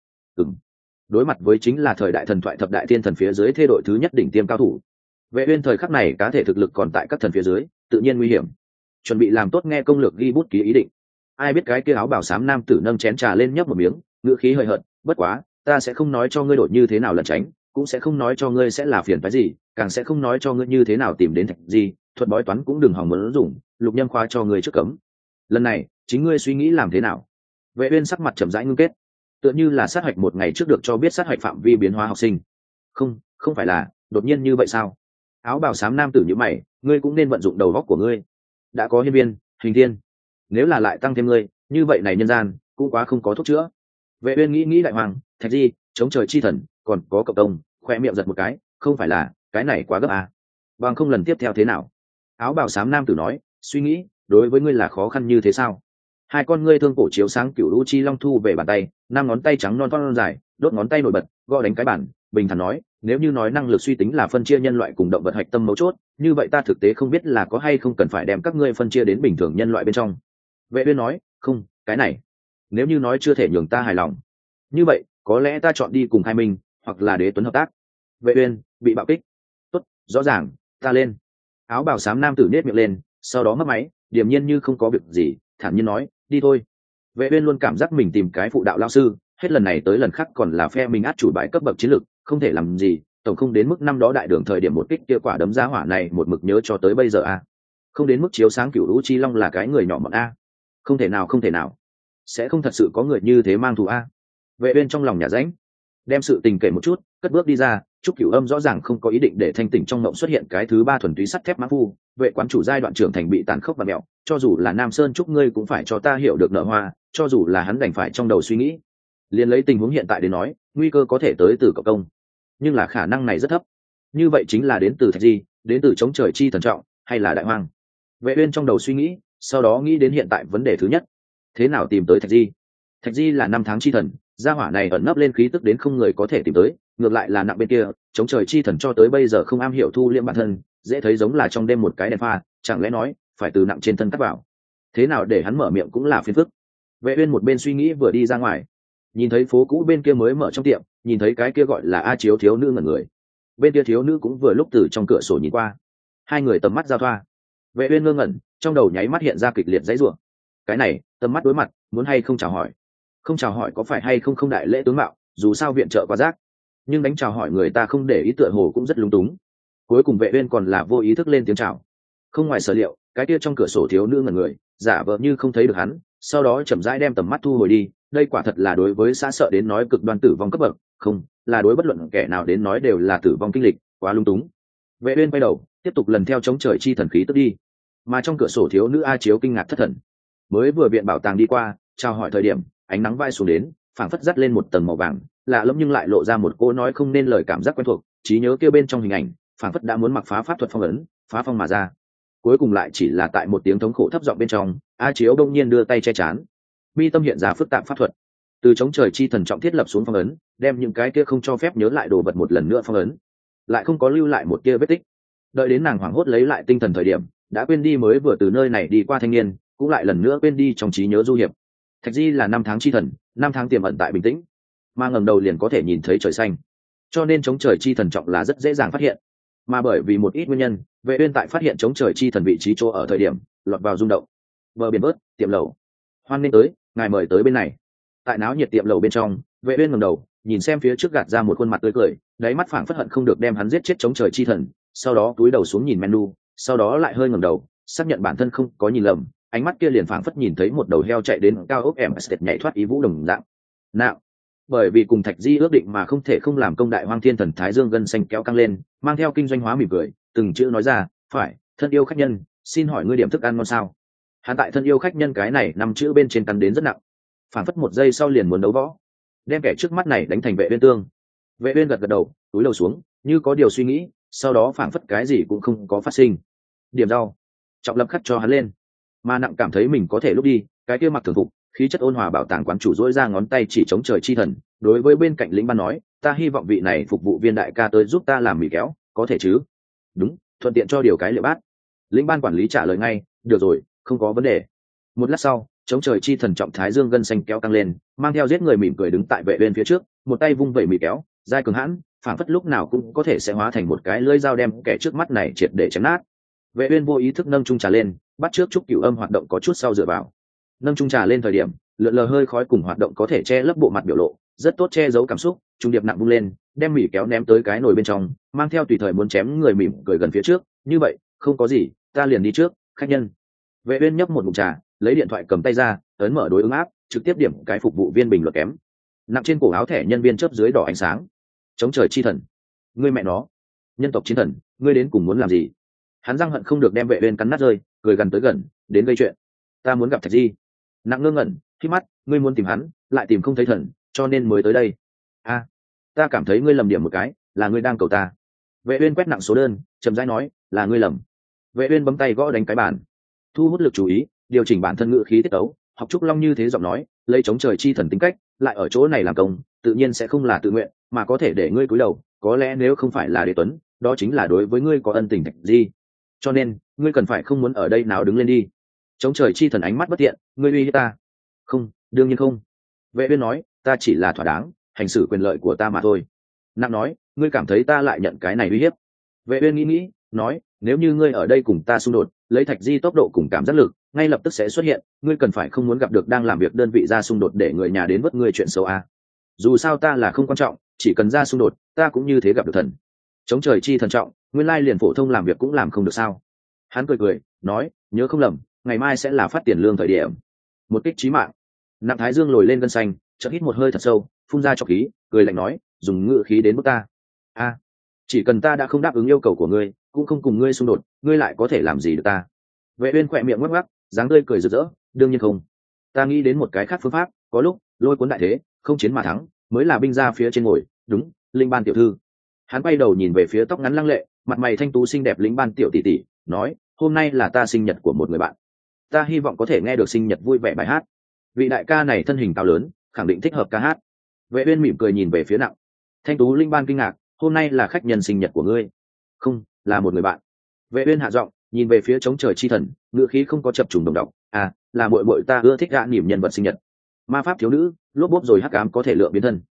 Đối mặt với chính là thời đại thần thoại thập đại thiên thần phía dưới thê đội thứ nhất đỉnh tiêm cao thủ. Vệ Uyên thời khắc này cá thể thực lực còn tại các thần phía dưới, tự nhiên nguy hiểm. Chuẩn bị làm tốt nghe công lược ghi bút ký ý định. Ai biết cái kia áo bào xám nam tử nâng chén trà lên nhấp một miếng, ngữ khí hơi hận, bất quá, ta sẽ không nói cho ngươi đổi như thế nào lẩn tránh, cũng sẽ không nói cho ngươi sẽ là phiền phức gì, càng sẽ không nói cho ngươi như thế nào tìm đến Thạch Di, thuật bói toán cũng đừng hòng muốn dùng, lục nhâm khóa cho ngươi trước cấm. Lần này, chính ngươi suy nghĩ làm thế nào? Vệ Uyên sắc mặt trầm rãi ngưng kết, tựa như là sát hạch một ngày trước được cho biết sát hạch phạm vi biến hóa học sinh. Không phải là đột nhiên như vậy sao? Áo bào xám nam tử như mày, ngươi cũng nên vận dụng đầu óc của ngươi. Đã có hiên viên, hình thiên, nếu là lại tăng thêm ngươi, như vậy này nhân gian cũng quá không có thuốc chữa. Vệ Uyên nghĩ đại hoàng, Thạch Di, chống trời chi thần, còn có cộng đồng, khoe miệng giật một cái, không phải là cái này quá gấp à? Bằng không lần tiếp theo thế nào? Áo bào xám nam tử nói, suy nghĩ, đối với ngươi là khó khăn như thế sao? Hai con ngươi thương cổ chiếu sáng cửu u chi long thu về bàn tay, năm ngón tay trắng non thon dài, đốt ngón tay nổi bật, gõ đánh cái bàn, bình thản nói, nếu như nói năng lực suy tính là phân chia nhân loại cùng động vật hạch tâm mấu chốt, như vậy ta thực tế không biết là có hay không cần phải đem các ngươi phân chia đến bình thường nhân loại bên trong. Vệ Uyên nói, không, cái này, nếu như nói chưa thể nhường ta hài lòng, như vậy có lẽ ta chọn đi cùng Khai Minh hoặc là Đế Tuấn hợp tác. Vệ Uyên bị bạo kích. Tốt, rõ ràng, ta lên. Áo bào xám nam tử nét miệng lên, sau đó mất máy, điềm nhiên như không có việc gì, thản nhiên nói, đi thôi. Vệ Uyên luôn cảm giác mình tìm cái phụ đạo lão sư, hết lần này tới lần khác còn là phe mình át chủ bài cấp bậc chiến lược, không thể làm gì, tổng không đến mức năm đó đại đường thời điểm một kích kia quả đấm giá hỏa này một mực nhớ cho tới bây giờ a. Không đến mức chiếu sáng cửu lũ chi long là cái người nhỏ mọn a. Không thể nào, sẽ không thật sự có người như thế mang thù a. Vệ Uyên trong lòng nhà rãnh, đem sự tình kể một chút, cất bước đi ra. Trúc Cửu Âm rõ ràng không có ý định để thanh tỉnh trong ngộng xuất hiện cái thứ ba thuần túy sắt thép mã phu. Vệ quán chủ giai đoạn trưởng thành bị tàn khốc và mẹo, cho dù là Nam Sơn Trúc ngươi cũng phải cho ta hiểu được nợ hoa, cho dù là hắn đành phải trong đầu suy nghĩ. Liên lấy tình huống hiện tại đến nói, nguy cơ có thể tới từ cộng công, nhưng là khả năng này rất thấp. Như vậy chính là đến từ Thạch Di, đến từ chống trời chi thần trọng, hay là đại hoang. Vệ Uyên trong đầu suy nghĩ, sau đó nghĩ đến hiện tại vấn đề thứ nhất, thế nào tìm tới Thạch Di? Thạch Di là năm tháng chi thần, gia hỏa này ẩn nấp lên khí tức đến không người có thể tìm tới, ngược lại là nặng bên kia, chống trời chi thần cho tới bây giờ không am hiểu thu liễm bản thân, dễ thấy giống là trong đêm một cái đèn pha, chẳng lẽ nói phải từ nặng trên thân cắt vào? Thế nào để hắn mở miệng cũng là phiền phức. Vệ Uyên một bên suy nghĩ vừa đi ra ngoài, nhìn thấy phố cũ bên kia mới mở trong tiệm, nhìn thấy cái kia gọi là A Chiếu thiếu nữ ngẩn người. bên kia thiếu nữ cũng vừa lúc từ trong cửa sổ nhìn qua, hai người tầm mắt giao thoa. Vệ uyên ngơ ngẩn, trong đầu nháy mắt hiện ra kịch liệt dãy rủa. Cái này tầm mắt đối mặt, muốn hay không chào hỏi, không chào hỏi có phải hay không không đại lễ tướng mạo, dù sao viện trợ quá rác, nhưng đánh chào hỏi người ta không để ý tựa hồ cũng rất lúng túng. Cuối cùng Vệ uyên còn là vô ý thức lên tiếng chào. Không ngoài sở liệu, cái kia trong cửa sổ thiếu nữ ngẩn người, giả vờ như không thấy được hắn, sau đó chậm rãi đem tầm mắt thu hồi đi. Đây quả thật là đối với xã sợ đến nói cực đoan tử vong cấp bậc, không là đối bất luận kẻ nào đến nói đều là tử vong kinh lịch, quá lung túng. Vệ uyên quay đầu tiếp tục lần theo chống trời chi thần khí tức đi, mà trong cửa sổ thiếu nữ A Chiếu kinh ngạc thất thần. Mới vừa viện bảo tàng đi qua, chào hỏi thời điểm ánh nắng vai xuống đến, phảng phất dắt lên một tầng màu vàng, lạ lẫm nhưng lại lộ ra một cô nói không nên lời cảm giác quen thuộc. Trí nhớ kia bên trong hình ảnh phảng phất đã muốn mặc phá pháp thuật phong ấn, phá phong mà ra. Cuối cùng lại chỉ là tại một tiếng thống khổ thấp giọng bên trong, A Chiếu đông nhiên đưa tay che chán, mi tâm hiện ra phức tạp pháp thuật, từ chống trời chi thần trọng thiết lập xuống phong ấn, đem những cái kia không cho phép nhớ lại đồ vật một lần nữa phong ấn, lại không có lưu lại một tia vết tích. Đợi đến nàng hoảng hốt lấy lại tinh thần thời điểm, đã quên đi mới vừa từ nơi này đi qua thanh niên, cũng lại lần nữa quên đi trong trí nhớ du hiệp. Thạch Di là năm tháng chi thần, năm tháng tiềm ẩn tại bình tĩnh, mà ngẩng đầu liền có thể nhìn thấy trời xanh, cho nên chống trời chi thần trọng là rất dễ dàng phát hiện. Mà bởi vì một ít nguyên nhân, Vệ uyên tại phát hiện chống trời chi thần vị trí chỗ ở thời điểm lọt vào rung động. Bờ biển bớt, tiệm lẩu, hoan nên tới, ngài mời tới bên này. Tại náo nhiệt tiệm lẩu bên trong, Vệ uyên ngẩng đầu nhìn xem phía trước, gạt ra một khuôn mặt tươi cười, đáy mắt phảng phất hận không được đem hắn giết chết chống trời chi thần. Sau đó cúi đầu xuống nhìn menu, sau đó lại hơi ngẩng đầu xác nhận bản thân không có nhìn lầm, ánh mắt kia liền phảng phất nhìn thấy một đầu heo chạy đến cao ốc Empire nhảy thoát ý vũ đồng dạng. Nào, bởi vì cùng Thạch Di ước định mà không thể không làm công, đại hoang thiên thần Thái Dương gân xanh kéo căng lên, mang theo kinh doanh hóa mỉm cười, từng chữ nói ra, phải, thân yêu khách nhân, xin hỏi ngươi điểm thức ăn ngon sao? Hắn tại thân yêu khách nhân cái này năm chữ bên trên cắn đến rất nặng, phảng phất một giây sau liền muốn đấu võ, đem kẻ trước mắt này đánh thành Vệ uyên tương. Vệ uyên gật gật đầu, cúi đầu xuống như có điều suy nghĩ, sau đó phảng phất cái gì cũng không có phát sinh. Điểm rau, trọng lập khắc cho hắn lên, mà nặng cảm thấy mình có thể lúc đi, cái kia mặc thường phục, khí chất ôn hòa bảo tàng quán chủ dỗi ra ngón tay chỉ chống trời chi thần, đối với bên cạnh lĩnh ban nói, ta hy vọng vị này phục vụ viên đại ca tới giúp ta làm mì kéo, có thể chứ? Đúng, thuận tiện cho điều cái liệu bát. Lĩnh ban quản lý trả lời ngay, được rồi, không có vấn đề. Một lát sau, chống trời chi thần trọng Thái Dương gân xanh kéo căng lên, mang theo giết người mỉm cười đứng tại Vệ uyên phía trước, một tay vung vẩy mì kéo, dai cường hãn, phảng phất lúc nào cũng có thể sẽ hóa thành một cái lưỡi dao đem kẻ trước mắt này triệt để chém nát. Vệ uyên vô ý thức nâng chung trà lên, bắt trước chúc cửu âm hoạt động có chút sau dựa vào. Nâng chung trà lên thời điểm, lượn lờ hơi khói cùng hoạt động có thể che lấp bộ mặt biểu lộ, rất tốt che giấu cảm xúc. Trung điệp nặng vung lên, đem mỉ kéo ném tới cái nồi bên trong, mang theo tùy thời muốn chém người mỉm cười gần phía trước. Như vậy, không có gì, ta liền đi trước, khách nhân. Vệ uyên nhấp một ngụm trà, lấy điện thoại cầm tay ra, ấn mở đối ứng áp, trực tiếp điểm cái phục vụ viên bình luận kém. Nặng trên cổ áo thẻ nhân viên chớp dưới đỏ ánh sáng. Chống trời chi thần, ngươi mẹ nó, nhân tộc chiến thần, ngươi đến cùng muốn làm gì? Hắn răng hận không được đem Vệ uyên cắn nát rơi, cười gần tới gần, đến gây chuyện. Ta muốn gặp Thạch Di. Nặng ngơ ngẩn, khi mắt, ngươi muốn tìm hắn, lại tìm không thấy thần, cho nên mới tới đây. A, ta cảm thấy ngươi lầm điểm một cái, là ngươi đang cầu ta. Vệ uyên quét nặng số đơn, chậm rãi nói, là ngươi lầm. Vệ uyên bấm tay gõ đánh cái bàn, thu hút lực chú ý, điều chỉnh bản thân ngữ khí tiết tấu, học trúc long như thế giọng nói, lấy chống trời chi thần tính cách, lại ở chỗ này làm công, tự nhiên sẽ không là tự nguyện, mà có thể để ngươi cúi đầu. Có lẽ nếu không phải là Đế Tuấn, đó chính là đối với ngươi có ân tình Thạch Di. Cho nên, ngươi cần phải không muốn ở đây nào đứng lên đi. Chống trời chi thần ánh mắt bất tiện, ngươi uy hiếp ta? Không, đương nhiên không. Vệ uyên nói, ta chỉ là thỏa đáng hành xử quyền lợi của ta mà thôi. Nặng nói, ngươi cảm thấy ta lại nhận cái này uy hiếp? Vệ uyên nghĩ, nói, nếu như ngươi ở đây cùng ta xung đột, lấy Thạch Di tốc độ cùng cảm giác lực, ngay lập tức sẽ xuất hiện. Ngươi cần phải không muốn gặp được đang làm việc đơn vị ra xung đột để người nhà đến vớt ngươi chuyện xấu à? Dù sao ta là không quan trọng, chỉ cần ra xung đột, ta cũng như thế gặp được thần. Chống trời chi thần trọng, nguyên lai liền phổ thông làm việc cũng làm không được sao? Hắn cười, nói, nhớ không lầm, ngày mai sẽ là phát tiền lương thời điểm. Một kích chí mạng. Nặng Thái Dương lồi lên gân xanh, chợt hít một hơi thật sâu, phun ra trọc khí, cười lạnh nói, dùng ngữ khí đến bức ta. A, chỉ cần ta đã không đáp ứng yêu cầu của ngươi, cũng không cùng ngươi xung đột, ngươi lại có thể làm gì được ta? Vệ uyên khỏe miệng ngoắc ngoắc, dáng tươi cười rực rỡ, đương nhiên không. Ta nghĩ đến một cái khác phương pháp, có lúc lôi cuốn đại thế, không chiến mà thắng, mới là binh ra phía trên ngồi. Đúng, linh ban tiểu thư. Hắn quay đầu nhìn về phía tóc ngắn lăng lệ, mặt mày thanh tú xinh đẹp linh ban tiểu tỷ tỷ, nói, hôm nay là ta sinh nhật của một người bạn, ta hy vọng có thể nghe được sinh nhật vui vẻ bài hát. Vị đại ca này thân hình cao lớn, khẳng định thích hợp ca hát. Vệ uyên mỉm cười nhìn về phía nặng. Thanh tú linh ban kinh ngạc, hôm nay là khách nhân sinh nhật của ngươi? Không, là một người bạn. Vệ uyên hạ giọng, nhìn về phía chống trời chi thần, ngữ khí không có chập trùng đồng độc. À, là muội muội ta ưa thích gã niềm nhân vật sinh nhật. Ma pháp thiếu nữ, lốp bốp rồi hắc ám có thể lượng biến thân.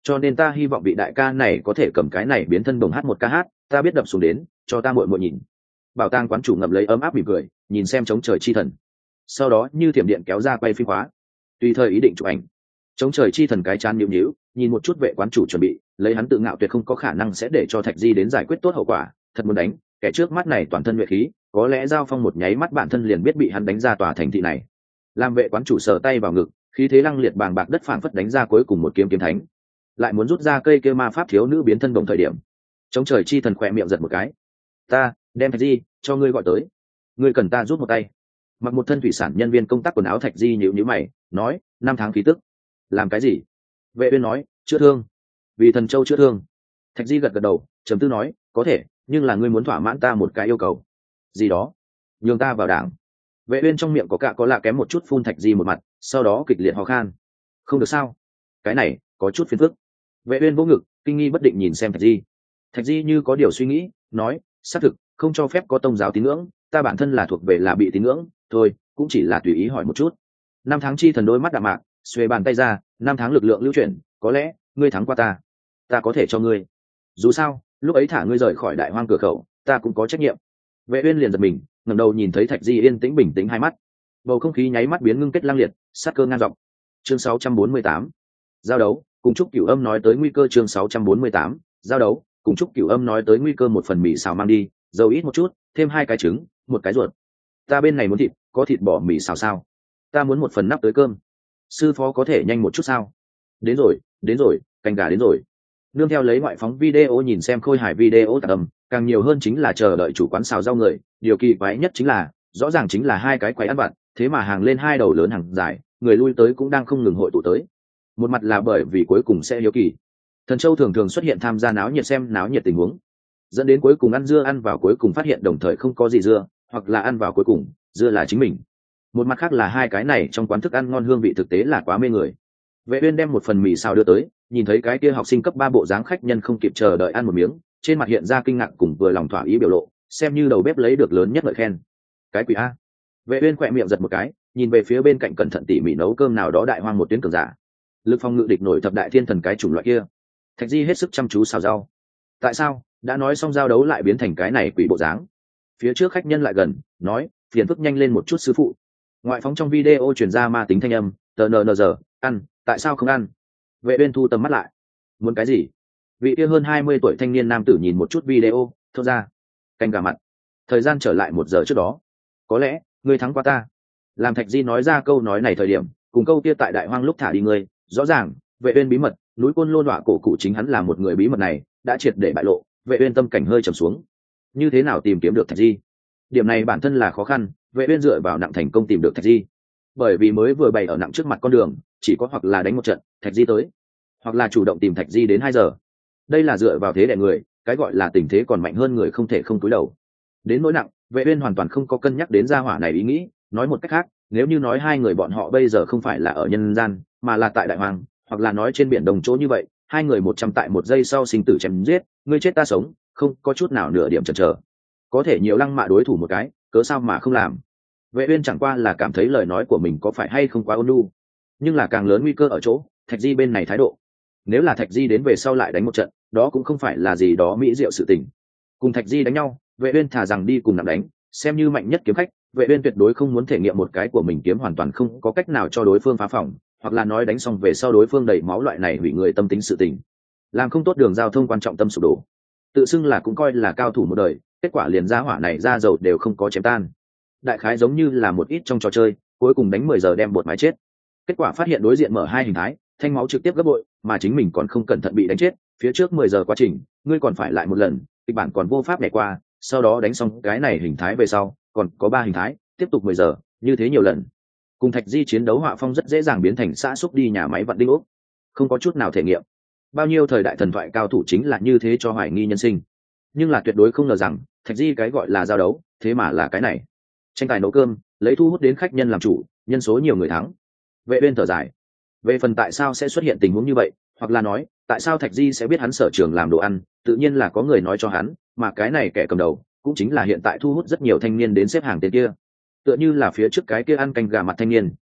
cho nên ta hy vọng vị đại ca này có thể cầm cái này biến thân đồng hát một ca hát, ta biết đập xuống đến cho ta muội muội nhìn. Bảo tàng quán chủ ngậm lấy ấm áp mỉm cười, nhìn xem Trống Trời Chi Thần, sau đó như thiểm điện kéo ra quay phim khóa, tùy thời ý định chụp ảnh. Trống Trời Chi Thần cái chán nhíu nhíu, nhìn một chút vệ quán chủ chuẩn bị, lấy hắn tự ngạo tuyệt không có khả năng sẽ để cho Thạch Di đến giải quyết tốt hậu quả, thật muốn đánh, kẻ trước mắt này toàn thân nhuệ khí, có lẽ giao phong một nháy mắt bản thân liền biết bị hắn đánh ra tòa thành thị này. Làm vệ quán chủ sờ tay vào ngực, khí thế lăng liệt bàng bạc đất phảng phất đánh ra cuối cùng một kiếm kiếm thánh, lại muốn rút ra cây kia ma pháp thiếu nữ biến thân đồng thời điểm. Trống Trời Chi Thần khỏe miệng giật một cái, ta đem Thạch Di cho ngươi gọi tới, ngươi cần ta rút một tay. Mặc một thân thủy sản nhân viên công tác quần áo Thạch Di nhíu nhíu mày, nói, 5 tháng khí tức. Làm cái gì? Vệ uyên nói, chữa thương. Vì thần châu chữa thương. Thạch Di gật gật đầu, trầm tư nói, có thể, nhưng là ngươi muốn thỏa mãn ta một cái yêu cầu. Gì đó? Nhường ta vào đảng. Vệ uyên trong miệng có cạ có lạ kém một chút phun Thạch Di một mặt, sau đó kịch liệt ho khan. Không được sao? Cái này có chút phiền phức. Vệ uyên vỗ ngực, kinh nghi bất định nhìn xem Thạch Di. Thạch Di như có điều suy nghĩ, nói, xác thực không cho phép có tôn giáo tín ngưỡng, ta bản thân là thuộc về là bị tín ngưỡng, thôi, cũng chỉ là tùy ý hỏi một chút. 5 tháng chi thần đôi mắt đạm mạc, xuề bàn tay ra, 5 tháng lực lượng lưu chuyển, có lẽ ngươi thắng qua ta có thể cho ngươi. Dù sao, lúc ấy thả ngươi rời khỏi đại hoang cửa khẩu, ta cũng có trách nhiệm. Vệ uyên liền giật mình, ngẩng đầu nhìn thấy Thạch Di yên tĩnh bình tĩnh hai mắt, bầu không khí nháy mắt biến ngưng kết lang liệt, sát cơ ngang dọc. Chương 648, giao đấu. Cùng chúc Cửu Âm nói tới nguy cơ. Chương 648, giao đấu. Cùng chúc Cửu Âm nói tới nguy cơ. Một phần mì xào mang đi, dầu ít một chút, thêm 2 cái trứng, 1 cái ruột. Ta bên này muốn thịt, có thịt bò mì xào sao? Ta muốn 1 phần nắp tới cơm. Sư phó có thể nhanh một chút sao? Đến rồi, canh gà đến rồi. Nương theo lấy ngoại phóng video nhìn xem khôi hài video tạc âm, càng nhiều hơn chính là chờ đợi chủ quán xào rau người. Điều kỳ quái nhất chính là, rõ ràng chính là 2 cái quầy ăn vặt, thế mà hàng lên 2 đầu lớn hàng dài, người lui tới cũng đang không ngừng hội tụ tới. Một mặt là bởi vì cuối cùng sẽ hiếu kỳ, Thần Châu thường thường xuất hiện tham gia náo nhiệt xem náo nhiệt tình huống, dẫn đến cuối cùng ăn dưa ăn vào cuối cùng phát hiện đồng thời không có gì dưa, hoặc là ăn vào cuối cùng dưa là chính mình. Một mặt khác là 2 cái này trong quán thức ăn ngon hương vị thực tế là quá mê người. Vệ uyên đem 1 phần mì xào đưa tới, nhìn thấy cái kia học sinh cấp 3 bộ dáng khách nhân không kịp chờ đợi ăn một miếng, trên mặt hiện ra kinh ngạc cùng vừa lòng thỏa ý biểu lộ, xem như đầu bếp lấy được lớn nhất lời khen. Cái quỷ a. Vệ uyên khỏe miệng giật một cái, nhìn về phía bên cạnh cẩn thận tỉ mỉ nấu cơm nào đó đại hoang một tuyến cường giả, lực phong ngự địch nổi thập đại thiên thần cái chủng loại kia. Thạch Di hết sức chăm chú xào rau. Tại sao đã nói xong giao đấu lại biến thành cái này quỷ bộ dáng? Phía trước khách nhân lại gần, nói, phiền phức nhanh lên một chút sư phụ. Ngoại phóng trong video truyền ra ma tính thanh âm, tờ ăn, tại sao không ăn? Vệ uyên thu tầm mắt lại, muốn cái gì? Vị kia hơn 20 tuổi thanh niên nam tử nhìn một chút video, thốt ra, canh gà mặt. Thời gian trở lại 1 giờ trước đó, có lẽ ngươi thắng qua ta. Làm Thạch Di nói ra câu nói này thời điểm, cùng câu kia tại đại hoang lúc thả đi ngươi, rõ ràng Vệ uyên bí mật, núi Côn Lôn đọa cổ cụ chính hắn là một người bí mật này đã triệt để bại lộ. Vệ uyên tâm cảnh hơi trầm xuống, như thế nào tìm kiếm được Thạch Di? Điểm này bản thân là khó khăn. Vệ uyên dựa vào nặng thành công tìm được Thạch Di, bởi vì mới vừa bày ở nặng trước mặt con đường, chỉ có hoặc là đánh một trận Thạch Di tới, hoặc là chủ động tìm Thạch Di đến 2 giờ. Đây là dựa vào thế đè người, cái gọi là tình thế còn mạnh hơn người không thể không cúi đầu. Đến nỗi nặng, Vệ uyên hoàn toàn không có cân nhắc đến gia hỏa này ý nghĩ. Nói một cách khác, nếu như nói 2 người bọn họ bây giờ không phải là ở nhân gian, mà là tại đại hoang, hoặc là nói trên biển đồng chỗ như vậy, 2 người 100 tại 1 giây sau sinh tử chém giết, ngươi chết ta sống, không có chút nào nửa điểm chần chờ. Có thể nhiều lăng mạ đối thủ một cái, cớ sao mà không làm? Vệ uyên chẳng qua là cảm thấy lời nói của mình có phải hay không quá ôn nhu, nhưng là càng lớn nguy cơ ở chỗ Thạch Di bên này thái độ. Nếu là Thạch Di đến về sau lại đánh một trận, đó cũng không phải là gì đó mỹ diệu sự tình. Cùng Thạch Di đánh nhau, Vệ uyên thả rằng đi cùng nặng đánh, xem như mạnh nhất kiếm khách. Vệ uyên tuyệt đối không muốn thể nghiệm một cái của mình kiếm hoàn toàn không có cách nào cho đối phương phá phòng, hoặc là nói đánh xong về sau đối phương đầy máu, loại này hủy người tâm tính sự tình. Làm không tốt đường giao thông quan trọng tâm sụp đổ, tự xưng là cũng coi là cao thủ một đời, kết quả liền ra hỏa này ra dầu đều không có chém tan. Đại khái giống như là một ít trong trò chơi, cuối cùng đánh 10 giờ đem bột mái chết. Kết quả phát hiện đối diện mở 2 hình thái, thanh máu trực tiếp gấp bội, mà chính mình còn không cẩn thận bị đánh chết. Phía trước 10 giờ quá trình, ngươi còn phải lại một lần, kịch bản còn vô pháp nhảy qua, sau đó đánh xong cái này hình thái về sau, còn có 3 hình thái, tiếp tục 10 giờ, như thế nhiều lần. Cùng Thạch Di chiến đấu họa phong rất dễ dàng biến thành xã xúc đi nhà máy vận đinh ốc, không có chút nào thể nghiệm. Bao nhiêu thời đại thần thoại cao thủ chính là như thế cho hoài nghi nhân sinh. Nhưng là tuyệt đối không ngờ rằng Thạch Di cái gọi là giao đấu, thế mà là cái này. Tranh tài nấu cơm, lấy thu hút đến khách nhân làm chủ, nhân số nhiều người thắng. Vệ uyên thở dài. Về phần tại sao sẽ xuất hiện tình huống như vậy, hoặc là nói, tại sao Thạch Di sẽ biết hắn sở trường làm đồ ăn, tự nhiên là có người nói cho hắn, mà cái này kẻ cầm đầu, cũng chính là hiện tại thu hút rất nhiều thanh niên đến xếp hàng tên kia. Tựa như là phía trước cái kia ăn canh gà mặt thanh niên,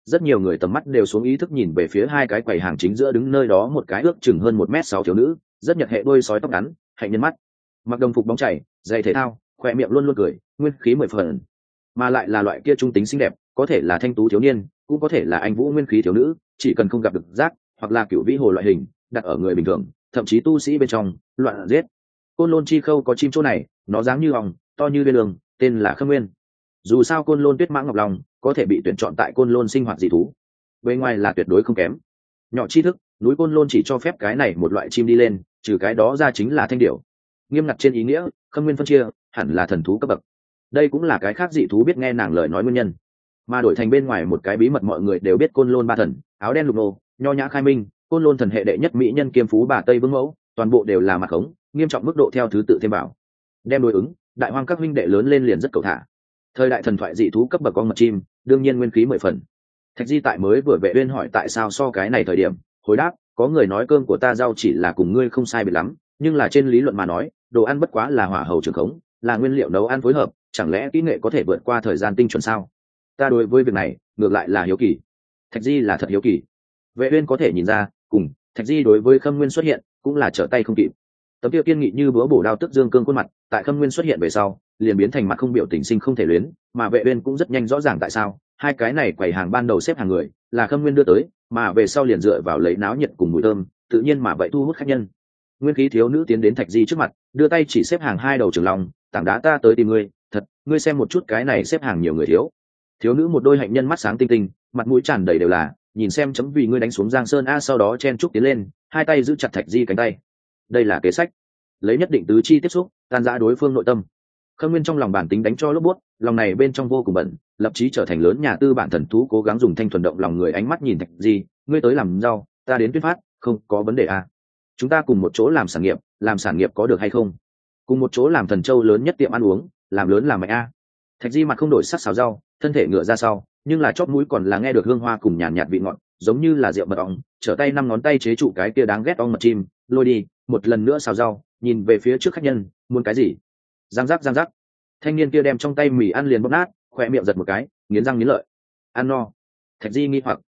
rất nhiều người tầm mắt đều xuống ý thức nhìn về phía hai cái quầy hàng chính giữa đứng nơi đó một cái ước chừng hơn 1m6 thiếu nữ, rất nhật hệ đôi sói tóc ngắn, hạnh nhân mắt, mặc đồng phục bóng chảy, giày thể thao, khỏe miệng luôn luôn cười, nguyên khí 10 phần, mà lại là loại kia trung tính xinh đẹp, có thể là thanh tú thiếu niên, cũng có thể là anh vũ nguyên khí thiếu nữ, chỉ cần không gặp được giác hoặc là cựu vĩ hồ loại hình, đặt ở người bình thường, thậm chí tu sĩ bên trong, loạn giết. Côn Lôn chi khâu có chim chỗ này, nó dáng như hồng, to như viên đường, tên là Khâm Nguyên. Dù sao Côn Lôn Tuyết Mã Ngọc Long có thể bị tuyển chọn tại Côn Lôn sinh hoạt dị thú, bên ngoài là tuyệt đối không kém. Nhỏ tri thức, núi Côn Lôn chỉ cho phép cái này một loại chim đi lên, trừ cái đó ra chính là thanh điểu. Nghiêm ngặt trên ý nghĩa, Khâm Nguyên phân chia hẳn là thần thú cấp bậc. Đây cũng là cái khác dị thú biết nghe nàng lời nói nguyên nhân. Mà đổi thành bên ngoài một cái bí mật mọi người đều biết Côn Lôn ba thần, áo đen lục nô, nho nhã khai minh, Côn Lôn thần hệ đệ nhất mỹ nhân kiêm phú bà Tây Vương mẫu, toàn bộ đều là mặt khống, nghiêm trọng mức độ theo thứ tự thêm bảo. Đem đối ứng, đại hoang các huynh đệ lớn lên liền rất cầu thả. Thời đại thần thoại dị thú cấp bậc con mật chim, đương nhiên nguyên khí 10 phần. Thạch Di tại mới vừa vệ uyên hỏi tại sao so cái này thời điểm, hồi đáp, có người nói cơm của ta rau chỉ là cùng ngươi không sai biệt lắm, nhưng là trên lý luận mà nói, đồ ăn bất quá là hỏa hầu trường khống, là nguyên liệu nấu ăn phối hợp, chẳng lẽ kỹ nghệ có thể vượt qua thời gian tinh chuẩn sao? Ta đối với việc này, ngược lại là hiếu kỳ. Thạch Di là thật hiếu kỳ. Vệ uyên có thể nhìn ra, cùng Thạch Di đối với Khâm Nguyên xuất hiện, cũng là trở tay không kịp. Tấm kia kiên nghị như búa bổ đao tức dương cương khuôn mặt, tại Khâm Nguyên xuất hiện về sau, liền biến thành mặt không biểu tình sinh không thể luyến, mà Vệ uyên cũng rất nhanh rõ ràng tại sao, hai cái này quầy hàng ban đầu xếp hàng người, là Khâm Nguyên đưa tới, mà về sau liền dựa vào lấy náo nhiệt cùng mùi thơm, tự nhiên mà vậy thu hút khách nhân. Nguyên khí thiếu nữ tiến đến Thạch Di trước mặt, đưa tay chỉ xếp hàng hai đầu trường long, tảng đá ta tới tìm ngươi, thật, ngươi xem một chút cái này xếp hàng nhiều người thiếu. Thiếu nữ một đôi hạnh nhân mắt sáng tinh tinh, mặt mũi tràn đầy đều là, nhìn xem chấm vì ngươi đánh xuống Giang Sơn a, sau đó chen chúc tiến lên, hai tay giữ chặt Thạch Di cánh tay. Đây là kế sách, lấy nhất định tứ chi tiếp xúc, tan rã đối phương nội tâm. Khâm Nguyên trong lòng bản tính đánh cho lốp bút, lòng này bên trong vô cùng bận, lập chí trở thành lớn nhà tư bản thần thú cố gắng dùng thanh thuần động lòng người ánh mắt nhìn Thạch Di, ngươi tới làm rau, ta đến tuyên phát, không có vấn đề à? Chúng ta cùng một chỗ làm sản nghiệp có được hay không? Cùng một chỗ làm thần châu lớn nhất tiệm ăn uống, làm lớn làm mạnh a. Thạch Di mặt không đổi sắc xào rau, thân thể ngựa ra sau, nhưng là chóp mũi còn là nghe được hương hoa cùng nhàn nhạt vị ngọt, giống như là rượu mật ong, trở tay 5 ngón tay chế trụ cái kia đáng ghét ong mật chim, lôi đi, một lần nữa xào rau, nhìn về phía trước khách nhân, muốn cái gì? Giang giác. Thanh niên kia đem trong tay mì ăn liền bóp nát, khỏe miệng giật một cái, nghiến răng nghiến lợi. Ăn no. Thạch Di nghi hoặc,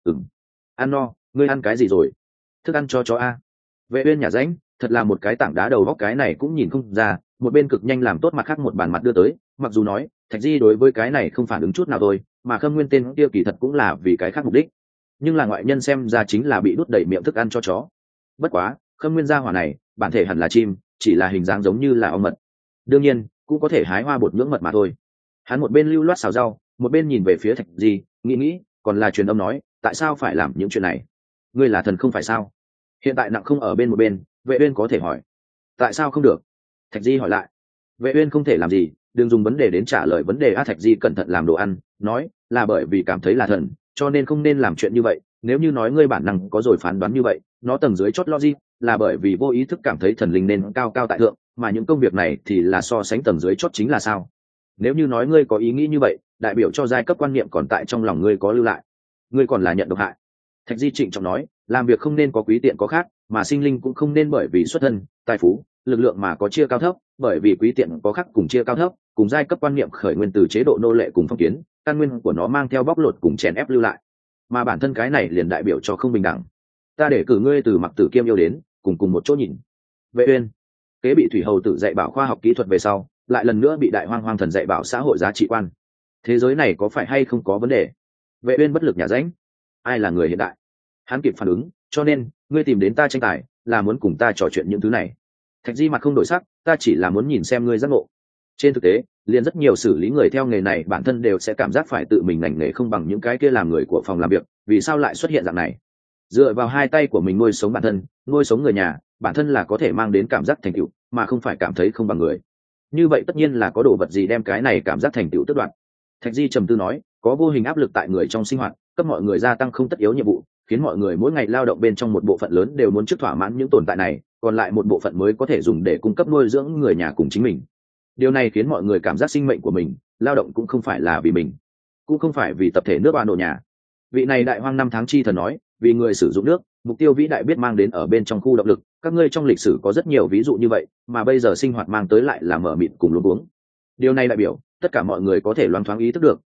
ăn no, ngươi ăn cái gì rồi? Thức ăn cho chó a. Vệ uyên nhả rãnh, thật là một cái tảng đá đầu góc cái này cũng nhìn không ra, một bên cực nhanh làm tốt mặt khác một bàn mặt đưa tới, mặc dù nói, Thạch Di đối với cái này không phản ứng chút nào thôi, mà Khâm Nguyên tên kia kỳ thật cũng là vì cái khác mục đích, nhưng là ngoại nhân xem ra chính là bị đút đầy miệng thức ăn cho chó. Bất quá, Khâm Nguyên gia hỏa này, bản thể hẳn là chim, chỉ là hình dáng giống như là ong mật. Đương nhiên, cũng có thể hái hoa bột nhưỡng mật mà thôi. Hắn một bên lưu loát xào rau, một bên nhìn về phía Thạch Di, nghĩ, còn là truyền âm nói, tại sao phải làm những chuyện này? Ngươi là thần không phải sao? Hiện tại nặng không ở bên một bên, Vệ uyên có thể hỏi, tại sao không được? Thạch Di hỏi lại. Vệ uyên không thể làm gì, đừng dùng vấn đề đến trả lời vấn đề. Thạch Di cẩn thận làm đồ ăn, nói là bởi vì cảm thấy là thần, cho nên không nên làm chuyện như vậy. Nếu như nói ngươi bản năng có rồi phán đoán như vậy, nó tầng dưới chót logic, là bởi vì vô ý thức cảm thấy thần linh nên cao cao tại thượng, mà những công việc này thì là so sánh tầng dưới chót chính là sao? Nếu như nói ngươi có ý nghĩ như vậy, đại biểu cho giai cấp quan niệm còn tại trong lòng ngươi có lưu lại, ngươi còn là nhận độc hại. Thạch Di trịnh trọng nói, làm việc không nên có quý tiện có khác, mà sinh linh cũng không nên bởi vì xuất thân, tài phú, lực lượng mà có chia cao thấp, bởi vì quý tiện có khác cùng chia cao thấp, cùng giai cấp quan niệm khởi nguyên từ chế độ nô lệ cùng phong kiến, căn nguyên của nó mang theo bóc lột cùng chèn ép lưu lại, mà bản thân cái này liền đại biểu cho không bình đẳng. Ta để cử ngươi từ Mặc Tử Kiêm yêu đến, cùng một chỗ nhìn. Vệ uyên kế bị thủy hầu tử dạy bảo khoa học kỹ thuật về sau, lại lần nữa bị đại hoang thần dạy bảo xã hội giá trị quan. Thế giới này có phải hay không có vấn đề? Vệ uyên bất lực nhả rãnh. Ai là người hiện đại? Hắn kịp phản ứng, cho nên ngươi tìm đến ta tranh tài, là muốn cùng ta trò chuyện những thứ này. Thạch Di mặt không đổi sắc, ta chỉ là muốn nhìn xem ngươi giác ngộ. Trên thực tế, liền rất nhiều xử lý người theo nghề này bản thân đều sẽ cảm giác phải tự mình ngành nghề không bằng những cái kia làm người của phòng làm việc, vì sao lại xuất hiện dạng này? Dựa vào hai tay của mình nuôi sống bản thân, nuôi sống người nhà, bản thân là có thể mang đến cảm giác thành tựu, mà không phải cảm thấy không bằng người. Như vậy tất nhiên là có đồ vật gì đem cái này cảm giác thành tựu tước đoạt. Thạch Di trầm tư nói, có vô hình áp lực tại người trong sinh hoạt, cấp mọi người gia tăng không tất yếu nhiệm vụ, khiến mọi người mỗi ngày lao động bên trong một bộ phận lớn đều muốn trước thỏa mãn những tồn tại này, còn lại một bộ phận mới có thể dùng để cung cấp nuôi dưỡng người nhà cùng chính mình. Điều này khiến mọi người cảm giác sinh mệnh của mình, lao động cũng không phải là vì mình, cũng không phải vì tập thể nước ba nổ nhà. Vị này đại hoang năm tháng chi thần nói, vì người sử dụng nước, mục tiêu vĩ đại biết mang đến ở bên trong khu động lực, các ngươi trong lịch sử có rất nhiều ví dụ như vậy, mà bây giờ sinh hoạt mang tới lại là mở mịt cùng luống cuống. Điều này đại biểu tất cả mọi người có thể loáng thoáng ý thức được,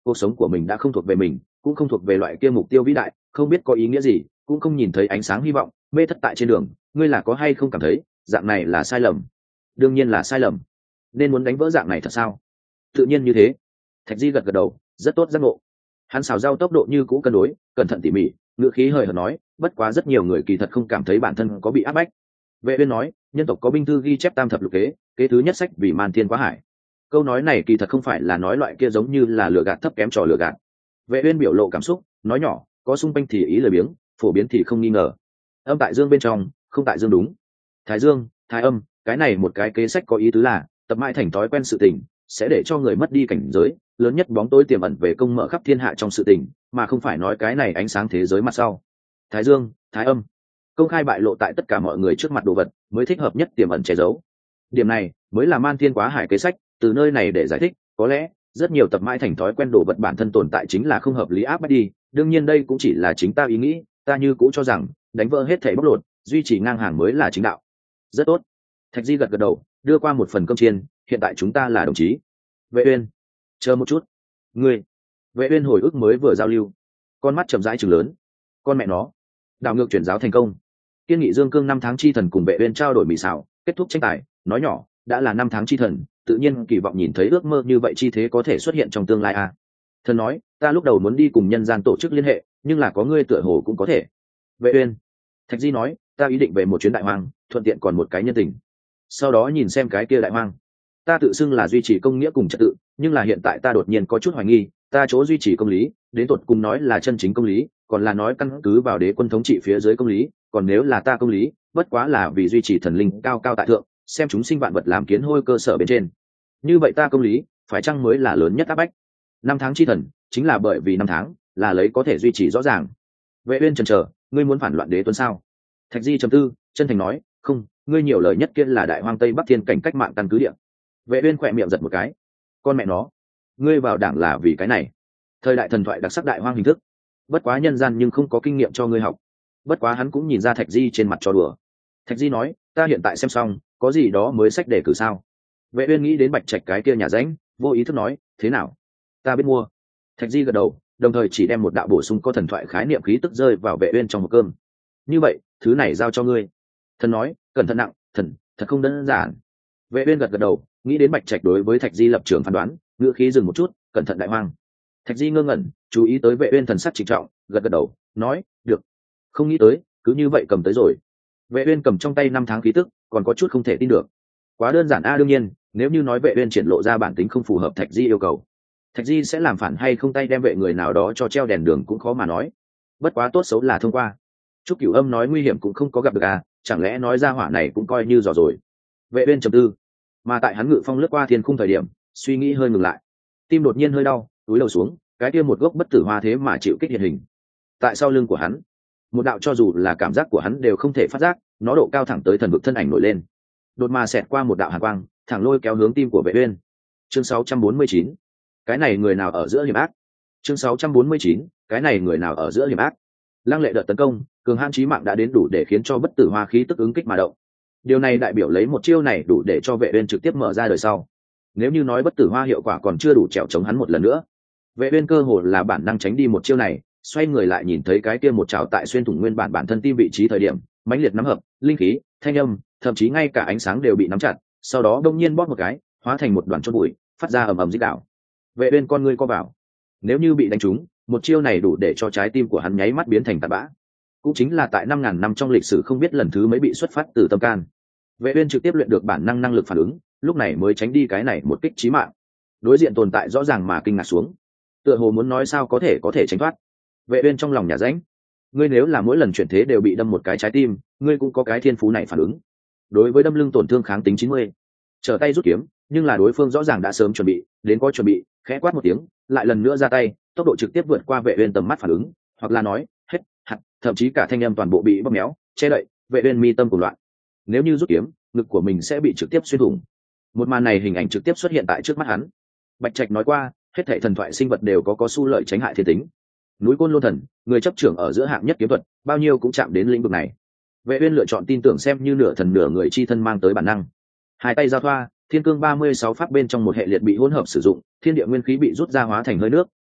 cuộc sống của mình đã không thuộc về mình, cũng không thuộc về loại kia mục tiêu vĩ đại, không biết có ý nghĩa gì, cũng không nhìn thấy ánh sáng hy vọng, mê thất tại trên đường. Ngươi là có hay không cảm thấy dạng này là sai lầm? Đương nhiên là sai lầm. Nên muốn đánh vỡ dạng này thật sao? Tự nhiên như thế. Thạch Di gật gật đầu, rất tốt giác ngộ. Hắn xào rau tốc độ như cũ cân đối, cẩn thận tỉ mỉ, ngữ khí hời hợt nói, bất quá rất nhiều người kỳ thật không cảm thấy bản thân có bị áp bách. Vệ Uyên nói, nhân tộc có binh thư ghi chép tam thập lục kế, kế thứ nhất sách vì man thiên quá hải. Câu nói này kỳ thật không phải là nói loại kia giống như là lừa gạt thấp kém trò lừa gạt. Vệ Uyên biểu lộ cảm xúc, nói nhỏ, có xung quanh thì ý lời biếng, phổ biến thì không nghi ngờ. Âm tại dương bên trong, không tại dương đúng. Thái dương, thái âm, cái này một cái kế sách có ý tứ là tập mãi thành thói quen sự tình, sẽ để cho người mất đi cảnh giới, lớn nhất bóng tối tiềm ẩn về công mở khắp thiên hạ trong sự tình, mà không phải nói cái này ánh sáng thế giới mặt sau. Thái dương, thái âm, công khai bại lộ tại tất cả mọi người trước mặt đồ vật, mới thích hợp nhất tiềm ẩn che giấu. Điểm này mới là man thiên quá hải kế sách, từ nơi này để giải thích, có lẽ rất nhiều tập mãi thành thói quen đồ vật bản thân tồn tại chính là không hợp lý áp bách đi, đương nhiên đây cũng chỉ là chính ta ý nghĩ, ta như cũ cho rằng đánh vỡ hết thảy bóc lột, duy trì ngang hàng mới là chính đạo. Rất tốt. Thạch Di gật gật đầu, đưa qua một phần cơm chiên, hiện tại chúng ta là đồng chí. Vệ Uyên, chờ một chút. Ngươi. Vệ Uyên hồi ức mới vừa giao lưu, con mắt chậm rãi trừng lớn. Con mẹ nó, đảo ngược chuyển giáo thành công. Kiên Nghị Dương Cương 5 tháng chi thần cùng Vệ Uyên trao đổi mỹ xảo, kết thúc tranh tài, nói nhỏ, đã là 5 tháng chi thần, tự nhiên kỳ vọng nhìn thấy ước mơ như vậy chi thế có thể xuất hiện trong tương lai à. Thần nói, ta lúc đầu muốn đi cùng nhân gian tổ chức liên hệ, nhưng là có ngươi tựa hồ cũng có thể. Vệ Uyên. Thạch Di nói, ta ý định về một chuyến đại hoang, thuận tiện còn một cái nhân tình. Sau đó nhìn xem cái kia đại hoang. Ta tự xưng là duy trì công nghĩa cùng trật tự, nhưng là hiện tại ta đột nhiên có chút hoài nghi, ta chỗ duy trì công lý, đến tột cùng nói là chân chính công lý, còn là nói căn cứ vào đế quân thống trị phía dưới công lý, còn nếu là ta công lý, bất quá là vì duy trì thần linh cao cao tại thượng, xem chúng sinh vạn vật làm kiến hôi cơ sở bên trên. Như vậy ta công lý, phải chăng mới là lớn nhất áp bách? 5 tháng chi thần, chính là bởi vì 5 tháng là lấy có thể duy trì rõ ràng. Vệ Uyên chần chờ, ngươi muốn phản loạn đế tuấn sao? Thạch Di trầm tư, chân thành nói, không, ngươi nhiều lời nhất kia là đại hoang tây bắc thiên cảnh cách mạng căn cứ địa. Vệ Uyên khỏe miệng giật một cái, con mẹ nó, ngươi vào đảng là vì cái này? Thời đại thần thoại đặc sắc đại hoang hình thức, bất quá nhân gian nhưng không có kinh nghiệm cho ngươi học. Bất quá hắn cũng nhìn ra Thạch Di trên mặt cho đùa. Thạch Di nói, ta hiện tại xem xong, có gì đó mới sách để cử sao? Vệ Uyên nghĩ đến Bạch Trạch cái kia nhà ránh, vô ý thức nói, thế nào? Ta biết mua. Thạch Di gật đầu, đồng thời chỉ đem một đạo bổ sung có thần thoại khái niệm khí tức rơi vào Vệ Uyên trong hộp cơm. Như vậy, thứ này giao cho ngươi. Thần nói, cẩn thận nặng, thần, thật không đơn giản. Vệ Uyên gật gật đầu, nghĩ đến Bạch Trạch đối với Thạch Di lập trường phán đoán, ngữ khí dừng một chút, cẩn thận đại hoang. Thạch Di ngơ ngẩn, chú ý tới Vệ Uyên thần sắc trịnh trọng, gật gật đầu, nói, được. Không nghĩ tới, cứ như vậy cầm tới rồi. Vệ Uyên cầm trong tay 5 tháng khí tức, còn có chút không thể tin được. Quá đơn giản a, đương nhiên, nếu như nói Vệ Uyên triển lộ ra bản tính không phù hợp Thạch Di yêu cầu, Thạch Di sẽ làm phản hay không tay đem vệ người nào đó cho treo đèn đường cũng khó mà nói. Bất quá tốt xấu là thông qua. Trúc Cửu Âm nói nguy hiểm cũng không có gặp được à, chẳng lẽ nói ra hỏa này cũng coi như dò rồi. Vệ Uyên trầm tư, mà tại hắn ngự phong lướt qua thiên khung thời điểm, suy nghĩ hơi ngừng lại, tim đột nhiên hơi đau, túi đầu xuống, cái kia một gốc bất tử hoa thế mà chịu kích hiện hình. Tại sau lưng của hắn, một đạo cho dù là cảm giác của hắn đều không thể phát giác, nó độ cao thẳng tới thần vực thân ảnh nổi lên, đột mà xẹt qua một đạo hàn quang, thẳng lôi kéo hướng tim của Vệ Uyên. Chương 649, cái này người nào ở giữa hiểm ác? Chương 649, cái này người nào ở giữa hiểm ác? Lăng lệ đợt tấn công, cường hãn chí mạng đã đến đủ để khiến cho bất tử hoa khí tức ứng kích mà động. Điều này đại biểu lấy một chiêu này đủ để cho Vệ Uyên trực tiếp mở ra đời sau. Nếu như nói bất tử hoa hiệu quả còn chưa đủ trèo chống hắn một lần nữa, Vệ Uyên cơ hồ là bản năng tránh đi một chiêu này, xoay người lại nhìn thấy cái kia một trảo tại xuyên thủng nguyên bản thân tim vị trí thời điểm, mãnh liệt nắm hợp, linh khí, thanh âm, thậm chí ngay cả ánh sáng đều bị nắm chặt, sau đó đông nhiên bóp một cái, hóa thành một đoàn chốt bụi, phát ra ầm ầm rít đảo. Vệ Uyên con ngươi co vào. Nếu như bị đánh trúng, một chiêu này đủ để cho trái tim của hắn nháy mắt biến thành tạt bã. Cũng chính là tại 5000 năm trong lịch sử không biết lần thứ mấy bị xuất phát từ tâm can. Vệ Uyên trực tiếp luyện được bản năng lực phản ứng, lúc này mới tránh đi cái này một kích chí mạng. Đối diện tồn tại rõ ràng mà kinh ngạc xuống, tựa hồ muốn nói sao có thể tránh thoát. Vệ Uyên trong lòng nhà rãnh, ngươi nếu là mỗi lần chuyển thế đều bị đâm một cái trái tim, ngươi cũng có cái thiên phú này phản ứng. Đối với đâm lưng tổn thương kháng tính 90, trở tay rút kiếm, nhưng là đối phương rõ ràng đã sớm chuẩn bị, đến có chuẩn bị, khẽ quát một tiếng, lại lần nữa ra tay, tốc độ trực tiếp vượt qua Vệ Uyên tầm mắt phản ứng, hoặc là nói, hết, hạt, thậm chí cả thanh âm toàn bộ bị bóp méo, che đậy, Vệ Uyên mi tâm cuồng loạn. Nếu như rút kiếm, ngực của mình sẽ bị trực tiếp xuyên thủng. Một màn này hình ảnh trực tiếp xuất hiện tại trước mắt hắn. Bạch Trạch nói qua, hết thảy thần thoại sinh vật đều có xu lợi tránh hại thiên tính. Núi Côn Lôn Thần, người chấp trưởng ở giữa hạng nhất kiếm thuật, bao nhiêu cũng chạm đến lĩnh vực này. Vệ Uyên lựa chọn tin tưởng xem như nửa thần nửa người chi thân mang tới bản năng. Hai tay giao thoa, thiên cương 36 pháp bên trong một hệ liệt bị hỗn hợp sử dụng, thiên địa nguyên khí bị rút ra hóa thành hơi nước,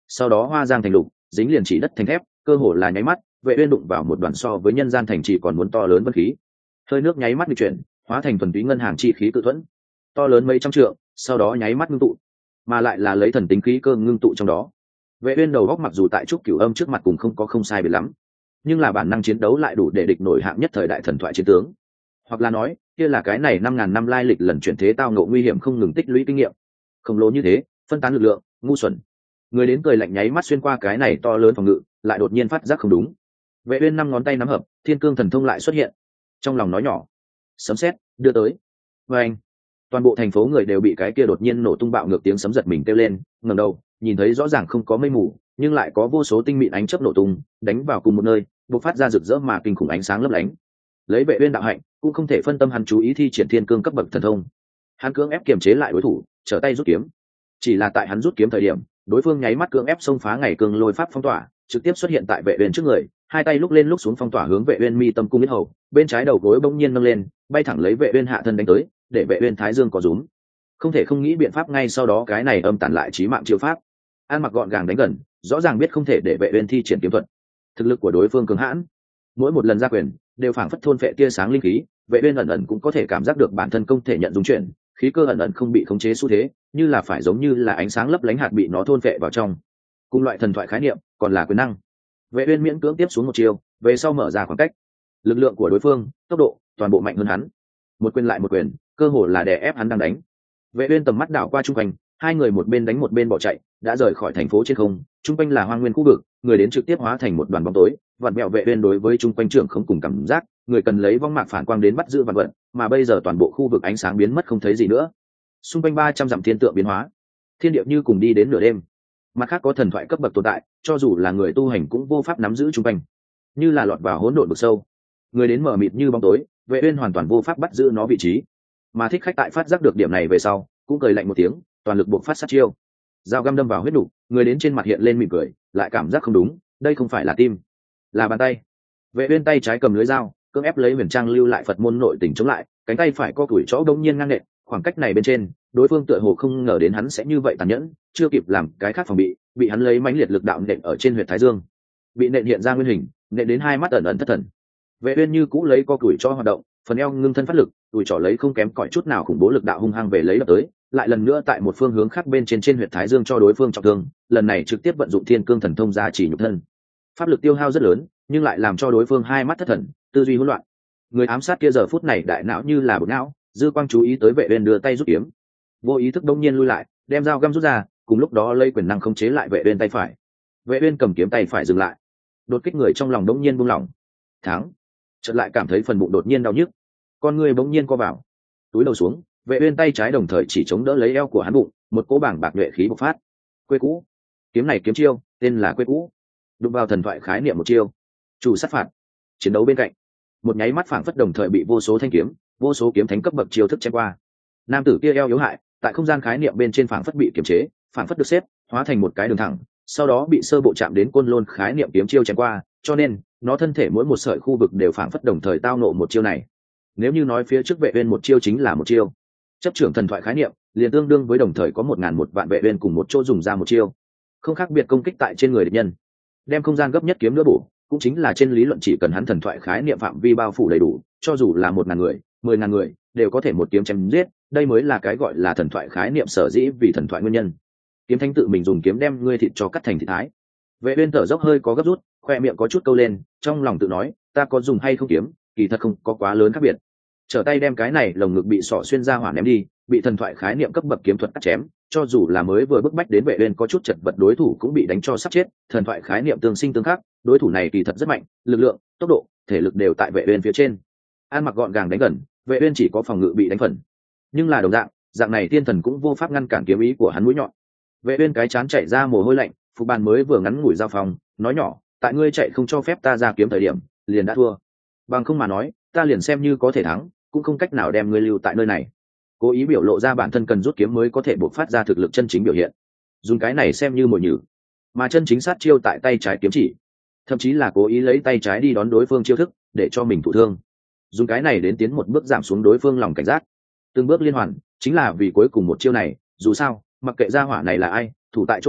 sau đó hoa giang thành lục, dính liền chỉ đất thành thép, cơ hồ là nháy mắt Vệ Uyên đụng vào một đoàn so với nhân gian thành trì còn muốn to lớn vân khí, hơi nước nháy mắt di chuyển, hóa thành thuần túy ngân hàng chi khí tự thuẫn, to lớn mấy trăm trượng, sau đó nháy mắt ngưng tụ, mà lại là lấy thần tính khí cơ ngưng tụ trong đó. Vệ Uyên đầu góc mặc dù tại trúc cửu âm trước mặt cùng không sai biệt lắm, nhưng là bản năng chiến đấu lại đủ để địch nổi hạng nhất thời đại thần thoại chiến tướng, hoặc là nói kia là cái này 5.000 năm lai lịch lần chuyển thế tao ngộ nguy hiểm không ngừng tích lũy kinh nghiệm khổng lồ như thế, phân tán lực lượng, ngu xuẩn. Người đến cười lạnh nháy mắt xuyên qua cái này to lớn phòng ngự, lại đột nhiên phát giác không đúng. Vệ Uyên năm ngón tay nắm hợp, thiên cương thần thông lại xuất hiện, trong lòng nói nhỏ, sấm sét đưa tới. Và anh, toàn bộ thành phố người đều bị cái kia đột nhiên nổ tung bạo ngược tiếng sấm giật mình kêu lên, ngẩng đầu nhìn thấy rõ ràng không có mây mù, nhưng lại có vô số tinh mịn ánh chớp nổ tung đánh vào cùng một nơi, bộc phát ra rực rỡ mà kinh khủng ánh sáng lấp lánh. Lấy Vệ Uyên đạo hạnh cũng không thể phân tâm hắn chú ý thi triển thiên cương cấp bậc thần thông, hắn cưỡng ép kiềm chế lại đối thủ, trở tay rút kiếm. Chỉ là tại hắn rút kiếm thời điểm, đối phương nháy mắt cưỡng ép xông phá ngày cương lôi pháp phong tỏa, trực tiếp xuất hiện tại Vệ Uyên trước người, hai tay lúc lên lúc xuống phong tỏa hướng Vệ Uyên mi tâm cung yết hầu, bên trái đầu gối bỗng nhiên nâng lên, bay thẳng lấy Vệ Uyên hạ thân đánh tới, để Vệ Uyên thái dương có rúm. Không thể không nghĩ biện pháp, ngay sau đó cái này âm tàn lại chí mạng chiêu pháp. An Mặc gọn gàng đánh gần, rõ ràng biết không thể để Vệ Uyên thi triển kiếm thuật. Thực lực của đối phương cường hãn, mỗi một lần ra quyền đều phảng phất thôn phệ tia sáng linh khí, Vệ Uyên ẩn ẩn cũng có thể cảm giác được bản thân không thể nhận dung chuyển, khí cơ ẩn ẩn không bị khống chế xu thế, như là phải giống như là ánh sáng lấp lánh hạt bị nó thôn phệ vào trong. Cùng loại thần thoại khái niệm, còn là quyền năng. Vệ Uyên miễn cưỡng tiếp xuống một chiều, về sau mở ra khoảng cách. Lực lượng của đối phương, tốc độ, toàn bộ mạnh hơn hắn. Một quyền lại một quyền, cơ hồ là đè ép hắn đang đánh. Vệ Uyên tầm mắt đảo qua trung quanh, hai người một bên đánh một bên bỏ chạy, đã rời khỏi thành phố trên không. Trung quanh là hoang nguyên khu vực, người đến trực tiếp hóa thành một đoàn bóng tối. Vạn mẹo Vệ Uyên đối với trung quanh trưởng không cùng cảm giác, người cần lấy vong mạc phản quang đến bắt giữ vạn vật, mà bây giờ toàn bộ khu vực ánh sáng biến mất không thấy gì nữa. Xung quanh 300 dặm thiên tượng biến hóa, thiên địa như cùng đi đến nửa đêm. Mặt khác có thần thoại cấp bậc tồn tại, cho dù là người tu hành cũng vô pháp nắm giữ trung quanh, như là lọt vào hỗn độn vực sâu. Người đến mở mịt như bóng tối, Vệ Uyên hoàn toàn vô pháp bắt giữ nó vị trí. Mà thích khách tại phát giác được điểm này về sau, cũng cười lạnh một tiếng, toàn lực buộc phát sát chiêu. Dao găm đâm vào huyết nục, người đến trên mặt hiện lên mỉm cười, lại cảm giác không đúng, đây không phải là tim, là bàn tay. Vệ Uyên tay trái cầm lưới dao, cưỡng ép lấy huyền trang lưu lại Phật môn nội tình chống lại, cánh tay phải co củi chó đống nhiên ngang nện, khoảng cách này bên trên, đối phương tựa hồ không ngờ đến hắn sẽ như vậy tàn nhẫn, chưa kịp làm cái khác phòng bị hắn lấy mãnh liệt lực đạo nện ở trên huyệt thái dương. Bị nện hiện ra nguyên hình, nện đến hai mắt ẩn ẩn thất thần. Vệ Uyên như cũ lấy co củi chó hoạt động, phần eo ngưng thân phát lực, tuổi trỏ lấy không kém cỏi chút nào khủng bố lực đạo hung hăng về lấy lập tới, lại lần nữa tại một phương hướng khác bên trên huyệt thái dương cho đối phương trọng thương, lần này trực tiếp vận dụng thiên cương thần thông ra chỉ nhục thân. Pháp lực tiêu hao rất lớn, nhưng lại làm cho đối phương hai mắt thất thần, tư duy hỗn loạn. Người ám sát kia giờ phút này đại não như là bột não, dư quang chú ý tới Vệ Uyên đưa tay rút kiếm, vô ý thức đông nhiên lui lại, đem dao găm rút ra, cùng lúc đó lấy quyền năng khống chế lại Vệ Uyên tay phải. Vệ Uyên cầm kiếm tay phải dừng lại, đột kích người trong lòng đông nhiên buông lỏng. Thắng. Chợt lại cảm thấy phần bụng đột nhiên đau nhức, con người bỗng nhiên co vào, túi đầu xuống, Vệ Uyên tay trái đồng thời chỉ chống đỡ lấy eo của hắn bụng, một cỗ bảng bạc nhuệ khí bộc phát. Quê cũ. Kiếm này kiếm chiêu tên là quê cũ, đụng vào thần thoại khái niệm một chiêu, chủ sát phạt. Chiến đấu bên cạnh, một nháy mắt phảng phất đồng thời bị vô số thanh kiếm, vô số kiếm thánh cấp bậc chiêu thức chém qua. Nam tử kia eo yếu hại, tại không gian khái niệm bên trên phảng phất bị kiềm chế, phảng phất được xếp, hóa thành một cái đường thẳng, sau đó bị sơ bộ chạm đến côn lôn khái niệm kiếm chiêu chém qua, cho nên nó thân thể mỗi một sợi khu vực đều phảng phất đồng thời tao nộ một chiêu này. Nếu như nói phía trước Vệ Uyên một chiêu chính là một chiêu, chấp trưởng thần thoại khái niệm liền tương đương với đồng thời có 1.000 vạn Vệ Uyên cùng một chỗ dùng ra một chiêu, không khác biệt công kích tại trên người địch nhân, đem không gian gấp nhất kiếm nữa bổ, cũng chính là trên lý luận chỉ cần hắn thần thoại khái niệm phạm vi bao phủ đầy đủ, cho dù là 1.000 người, 10.000 người đều có thể một kiếm chém giết, đây mới là cái gọi là thần thoại khái niệm sở dĩ vì thần thoại nguyên nhân. Kiếm thánh tự mình dùng kiếm đem ngươi thịt cho cắt thành thịt thái. Vệ Uyên thở dốc hơi có gấp rút, khoe miệng có chút câu lên, trong lòng tự nói, ta có dùng hay không kiếm, kỳ thật không có quá lớn khác biệt. Trở tay đem cái này lồng ngực bị sọ xuyên ra hỏa ném đi, bị thần thoại khái niệm cấp bậc kiếm thuật cắt chém, cho dù là mới vừa bức bách đến Vệ Uyên có chút chật vật đối thủ cũng bị đánh cho sắp chết, thần thoại khái niệm tương sinh tương khắc, đối thủ này kỳ thật rất mạnh, lực lượng, tốc độ, thể lực đều tại Vệ Uyên phía trên. An Mặc gọn gàng đánh gần, Vệ Uyên chỉ có phòng ngự bị đánh phần, nhưng là đồng dạng này tiên thần cũng vô pháp ngăn cản kiếm ý của hắn mũi nhọn. Vệ Uyên cái chán chảy ra mồ hôi lạnh, Phục Bàn mới vừa ngắn ngủi giao phòng, nói nhỏ, tại ngươi chạy không cho phép ta ra kiếm thời điểm, liền đã thua. Bằng không mà nói, ta liền xem như có thể thắng, cũng không cách nào đem ngươi lưu tại nơi này. Cố ý biểu lộ ra bản thân cần rút kiếm mới có thể bộc phát ra thực lực chân chính biểu hiện. Dùng cái này xem như mồi nhử, mà chân chính sát chiêu tại tay trái kiếm chỉ, thậm chí là cố ý lấy tay trái đi đón đối phương chiêu thức, để cho mình thụ thương. Dùng cái này đến tiến một bước giảm xuống đối phương lòng cảnh giác. Từng bước liên hoàn, chính là vì cuối cùng một chiêu này, dù sao, mặc kệ gia hỏa này là ai, thủ tại chỗ này,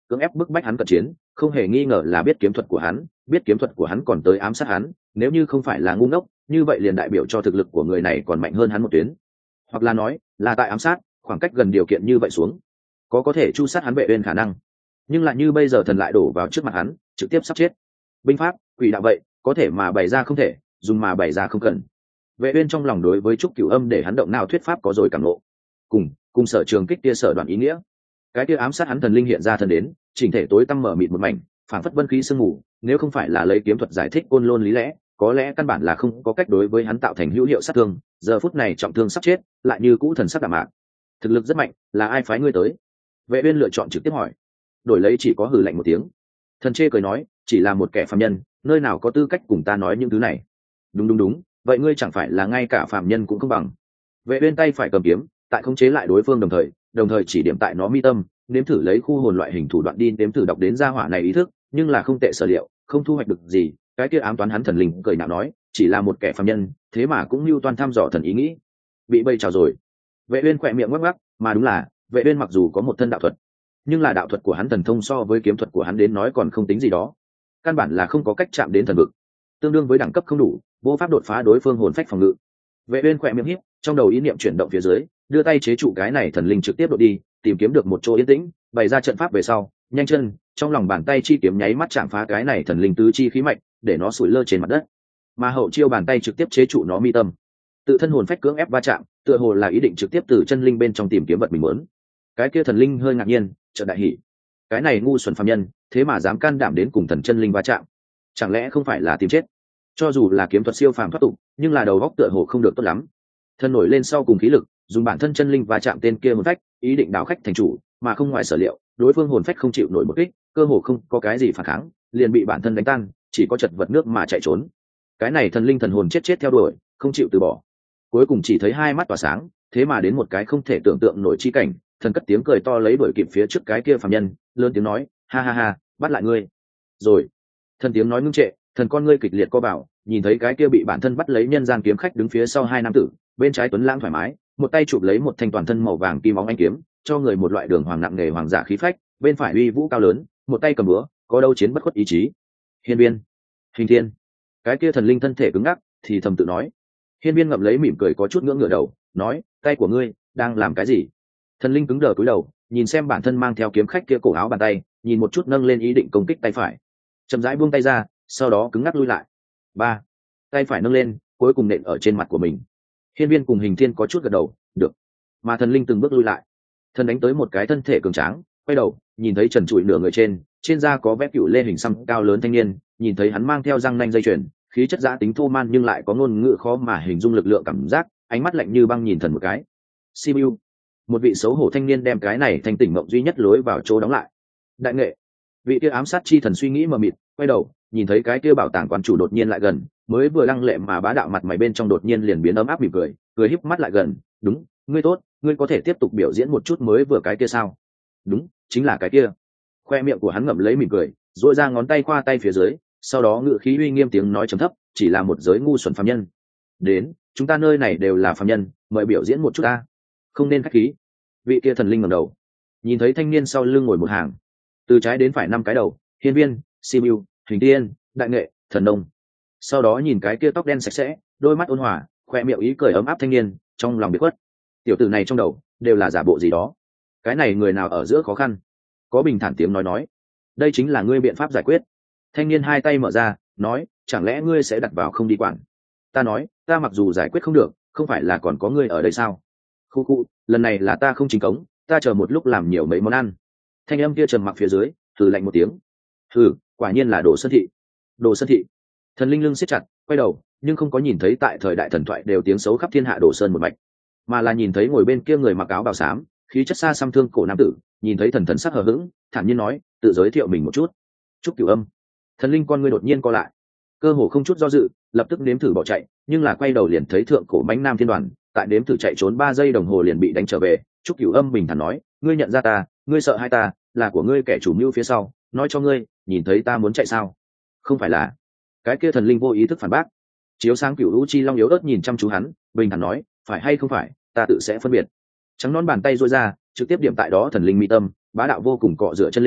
cưỡng ép bức bách hắn cận chiến, không hề nghi ngờ là biết kiếm thuật của hắn, biết kiếm thuật của hắn còn tới ám sát hắn, nếu như không phải là ngu ngốc, như vậy liền đại biểu cho thực lực của người này còn mạnh hơn hắn một tuyến, hoặc là nói là tại ám sát, khoảng cách gần điều kiện như vậy xuống, có thể chu sát hắn Vệ Uyên khả năng. Nhưng lại như bây giờ thần lại đổ vào trước mặt hắn, trực tiếp sắp chết. Binh pháp, quỷ đạo vậy, có thể mà bày ra không thể, dùng mà bày ra không cần. Vệ Uyên trong lòng đối với Trúc Cửu Âm để hắn động nào thuyết pháp có rồi cảm ngộ. Cùng Sở Trường Kích kia sở đoạn ý nghĩa. Cái kia ám sát hắn thần linh hiện ra thần đến, chỉnh thể tối tăm mở mịt một mảnh, phảng phất vân khí sương mù, nếu không phải là lấy kiếm thuật giải thích côn lôn lý lẽ, có lẽ căn bản là không có cách đối với hắn tạo thành hữu hiệu sát thương. Giờ phút này trọng thương sắp chết, lại như cũ thần sắc đạm mạc. Thực lực rất mạnh, là ai phái ngươi tới? Vệ Uyên lựa chọn trực tiếp hỏi. Đổi lấy chỉ có hừ lạnh một tiếng. Thần chê cười nói, chỉ là một kẻ phàm nhân, nơi nào có tư cách cùng ta nói những thứ này? Đúng, vậy ngươi chẳng phải là ngay cả phàm nhân cũng không bằng? Vệ Uyên tay phải cầm kiếm, tại khống chế lại đối phương đồng thời chỉ điểm tại nó mi tâm, nếm thử lấy khu hồn loại hình thủ đoạn đi nếm thử đọc đến gia hỏa này ý thức, nhưng là không tệ sở liệu, không thu hoạch được gì. Cái kia ám toán hắn thần linh cười nhạo nói, chỉ là một kẻ phàm nhân, thế mà cũng lưu toan thăm dò thần ý nghĩ, bị bây chào rồi. Vệ Uyên khỏe miệng ngắc ngắc, mà đúng là Vệ Uyên mặc dù có một thân đạo thuật, nhưng là đạo thuật của hắn thần thông so với kiếm thuật của hắn đến nói còn không tính gì đó, căn bản là không có cách chạm đến thần vực, tương đương với đẳng cấp không đủ, vô pháp đột phá đối phương hồn phách phòng ngự. Vệ Uyên khỏe miệng híp, trong đầu ý niệm chuyển động phía dưới, đưa tay chế trụ cái này thần linh trực tiếp đột đi, tìm kiếm được một chỗ yên tĩnh, bày ra trận pháp về sau, nhanh chân, trong lòng bàn tay chi kiếm nháy mắt chạm phá cái này thần linh tứ chi khí mạch, để nó sủi lơ trên mặt đất. Mà hậu chiêu bàn tay trực tiếp chế trụ nó mi tâm, tự thân hồn phách cưỡng ép va chạm, tựa hồ là ý định trực tiếp từ chân linh bên trong tìm kiếm vật mình muốn. Cái kia thần linh hơi ngạc nhiên, chợt đại hỉ. Cái này ngu xuẩn phàm nhân, thế mà dám can đảm đến cùng thần chân linh va chạm, chẳng lẽ không phải là tìm chết? Cho dù là kiếm thuật siêu phàm thoát tục, nhưng là đầu óc tựa hồ không được tốt lắm. Thân nổi lên sau cùng khí lực, dùng bản thân chân linh va chạm tên kia hồn phách, ý định đảo khách thành chủ, mà không ngoài sở liệu, đối phương hồn phách không chịu nổi một kích, cơ hồ không có cái gì phản kháng, liền bị bản thân đánh tan, chỉ có chật vật nước mà chạy trốn. Cái này thần linh thần hồn chết theo đuổi, không chịu từ bỏ, cuối cùng chỉ thấy hai mắt tỏa sáng, thế mà đến một cái không thể tưởng tượng nổi chi cảnh. Thần cất tiếng cười to lấy đuổi kịp phía trước cái kia phàm nhân, lớn tiếng nói, ha, bắt lại ngươi rồi. Thần tiếng nói ngưng trệ, thần con ngươi kịch liệt co bảo, nhìn thấy cái kia bị bản thân bắt lấy nhân gian kiếm khách đứng phía sau hai nam tử, bên trái tuấn lãng thoải mái, một tay chụp lấy một thanh toàn thân màu vàng kim óng ánh kiếm, cho người một loại đường hoàng nặng nề hoàng giả khí phách, bên phải uy vũ cao lớn, một tay cầm búa, có đâu chiến bất khuất ý chí. Hiên Viên, Hình Thiên. Cái kia thần linh thân thể cứng ngắc, thì thầm tự nói. Hiên Viên ngậm lấy mỉm cười có chút ngưỡng ngửa đầu, nói, tay của ngươi đang làm cái gì? Thần linh cứng đờ cúi đầu, nhìn xem bản thân mang theo kiếm khách kia cổ áo bàn tay, nhìn một chút nâng lên ý định công kích tay phải, chậm rãi buông tay ra, sau đó cứng ngắc lui lại. Ba, tay phải nâng lên, cuối cùng nện ở trên mặt của mình. Hiên Viên cùng Hình Thiên có chút gật đầu, được. Mà thần linh từng bước lui lại, thần đánh tới một cái thân thể cường tráng, quay đầu, nhìn thấy trần trụi nửa người trên da có vẽ cựu lê hình xăm cao lớn thanh niên, nhìn thấy hắn mang theo răng nanh dây chuyền, khí chất giã tính thô man nhưng lại có ngôn ngữ khó mà hình dung lực lượng cảm giác, ánh mắt lạnh như băng nhìn thần một cái. Sibiu, một vị xấu hổ thanh niên đem cái này thành tỉnh mộng duy nhất lối vào chỗ đóng lại. Đại nghệ, vị kia ám sát chi thần suy nghĩ mờ mịt, quay đầu, nhìn thấy cái kia bảo tàng quán chủ đột nhiên lại gần, mới vừa lăng lệ mà bá đạo mặt mày bên trong đột nhiên liền biến ấm áp mỉm cười, cười híp mắt lại gần, đúng, ngươi tốt, ngươi có thể tiếp tục biểu diễn một chút mới vừa cái kia sao? Đúng, chính là cái kia. Khoe miệng của hắn ngậm lấy mỉm cười, duỗi ra ngón tay qua tay phía dưới, sau đó ngự khí uy nghiêm tiếng nói trầm thấp, chỉ là một giới ngu xuẩn phàm nhân. Đến, chúng ta nơi này đều là phàm nhân, mời biểu diễn một chút ta. Không nên khách khí. Vị kia thần linh ngẩng đầu, nhìn thấy thanh niên sau lưng ngồi một hàng, từ trái đến phải năm cái đầu, Hiên Viên, Sibiu, Hình Thiên, Đại Nghệ, Thần Nông. Sau đó nhìn cái kia tóc đen sạch sẽ, đôi mắt ôn hòa, khoe miệng ý cười ấm áp thanh niên, trong lòng biết quất. Tiểu tử này trong đầu đều là giả bộ gì đó. Cái này người nào ở giữa khó khăn? Có bình thản tiếng nói, đây chính là ngươi biện pháp giải quyết. Thanh niên hai tay mở ra, nói, chẳng lẽ ngươi sẽ đặt vào không đi quản? Ta nói, ta mặc dù giải quyết không được, không phải là còn có ngươi ở đây sao? Khu, lần này là ta không chính cống, ta chờ một lúc làm nhiều mấy món ăn. Thanh âm kia trầm mặc phía dưới, thử lạnh một tiếng. Thử, quả nhiên là Đồ Sơn Thị. Đồ Sơn Thị. Thần linh lưng siết chặt, quay đầu, nhưng không có nhìn thấy tại thời đại thần thoại đều tiếng xấu khắp thiên hạ Đồ Sơn một mạch, mà là nhìn thấy ngồi bên kia người mặc áo bào xám, khí chất xa xăm thương cổ nam tử, nhìn thấy thần sắc hờ hững, thản nhiên nói, tự giới thiệu mình một chút. Trúc Cửu Âm. Thần linh con ngươi đột nhiên co lại, cơ hồ không chút do dự, lập tức nếm thử bỏ chạy, nhưng là quay đầu liền thấy thượng cổ mãnh nam thiên đoàn, tại nếm thử chạy trốn 3 giây đồng hồ liền bị đánh trở về. Trúc Cửu Âm bình thản nói, ngươi nhận ra ta, ngươi sợ hai ta, là của ngươi kẻ chủ mưu phía sau, nói cho ngươi, nhìn thấy ta muốn chạy sao? Không phải là? Cái kia thần linh vô ý thức phản bác. Chiếu sáng Cửu Lũ Chi Long yếu ớt nhìn chăm chú hắn, bình thản nói, phải hay không phải, ta tự sẽ phân biệt. Trắng non bàn tay duỗi ra, trực tiếp điểm tại đó thần linh mi tâm, bá đạo vô cùng cọ rửa chân linh,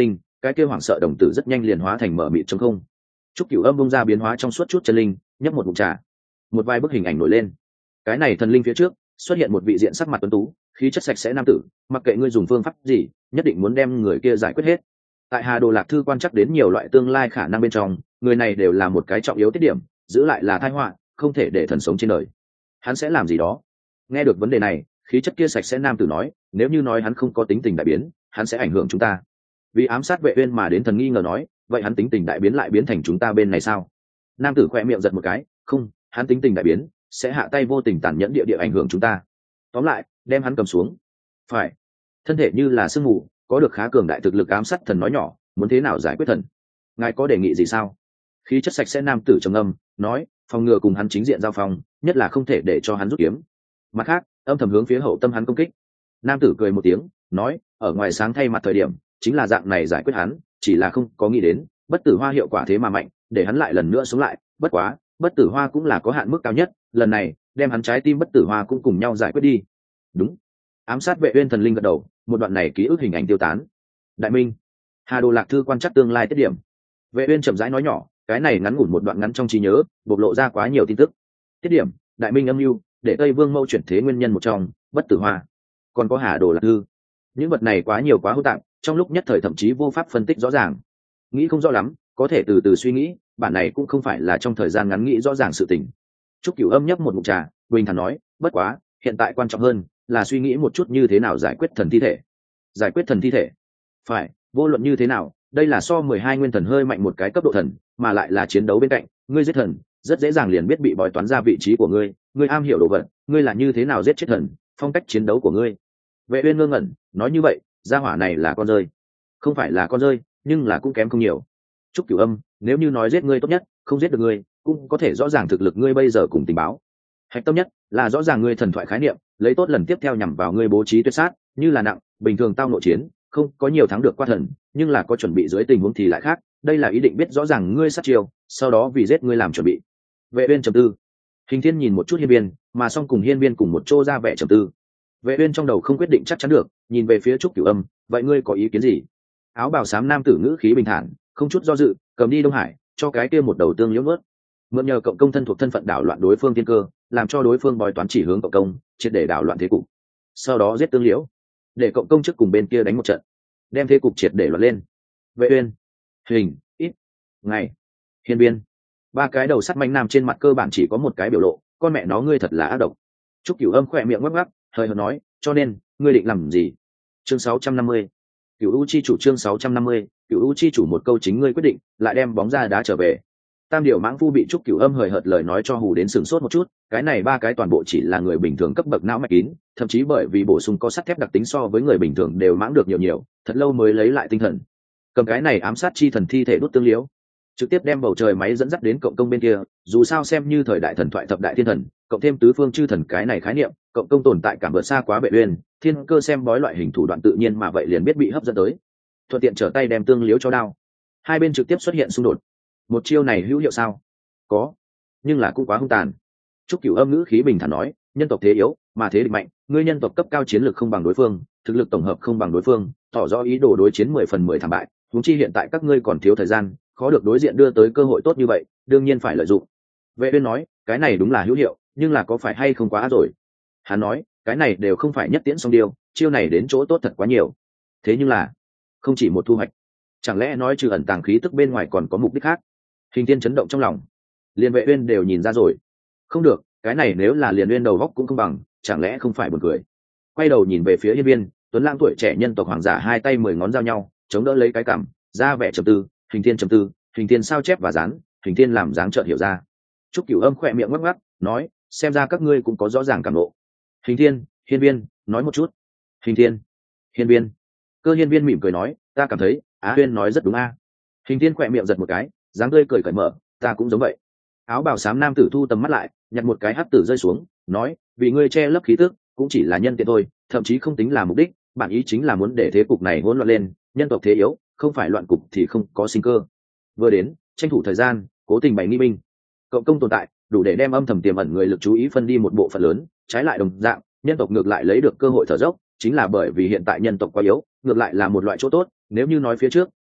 cái kia hoảng sợ đồng tử rất nhanh liền hóa thành mở mịt trong không. Trúc Cửu Âm bung ra biến hóa trong suốt chút chân linh, nhấp một ngụm trà. Một vài bức hình ảnh nổi lên. Cái này thần linh phía trước xuất hiện một vị diện sắc mặt tuấn tú, khí chất sạch sẽ nam tử, mặc kệ ngươi dùng phương pháp gì, nhất định muốn đem người kia giải quyết hết. Tại Hà Đồ Lạc Thư quan chắc đến nhiều loại tương lai khả năng bên trong, người này đều là một cái trọng yếu tiết điểm, giữ lại là tai họa, không thể để thần sống trên đời. Hắn sẽ làm gì đó? Nghe được vấn đề này, khí chất kia sạch sẽ nam tử nói, nếu như nói hắn không có tính tình đại biến, hắn sẽ ảnh hưởng chúng ta. Vì ám sát Vệ Uyên mà đến thần nghi ngờ nói, vậy hắn tính tình đại biến lại biến thành chúng ta bên này sao? Nam tử khẽ miệng giật một cái, không, hắn tính tình đại biến, sẽ hạ tay vô tình tàn nhẫn địa ảnh hưởng chúng ta. Tóm lại, đem hắn cầm xuống. Phải. Thân thể như là sương mù, có được khá cường đại thực lực ám sát thần nói nhỏ, muốn thế nào giải quyết thần? Ngài có đề nghị gì sao? Khí chất sạch sẽ nam tử trầm ngâm, nói, phòng ngừa cùng hắn chính diện giao phong, nhất là không thể để cho hắn rút kiếm. Mặt khác, âm thầm hướng phía hậu tâm hắn công kích. Nam tử cười một tiếng, nói, ở ngoài sáng thay mặt thời điểm, chính là dạng này giải quyết hắn, chỉ là không có nghĩ đến, bất tử hoa hiệu quả thế mà mạnh, để hắn lại lần nữa sống lại. Bất quá, bất tử hoa cũng là có hạn mức cao nhất, lần này đem hắn trái tim bất tử hoa cũng cùng nhau giải quyết đi. Đúng. Ám sát Vệ Uyên thần linh gật đầu, một đoạn này ký ức hình ảnh tiêu tán. Đại Minh, Hà Đồ Lạc Thư quan chắc tương lai tiết điểm. Vệ Uyên chậm rãi nói nhỏ, cái này ngắn ngủn một đoạn ngắn trong trí nhớ, bộc lộ ra quá nhiều tin tức. Tiết điểm, Đại Minh âm mưu, để Tây Vương Mâu chuyển thế nguyên nhân một trong, bất tử hoa, còn có Hà Đồ Lạc Thư. Những vật này quá nhiều quá hỗn tạp, trong lúc nhất thời thậm chí vô pháp phân tích rõ ràng. Nghĩ không rõ lắm, có thể từ từ suy nghĩ, bản này cũng không phải là trong thời gian ngắn nghĩ rõ ràng sự tình. Trúc Cửu Âm nhấp một ngụm trà, bình thản nói, bất quá, hiện tại quan trọng hơn là suy nghĩ một chút như thế nào giải quyết thần thi thể. Giải quyết thần thi thể? Phải, vô luận như thế nào, đây là so 12 nguyên thần hơi mạnh một cái cấp độ thần, mà lại là chiến đấu bên cạnh, ngươi giết thần, rất dễ dàng liền biết bị bói toán ra vị trí của ngươi, ngươi am hiểu đồ vật, ngươi là như thế nào giết chết thần, phong cách chiến đấu của ngươi. Vệ Uyên ngơ ngẩn, nói như vậy, gia hỏa này là con rơi. Không phải là con rơi, nhưng là cũng kém không nhiều. Trúc Cửu Âm, nếu như nói giết ngươi tốt nhất, không giết được ngươi, cũng có thể rõ ràng thực lực ngươi bây giờ cùng tình báo. Hạch tâm nhất là rõ ràng ngươi thần thoại khái niệm, lấy tốt lần tiếp theo nhằm vào ngươi bố trí tuyệt sát, như là nặng, bình thường tao nội chiến, không có nhiều thắng được qua thần, nhưng là có chuẩn bị dưới tình huống thì lại khác, đây là ý định biết rõ ràng ngươi sát chiêu, sau đó vì giết ngươi làm chuẩn bị. Vệ Uyên trầm tư. Hình Thiên nhìn một chút Hiên Viên, mà song cùng Hiên Viên cùng một chỗ ra vẻ trầm tư. Vệ Uyên trong đầu không quyết định chắc chắn được, nhìn về phía Trúc Cửu Âm, vậy ngươi có ý kiến gì? Áo bào xám nam tử ngữ khí bình thản, không chút do dự, cầm đi Đông Hải, cho cái kia một đầu tương liễu nuốt. Mượn nhờ cộng công thân thuộc thân phận đảo loạn đối phương tiên cơ, làm cho đối phương bói toán chỉ hướng cộng công, triệt để đảo loạn thế cục. Sau đó giết tương liễu, để cộng công trước cùng bên kia đánh một trận, đem thế cục triệt để loạn lên. Vệ Uyên, Hình, ít, ngày, Hiên Viên, ba cái đầu sắt manh nam trên mặt cơ bản chỉ có một cái biểu lộ, con mẹ nó ngươi thật là ác độc. Trúc Cửu Âm khỏe miệng ngắc ngắc, hơi hợt nói, cho nên ngươi định làm gì? Chương 650. Cửu U chi chủ chương 650, Cửu U chi chủ một câu chính ngươi quyết định, lại đem bóng ra đá trở về. Tam điểu mãng phu bị Trúc Cửu Âm hời hợt lời nói cho hù đến sửng sốt một chút, cái này ba cái toàn bộ chỉ là người bình thường cấp bậc não mạch kín, thậm chí bởi vì bổ sung có sắt thép đặc tính so với người bình thường đều mãng được nhiều, thật lâu mới lấy lại tinh thần. Cầm cái này ám sát chi thần thi thể đốt tương liễu, trực tiếp đem bầu trời máy dẫn dắt đến cộng công bên kia, dù sao xem như thời đại thần thoại thập đại thiên thần, cộng thêm tứ phương chư thần cái này khái niệm, cộng công tồn tại cảm vượt xa quá Vệ Uyên, thiên cơ xem bói loại hình thủ đoạn tự nhiên mà vậy liền biết bị hấp dẫn tới. Thuận tiện trở tay đem tương liễu cho đao. Hai bên trực tiếp xuất hiện xung đột. Một chiêu này hữu hiệu sao? Có, nhưng là cũng quá hung tàn. Trúc Cửu Âm ngữ khí bình thản nói, nhân tộc thế yếu, mà thế địch mạnh, ngươi nhân tộc cấp cao chiến lược không bằng đối phương, thực lực tổng hợp không bằng đối phương, tỏ rõ ý đồ đối chiến 10 phần 10 thảm bại, huống chi hiện tại các ngươi còn thiếu thời gian, khó được đối diện đưa tới cơ hội tốt như vậy, đương nhiên phải lợi dụng. Vệ Uyên nói, cái này đúng là hữu hiệu, nhưng là có phải hay không quá rồi? Hắn nói, cái này đều không phải nhất tiễn song điêu, chiêu này đến chỗ tốt thật quá nhiều. Thế nhưng là, không chỉ một thu hoạch. Chẳng lẽ nói trừ ẩn tàng khí tức bên ngoài còn có mục đích khác? Hình Thiên chấn động trong lòng. Liên Vệ Uyên đều nhìn ra rồi. Không được, cái này nếu là Liên Uyên đầu góc cũng không bằng, chẳng lẽ không phải buồn cười? Quay đầu nhìn về phía Hiên Viên, tuấn lãng tuổi trẻ nhân tộc hoàng giả hai tay 10 ngón giao nhau, chống đỡ lấy cái cằm, ra vẻ trầm tư. Hình Thiên trầm tư, Hình Thiên sao chép và dán, Hình Thiên làm dáng chợt hiểu ra. Trúc Cửu Âm khỏe miệng ngắc ngắc, nói, xem ra các ngươi cũng có rõ ràng cảm ngộ. Hình Thiên, Hiên Viên, nói một chút. Hình Thiên, Hiên Viên. Cơ Hiên Viên mỉm cười nói, ta cảm thấy Á Huyên nói rất đúng a. Hình Thiên khỏe miệng giật một cái, dáng tươi cười cởi mở, ta cũng giống vậy. Áo bào xám nam tử thu tầm mắt lại, nhặt một cái hắc tử rơi xuống, nói, vì ngươi che lấp khí tức, cũng chỉ là nhân tiện thôi, thậm chí không tính là mục đích, bản ý chính là muốn để thế cục này hỗn loạn lên, nhân tộc thế yếu, không phải loạn cục thì không có sinh cơ. Vừa đến, tranh thủ thời gian, cố tình bày nghi binh. Cộng công tồn tại, đủ để đem âm thầm tiềm ẩn người lực chú ý phân đi một bộ phận lớn, trái lại đồng dạng, nhân tộc ngược lại lấy được cơ hội thở dốc, chính là bởi vì hiện tại nhân tộc quá yếu, ngược lại là một loại chỗ tốt, nếu như nói phía trước,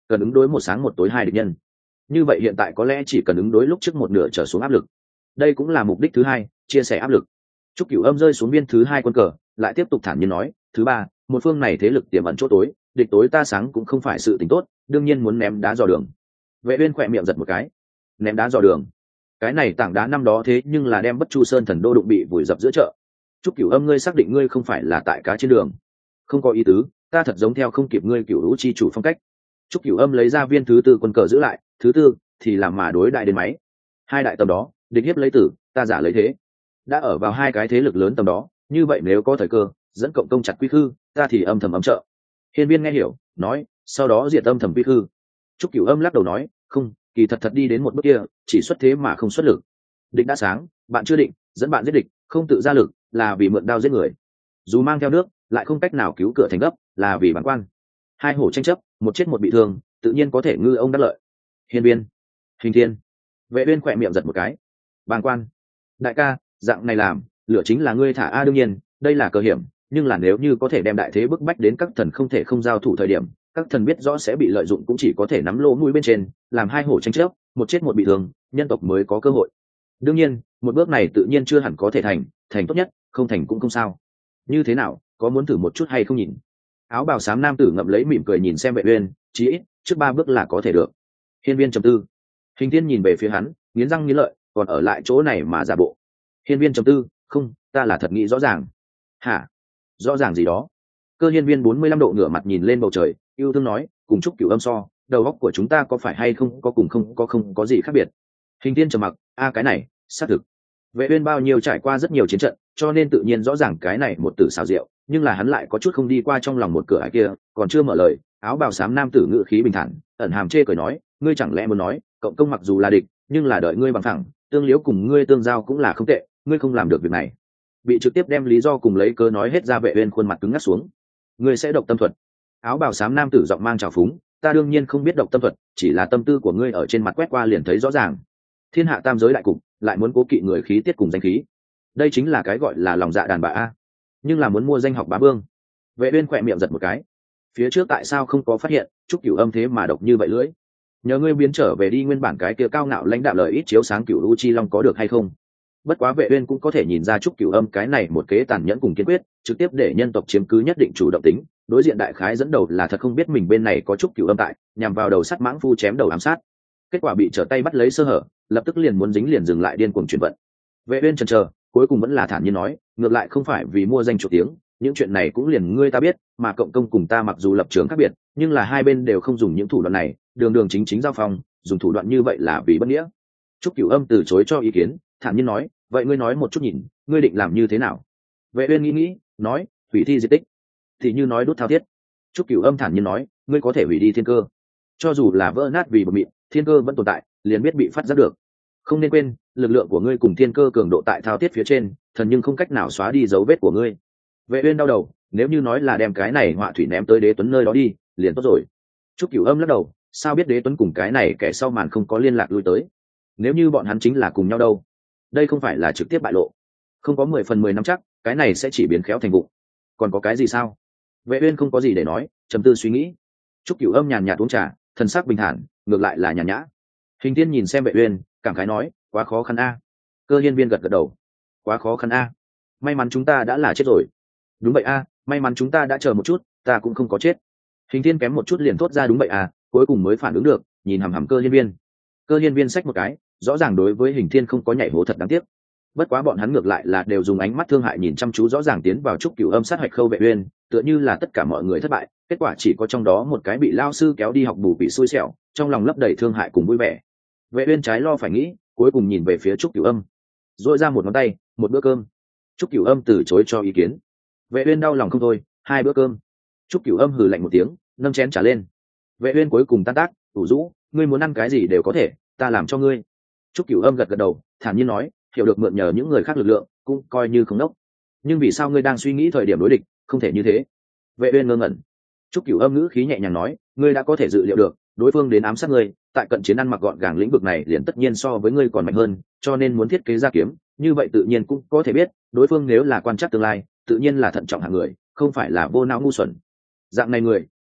cần ứng đối một sáng một tối hai địch nhân. Như vậy hiện tại có lẽ chỉ cần ứng đối lúc trước một nửa trở xuống áp lực. Đây cũng là mục đích thứ hai, chia sẻ áp lực. Trúc Cửu Âm rơi xuống viên thứ hai quân cờ, lại tiếp tục thản nhiên nói, thứ ba, một phương này thế lực tiềm ẩn chỗ tối, địch tối ta sáng cũng không phải sự tình tốt, đương nhiên muốn ném đá dò đường. Vệ Uyên khỏe miệng giật một cái. Ném đá dò đường? Cái này tảng đá năm đó thế nhưng là đem Bất Chu Sơn thần đô đụng bị vùi dập giữa chợ. Trúc Cửu Âm, ngươi xác định ngươi không phải là tại cá trên đường? Không có ý tứ, ta thật giống theo không kịp ngươi Cửu Lũ chi chủ phong cách. Trúc Cửu Âm lấy ra viên thứ tư quân cờ giữ lại, thứ tư thì làm mà đối đại đến máy. Hai đại tầm đó, địch hiếp lấy tử, ta giả lấy thế. Đã ở vào hai cái thế lực lớn tầm đó, như vậy nếu có thời cơ, dẫn cộng công chặt quy khư, ta thì âm thầm ấm trợ. Hiên Viên nghe hiểu, nói, sau đó diệt âm thầm quy khư. Trúc Cửu Âm lắc đầu nói, không, kỳ thật đi đến một bước kia, chỉ xuất thế mà không xuất lực. Địch đã sáng, bạn chưa định, dẫn bạn giết địch, không tự ra lực, là vì mượn đao giết người. Dù mang theo nước, lại không cách nào cứu cửa thành gấp, là vì bản quan. Hai hổ tranh chấp, một chết một bị thương, tự nhiên có thể ngư ông đắc lợi. Hiên Viên, Hình Thiên, Vệ Uyên khỏe miệng giật một cái. Bàng quan, đại ca, dạng này làm, lựa chính là ngươi thả a. Đương nhiên, đây là cơ hiểm, nhưng là nếu như có thể đem đại thế bức bách đến các thần không thể không giao thủ thời điểm, các thần biết rõ sẽ bị lợi dụng cũng chỉ có thể nắm lỗ mũi bên trên, làm hai hổ tranh chấp, một chết một bị thương, nhân tộc mới có cơ hội. Đương nhiên, một bước này tự nhiên chưa hẳn có thể thành tốt nhất, không thành cũng không sao. Như thế nào, có muốn thử một chút hay không nhìn? Áo bào xám nam tử ngậm lấy mỉm cười nhìn xem Vệ Uyên, chí ít trước ba bước là có thể được. Hiên Viên trầm tư. Hình Thiên nhìn về phía hắn, nghiến răng nghiến lợi, còn ở lại chỗ này mà giả bộ. Hiên Viên trầm tư, không, ta là thật nghĩ rõ ràng. Hả? Rõ ràng gì đó? Cơ Hiên Viên 45 độ ngửa mặt nhìn lên bầu trời, yêu thương nói, cùng Trúc Cửu Âm so, đầu óc của chúng ta có phải hay không có cùng không có gì khác biệt. Hình Thiên trầm mặc, cái này, xác thực. Vệ Uyên bao nhiêu trải qua rất nhiều chiến trận, cho nên tự nhiên rõ ràng cái này một tử xảo diệu, nhưng là hắn lại có chút không đi qua trong lòng một cửa ải kia, còn chưa mở lời, áo bào xám nam tử ngữ khí bình thản, ẩn hàm chê cười nói, ngươi chẳng lẽ muốn nói, cộng công mặc dù là địch, nhưng là đợi ngươi bằng thẳng, tương liếu cùng ngươi tương giao cũng là không tệ, ngươi không làm được việc này. Bị trực tiếp đem lý do cùng lấy cớ nói hết ra, Vệ Uyên khuôn mặt cứng ngắc xuống. Ngươi sẽ độc tâm thuật? Áo bào xám nam tử giọng mang trào phúng, ta đương nhiên không biết độc tâm thuật, chỉ là tâm tư của ngươi ở trên mặt quét qua liền thấy rõ ràng. Thiên hạ tam giới đại cục, lại muốn cố kỵ người khí tiết cùng danh khí, đây chính là cái gọi là lòng dạ đàn bà a. Nhưng là muốn mua danh học bá vương. Vệ Uyên khỏe miệng giật một cái. Phía trước tại sao không có phát hiện Trúc Cửu Âm thế mà độc như vậy lưỡi? Nhờ ngươi biến trở về đi nguyên bản cái kia cao ngạo lãnh đạm lời ít chiếu sáng Cửu U Chi Long có được hay không? Bất quá Vệ Uyên cũng có thể nhìn ra Trúc Cửu Âm cái này một kế tàn nhẫn cùng kiên quyết, trực tiếp để nhân tộc chiếm cứ nhất định chủ động tính. Đối diện đại khái dẫn đầu là thật không biết mình bên này có Trúc Cửu Âm tại, nhằm vào đầu sắt mãng phu chém đầu ám sát. Kết quả bị trở tay bắt lấy sơ hở, lập tức liền muốn dính liền dừng lại điên cuồng chuyển vận. Vệ Uyên chần chờ, cuối cùng vẫn là thản nhiên nói, ngược lại không phải vì mua danh chuộc tiếng, những chuyện này cũng liền ngươi ta biết, mà cộng công cùng ta mặc dù lập trường khác biệt, nhưng là hai bên đều không dùng những thủ đoạn này, đường đường chính chính giao phong, dùng thủ đoạn như vậy là vì bất nghĩa. Trúc Cửu Âm từ chối cho ý kiến, thản nhiên nói, vậy ngươi nói một chút nhìn, ngươi định làm như thế nào? Vệ Uyên nghĩ, nói, hủy thi diệt tích. Thì như nói đốt thao thiết. Trúc Cửu Âm thản nhiên nói, ngươi có thể hủy đi thiên cơ, cho dù là vỡ nát vì bột mịn, thiên cơ vẫn tồn tại, liền biết bị phát giác được. Không nên quên, lực lượng của ngươi cùng thiên cơ cường độ tại thao thiết phía trên, thần nhưng không cách nào xóa đi dấu vết của ngươi. Vệ Uyên đau đầu, nếu như nói là đem cái này họa thủy ném tới Đế Tuấn nơi đó đi, liền tốt rồi. Trúc Cửu Âm lắc đầu, sao biết Đế Tuấn cùng cái này kẻ sau màn không có liên lạc lui tới? Nếu như bọn hắn chính là cùng nhau đâu? Đây không phải là trực tiếp bại lộ. Không có 10 phần 10 năm chắc, cái này sẽ chỉ biến khéo thành vụ. Còn có cái gì sao? Vệ Uyên không có gì để nói, trầm tư suy nghĩ. Trúc Cửu Âm nhàn nhạt uống trà, thần sắc bình thản, ngược lại là nhàn nhã. Hình Thiên nhìn xem Vệ Uyên, cảm khái nói, quá khó khăn a. Cơ Hiên Viên gật gật đầu, quá khó khăn a. May mắn chúng ta đã là chết rồi. Đúng vậy a, may mắn chúng ta đã chờ một chút, ta cũng không có chết. Hình Thiên kém một chút liền thốt ra đúng vậy a, cuối cùng mới phản ứng được, nhìn hằm hằm Cơ Hiên Viên. Cơ Hiên Viên xách một cái, rõ ràng đối với Hình Thiên không có nhảy hố thật đáng tiếc. Bất quá bọn hắn ngược lại là đều dùng ánh mắt thương hại nhìn chăm chú rõ ràng tiến vào Trúc Cửu Âm sát hạch Khâu Vệ Uyên, tựa như là tất cả mọi người thất bại, kết quả chỉ có trong đó một cái bị lao sư kéo đi học bù bị xui xẻo, trong lòng lấp đầy thương hại cùng vui vẻ. Vệ Uyên trái lo phải nghĩ, cuối cùng nhìn về phía Trúc Cửu Âm, duỗi ra một ngón tay, một bữa cơm. Trúc Cửu Âm từ chối cho ý kiến. Vệ Uyên đau lòng không thôi, hai bữa cơm. Trúc Cửu Âm hừ lạnh một tiếng, nâng chén trả lên. Vệ Uyên cuối cùng tan tác, ủ rũ, ngươi muốn ăn cái gì đều có thể, ta làm cho ngươi. Trúc Cửu Âm gật gật đầu, thản nhiên nói, hiểu được mượn nhờ những người khác lực lượng, cũng coi như không nốc. Nhưng vì sao ngươi đang suy nghĩ thời điểm đối địch, không thể như thế? Vệ Uyên ngơ ngẩn. Trúc Cửu Âm ngữ khí nhẹ nhàng nói, ngươi đã có thể dự liệu được, đối phương đến ám sát ngươi, tại cận chiến ăn mặc gọn gàng lĩnh vực này liền tất nhiên so với ngươi còn mạnh hơn, cho nên muốn thiết kế ra kiếm, như vậy tự nhiên cũng có thể biết, đối phương nếu là quan chắc tương lai, tự nhiên là thận trọng hạng người, không phải là vô não ngu xuẩn. Dạng này người,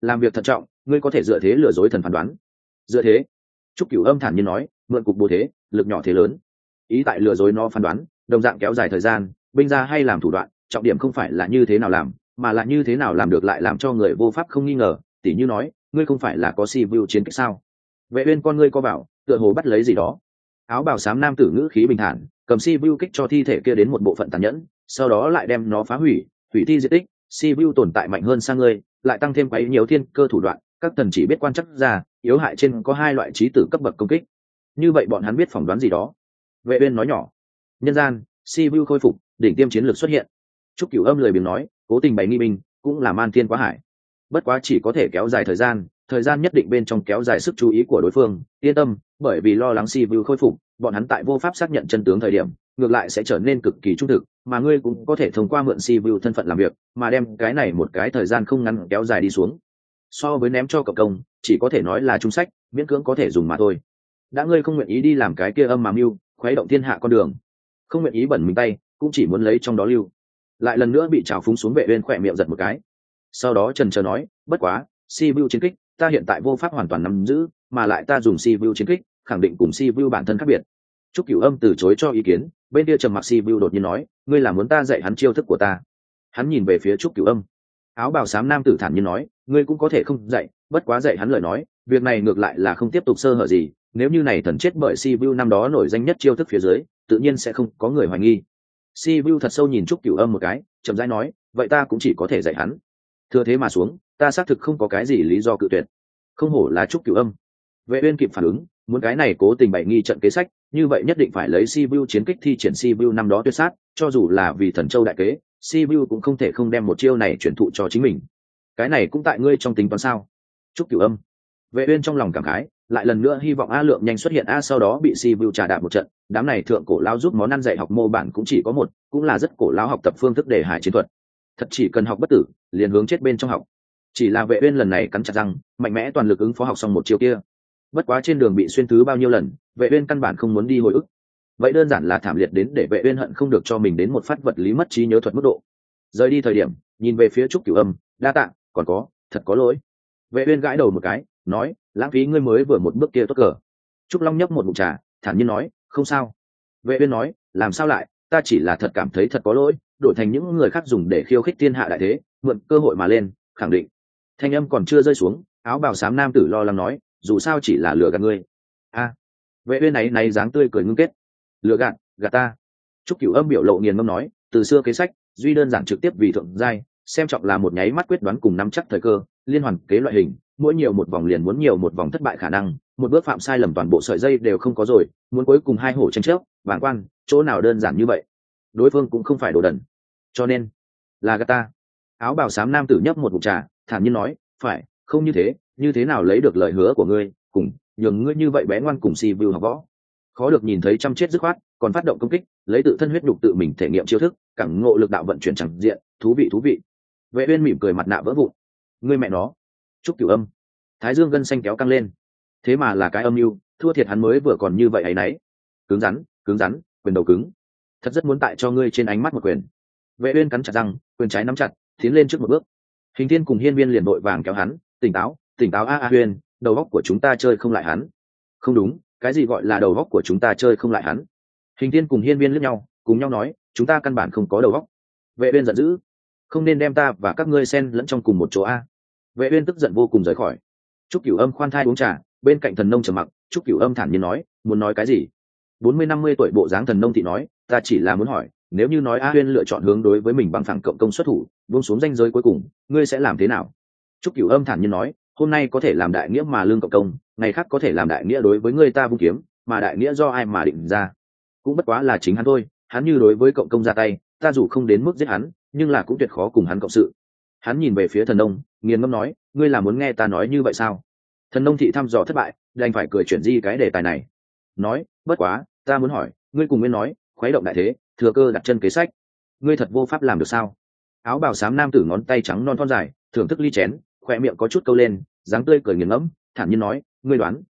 làm việc thận trọng, ngươi có thể dựa thế lừa dối thần phán đoán. Dựa thế? Trúc Cửu Âm thản nhiên nói, mượn cục bố thế, lực nhỏ thế lớn. Ý tại lừa dối nó phán đoán, đồng dạng kéo dài thời gian, binh ra hay làm thủ đoạn, trọng điểm không phải là như thế nào làm, mà là như thế nào làm được lại làm cho người vô pháp không nghi ngờ. Tỷ như nói, ngươi không phải là có si vu chiến kích sao? Vệ Uyên con ngươi co bảo, tựa hồ bắt lấy gì đó. Áo bào xám nam tử ngữ khí bình thản, cầm si vu kích cho thi thể kia đến một bộ phận tàn nhẫn, sau đó lại đem nó phá hủy, hủy thi diệt tích. Si vu tồn tại mạnh hơn sang ngươi, lại tăng thêm quấy nhiều thiên cơ thủ đoạn, các thần chỉ biết quan chắc ra, yếu hại trên có hai loại trí tử cấp bậc công kích. Như vậy bọn hắn biết phỏng đoán gì đó. Vệ Uyên nói nhỏ. Nhân gian, si vu khôi phục, đỉnh tiêm chiến lược xuất hiện. Trúc Cửu Âm lười biếng nói, cố tình bày nghi binh, cũng là man thiên quá hải. Bất quá chỉ có thể kéo dài thời gian nhất định bên trong kéo dài sức chú ý của đối phương. Yên tâm, bởi vì lo lắng si vu khôi phục, bọn hắn tại vô pháp xác nhận chân tướng thời điểm, ngược lại sẽ trở nên cực kỳ trung thực, mà ngươi cũng có thể thông qua mượn si vu thân phận làm việc, mà đem cái này một cái thời gian không ngắn kéo dài đi xuống. So với ném cho cộng công, chỉ có thể nói là trung sách, miễn cưỡng có thể dùng mà thôi. Đã ngươi không nguyện ý đi làm cái kia âm mà mưu, khuấy động thiên hạ con đường, không nguyện ý bẩn mình tay, cũng chỉ muốn lấy trong đó lưu. Lại lần nữa bị trào phúng xuống. Vệ Uyên khỏe miệng giật một cái, sau đó chần chờ nói, bất quá si vu chiến kích ta hiện tại vô pháp hoàn toàn nắm giữ, mà lại ta dùng si vu chiến kích khẳng định cùng si vu bản thân khác biệt. Trúc Cửu Âm từ chối cho ý kiến, bên kia trầm mặc si vu đột nhiên nói, ngươi là muốn ta dạy hắn chiêu thức của ta? Hắn nhìn về phía Trúc Cửu Âm. Áo bào xám nam tử thản nhiên nói, ngươi cũng có thể không dạy, bất quá dạy hắn lời nói, việc này ngược lại là không tiếp tục sơ hở gì. Nếu như này thần chết bởi si vu năm đó nổi danh nhất chiêu thức phía dưới, tự nhiên sẽ không có người hoài nghi. Si vu thật sâu nhìn Trúc Cửu Âm một cái, chậm rãi nói, vậy ta cũng chỉ có thể dạy hắn. Thừa thế mà xuống, ta xác thực không có cái gì lý do cự tuyệt. Không hổ là Trúc Cửu Âm. Vệ Uyên kịp phản ứng, muốn cái này cố tình bày nghi trận kế sách, như vậy nhất định phải lấy si vu chiến kích thi triển si vu năm đó tuyệt sát, cho dù là vì thần châu đại kế, si vu cũng không thể không đem một chiêu này truyền thụ cho chính mình. Cái này cũng tại ngươi trong tính toán sao? Trúc Cửu Âm. Vệ Uyên trong lòng cảm khái, lại lần nữa hy vọng A Lượng nhanh xuất hiện. Sau đó bị si vu trà đạp một trận. Đám này thượng cổ lão giúp món ăn dạy học mô bản cũng chỉ có một, cũng là rất cổ lão học tập phương thức để hải chiến thuật. Thật chỉ cần học bất tử, liền hướng chết bên trong học. Chỉ là Vệ Uyên lần này cắn chặt răng, mạnh mẽ toàn lực ứng phó học xong một chiêu kia. Bất quá trên đường bị xuyên thứ bao nhiêu lần, Vệ Uyên căn bản không muốn đi hồi ức. Vậy đơn giản là thảm liệt đến để Vệ Uyên hận không được cho mình đến một phát vật lý mất trí nhớ thuật mức độ. Rời đi thời điểm, nhìn về phía Trúc Cửu Âm, đa tạ, còn có, thật có lỗi. Vệ Uyên gãi đầu một cái, nói, lãng phí ngươi mới vừa một bước kia tốt cờ. Trúc Long nhấp một ngụm trà, thản nhiên nói, không sao. Vệ Uyên nói, làm sao lại, ta chỉ là thật cảm thấy thật có lỗi, đổi thành những người khác dùng để khiêu khích thiên hạ đại thế, mượn cơ hội mà lên, khẳng định. Thanh âm còn chưa rơi xuống, áo bào xám nam tử lo lắng nói, dù sao chỉ là lừa gạt ngươi. A. Vệ Uyên này dáng tươi cười ngưng kết. Lừa gạt, gạt ta. Trúc Cửu Âm biểu lộ nghiền ngẫm nói, từ xưa kế sách, duy đơn giản trực tiếp vì thượng giai, xem trọng là một nháy mắt quyết đoán cùng nắm chắc thời cơ, liên hoàn kế loại hình, mỗi nhiều một vòng liền muốn nhiều một vòng thất bại khả năng, một bước phạm sai lầm toàn bộ sợi dây đều không có rồi, muốn cuối cùng hai hổ tranh chấp, bàng quan, chỗ nào đơn giản như vậy. Đối phương cũng không phải đồ đần, cho nên là gạt ta. Áo bào xám nam tử nhấp một ngụm trà, thản nhiên nói, phải, không như thế nào lấy được lời hứa của ngươi, cùng nhường ngươi như vậy bé ngoan cùng si vu học võ. Khó được nhìn thấy chăm chết dứt khoát, còn phát động công kích, lấy tự thân huyết nhục tự mình thể nghiệm chiêu thức, cẳng ngộ lực đạo vận chuyển chẳng diện, thú vị. Vệ Uyên mỉm cười mặt nạ vỡ vụn. Ngươi mẹ nó. Trúc Cửu Âm. Thái dương gân xanh kéo căng lên. Thế mà là cái âm mưu, thua thiệt hắn mới vừa còn như vậy ấy nấy. Cứng rắn, quyền đầu cứng. Thật rất muốn tại cho ngươi trên ánh mắt một quyền. Vệ Uyên cắn chặt răng, quyền trái nắm chặt, tiến lên trước một bước. Hình Thiên cùng Hiên Viên liền vội vàng kéo hắn, tỉnh táo a Uyên, đầu óc của chúng ta chơi không lại hắn. Không đúng, cái gì gọi là đầu óc của chúng ta chơi không lại hắn? Hình Thiên cùng Hiên Viên liếc nhau, cùng nhau nói, chúng ta căn bản không có đầu óc. Vệ Uyên giận dữ, không nên đem ta và các ngươi xen lẫn trong cùng một chỗ a. Vệ Uyên tức giận vô cùng rời khỏi. Trúc Cửu Âm khoan thai uống trà, bên cạnh Thần Nông trầm mặc. Trúc Cửu Âm thản nhiên nói, muốn nói cái gì? 40-50 tuổi bộ dáng Thần Nông thị nói, ta chỉ là muốn hỏi, nếu như nói A Uyên lựa chọn hướng đối với mình bằng phẳng cộng công xuất thủ, buông xuống danh giới cuối cùng, ngươi sẽ làm thế nào? Trúc Cửu Âm thản nhiên nói, hôm nay có thể làm đại nghĩa mà lương cộng công, ngày khác có thể làm đại nghĩa đối với ngươi ta vung kiếm, mà đại nghĩa do ai mà định ra? Cũng bất quá là chính hắn thôi, hắn như đối với cộng công ra tay, ta dù không đến mức giết hắn, nhưng là cũng tuyệt khó cùng hắn cộng sự. Hắn nhìn về phía Thần Nông, nghiền ngẫm nói, ngươi là muốn nghe ta nói như vậy sao? Thần Nông thị thăm dò thất bại, đành phải cười chuyển di cái đề tài này. Nói, bất quá, ta muốn hỏi, ngươi cùng Nguyên nói, khuấy động đại thế, thừa cơ đặt chân kế sách, ngươi thật vô pháp làm được sao? Áo bào xám nam tử ngón tay trắng non thon dài, thưởng thức ly chén, khoe miệng có chút câu lên, dáng tươi cười nghiền ngẫm, thản nhiên nói, ngươi đoán,